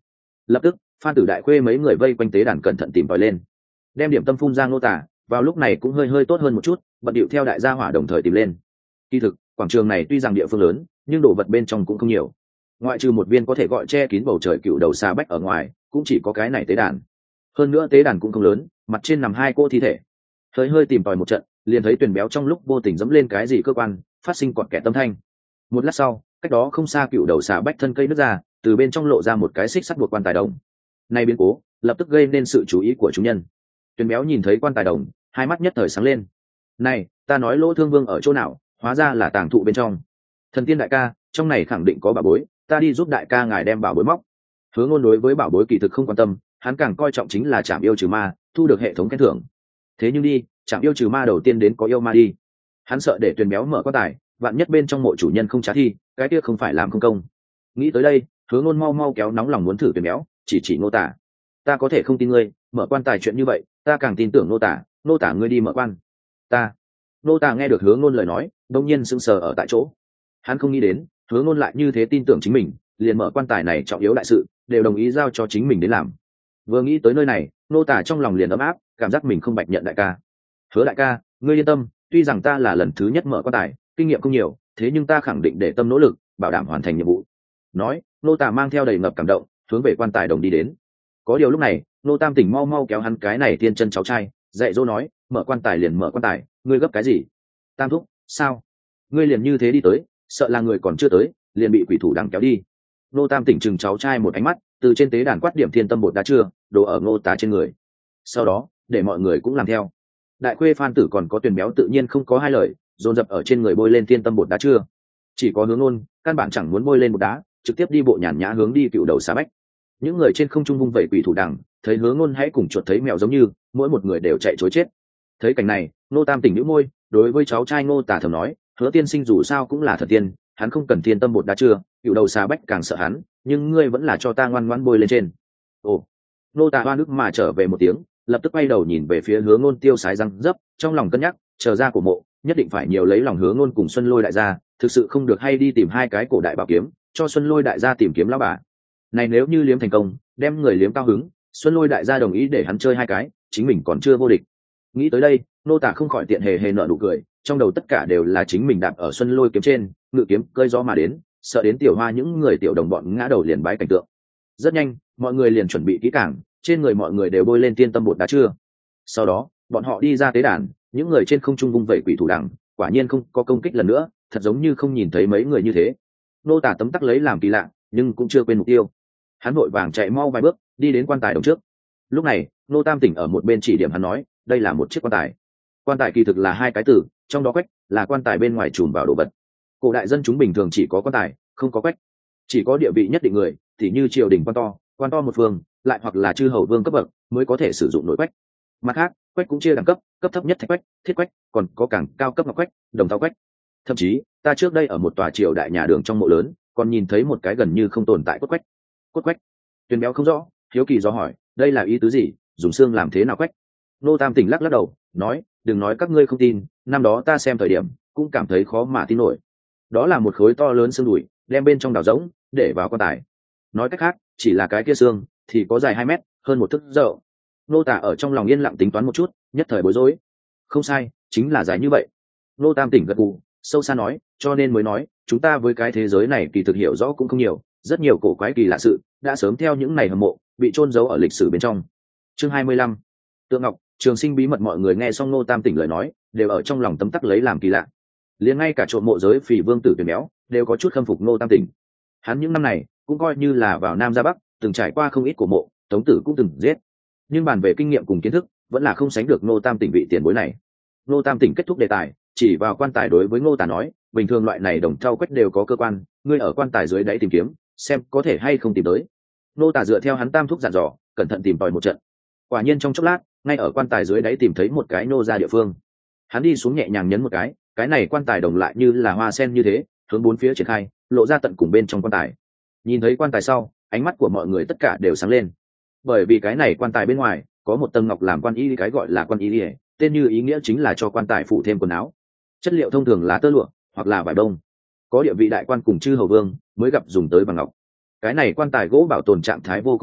Lập tức Phan Tử Đại Khuê mấy người vây quanh tế đàn cẩn thận tìm tòi lên, đem điểm tâm phun ra Ngô Tả vào lúc này cũng hơi hơi tốt hơn một chút, bận điệu theo đại gia hỏa đồng thời tìm lên. Kỳ thực quảng trường này tuy rằng địa phương lớn nhưng đồ vật bên trong cũng không nhiều, ngoại trừ một viên có thể gọi che kín bầu trời cựu đầu xà bách ở ngoài cũng chỉ có cái này tế đàn. Hơn nữa tế đàn cũng không lớn, mặt trên nằm hai cô thi thể. Hơi hơi tìm tòi một trận liền thấy Tuyền Béo trong lúc vô tình dẫm lên cái gì cơ quan, phát sinh quạt kẻ tâm thanh. Một lát sau, cách đó không xa cựu đầu xà bách thân cây nứt ra, từ bên trong lộ ra một cái xích sắt buộc quan tài đồng. Này biến cố lập tức gây nên sự chú ý của chúng nhân. Tuyền Béo nhìn thấy quan tài đồng, hai mắt nhất thời sáng lên. Này, ta nói Lỗ Thương Vương ở chỗ nào, hóa ra là tàng thụ bên trong. Thần tiên đại ca, trong này khẳng định có bảo bối, ta đi giúp đại ca ngài đem bảo bối móc. Hứa Ngôn đối với bảo bối kỳ thực không quan tâm, hắn càng coi trọng chính là trảm yêu trừ ma, thu được hệ thống khen thưởng. Thế nhưng đi, trảm yêu trừ ma đầu tiên đến có yêu ma đi. Hắn sợ để Tuyền Béo mở quan tài, vạn nhất bên trong mộ chủ nhân không trả thi, cái kia không phải làm không công. Nghĩ tới đây, Hứa Ngôn mau mau kéo nóng lòng muốn thử Tuyền Béo, chỉ Ngô Tả. Ta có thể không tin ngươi, mở quan tài chuyện như vậy, ta càng tin tưởng Ngô Tả ngươi đi mở quan. Ngô Tả nghe được Hứa Ngôn lời nói, đột nhiên sững sờ ở tại chỗ. Hắn không nghĩ đến, Hứa Ngôn lại như thế tin tưởng chính mình, liền mở quan tài này trọng yếu đại sự, đều đồng ý giao cho chính mình đến làm. Vừa nghĩ tới nơi này, Ngô Tả trong lòng liền ấm áp, cảm giác mình không bạch nhận đại ca. Hứa đại ca, ngươi yên tâm, tuy rằng ta là lần thứ nhất mở quan tài, kinh nghiệm không nhiều, thế nhưng ta khẳng định để tâm nỗ lực, bảo đảm hoàn thành nhiệm vụ. Nói, Ngô Tả mang theo đầy ngập cảm động, hướng về quan tài đồng đi đến. Có điều lúc này, Ngô Tam Tỉnh mau mau kéo hắn cái này tiên chân cháu trai, dạy dỗ nói, mở quan tài liền mở quan tài, ngươi gấp cái gì? Tam thúc, sao? Ngươi liền như thế đi tới, sợ là người còn chưa tới, liền bị quỷ thủ đằng kéo đi. Ngô Tam Tỉnh chừng cháu trai một ánh mắt, từ trên tế đàn quát điểm thiên tâm bột đá chưa, đổ ở Ngô Tá trên người. Sau đó, để mọi người cũng làm theo. Đại Khuê Phan Tử còn có Tuyền Béo tự nhiên không có hai lời, dồn dập ở trên người bôi lên thiên tâm bột đá chưa. Chỉ có Hướng Ngôn, căn bản chẳng muốn bôi lên bột đá, trực tiếp đi bộ nhàn nhã hướng đi cựu đầu xà bách. Những người trên không trung vung vẩy quỷ thủ đằng, thấy Hướng Ngôn hãy cùng chuột thấy mèo giống như, mỗi một người đều chạy trối chết. Thấy cảnh này, Ngô Tam Tỉnh nhíu môi, đối với cháu trai Ngô Tả thầm nói, Hứa tiên sinh dù sao cũng là thần tiên, hắn không cần thiên tâm bột đá chưa, cựu đầu xà bách càng sợ hắn, nhưng ngươi vẫn là cho ta ngoan ngoãn bôi lên trên. Ồ. Ngô Tả oan ức mà trở về một tiếng, lập tức quay đầu nhìn về phía Hứa Ngôn tiêu sái răng dấp, trong lòng cân nhắc, chờ ra của mộ, nhất định phải nhiều lấy lòng Hứa Ngôn cùng Xuân Lôi đại gia, thực sự không được hay đi tìm hai cái cổ đại bảo kiếm, cho Xuân Lôi đại gia tìm kiếm lão bà. Này nếu như liếm thành công, đem người liếm cao hứng, Xuân Lôi đại gia đồng ý để hắn chơi hai cái, chính mình còn chưa vô địch. Nghĩ tới đây, Ngô Tả không khỏi tiện hề nở nụ cười, trong đầu tất cả đều là chính mình đạp ở Xuân Lôi kiếm trên, ngự kiếm cơi gió mà đến, sợ đến tiểu hoa những người tiểu đồng bọn ngã đầu liền bái cảnh tượng. Rất nhanh, mọi người liền chuẩn bị kỹ càng, trên người mọi người đều bôi lên tiên tâm bột đá chưa. Sau đó, bọn họ đi ra tế đàn, những người trên không trung vung vẩy quỷ thủ đằng, quả nhiên không có công kích lần nữa, thật giống như không nhìn thấy mấy người như thế. Ngô Tả tấm tắc lấy làm kỳ lạ, nhưng cũng chưa quên mục tiêu. Hắn vội vàng chạy mau vài bước, đi đến quan tài đồng trước. Lúc này, Ngô Tam Tỉnh ở một bên chỉ điểm hắn nói, đây là một chiếc quan tài. Quan tài kỳ thực là hai cái từ, trong đó quách là quan tài bên ngoài trùm vào đồ vật. Cổ đại dân chúng bình thường chỉ có quan tài, không có quách. Chỉ có địa vị nhất định người, thì như triều đình quan to một phương, lại hoặc là chư hầu vương cấp bậc mới có thể sử dụng nội quách. Mặt khác, quách cũng chia đẳng cấp, cấp thấp nhất thạch quách, thiết quách, còn có càng cao cấp ngọc quách, đồng thau quách. Thậm chí, ta trước đây ở một tòa triều đại nhà đường trong mộ lớn, còn nhìn thấy một cái gần như không tồn tại cốt quách. Cốt quách? Tuyền Béo không rõ, hiếu kỳ do hỏi, đây là ý tứ gì, dùng xương làm thế nào quách? Ngô Tam Tỉnh lắc lắc đầu, nói, đừng nói các ngươi không tin, năm đó ta xem thời điểm cũng cảm thấy khó mà tin nổi. Đó là một khối to lớn xương đùi, đem bên trong đào rỗng, để vào quan tài. Nói cách khác, chỉ là cái kia xương thì có dài 2 mét, hơn một thước rộng. Ngô Tả ở trong lòng yên lặng tính toán một chút, nhất thời bối rối. Không sai, chính là dài như vậy. Ngô Tam Tỉnh gật gù, sâu xa nói, cho nên mới nói, chúng ta với cái thế giới này kỳ thực hiểu rõ cũng không nhiều, rất nhiều cổ quái kỳ lạ sự đã sớm theo những này hầm mộ bị chôn giấu ở lịch sử bên trong. Chương 25. Tượng Ngọc, Trường Sinh bí mật. Mọi người nghe xong Ngô Tam Tỉnh lời nói, đều ở trong lòng tấm tắc lấy làm kỳ lạ. Liền ngay cả trộm mộ giới Phỉ Vương Tử Tuyền Béo đều có chút khâm phục Ngô Tam Tỉnh. Hắn những năm này cũng coi như là vào Nam ra Bắc, từng trải qua không ít cổ mộ, Tống Tử cũng từng giết. Nhưng bàn về kinh nghiệm cùng kiến thức, vẫn là không sánh được Ngô Tam Tỉnh vị tiền bối này. Ngô Tam Tỉnh kết thúc đề tài, chỉ vào quan tài đối với Ngô Tả nói, bình thường loại này đồng thau quách đều có cơ quan, ngươi ở quan tài dưới đáy tìm kiếm, xem có thể hay không tìm tới. Ngô Tả dựa theo hắn tam thúc dặn dò, cẩn thận tìm tòi một trận. Quả nhiên trong chốc lát, ngay ở quan tài dưới đáy tìm thấy một cái nô ra địa phương. Hắn đi xuống nhẹ nhàng nhấn một cái này quan tài đồng lại như là hoa sen như thế, hướng bốn phía triển khai, lộ ra tận cùng bên trong quan tài. Nhìn thấy quan tài sau, ánh mắt của mọi người tất cả đều sáng lên, bởi vì cái này quan tài bên ngoài có một tầng ngọc làm quan y, cái gọi là quan y, tên như ý nghĩa chính là cho quan tài phủ thêm quần áo. Chất liệu thông thường là tơ lụa hoặc là vải bông, có địa vị đại quan cùng chư hầu vương mới gặp dùng tới bằng ngọc. Cái này quan tài gỗ bảo tồn trạng thái vô cùng tốt,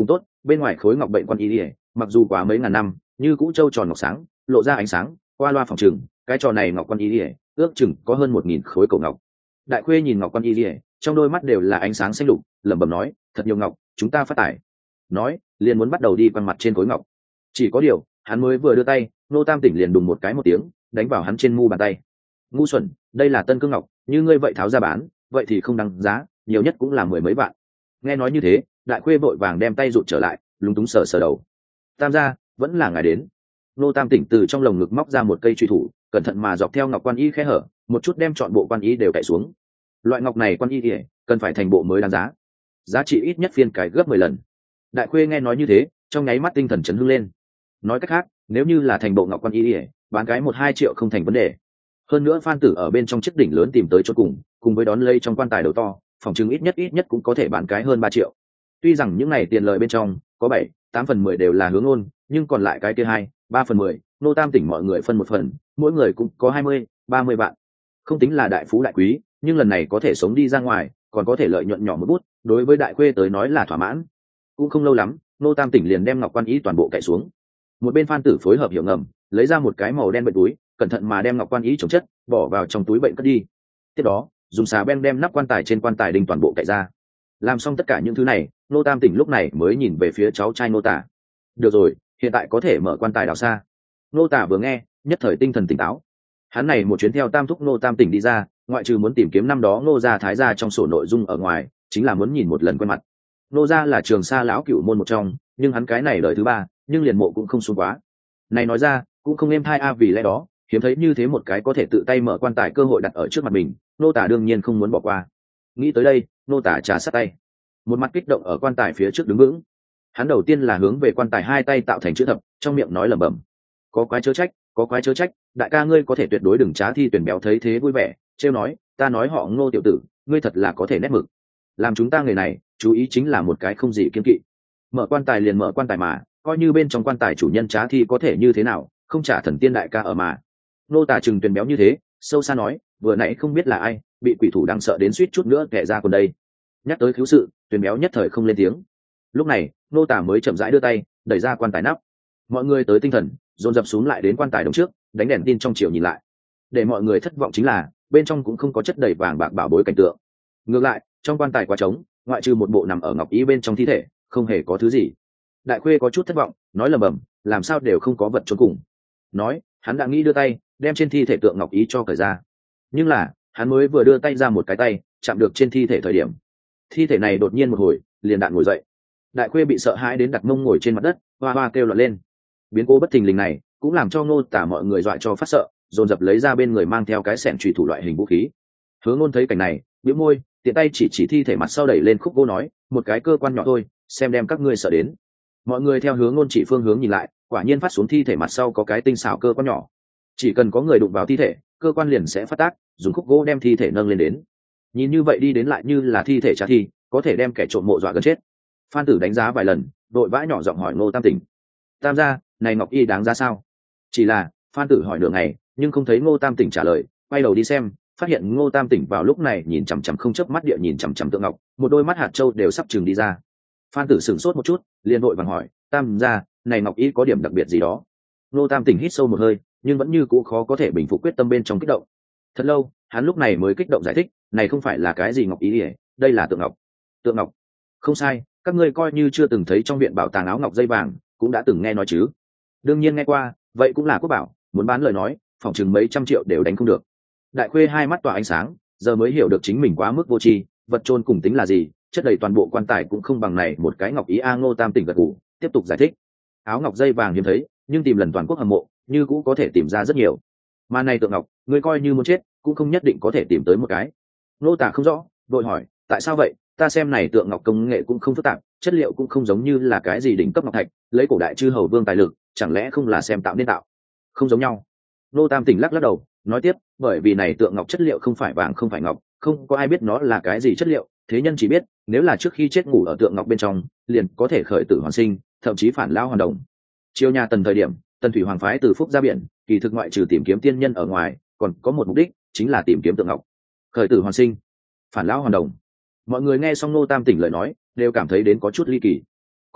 bên ngoài khối ngọc bệnh quan y ỉa mặc dù quá mấy ngàn năm như cũ trâu tròn ngọc sáng lộ ra ánh sáng qua loa phòng trừng cái trò này ngọc quan y ỉa ước chừng có hơn 1.000 khối cổ ngọc. Đại khuê nhìn ngọc quan y ỉa trong đôi mắt đều là ánh sáng xanh lục, lẩm bẩm nói thật nhiều ngọc, chúng ta phát tải. Nói liền muốn bắt đầu đi quăng mặt trên khối ngọc. Chỉ có điều hắn mới vừa đưa tay, Ngô Tam Tỉnh liền đùng một cái một tiếng đánh vào hắn trên mu bàn tay. Ngu xuẩn, đây là tân cương ngọc, như ngươi vậy tháo ra bán vậy thì không đáng giá, nhiều nhất cũng là 10 mấy vạn. Nghe nói như thế, đại khuê vội vàng đem tay rụt trở lại, lúng túng sờ sờ đầu. Tam gia, vẫn là ngài đến. Ngô Tam Tỉnh từ trong lồng ngực móc ra một cây truy thủ, cẩn thận mà dọc theo ngọc quan y khe hở, một chút đem chọn bộ quan y đều cạy xuống. Loại ngọc này quan y thì cần phải thành bộ mới đáng giá, giá trị ít nhất phiên cái gấp 10 lần. Đại khuê nghe nói như thế, trong nháy mắt tinh thần chấn hưng lên. Nói cách khác, nếu như là thành bộ ngọc quan y bán cái 1-2 triệu không thành vấn đề. Hơn nữa Phan Tử ở bên trong chiếc đỉnh lớn tìm tới chỗ cùng với đón lây trong quan tài đầu to, phòng chứng ít nhất cũng có thể bán cái hơn 3 triệu. Tuy rằng những này tiền lời bên trong có 7-8 phần 10 đều là hướng ôn, nhưng còn lại cái kia 2-3 phần 10, Ngô Tam Tỉnh mọi người phân một phần, mỗi người cũng có 20-30 vạn. Không tính là đại phú đại quý, nhưng lần này có thể sống đi ra ngoài, còn có thể lợi nhuận nhỏ một bút, đối với đại khuê tới nói là thỏa mãn. Cũng không lâu lắm, Ngô Tam Tỉnh liền đem ngọc quan ý toàn bộ cạy xuống. Một bên Phan Tử phối hợp hiểu ngầm, lấy ra một cái màu đen bệnh túi, cẩn thận mà đem ngọc quan ý chống chất bỏ vào trong túi bệnh cất đi. Tiếp đó dùng xà beng đem nắp quan tài trên quan tài đinh toàn bộ cạy ra. Làm xong tất cả những thứ này, Ngô Tam Tỉnh lúc này mới nhìn về phía cháu trai Ngô Tả. Được rồi, hiện tại có thể mở quan tài đào xa. Ngô Tả vừa nghe, nhất thời tinh thần tỉnh táo. Hắn này một chuyến theo Tam thúc Ngô Tam Tỉnh đi ra, ngoại trừ muốn tìm kiếm năm đó Ngô gia thái gia trong sổ nội dung ở ngoài, chính là muốn nhìn một lần quen mặt. Ngô gia là Trường Sa lão cửu môn một trong, nhưng hắn cái này đời thứ 3, nhưng liền mộ cũng không xuống quá. Này nói ra, cũng không êm thai vì lẽ đó, hiếm thấy như thế một cái có thể tự tay mở quan tài cơ hội đặt ở trước mặt mình, Ngô Tả đương nhiên không muốn bỏ qua. Nghĩ tới đây, Ngô Tả trà sát tay, một mặt kích động ở quan tài phía trước đứng vững. Hắn đầu tiên là hướng về quan tài hai tay tạo thành chữ thập, trong miệng nói lẩm bẩm: có quái chớ trách, có quái chớ trách, đại ca ngươi có thể tuyệt đối đừng trá thi tuyển béo thấy thế vui vẻ, trêu nói, ta nói họ Ngô tiểu tử, ngươi thật là có thể nét mực. Làm chúng ta người này, chú ý chính là một cái không gì kiêng kỵ. Mở quan tài liền mở quan tài mà, coi như bên trong quan tài chủ nhân trá thi có thể như thế nào, không trả thần tiên đại ca ở mà. Nô Tả chừng tuyển béo như thế, sâu xa nói, vừa nãy không biết là ai, bị quỷ thủ đang sợ đến suýt chút nữa kẻ ra còn đây. Nhắc tới cứu sự, tuyển béo nhất thời không lên tiếng. Lúc này, Nô Tả mới chậm rãi đưa tay, đẩy ra quan tài nắp. Mọi người tới tinh thần, dồn dập xuống lại đến quan tài đống trước, đánh đèn tin trong chiều nhìn lại. Để mọi người thất vọng chính là, bên trong cũng không có chất đầy vàng bạc bảo bối cảnh tượng. Ngược lại, trong quan tài quá trống, ngoại trừ một bộ nằm ở ngọc ý bên trong thi thể, không hề có thứ gì. Đại khuê có chút thất vọng, nói lầm bầm, làm sao đều không có vật chôn cùng. Nói, hắn đã nghĩ đưa tay, đem trên thi thể tượng ngọc ý cho cởi ra. Nhưng là, hắn mới vừa đưa tay ra một cái tay, chạm được trên thi thể thời điểm, thi thể này đột nhiên một hồi, liền đạn ngồi dậy. Đại khuê bị sợ hãi đến đặt mông ngồi trên mặt đất, hoa hoa kêu loạn lên. Biến cố bất thình lình này cũng làm cho Ngô Tả mọi người dọa cho phát sợ, dồn dập lấy ra bên người mang theo cái xẻng chùy thủ loại hình vũ khí. Hứa Ngôn thấy cảnh này, bĩu môi, tiện tay chỉ thi thể mặt sau đẩy lên khúc gỗ nói, một cái cơ quan nhỏ thôi, xem đem các ngươi sợ đến. Mọi người theo Hứa Ngôn chỉ phương hướng nhìn lại, quả nhiên phát xuống thi thể mặt sau có cái tinh xảo cơ quan nhỏ. Chỉ cần có người đụng vào thi thể, cơ quan liền sẽ phát tác, dùng khúc gỗ đem thi thể nâng lên đến. Nhìn như vậy đi đến lại như là thi thể trả thi, có thể đem kẻ trộm mộ dọa gần chết. Phan Tử đánh giá vài lần, đội vã nhỏ giọng hỏi Ngô Tam Tỉnh: Tam gia, này ngọc y đáng giá sao? Chỉ là Phan Tử hỏi nửa ngày, nhưng không thấy Ngô Tam Tỉnh trả lời, quay đầu đi xem, phát hiện Ngô Tam Tỉnh vào lúc này nhìn chằm chằm không chớp mắt địa nhìn chằm chằm tượng ngọc, một đôi mắt hạt châu đều sắp chừng đi ra. Phan Tử sửng sốt một chút, liền vội vàng hỏi: Tam gia, này ngọc y có điểm đặc biệt gì đó? Ngô Tam Tỉnh hít sâu một hơi, nhưng vẫn như cũ khó có thể bình phục quyết tâm bên trong kích động. Thật lâu, hắn lúc này mới kích động giải thích: này không phải là cái gì ngọc ý, đây là tượng ngọc. Tượng ngọc? Không sai, các ngươi coi như chưa từng thấy trong viện bảo tàng áo ngọc dây vàng, cũng đã từng nghe nói chứ? Đương nhiên nghe qua, vậy cũng là quốc bảo, muốn bán lời nói, phòng chừng mấy trăm triệu đều đánh không được. Đại khuê hai mắt tỏa ánh sáng, giờ mới hiểu được chính mình quá mức vô tri, vật trôn cùng tính là gì, chất đầy toàn bộ quan tài cũng không bằng này một cái ngọc ý. Ngô Tam Tỉnh gật gù, tiếp tục giải thích: áo ngọc dây vàng hiếm thấy, nhưng tìm lần toàn quốc hầm mộ, như cũng có thể tìm ra rất nhiều. Mà này tượng ngọc, ngươi coi như muốn chết, cũng không nhất định có thể tìm tới một cái. Ngô Tả không rõ, vội hỏi: tại sao vậy? Ta xem này tượng ngọc công nghệ cũng không phức tạp, chất liệu cũng không giống như là cái gì đỉnh cấp ngọc thạch, lấy cổ đại chư hầu vương tài lực, chẳng lẽ không là xem tạo nên tạo? Không giống nhau. Ngô Tam Tỉnh lắc lắc đầu, nói tiếp: bởi vì này tượng ngọc chất liệu không phải vàng không phải ngọc, không có ai biết nó là cái gì chất liệu, thế nhân chỉ biết nếu là trước khi chết ngủ ở tượng ngọc bên trong, liền có thể khởi tử hoàn sinh, thậm chí phản lao hoàn đồng. Chiêu nhà Tần thời điểm, Tần thủy hoàng phái từ Phúc ra biển, kỳ thực ngoại trừ tìm kiếm tiên nhân ở ngoài, còn có một mục đích, chính là tìm kiếm tượng ngọc. Khởi tử hoàn sinh, phản lao hoàn đồng. Mọi người nghe xong Ngô Tam Tỉnh lời nói, đều cảm thấy đến có chút ly kỳ. Có điều,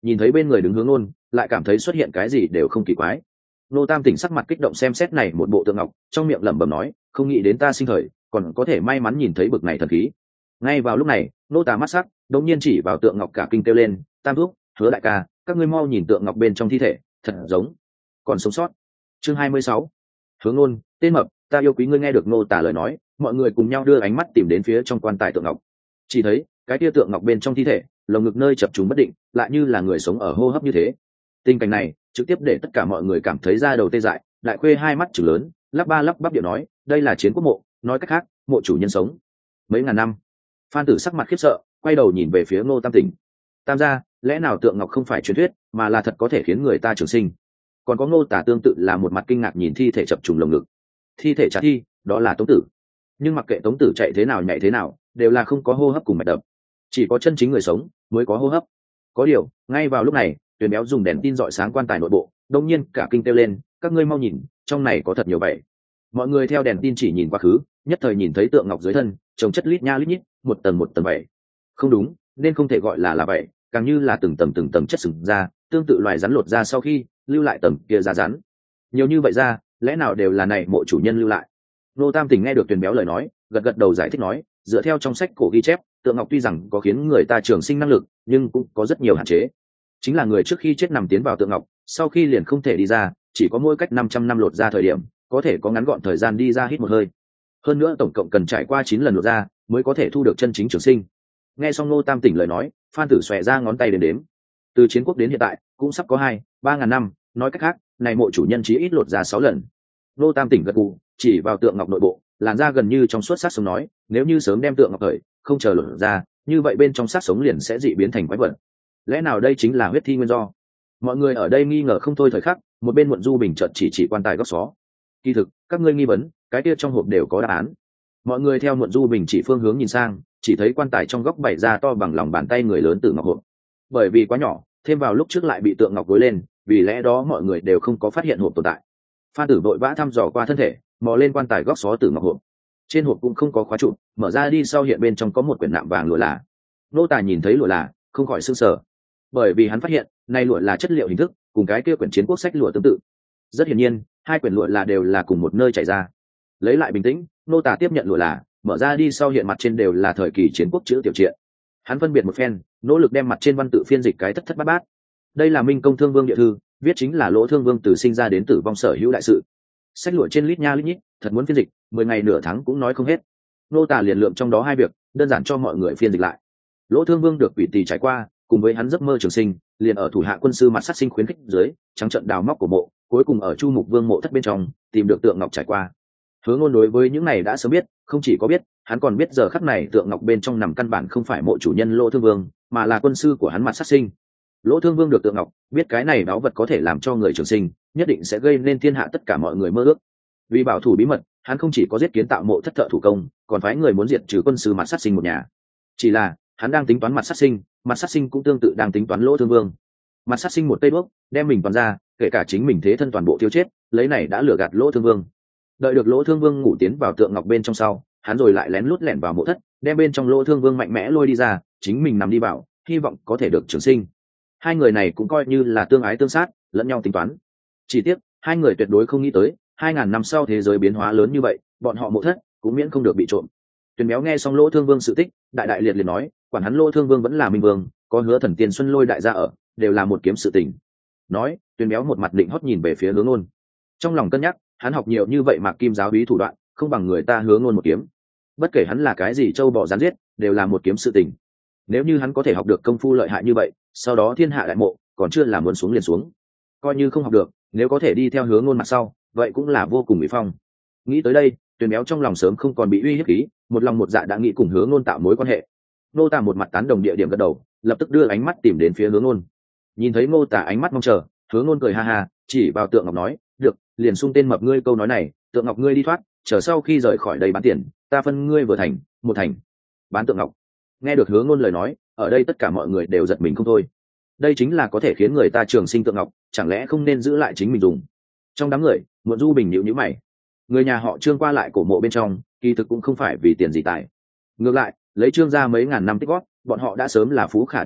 nhìn thấy bên người đứng hướng nôn, lại cảm thấy xuất hiện cái gì đều không kỳ quái. Nô Tam Tỉnh sắc mặt kích động xem xét này một bộ tượng ngọc, trong miệng lẩm bẩm nói, không nghĩ đến ta sinh thời còn có thể may mắn nhìn thấy bực này thần khí. Ngay vào lúc này, nô Tà mắt sắc đột nhiên chỉ vào tượng ngọc cả kinh kêu lên, Tam thúc, Hứa đại ca, các ngươi mau nhìn tượng ngọc bên trong thi thể, thật giống còn sống sót. Chương 26. Hướng Nôn, tên mập, ta yêu quý ngươi. Nghe được nô Tà lời nói, mọi người cùng nhau đưa ánh mắt tìm đến phía trong quan tài tượng ngọc. Chỉ thấy cái tia tượng ngọc bên trong thi thể, lồng ngực nơi chập trùng bất định, lại như là người sống ở hô hấp như thế. Tình cảnh này trực tiếp để tất cả mọi người cảm thấy da đầu tê dại. Đại Khuê hai mắt trừng lớn, lắp ba lắp bắp điệu nói, đây là chiến quốc mộ, nói cách khác mộ chủ nhân sống mấy ngàn năm. Phan Tử sắc mặt khiếp sợ, quay đầu nhìn về phía Ngô Tam Tỉnh. Tam gia, lẽ nào tượng ngọc không phải truyền thuyết, mà là thật có thể khiến người ta trường sinh? Còn có Ngô Tả tương tự là một mặt kinh ngạc nhìn thi thể chập trùng lồng ngực. Thi thể trả thi, đó là Tống Tử. Nhưng mặc kệ Tống Tử chạy thế nào nhảy thế nào, đều là không có hô hấp cùng mạch đập. Chỉ có chân chính người sống mới có hô hấp. Có điều, ngay vào lúc này, Tuyền Béo dùng đèn tin rọi sáng quan tài nội bộ, đông nhiên cả kinh kêu lên, các ngươi mau nhìn, trong này có thật nhiều vậy. Mọi người theo đèn tin chỉ nhìn quá khứ, nhất thời nhìn thấy tượng ngọc dưới thân trồng chất lít nha lít nhít, một tầng vậy. Không đúng, nên không thể gọi là vậy, càng như là từng tầng chất sừng ra, tương tự loài rắn lột ra sau khi lưu lại tầng kia da rắn. Nhiều như vậy ra, lẽ nào đều là này mộ chủ nhân lưu lại? Nô Tam Tỉnh nghe được Tuyền Béo lời nói, gật đầu giải thích nói, dựa theo trong sách cổ ghi chép, tượng ngọc tuy rằng có khiến người ta trường sinh năng lực, nhưng cũng có rất nhiều hạn chế. Chính là người trước khi chết nằm tiến vào tượng ngọc, sau khi liền không thể đi ra, chỉ có mỗi cách 500 năm lột ra thời điểm, có thể có ngắn gọn thời gian đi ra hít một hơi. Hơn nữa tổng cộng cần trải qua 9 lần lột ra, mới có thể thu được chân chính trường sinh. Nghe xong Nô Tam Tỉnh lời nói, Phan Tử xòe ra ngón tay đến đếm. Từ chiến quốc đến hiện tại, cũng sắp có 2-3 ngàn năm, nói cách khác, này mộ chủ nhân chí ít lột ra 6 lần. Nô Tam Tỉnh gật gù, chỉ vào tượng ngọc nội bộ, làn da gần như trong suốt xác sống nói, nếu như sớm đem tượng ngọc khởi, không chờ lột ra, như vậy bên trong xác sống liền sẽ dị biến thành quái vật. Lẽ nào đây chính là huyết thi nguyên do? Mọi người ở đây nghi ngờ không thôi thời khắc, một bên Muộn Du Bình chợt chỉ quan tài góc xó. Kỳ thực, các ngươi nghi vấn, cái kia trong hộp đều có đáp án. Mọi người theo Muộn Du Bình chỉ phương hướng nhìn sang, chỉ thấy quan tài trong góc bày ra to bằng lòng bàn tay người lớn tử ngọc hộp. Bởi vì quá nhỏ, thêm vào lúc trước lại bị tượng ngọc gối lên, vì lẽ đó mọi người đều không có phát hiện hộp tồn tại. Phan Tử vội vã thăm dò qua thân thể, mò lên quan tài góc xó tử ngọc hộp. Trên hộp cũng không có khóa trụ, mở ra đi sau hiện bên trong có một quyển nạm vàng lụa là. Nô Tài nhìn thấy lụa là, không khỏi sửng sở, bởi vì hắn phát hiện này lụa là chất liệu hình thức cùng cái kia quyển chiến quốc sách lụa tương tự. Rất hiển nhiên, hai quyển lụa là đều là cùng một nơi chảy ra. Lấy lại bình tĩnh, Nô Tả tiếp nhận lụa là, mở ra đi sau hiện mặt trên đều là thời kỳ chiến quốc chữ tiểu truyện. Hắn phân biệt một phen, nỗ lực đem mặt trên văn tự phiên dịch cái thất thất bát bát. Đây là Minh Công Thương Vương địa thư, viết chính là Lỗ Thương Vương từ sinh ra đến tử vong sở hữu đại sự. Sách lụa trên lít nha lít nhít, thật muốn phiên dịch 10 ngày nửa tháng cũng nói không hết. Nô Tả liền lượm trong đó hai việc, đơn giản cho mọi người phiên dịch lại. Lỗ Thương Vương được quỷ tỳ trải qua, cùng với hắn giấc mơ trường sinh, liền ở thủ hạ quân sư mặt sát sinh khuyến khích dưới, trắng trận đào móc của mộ, cuối cùng ở Chu Mục Vương mộ thất bên trong tìm được tượng ngọc trải qua. Hứa Ngôn đối với những này đã sớm biết, không chỉ có biết, hắn còn biết giờ khắc này tượng ngọc bên trong nằm căn bản không phải mộ chủ nhân Lỗ Thương Vương, mà là quân sư của hắn mặt sát sinh. Lỗ Thương Vương được tượng ngọc, biết cái này báu vật có thể làm cho người trường sinh, nhất định sẽ gây nên thiên hạ tất cả mọi người mơ ước. Vì bảo thủ bí mật, hắn không chỉ có giết kiến tạo mộ thất thợ thủ công, còn phái người muốn diệt trừ quân sư mặt sát sinh một nhà. Chỉ là hắn đang tính toán mặt sát sinh cũng tương tự đang tính toán Lỗ Thương Vương. Mặt sát sinh một tay đuốc, đem mình toàn ra, kể cả chính mình thế thân toàn bộ tiêu chết, lấy này đã lừa gạt Lỗ Thương Vương. Đợi được Lỗ Thương Vương ngủ tiến vào tượng ngọc bên trong sau, hắn rồi lại lén lút lẻn vào mộ thất, đem bên trong Lỗ Thương Vương mạnh mẽ lôi đi ra, chính mình nằm đi vào, hy vọng có thể được trường sinh. Hai người này cũng coi như là tương ái tương sát, lẫn nhau tính toán. Chỉ tiếc, hai người tuyệt đối không nghĩ tới, 2000 năm sau thế giới biến hóa lớn như vậy, bọn họ mộ thất cũng miễn không được bị trộm. Tuyền Béo nghe xong Lỗ Thương Vương sự tích, đại liệt liền nói, quản hắn Lỗ Thương Vương vẫn là Minh Vương, có Hứa Thần Tiên Xuân Lôi đại gia ở, đều là một kiếm sự tình. Nói, Tuyền Béo một mặt định hót nhìn về phía Hứa Ngôn. Trong lòng cân nhắc, hắn học nhiều như vậy Mạc Kim giáo bí thủ đoạn, không bằng người ta Hứa Ngôn một kiếm. Bất kể hắn là cái gì trâu bò rắn giết, đều là một kiếm sự tình. Nếu như hắn có thể học được công phu lợi hại như vậy, sau đó thiên hạ đại mộ, còn chưa là muốn xuống liền xuống. Coi như không học được, nếu có thể đi theo Hứa Ngôn mặt sau, vậy cũng là vô cùng mỹ phong. Nghĩ tới đây, Tuyền Béo trong lòng sớm không còn bị uy hiếp khí, một lòng một dạ đã nghĩ cùng Hứa Ngôn tạo mối quan hệ. Nô Tả một mặt tán đồng địa điểm gật đầu, lập tức đưa ánh mắt tìm đến phía Hứa Ngôn. Nhìn thấy Nô Tả ánh mắt mong chờ, Hứa Ngôn cười ha ha, chỉ vào tượng ngọc nói, được, liền xung tên mập ngươi câu nói này, tượng ngọc ngươi đi thoát, chờ sau khi rời khỏi đây bán tiền, ta phân ngươi vừa thành, một thành. Bán tượng ngọc. Nghe được Hứa Ngôn lời nói, ở đây tất cả mọi người đều giật mình không thôi. Đây chính là có thể khiến người ta trường sinh tượng ngọc, chẳng lẽ không nên giữ lại chính mình dùng? Trong đám người, Muộn Du Bình nhíu nhíu mày. Người nhà họ Trương qua lại cổ mộ bên trong, kỳ thực cũng không phải vì tiền gì tài. Ngược lại, lấy Trương gia mấy ngàn năm tích góp, bọn họ đã sớm là phú khả địch quốc,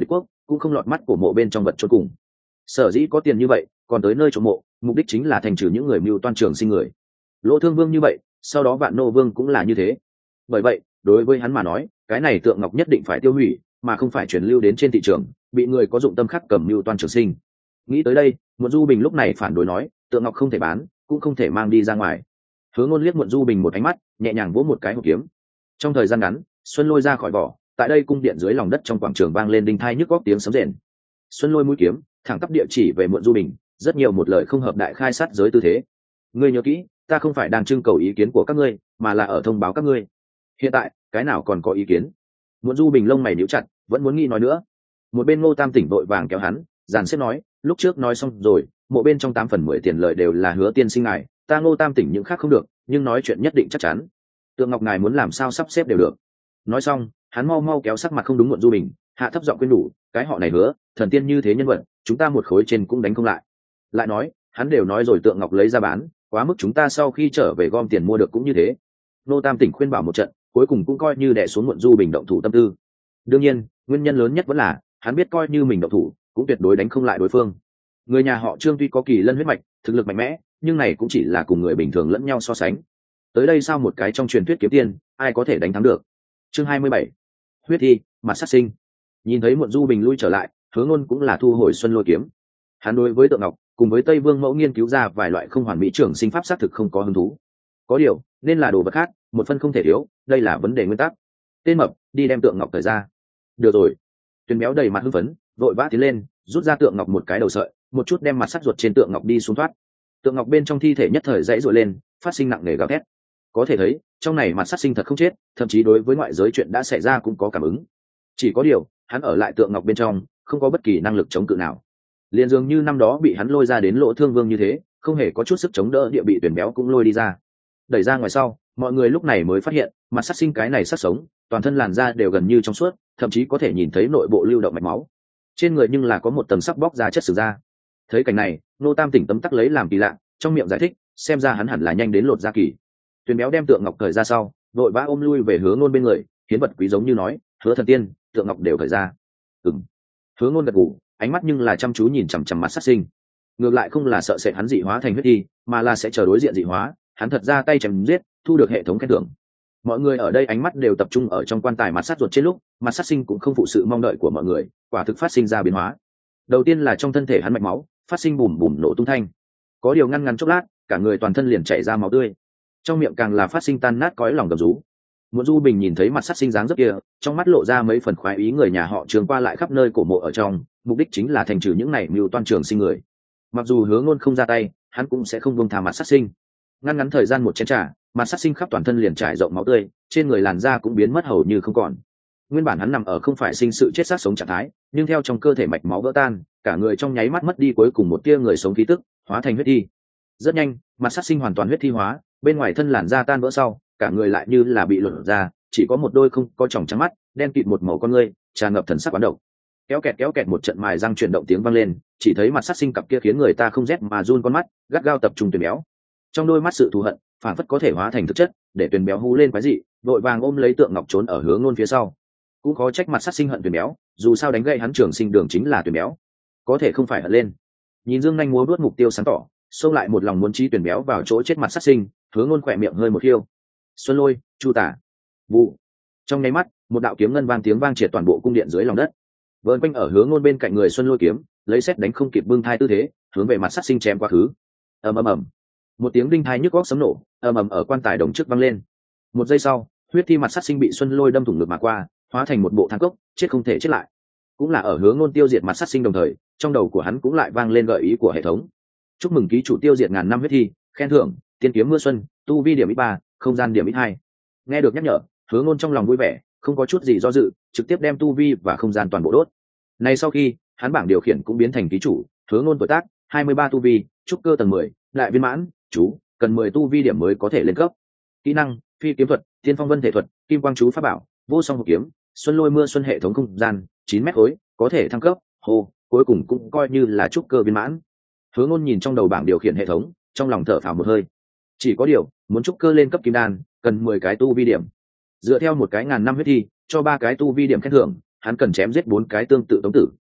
cũng không lọt mắt của mộ bên trong vật chôn cùng. Sở dĩ có tiền như vậy còn tới nơi trộm mộ, mục đích chính là thành trừ những người mưu toan trường sinh người. Lỗ Thương Vương như vậy, sau đó Vạn Nô Vương cũng là như thế. Bởi vậy đối với hắn mà nói, cái này tượng ngọc nhất định phải tiêu hủy, mà không phải chuyển lưu đến trên thị trường bị người có dụng tâm khác cầm mưu toan trường sinh. Nghĩ tới đây, Muộn Du Bình lúc này phản đối nói, tượng ngọc không thể bán, cũng không thể mang đi ra ngoài. Hứa Ngôn liếc Muộn Du Bình một ánh mắt, nhẹ nhàng vỗ một cái hộp kiếm. Trong thời gian ngắn, Xuân Lôi ra khỏi vỏ, tại đây cung điện dưới lòng đất trong quảng trường vang lên đinh thai nhức góc tiếng sấm rền. Xuân Lôi mũi kiếm thẳng tắp địa chỉ về Muộn Du Bình, rất nhiều một lời không hợp đại khai sát giới tư thế. Ngươi nhớ kỹ, ta không phải đang trưng cầu ý kiến của các ngươi, mà là ở thông báo các ngươi. Hiện tại cái nào còn có ý kiến? Muộn Du Bình lông mày nhíu chặt, vẫn muốn nghĩ nói nữa. Một bên Ngô Tam Tỉnh vội vàng kéo hắn, dàn xếp nói, lúc trước nói xong rồi, mộ bên trong 8/10 tiền lợi đều là Hứa tiên sinh ngài, ta Ngô Tam Tỉnh những khác không được, nhưng nói chuyện nhất định chắc chắn. Tượng ngọc ngài muốn làm sao sắp xếp đều được. Nói xong, hắn mau mau kéo sắc mặt không đúng Muộn Du Bình, hạ thấp giọng khuyên nhủ, cái họ này Hứa, thần tiên như thế nhân vật, chúng ta một khối trên cũng đánh không lại. Lại nói, hắn đều nói rồi tượng ngọc lấy ra bán, quá mức chúng ta sau khi trở về gom tiền mua được cũng như thế. Ngô Tam Tỉnh khuyên bảo một trận, cuối cùng cũng coi như đè xuống Muộn Du Bình động thủ tâm tư. Đương nhiên, nguyên nhân lớn nhất vẫn là hắn biết coi như mình động thủ, cũng tuyệt đối đánh không lại đối phương. Người nhà họ Trương tuy có kỳ lân huyết mạch, thực lực mạnh mẽ, nhưng này cũng chỉ là cùng người bình thường lẫn nhau so sánh. Tới đây sao một cái trong truyền thuyết kiếm tiên, ai có thể đánh thắng được? Chương 27. Huyết thi, mặt sát sinh. Nhìn thấy Muộn Du Bình lui trở lại, Hứa Ngôn cũng là thu hồi Xuân Lôi kiếm. Hắn đối với tượng ngọc, cùng với Tây Vương mẫu nghiên cứu ra vài loại không hoàn mỹ trường sinh pháp xác thực không có hứng thú. Có điều, nên là đồ vật khác, một phân không thể thiếu, đây là vấn đề nguyên tắc. Tên mập, đi đem tượng ngọc thời ra. Được rồi. Tuyền Béo đầy mặt hưng phấn, vội vã tiến lên, rút ra tượng ngọc một cái đầu sợi, một chút đem mặt sắt ruột trên tượng ngọc đi xuống thoát. Tượng ngọc bên trong thi thể nhất thời dãy rụa lên, phát sinh nặng nề gào thét. Có thể thấy, trong này mặt sát sinh thật không chết, thậm chí đối với ngoại giới chuyện đã xảy ra cũng có cảm ứng. Chỉ có điều, hắn ở lại tượng ngọc bên trong, không có bất kỳ năng lực chống cự nào. Liền dường như năm đó bị hắn lôi ra đến Lỗ Thương Vương như thế, không hề có chút sức chống đỡ, địa bị Tuyền Béo cũng lôi đi ra. Đẩy ra ngoài sau, mọi người lúc này mới phát hiện, mặt sát sinh cái này sát sống, toàn thân làn da đều gần như trong suốt, thậm chí có thể nhìn thấy nội bộ lưu động mạch máu. Trên người nhưng là có một tầng sắc bóc ra chất sử da. Thấy cảnh này, Nô Tam Tỉnh tấm tắc lấy làm kỳ lạ, trong miệng giải thích, xem ra hắn hẳn là nhanh đến lột da kỳ. Tuyền Béo đem tượng ngọc cởi ra sau, vội vã ôm lui về Hứa Ngôn bên người, hiến vật quý giống như nói, Hứa thần tiên, tượng ngọc đều cởi ra. Ừm. Hứa Ngôn gật gù, ánh mắt nhưng là chăm chú nhìn chằm chằm mặt sát sinh. Ngược lại không là sợ sệt hắn dị hóa thành huyết thi, mà là sẽ chờ đối diện dị hóa, hắn thật ra tay chém giết, thu được hệ thống khen thưởng. Mọi người ở đây ánh mắt đều tập trung ở trong quan tài mặt sát ruột trên lúc, mặt sát sinh cũng không phụ sự mong đợi của mọi người, quả thực phát sinh ra biến hóa. Đầu tiên là trong thân thể hắn mạch máu phát sinh bùm bùm nổ tung thanh, có điều ngăn ngắn chốc lát, cả người toàn thân liền chảy ra máu tươi, trong miệng càng là phát sinh tan nát cõi lòng gầm rú. Muộn Du Bình nhìn thấy mặt sát sinh dáng dấp kia, trong mắt lộ ra mấy phần khoái ý, người nhà họ Trường qua lại khắp nơi cổ mộ ở trong, mục đích chính là thành trừ những này mưu toan trường sinh người. Mặc dù Hứa Ngôn không ra tay, hắn cũng sẽ không buông tha mặt sát sinh. Ngăn ngắn thời gian một chén trà, mặt sát sinh khắp toàn thân liền trải rộng máu tươi, trên người làn da cũng biến mất hầu như không còn. Nguyên bản hắn nằm ở không phải sinh sự chết sát sống trạng thái, nhưng theo trong cơ thể mạch máu vỡ tan, cả người trong nháy mắt mất đi cuối cùng một tia người sống khí tức, hóa thành huyết thi. Rất nhanh, mặt sát sinh hoàn toàn huyết thi hóa, bên ngoài thân làn da tan vỡ sau, cả người lại như là bị lột ra, chỉ có một đôi không có tròng trắng mắt, đen kịt một màu con ngươi, tràn ngập thần sắc quán độc. Kéo kẹt một trận mài răng chuyển động tiếng vang lên, chỉ thấy mặt sát sinh cặp kia khiến người ta không rét mà run con mắt, gắt gao tập trung Tuyền Béo. Trong đôi mắt sự thù hận, phản phất có thể hóa thành thực chất, để Tuyền Béo hú lên quái dị, vội vàng ôm lấy tượng ngọc trốn ở Hứa Ngôn phía sau. Cũng có trách mặt sát sinh hận Tuyền Béo, dù sao đánh gậy hắn trường sinh đường chính là Tuyền Béo, có thể không phải hận lên. Nhìn Dương Nhanh múa vuốt mục tiêu sáng tỏ, xông lại một lòng muốn trí Tuyền Béo vào chỗ chết mặt sát sinh, Hứa Ngôn khỏe miệng hơi một hiêu. Xuân Lôi, Chu Tả, vụ. Trong nháy mắt, một đạo kiếm ngân vang tiếng vang triệt toàn bộ cung điện dưới lòng đất. Vờn quanh ở Hứa Ngôn bên cạnh người Xuân Lôi kiếm, lấy xét đánh không kịp bưng thai tư thế, hướng về mặt sát sinh chém quá khứ. Ầm ầm ầm. Một tiếng đinh thai nhức óc sấm nổ, ầm ầm ở quan tài đồng trước vang lên. Một giây sau, huyết thi mặt sát sinh bị Xuân Lôi đâm thủng ngực mà qua, hóa thành một bộ than cốc, chết không thể chết lại. Cũng là ở Hứa Ngôn tiêu diệt mặt sát sinh đồng thời, trong đầu của hắn cũng lại vang lên gợi ý của hệ thống. Chúc mừng ký chủ tiêu diệt ngàn năm huyết thi, khen thưởng, tiên kiếm mưa xuân, tu vi điểm ít 3, không gian điểm ít 2. Nghe được nhắc nhở, Hứa Ngôn trong lòng vui vẻ, không có chút gì do dự, trực tiếp đem tu vi và không gian toàn bộ đốt. Này sau khi, hắn bảng điều khiển cũng biến thành ký chủ, Hứa Ngôn tuổi tác 23 tu vi, trúc cơ tầng 10, đại viên mãn, chú, cần 10 tu vi điểm mới có thể lên cấp. Kỹ năng: Phi kiếm thuật, Tiên phong vân thể thuật, Kim quang chú pháp bảo, Vô song hộp kiếm, Xuân Lôi mưa xuân hệ thống không gian, 9 mét khối, có thể thăng cấp. Hô, cuối cùng cũng coi như là trúc cơ viên mãn. Hứa Ngôn nhìn trong đầu bảng điều khiển hệ thống, trong lòng thở phào một hơi. Chỉ có điều, muốn trúc cơ lên cấp kim đan, cần 10 cái tu vi điểm. Dựa theo một cái ngàn năm huyết thi, cho 3 cái tu vi điểm khen thưởng, hắn cần chém giết 4 cái tương tự tống tử,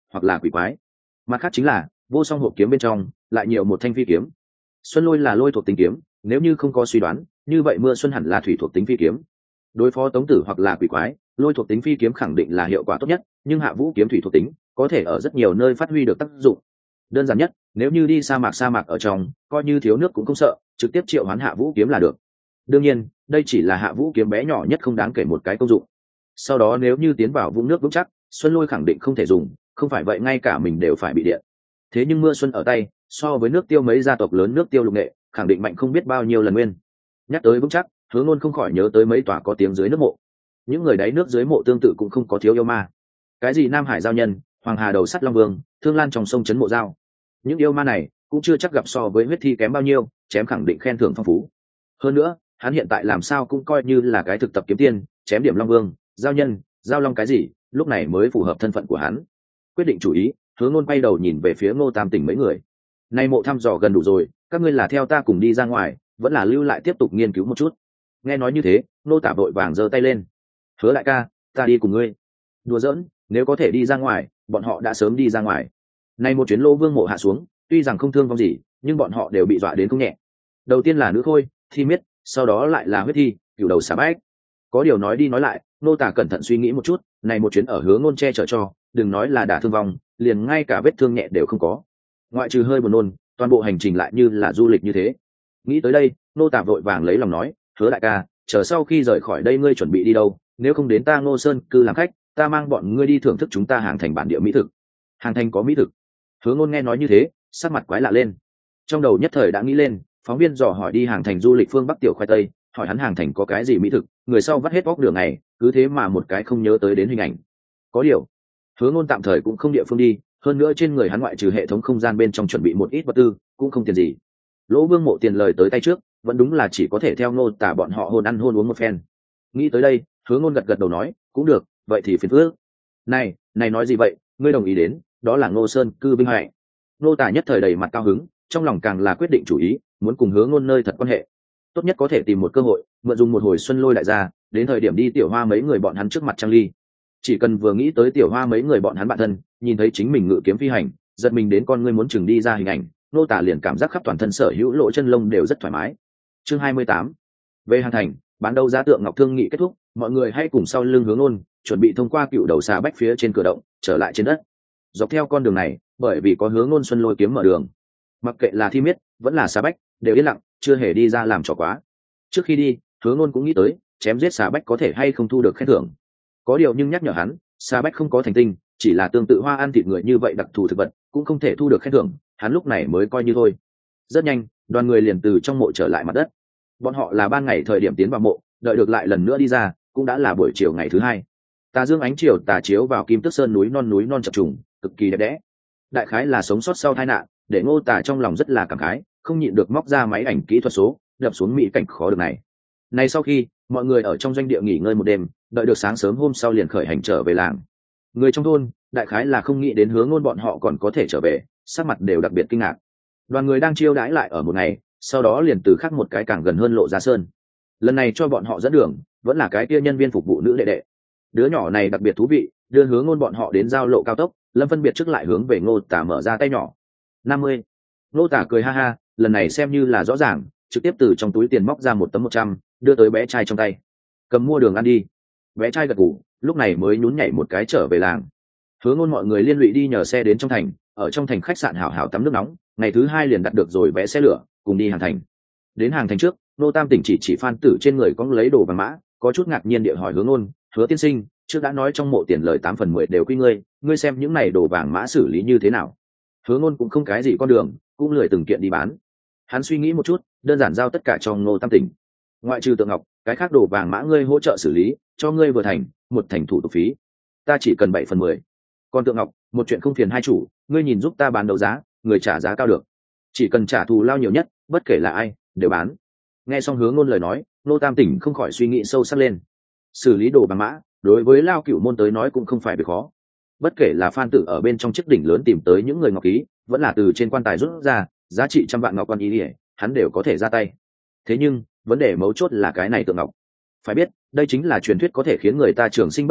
hoặc là quỷ quái. Mặt khác chính là vô song hộp kiếm bên trong lại nhiều một thanh phi kiếm. Xuân lôi là lôi thuộc tính kiếm, nếu như không có suy đoán như vậy mưa xuân hẳn là thủy thuộc tính phi kiếm. Đối phó tống tử hoặc là quỷ quái, lôi thuộc tính phi kiếm khẳng định là hiệu quả tốt nhất, nhưng hạ vũ kiếm thủy thuộc tính có thể ở rất nhiều nơi phát huy được tác dụng. Đơn giản nhất, nếu như đi sa mạc ở trong coi như thiếu nước cũng không sợ, trực tiếp triệu hoán hạ vũ kiếm là được. Đương nhiên đây chỉ là hạ vũ kiếm bé nhỏ nhất không đáng kể một cái công dụng. Sau đó nếu như tiến vào vũng nước vững chắc, xuân lôi khẳng định không thể dùng, không phải vậy ngay cả mình đều phải bị điện. Thế nhưng mưa xuân ở tay, so với nước tiêu mấy gia tộc lớn nước tiêu lục nghệ khẳng định mạnh không biết bao nhiêu lần nguyên. Nhắc tới vững chắc, Hứa Ngôn không khỏi nhớ tới mấy tòa có tiếng dưới nước mộ. Những người đáy nước dưới mộ tương tự cũng không có thiếu yêu ma. Cái gì Nam Hải giao nhân, Hoàng Hà đầu sắt Long Vương, Thương Lan trong sông trấn mộ giao, những yêu ma này cũng chưa chắc gặp so với huyết thi kém bao nhiêu, chém khẳng định khen thưởng phong phú. Hơn nữa hắn hiện tại làm sao cũng coi như là cái thực tập kiếm tiên, chém điểm Long Vương, giao nhân, giao long cái gì, lúc này mới phù hợp thân phận của hắn. Quyết định chủ ý, Hứa Ngôn bay đầu nhìn về phía Ngô Tam Tỉnh mấy người. Nay mộ thăm dò gần đủ rồi, các ngươi là theo ta cùng đi ra ngoài, vẫn là lưu lại tiếp tục nghiên cứu một chút. Nghe nói như thế, Nô Tả vội vàng giơ tay lên. Hứa đại ca, ta đi cùng ngươi. Đùa giỡn, nếu có thể đi ra ngoài, bọn họ đã sớm đi ra ngoài. Nay một chuyến Lô Vương mộ hạ xuống, tuy rằng không thương vong gì, nhưng bọn họ đều bị dọa đến không nhẹ. Đầu tiên là nữ khôi, thi miết, sau đó lại là huyết thi, cửu đầu xà bách. Có điều nói đi nói lại, Nô Tả cẩn thận suy nghĩ một chút, này một chuyến ở Hứa Ngôn che chở cho, đừng nói là đả thương vong, liền ngay cả vết thương nhẹ đều không có. Ngoại trừ hơi buồn nôn, toàn bộ hành trình lại như là du lịch như thế. Nghĩ tới đây, Nô Tả vội vàng lấy lòng nói, Hứa đại ca, chờ sau khi rời khỏi đây ngươi chuẩn bị đi đâu, nếu không đến ta Ngô Sơn cư làm khách, ta mang bọn ngươi đi thưởng thức chúng ta hàng thành bản địa mỹ thực. Hàng thành có mỹ thực? Hứa Ngôn nghe nói như thế, sắc mặt quái lạ lên. Trong đầu nhất thời đã nghĩ lên, phóng viên dò hỏi đi hàng thành du lịch phương Bắc tiểu khoai tây, hỏi hắn hàng thành có cái gì mỹ thực, người sau vắt hết óc đường này, cứ thế mà một cái không nhớ tới đến hình ảnh. Có điều, Hứa Ngôn tạm thời cũng không địa phương đi, hơn nữa trên người hắn ngoại trừ hệ thống không gian bên trong chuẩn bị một ít vật tư, cũng không tiền gì. Lỗ Vương mộ tiền lời tới tay trước, vẫn đúng là chỉ có thể theo Ngô Tả bọn họ hôn ăn hôn uống một phen. Nghĩ tới đây, Hứa Ngôn gật gật đầu nói, cũng được, vậy thì phiền phức. Này nói gì vậy, ngươi đồng ý đến, đó là Ngô Sơn cư vinh hạnh. Ngô Tả nhất thời đầy mặt cao hứng, trong lòng càng là quyết định chủ ý, muốn cùng Hứa Ngôn nơi thật quan hệ. Tốt nhất có thể tìm một cơ hội, mượn dùng một hồi xuân lôi đại gia, đến thời điểm đi Tiểu Hoa mấy người bọn hắn trước mặt Trang Ly. Chỉ cần vừa nghĩ tới Tiểu Hoa mấy người bọn hắn bạn thân, nhìn thấy chính mình ngự kiếm phi hành, giật mình đến con ngươi muốn chừng đi ra hình ảnh, Nô Tả liền cảm giác khắp toàn thân sở hữu lỗ chân lông đều rất thoải mái. Chương 28. Về hàng thành, bán đấu giá tượng ngọc thương nghị kết thúc, mọi người hãy cùng sau lưng Hướng Ngôn, chuẩn bị thông qua cựu đầu xà bách phía trên cửa động, trở lại trên đất. Dọc theo con đường này, bởi vì có Hướng Ngôn xuân lôi kiếm mở đường, mặc kệ là thi miết, vẫn là xà bách, đều yên lặng, chưa hề đi ra làm trò quá. Trước khi đi, Hướng Ngôn cũng nghĩ tới, chém giết xà bách có thể hay không thu được khen thưởng. Có điều nhưng nhắc nhở hắn, xà bách không có thành tinh, chỉ là tương tự hoa ăn thịt người như vậy đặc thù thực vật, cũng không thể thu được khen thưởng, hắn lúc này mới coi như thôi. Rất nhanh, đoàn người liền từ trong mộ trở lại mặt đất. Bọn họ là ban ngày thời điểm tiến vào mộ, đợi được lại lần nữa đi ra, cũng đã là buổi chiều ngày thứ hai. Tà dương ánh chiều tà chiếu vào Kim Tước Sơn núi non chập trùng, cực kỳ đẹp đẽ. Đại khái là sống sót sau tai nạn, để Ngô Tả trong lòng rất là cảm khái, không nhịn được móc ra máy ảnh kỹ thuật số, đập xuống mỹ cảnh khó được này. Này sau khi, mọi người ở trong doanh địa nghỉ ngơi một đêm, đợi được sáng sớm hôm sau liền khởi hành trở về làng. Người trong thôn, đại khái là không nghĩ đến Hướng Ngôn bọn họ còn có thể trở về, sắc mặt đều đặc biệt kinh ngạc. Đoàn người đang chiêu đãi lại ở một ngày, sau đó liền từ khác một cái càng gần hơn Lộ Gia Sơn. Lần này cho bọn họ dẫn đường, vẫn là cái kia nhân viên phục vụ nữ đệ đệ. Đứa nhỏ này đặc biệt thú vị, đưa Hướng Ngôn bọn họ đến giao lộ cao tốc, Lâm phân biệt trước lại hướng về Ngô Tả mở ra tay nhỏ. 50. Ngô Tả cười ha ha, lần này xem như là rõ ràng, trực tiếp từ trong túi tiền móc ra một tấm 100, đưa tới bé trai trong tay. Cầm mua đường ăn đi. Bé trai gật gù, lúc này mới nhún nhảy một cái trở về làng. Hướng Ngôn mọi người liên lụy đi nhờ xe đến trong thành, ở trong thành khách sạn hảo hảo tắm nước nóng, ngày thứ hai liền đặt được rồi vé xe lửa, cùng đi hàng thành. Đến hàng thành trước, Nô Tam Tỉnh chỉ Phan Tử trên người có lấy đồ vàng mã, có chút ngạc nhiên địa hỏi Hướng Ngôn, Hứa tiên sinh, trước đã nói trong mộ tiền lời 8/10 đều quy ngươi xem những này đồ vàng mã xử lý như thế nào? Hướng Ngôn cũng không cái gì con đường, cũng lười từng kiện đi bán. Hắn suy nghĩ một chút, đơn giản giao tất cả cho Nô Tam Tỉnh. Ngoại trừ tượng ngọc, cái khác đồ vàng mã ngươi hỗ trợ xử lý, cho ngươi vừa thành, một thành thủ tục phí. Ta chỉ cần 7/10. Còn tượng ngọc, một chuyện không phiền hai chủ, ngươi nhìn giúp ta bán đấu giá, người trả giá cao được. Chỉ cần trả thù lao nhiều nhất, bất kể là ai, đều bán. Nghe xong Hướng Ngôn lời nói, Nô Tam Tỉnh không khỏi suy nghĩ sâu sắc lên. Xử lý đồ vàng mã, đối với Lao Cửu môn tới nói cũng không phải việc khó. Bất kể là Phan Tử ở bên trong chiếc đỉnh lớn tìm tới những người ngọc ký, vẫn là từ trên quan tài rút ra giá trị trăm vạn ngọc quan ý ỉa, hắn đều có thể ra tay. Thế nhưng vấn đề mấu chốt là cái này tượng ngọc. Phải biết đây chính là truyền thuyết có thể khiến người ta trường sinh bất lão,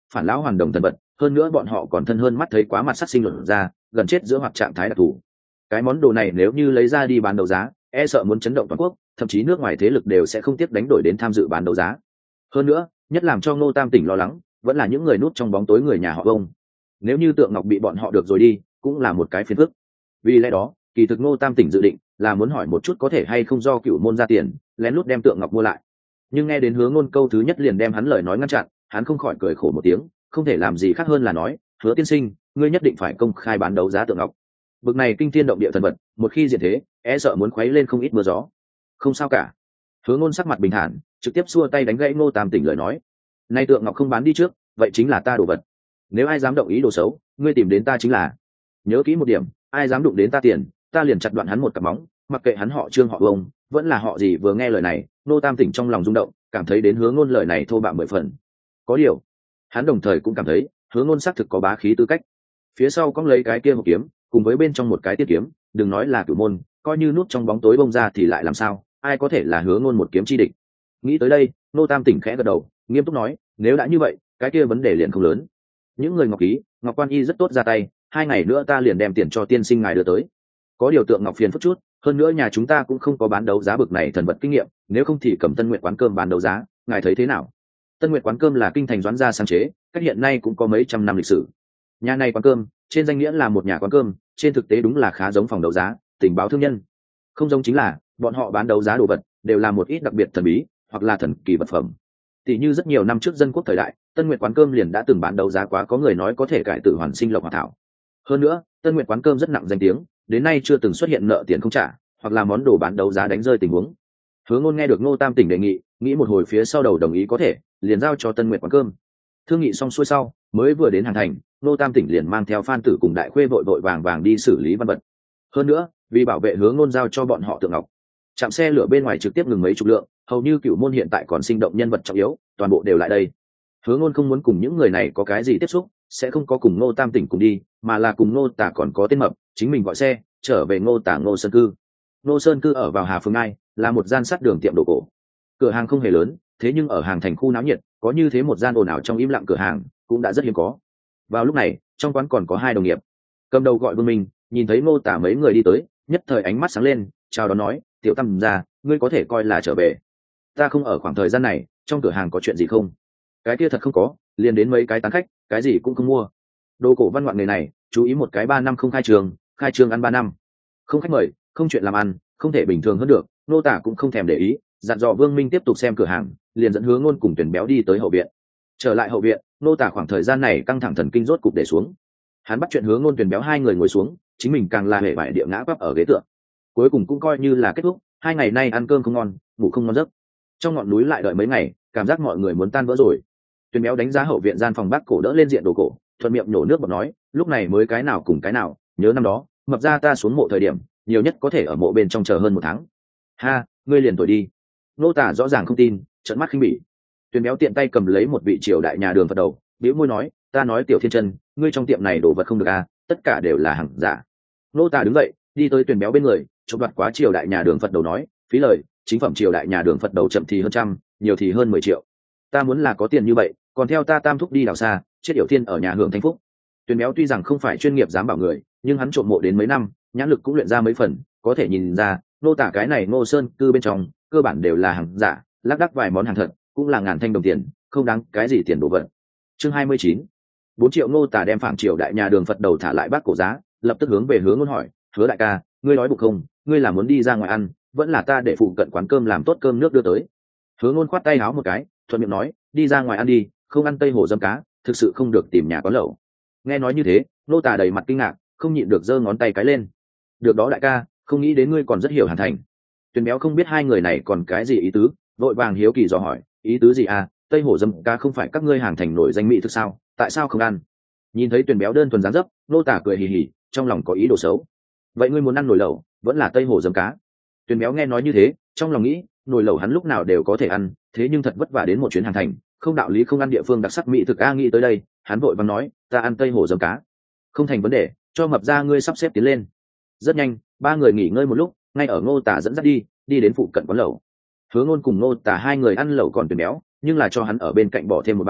phản lão hoàn đồng thần vật, hơn nữa bọn họ còn thân hơn mắt thấy quá mặt sát sinh luận ra gần chết giữa hoặc trạng thái đặc thù. Cái món đồ này nếu như lấy ra đi bán đấu giá, e sợ muốn chấn động toàn quốc, thậm chí nước ngoài thế lực đều sẽ không tiếc đánh đổi đến tham dự bán đấu giá. Hơn nữa, nhất làm cho Ngô Tam Tỉnh lo lắng vẫn là những người núp trong bóng tối người nhà họ Ông. Nếu như tượng ngọc bị bọn họ được rồi đi, cũng là một cái phiền phức. Vì lẽ đó, kỳ thực Ngô Tam Tỉnh dự định là muốn hỏi một chút có thể hay không do Cửu Môn ra tiền lén lút đem tượng ngọc mua lại. Nhưng nghe đến Hứa Ngôn câu thứ nhất liền đem hắn lời nói ngăn chặn, hắn không khỏi cười khổ một tiếng, không thể làm gì khác hơn là nói, Hứa tiên sinh, ngươi nhất định phải công khai bán đấu giá tượng ngọc. Bực này kinh thiên động địa thần vật, một khi diện thế, e sợ muốn khuấy lên không ít mưa gió. Không sao cả. Hứa Ngôn sắc mặt bình thản, trực tiếp xua tay đánh gãy Ngô Tam Tỉnh lời nói. Nay tượng ngọc không bán đi trước, vậy chính là ta đồ vật. Nếu ai dám động ý đồ xấu, ngươi tìm đến ta chính là. Nhớ kỹ một điểm, ai dám đụng đến ta tiền, ta liền chặt đoạn hắn một cặp móng, mặc kệ hắn họ Trương họ Ông, vẫn là họ gì. Vừa nghe lời này, Ngô Tam Tỉnh trong lòng rung động, cảm thấy đến Hứa Ngôn lời này thô bạo mười phần. Có điều, hắn đồng thời cũng cảm thấy, Hứa Ngôn xác thực có bá khí tư cách. Phía sau cong lấy cái kia hộp kiếm, cùng với bên trong một cái tiết kiếm, đừng nói là Cửu Môn, coi như nút trong bóng tối bông ra thì lại làm sao, ai có thể là Hứa Ngôn một kiếm chi địch. Nghĩ tới đây, Ngô Tam Tỉnh khẽ gật đầu, nghiêm túc nói, nếu đã như vậy, cái kia vấn đề liền không lớn. Những người ngọc ký, Ngọc Quan Y rất tốt ra tay, 2 ngày nữa ta liền đem tiền cho tiên sinh ngài đưa tới. Có điều tượng ngọc phiền phức chút, hơn nữa nhà chúng ta cũng không có bán đấu giá bực này thần vật kinh nghiệm, nếu không thì cầm Tân Nguyện quán cơm bán đấu giá, ngài thấy thế nào? Tân Nguyện quán cơm là kinh thành Doãn gia sáng chế, cách hiện nay cũng có mấy trăm năm lịch sử. Nhà này quán cơm, trên danh nghĩa là một nhà quán cơm, trên thực tế đúng là khá giống phòng đấu giá, tình báo thương nhân. Không giống chính là, bọn họ bán đấu giá đồ vật đều là một ít đặc biệt thần bí, hoặc là thần kỳ vật phẩm. Tỷ như rất nhiều năm trước dân quốc thời đại, Tân Nguyệt quán cơm liền đã từng bán đấu giá quá, có người nói có thể cải tử hoàn sinh lộc hỏa thảo. Hơn nữa, Tân Nguyệt quán cơm rất nặng danh tiếng, đến nay chưa từng xuất hiện nợ tiền không trả, hoặc là món đồ bán đấu giá đánh rơi tình huống. Hứa Ngôn nghe được Ngô Tam Tỉnh đề nghị, nghĩ một hồi phía sau đầu đồng ý có thể, liền giao cho Tân Nguyệt quán cơm. Thương nghị xong xuôi sau, mới vừa đến Hàn Thành, Ngô Tam Tỉnh liền mang theo Phan Tử cùng Đại Khuê vội vội vàng vàng đi xử lý văn vật. Hơn nữa, vì bảo vệ Hứa Ngôn giao cho bọn họ tượng ngọc, trạm xe lửa bên ngoài trực tiếp ngừng mấy chục lượng, hầu như Cửu Môn hiện tại còn sinh động nhân vật trọng yếu, toàn bộ đều lại đây. Hứa Ngôn không muốn cùng những người này có cái gì tiếp xúc, sẽ không có cùng Ngô Tam Tỉnh cùng đi, mà là cùng Ngô Tả còn có tên mập, chính mình gọi xe trở về Ngô Tả Ngô Sơn cư. Ngô Sơn cư ở vào Hà Phương Ai, là một gian sắt đường tiệm đồ cổ. Cửa hàng không hề lớn, thế nhưng ở Hàng Thành khu náo nhiệt, có như thế một gian ồn ào trong im lặng cửa hàng, cũng đã rất hiếm có. Vào lúc này, trong quán còn có 2 đồng nghiệp. Cầm đầu gọi Vương Minh, nhìn thấy Ngô Tả mấy người đi tới, nhất thời ánh mắt sáng lên, chào đón nói, "Tiểu Tam gia, ngươi có thể coi là trở về. Ta không ở khoảng thời gian này, trong cửa hàng có chuyện gì không?" Cái kia thật không có, liền đến mấy cái tán khách, cái gì cũng không mua. Đồ cổ văn ngoạn người này, chú ý một cái 3 năm không khai trường ăn 3 năm. Không khách mời, không chuyện làm ăn, không thể bình thường hơn được. Nô Tả cũng không thèm để ý, dặn dò Vương Minh tiếp tục xem cửa hàng, liền dẫn Hứa Ngôn cùng Tuyển Béo đi tới hậu viện. Trở lại hậu viện, Nô Tả khoảng thời gian này căng thẳng thần kinh rốt cục để xuống. Hắn bắt chuyện Hứa Ngôn Tuyển Béo 2 người ngồi xuống, chính mình càng là hề bại địa ngã quắp ở ghế tựa. Cuối cùng cũng coi như là kết thúc, 2 ngày nay ăn cơm không ngon, ngủ không ngon giấc. Trong ngọn núi lại đợi mấy ngày, cảm giác mọi người muốn tan vỡ rồi. Tuyển Béo đánh giá hậu viện gian phòng bác cổ đỡ lên diện đồ cổ, thuận miệng nhổ nước bọt nói, lúc này mới cái nào cùng cái nào, nhớ năm đó, mập ra ta xuống mộ thời điểm, nhiều nhất có thể ở mộ bên trong chờ hơn 1 tháng. Ha, ngươi liền tuổi đi. Nô Tả rõ ràng không tin, trợn mắt khinh bỉ. Tuyển Béo tiện tay cầm lấy một vị triều đại nhà đường Phật đầu, bĩu môi nói, ta nói Tiểu Thiên Chân, ngươi trong tiệm này đồ vật không được à, tất cả đều là hàng giả. Nô Tả đứng dậy, đi tới Tuyển Béo bên người, chụp đoạt quá triều đại nhà đường Phật đầu nói, phí lời, chính phẩm triều đại nhà đường Phật đầu chậm thì hơn trăm, nhiều thì hơn 10 triệu. Ta muốn là có tiền như vậy, còn theo ta Tam thúc đi đào xa, chết Điểu Thiên ở nhà hưởng thanh phúc. Tuyển Béo tuy rằng không phải chuyên nghiệp dám bảo người, nhưng hắn trộm mộ đến mấy năm, nhãn lực cũng luyện ra mấy phần, có thể nhìn ra, Nô Tả cái này Ngô Sơn cư bên trong, cơ bản đều là hàng giả, lác đác vài món hàng thật, cũng là ngàn thanh đồng tiền, không đáng cái gì tiền đồ vật. Chương 29. 4 triệu. Ngô Tả đem phảng triều đại nhà đường Phật đầu thả lại bát cổ giá, lập tức hướng về Hứa Ngôn hỏi, Hứa đại ca, ngươi nói bụng không, ngươi là muốn đi ra ngoài ăn, vẫn là ta để phụ cận quán cơm làm tốt cơm nước đưa tới. Hứa Ngôn khoát tay áo một cái, thuận miệng nói, đi ra ngoài ăn đi, không ăn Tây Hồ dâm cá, thực sự không được tìm nhà quán lẩu. Nghe nói như thế, Nô Tả đầy mặt kinh ngạc, không nhịn được giơ ngón tay cái lên. Được đó đại ca, không nghĩ đến ngươi còn rất hiểu Hàn Thành. Tuyển Béo không biết 2 người này còn cái gì ý tứ, vội vàng hiếu kỳ dò hỏi, ý tứ gì à, Tây Hồ dâm cá không phải các ngươi Hàn Thành nổi danh mỹ thực sao, tại sao không ăn? Nhìn thấy Tuyển Béo đơn thuần dáng dấp, Nô Tả cười hì hì, trong lòng có ý đồ xấu. Vậy ngươi muốn ăn nồi lẩu, vẫn là Tây Hồ dâm cá? Tuyển Béo nghe nói như thế, trong lòng nghĩ, nồi lẩu hắn lúc nào đều có thể ăn, thế nhưng thật vất vả đến một chuyến Hàn Thành, không đạo lý không ăn địa phương đặc sắc mỹ thực a. Nghĩ tới đây, hắn vội vàng nói, ta ăn Tây Hồ dâm cá. Không thành vấn đề, cho mập ra ngươi sắp xếp tiến lên. Rất nhanh, 3 người nghỉ ngơi một lúc, ngay ở Ngô Tả dẫn dắt đi đến phụ cận quán lẩu. Hứa Ngôn cùng Ngô Tả 2 người ăn lẩu còn Tuyển Béo, nhưng là cho hắn ở bên cạnh bỏ thêm một bàn,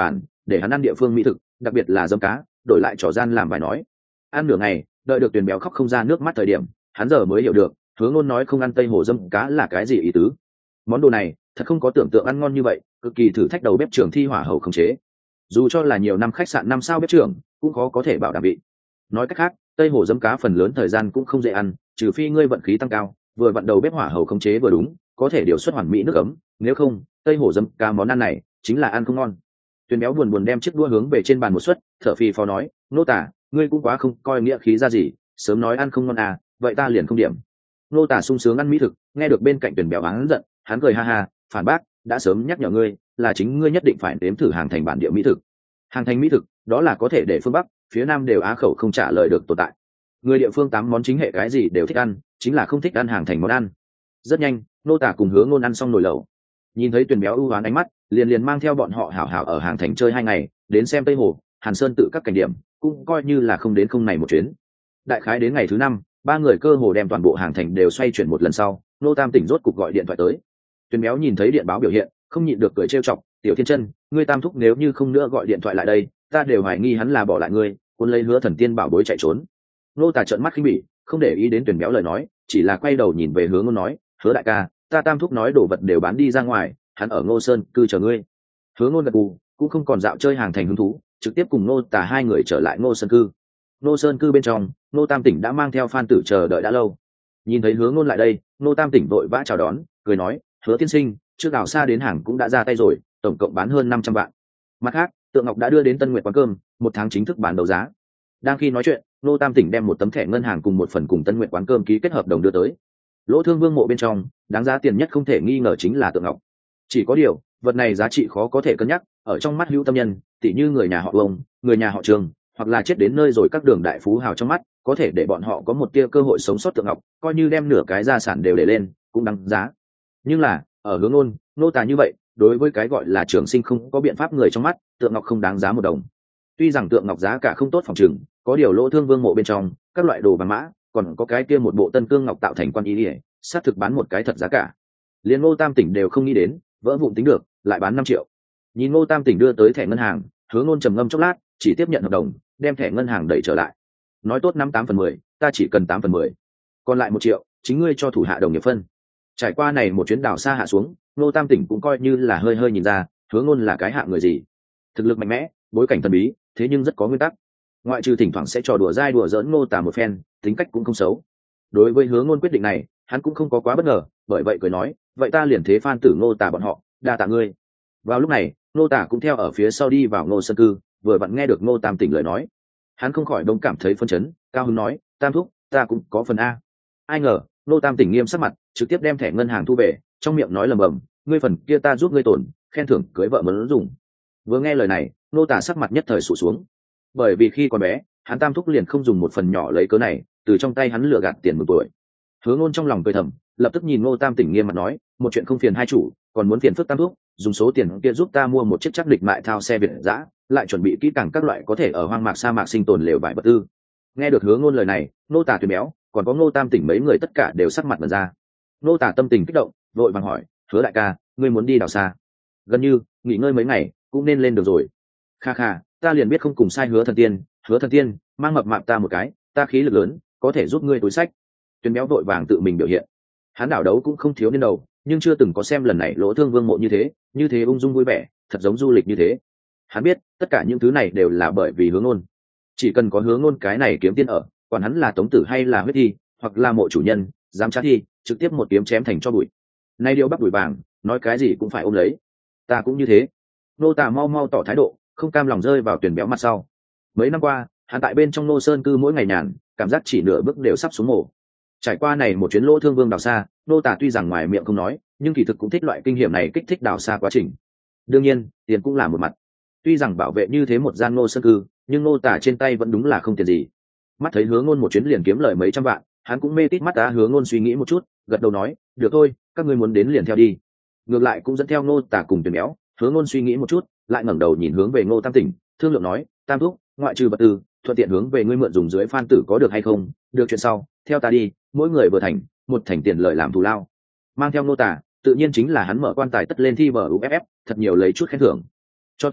để hắn ăn địa phương mỹ thực, đặc biệt là dâm cá, đổi lại trò gian làm bài nói. Ăn nửa ngày, đợi được Tuyền Béo khóc không ra nước mắt thời điểm, hắn giờ mới hiểu được Hứa Ngôn nói không ăn tây hồ dâm cá là cái gì ý tứ. Món đồ này thật không có tưởng tượng ăn ngon như vậy, cực kỳ thử thách đầu bếp trưởng thi hỏa hậu khống chế. Dù cho là nhiều năm khách sạn 5 sao bếp trưởng cũng khó có thể bảo đảm vị. Nói cách khác, tây hồ dâm cá phần lớn thời gian cũng không dễ ăn, trừ phi ngươi vận khí tăng cao, vừa vặn đầu bếp hỏa hậu khống chế vừa đúng, có thể điều xuất hoàn mỹ nước ấm, nếu không tây hồ dâm cá món ăn này chính là ăn không ngon. Tuyền Béo buồn buồn đem chiếc đũa hướng về trên bàn một suất, thở phì phò nói, nô tả, ngươi cũng quá không coi nghĩa khí ra gì, sớm nói ăn không ngon à, vậy ta liền không điểm. Nô tả sung sướng ăn mỹ thực, nghe được bên cạnh Tuyền Béo hắn giận, hắn cười ha ha, phản bác, đã sớm nhắc nhở ngươi, là chính ngươi nhất định phải nếm thử hàng thành bản địa mỹ thực. Hàng thành mỹ thực, đó là có thể để phương Bắc, phía Nam đều á khẩu không trả lời được tồn tại. Người địa phương 8 món chính hệ cái gì đều thích ăn, chính là không thích ăn hàng thành món ăn. Rất nhanh, nô tả cùng Hứa Ngôn ăn xong nồi lẩu. Nhìn thấy Tuyền Béo ưu ái ánh mắt, liền mang theo bọn họ hảo hảo ở hàng thành chơi 2 ngày, đến xem Tây Hồ, Hàn Sơn tự các cảnh điểm, cũng coi như là không đến không này một chuyến. Đại khái đến ngày thứ 5, ba người cơ hồ đem toàn bộ hàng thành đều xoay chuyển một lần sau, nô Tam tỉnh rốt cục gọi điện thoại tới. Tuyền Béo nhìn thấy điện báo biểu hiện, không nhịn được cười trêu chọc, "Tiểu Thiên Chân, ngươi Tam thúc nếu như không nữa gọi điện thoại lại đây, ta đều hoài nghi hắn là bỏ lại ngươi, cuốn lấy Hứa Thần Tiên bảo bối chạy trốn." Nô Tả trợn mắt khinh bỉ, không để ý đến Tuyền Béo lời nói, chỉ là quay đầu nhìn về Hứa Ngôn nói, "Hứa đại ca, ta Tam thúc nói đồ vật đều bán đi ra ngoài, hắn ở Ngô Sơn cư chờ ngươi." Hứa Ngôn gật gù, cũng không còn dạo chơi hàng thành hứng thú, trực tiếp cùng Nô Tả hai người trở lại Ngô Sơn cư. Ngô Sơn cư bên trong, Nô Tam tỉnh đã mang theo Phan Tử chờ đợi đã lâu. Nhìn thấy Hứa Ngôn lại đây, Nô Tam tỉnh vội vã chào đón, cười nói, "Hứa tiên sinh, trước đào xa đến hàng cũng đã ra tay rồi, tổng cộng bán hơn 500 vạn. Mặt khác, Tượng Ngọc đã đưa đến Tân Nguyệt quán cơm, 1 tháng chính thức bán đấu giá." Đang khi nói chuyện, Nô Tam tỉnh đem một tấm thẻ ngân hàng cùng một phần cùng Tân Nguyệt quán cơm ký kết hợp đồng đưa tới. Lỗ Thương Vương mộ bên trong, đáng giá tiền nhất không thể nghi ngờ chính là Tượng Ngọc. Chỉ có điều, vật này giá trị khó có thể cân nhắc, ở trong mắt hữu tâm nhân, tỉ như người nhà họ Vương, người nhà họ Trường, hoặc là chết đến nơi rồi các đường đại phú hào trong mắt, có thể để bọn họ có một tia cơ hội sống sót Tượng Ngọc, coi như đem nửa cái gia sản đều để lên, cũng đáng giá. Nhưng là, ở Hướng Ngôn, nô tài như vậy, đối với cái gọi là trường sinh không có biện pháp người trong mắt, Tượng Ngọc không đáng giá một đồng. Tuy rằng Tượng Ngọc giá cả không tốt phòng trừng, có điều Lỗ Thương Vương mộ bên trong, các loại đồ vàng mã, còn có cái kia một bộ tân cương ngọc tạo thành quan ý, sát thực bán một cái thật giá cả. Liên Ngô Tam tỉnh đều không nghĩ đến, vỡ vụn tính được, lại bán 5 triệu. Nhìn Ngô Tam tỉnh đưa tới thẻ ngân hàng, Hướng Ngôn trầm ngâm chốc lát, chỉ tiếp nhận hợp đồng, đem thẻ ngân hàng đẩy trở lại. Nói tốt 5/8/10, ta chỉ cần 8/10. Còn lại 1 triệu, chính ngươi cho thủ hạ đồng nghiệp phân. Trải qua này một chuyến đảo xa hạ xuống, Ngô Tam tỉnh cũng coi như là hơi hơi nhìn ra, Hướng Ngôn là cái hạng người gì. Thực lực mạnh mẽ, bối cảnh thần bí, thế nhưng rất có nguyên tắc. Ngoại trừ thỉnh thoảng sẽ trò đùa dai đùa giỡn Ngô Tả một phen, tính cách cũng không xấu. Đối với Hướng Ngôn quyết định này, hắn cũng không có quá bất ngờ, bởi vậy cười nói, "Vậy ta liền thế Phan Tử Ngô Tả bọn họ, đa tạ ngươi." Vào lúc này, Ngô Tả cũng theo ở phía sau đi vào Ngô Sơn cư, vừa vặn nghe được Ngô Tam tỉnh lời nói, hắn không khỏi đông cảm thấy phân chấn, cao hứng nói, "Tam thúc, ta cũng có phần a." Ai ngờ, Ngô Tam tỉnh nghiêm sắc mặt, trực tiếp đem thẻ ngân hàng thu về, trong miệng nói lầm bầm, "Ngươi phần kia ta giúp ngươi tổn, khen thưởng cưới vợ muốn dùng." Vừa nghe lời này, Ngô Tả sắc mặt nhất thời sụt xuống, bởi vì khi còn bé, hắn Tam thúc liền không dùng một phần nhỏ lấy cớ này, từ trong tay hắn lừa gạt tiền 10 tuổi. Hứa Ngôn trong lòng cười thầm, lập tức nhìn Ngô Tam tỉnh nghiêm mặt nói, "Một chuyện không phiền hai chủ, còn muốn phiền phức Tam thúc, dùng số tiền kia giúp ta mua một chiếc chắc địch mại thao xe Việt dã, lại chuẩn bị kỹ càng các loại có thể ở hoang mạc sa mạc sinh tồn lều vải vật tư." Nghe được Hứa Ngôn lời này, Nô Tả Tuyền Béo, còn có Ngô Tam tỉnh mấy người tất cả đều sắc mặt mở ra. Nô Tả tâm tình kích động, vội vàng hỏi, "Hứa đại ca, ngươi muốn đi đào xa? Gần như nghỉ ngơi mấy ngày, cũng nên lên được rồi." "Kha kha, ta liền biết không cùng sai Hứa Thần Tiên, mang mập mạp ta một cái, ta khí lực lớn, có thể giúp ngươi túi sách." Tuyền Béo vội vàng tự mình biểu hiện. Hắn đảo đấu cũng không thiếu niên đầu, nhưng chưa từng có xem lần này Lỗ Thương Vương mộ như thế ung dung vui vẻ, thật giống du lịch như thế. Hắn biết, tất cả những thứ này đều là bởi vì Hướng Ngôn. Chỉ cần có Hướng Ngôn cái này kiếm tiên ở, quản hắn là tống tử hay là huyết thi, hoặc là mộ chủ nhân, dám trá thi, trực tiếp một kiếm chém thành cho bụi. Nay điệu bắp đùi vàng, nói cái gì cũng phải ôm lấy. Ta cũng như thế. Nô Tả mau mau tỏ thái độ, không cam lòng rơi vào Tuyền Béo mặt sau. Mấy năm qua, hắn tại bên trong Nô Sơn cư mỗi ngày nhàn, cảm giác chỉ nửa bước đều sắp xuống mồ. Trải qua này một chuyến Lỗ Thương Vương đào xa, Nô Tả tuy rằng ngoài miệng không nói, nhưng kỳ thực cũng thích loại kinh nghiệm này, kích thích đào xa quá trình. Đương nhiên, tiền cũng là một mặt. Tuy rằng bảo vệ như thế một gian Nô Sơn cư, nhưng Nô Tả trên tay vẫn đúng là không tiền gì. Mắt thấy Hứa Ngôn một chuyến liền kiếm lời mấy trăm vạn, hắn cũng mê tít mắt đã. Hứa Ngôn suy nghĩ một chút, gật đầu nói, "Được thôi, các ngươi muốn đến liền theo đi." Ngược lại cũng dẫn theo Nô Tả cùng Tuyền Béo. Hứa Ngôn suy nghĩ một chút, lại ngẩng đầu nhìn hướng về Ngô Tam tỉnh, thương lượng nói, "Tam thúc, ngoại trừ vật tư, thuận tiện hướng về ngươi mượn dùng dưới Phan Tử có được hay không? Được, chuyện sau, theo ta đi, mỗi người vừa thành, một thành tiền lợi làm thù lao." Mang theo Nô Tả, tự nhiên chính là hắn mở quan tài tất lên thi bờ UFF, thật nhiều lấy chút khen thưởng. Cho tới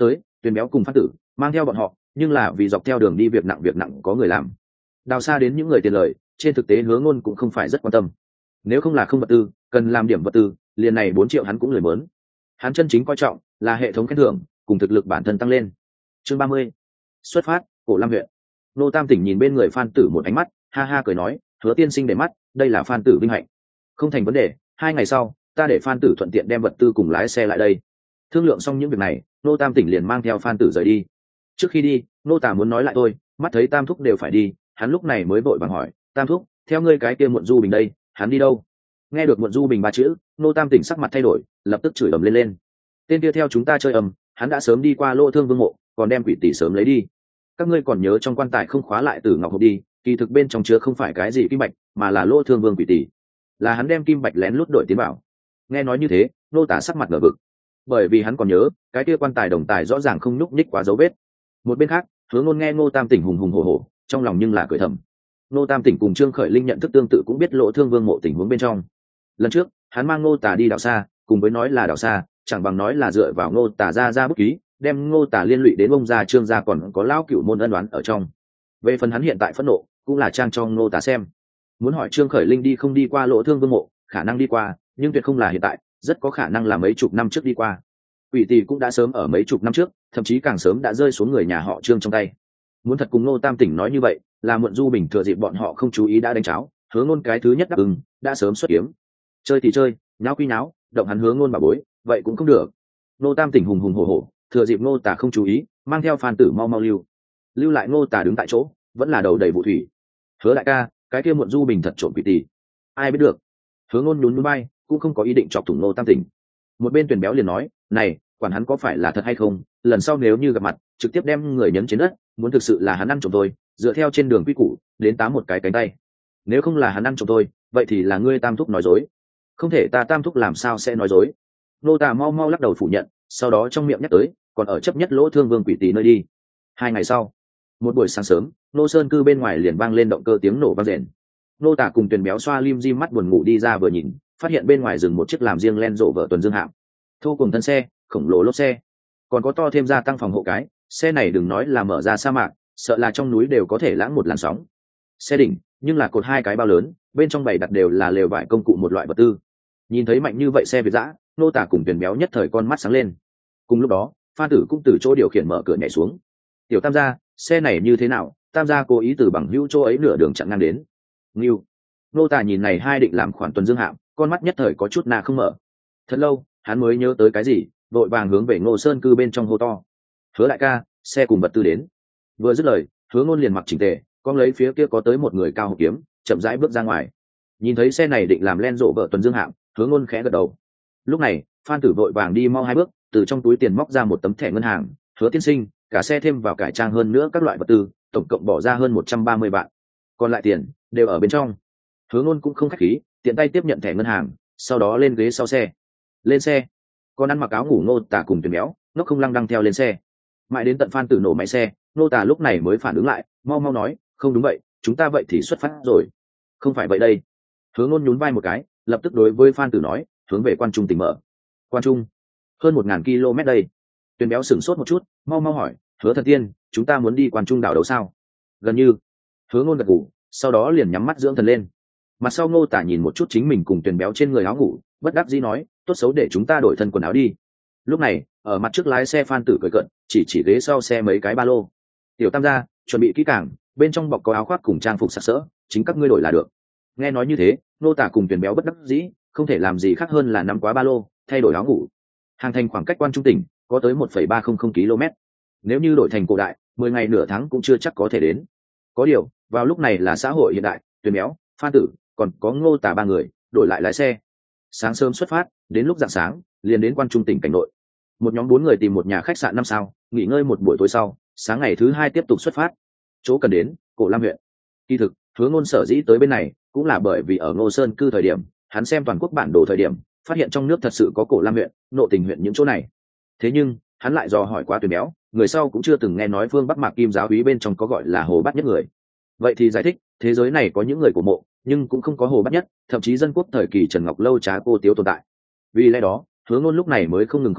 Tuyền Béo cùng Phan Tử mang theo bọn họ, nhưng là vì dọc theo đường đi việc nặng có người làm. Đào xa đến những người tiền lời, trên thực tế Hứa Ngôn cũng không phải rất quan tâm. Nếu không là không vật tư, cần làm điểm vật tư, liền này 4 triệu hắn cũng lười mớn. Hắn chân chính coi trọng là hệ thống khen thưởng cùng thực lực bản thân tăng lên. Chương 30. Xuất phát, Cổ Lam huyện. Nô Tam Tỉnh nhìn bên người Phan Tử một ánh mắt, ha ha cười nói, Hứa tiên sinh để mắt, đây là Phan Tử vinh hạnh. Không thành vấn đề, 2 ngày sau, ta để Phan Tử thuận tiện đem vật tư cùng lái xe lại đây. Thương lượng xong những việc này, Nô Tam Tỉnh liền mang theo Phan Tử rời đi. Trước khi đi, Nô Tả muốn nói lại tôi, mắt thấy Tam Thúc đều phải đi, hắn lúc này mới vội vàng hỏi, Tam Thúc, theo ngươi cái kia Muộn Du Bình đây, hắn đi đâu? Nghe được Muộn Du Bình 3 chữ, Nô Tam Tỉnh sắc mặt thay đổi, lập tức chửi ầm lên. Tên kia theo chúng ta chơi ầm, hắn đã sớm đi qua Lô Thương Vương mộ, còn đem quỷ tỷ sớm lấy đi. Các ngươi còn nhớ trong quan tài không khóa lại Tử Ngọc hộp đi, kỳ thực bên trong chứa không phải cái gì kim bạch, mà là Lô Thương Vương quỷ tỷ. Là hắn đem kim bạch lén lút đổi tiến bảo. Nghe nói như thế, Nô Tả sắc mặt ngờ vực, bởi vì hắn còn nhớ, cái kia quan tài đồng tài rõ ràng không nhúc nhích quá dấu vết. Một bên khác, Hứa Ngôn nghe Ngô Tam Tỉnh hùng hùng hổ hổ, trong lòng nhưng là cười thầm. Ngô Tam Tỉnh cùng Trương Khởi Linh nhận thức tương tự, cũng biết Lộ Thương Vương mộ tình huống bên trong. Lần trước, hắn mang Ngô Tả đi đào xa, cùng với nói là đào xa, chẳng bằng nói là dựa vào Ngô Tả ra bút ký, đem Ngô Tả liên lụy đến ông gia Trương gia, còn có lão cửu môn ân oán ở trong. Về phần hắn hiện tại phẫn nộ, cũng là trang cho Ngô Tả xem. Muốn hỏi Trương Khởi Linh đi không đi qua Lộ Thương Vương mộ, khả năng đi qua, nhưng tuyệt không là hiện tại, rất có khả năng là mấy chục năm trước đi qua. Quỷ tỷ cũng đã sớm ở mấy chục năm trước, thậm chí càng sớm đã rơi xuống người nhà họ Trương trong tay. Muốn thật cùng Ngô Tam Tỉnh nói như vậy, là Muộn Du Bình thừa dịp bọn họ không chú ý đã đánh cháo, Hứa Ngôn cái thứ nhất đáp ứng, đã sớm xuất kiếm. Chơi thì chơi, nháo quy nháo, động hắn Hứa Ngôn bà bối, vậy cũng không được. Ngô Tam Tỉnh hùng hùng hổ hổ, thừa dịp Ngô Tả không chú ý, mang theo Phan Tử mau lưu lại Ngô Tả đứng tại chỗ, vẫn là đầu đầy vụ thủy. Hứa đại ca, cái kia Muộn Du Bình thật trộm quỷ tỷ. Ai biết được. Hứa Ngôn nhún nhún vai, cũng không có ý định chọc thủng Ngô Tam Tỉnh. Một bên Tuyền Béo liền nói, này, quản hắn có phải là thật hay không, lần sau nếu như gặp mặt, trực tiếp đem người nhấn trên đất, muốn thực sự là hắn ăn trộm tôi, dựa theo trên đường quy củ, đến tám một cái cánh tay. Nếu không là hắn ăn trộm tôi, vậy thì là ngươi Tam Thúc nói dối. Không thể, ta Tam Thúc làm sao sẽ nói dối? Nô Tả mau lắc đầu phủ nhận, sau đó trong miệng nhắc tới, còn ở chấp nhất Lỗ Thương Vương quỷ tỷ nơi đi. 2 ngày sau, một buổi sáng sớm, Nô Sơn cư bên ngoài liền vang lên động cơ tiếng nổ vang rền. Nô Tả cùng Tuyền Béo xoa lim di mắt buồn ngủ đi ra vừa nhìn, phát hiện bên ngoài dừng một chiếc làm riêng Land Rover tuần dương hạm. Thô cùng thân xe, khổng lồ lốp xe, còn có to thêm gia tăng phòng hộ cái, xe này đừng nói là mở ra sa mạc, sợ là trong núi đều có thể lãng một làn sóng. Xe đỉnh, nhưng là cột 2 cái bao lớn, bên trong bày đặt đều là lều vải công cụ một loại vật tư. Nhìn thấy mạnh như vậy xe Việt dã, Nô Tả cùng Tuyền Béo nhất thời con mắt sáng lên. Cùng lúc đó, Phan Tử cũng từ chỗ điều khiển mở cửa nhảy xuống. Tiểu Tam gia, xe này như thế nào? Tam gia cố ý từ bằng hữu chỗ ấy nửa đường chặn ngang đến. Ngưu. Nô Tả nhìn này hai định làm khoản tuần dương hạm, con mắt nhất thời có chút na không mở. Thật lâu, hắn mới nhớ tới cái gì, vội vàng hướng về Ngô Sơn cư bên trong hô to. Hứa đại ca, xe cùng vật tư đến. Vừa dứt lời, Hứa Ngôn liền mặc chỉnh tề, con lấy phía kia có tới một người cao hộp kiếm, chậm rãi bước ra ngoài. Nhìn thấy xe này định làm len rộ vợ tuần dương hạm, Hứa Ngôn khẽ gật đầu. Lúc này, Phan Tử vội vàng đi mau 2 bước, từ trong túi tiền móc ra một tấm thẻ ngân hàng. Hứa tiên sinh, cả xe thêm vào cải trang hơn nữa các loại vật tư, tổng cộng bỏ ra hơn 130 vạn. Còn lại tiền đều ở bên trong. Hứa Ngôn cũng không khách khí, tiện tay tiếp nhận thẻ ngân hàng, sau đó lên ghế sau xe. Lên xe. Còn ăn mặc áo ngủ Ngô Tả cùng Tuyền Béo, nó không lăng đăng theo lên xe. Mãi đến tận Phan Tử nổ máy xe, Ngô Tả lúc này mới phản ứng lại, mau nói, không đúng vậy, chúng ta vậy thì xuất phát rồi. Không phải vậy đây. Hứa Ngôn nhún vai một cái, lập tức đối với Phan Tử nói, hướng về Quan Trung tỉnh mở. Quan Trung, hơn 1000 km đây. Tuyền Béo sửng sốt một chút, mau hỏi, Hứa thần tiên, chúng ta muốn đi Quan Trung đảo đấu sao? Gần như. Hứa Ngôn gật gù, sau đó liền nhắm mắt dưỡng thần lên. Mặt sau Ngô Tả nhìn một chút chính mình cùng Tuyền Béo trên người áo ngủ, bất đắc dĩ nói, tốt xấu để chúng ta đổi thân quần áo đi. Lúc này, ở mặt trước lái xe Phan Tử cười cợt, chỉ ghế sau xe mấy cái ba lô. Tiểu Tam gia, chuẩn bị kỹ càng, bên trong bọc có áo khoác cùng trang phục sặc sỡ, chính các ngươi đổi là được. Nghe nói như thế, Ngô Tả cùng Tuyền Béo bất đắc dĩ, không thể làm gì khác hơn là nắm quá ba lô, thay đổi áo ngủ. Hàng thành khoảng cách Quan Trung tỉnh có tới 1,300 km. Nếu như đổi thành cổ đại, 10 ngày nửa tháng cũng chưa chắc có thể đến. Có điều, vào lúc này là xã hội hiện đại, Tuyền Béo, Phan Tử, còn có Ngô Tả 3 người, đổi lại lái xe. Sáng sớm xuất phát, đến lúc rạng sáng, liền đến Quan Trung tỉnh cảnh nội. Một nhóm 4 người tìm một nhà khách sạn 5 sao, nghỉ ngơi một buổi tối sau, sáng ngày thứ 2 tiếp tục xuất phát. Chỗ cần đến, Cổ Lam huyện. Kỳ thực, Hứa Ngôn sở dĩ tới bên này, cũng là bởi vì ở Ngô Sơn cư thời điểm, hắn xem toàn quốc bản đồ thời điểm, phát hiện trong nước thật sự có Cổ Lam huyện, Nộ Tình huyện những chỗ này. Thế nhưng, hắn lại dò hỏi qua Tuyền Béo, người sau cũng chưa từng nghe nói phương Bắc Mạc Kim giáo úy bên trong có gọi là Hồ Bát Nhất người. Vậy thì giải thích, thế giới này có những người của mộ, nhưng cũng không có Hồ Bát Nhất, thậm chí dân quốc thời kỳ Trần Ngọc Lâu Trá Cô Tiếu tồn tại. Vì lẽ đó, Hứa Ngôn lúc này mới không ngừng không nghỉ,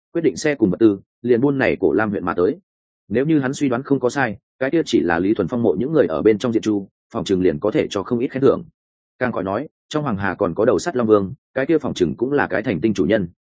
quyết định xe cùng vật tư liền buôn này cổ lam huyện mà tới. Nếu như hắn suy đoán không có sai, cái kia chỉ là Lý Thuần Phong mộ những người ở bên trong diện chu, phòng trường liền có thể cho không ít khen thưởng. Càng khỏi nói, trong Hoàng Hà còn có đầu sắt Long Vương, cái kia phòng trường cũng là cái thành tinh chủ nhân.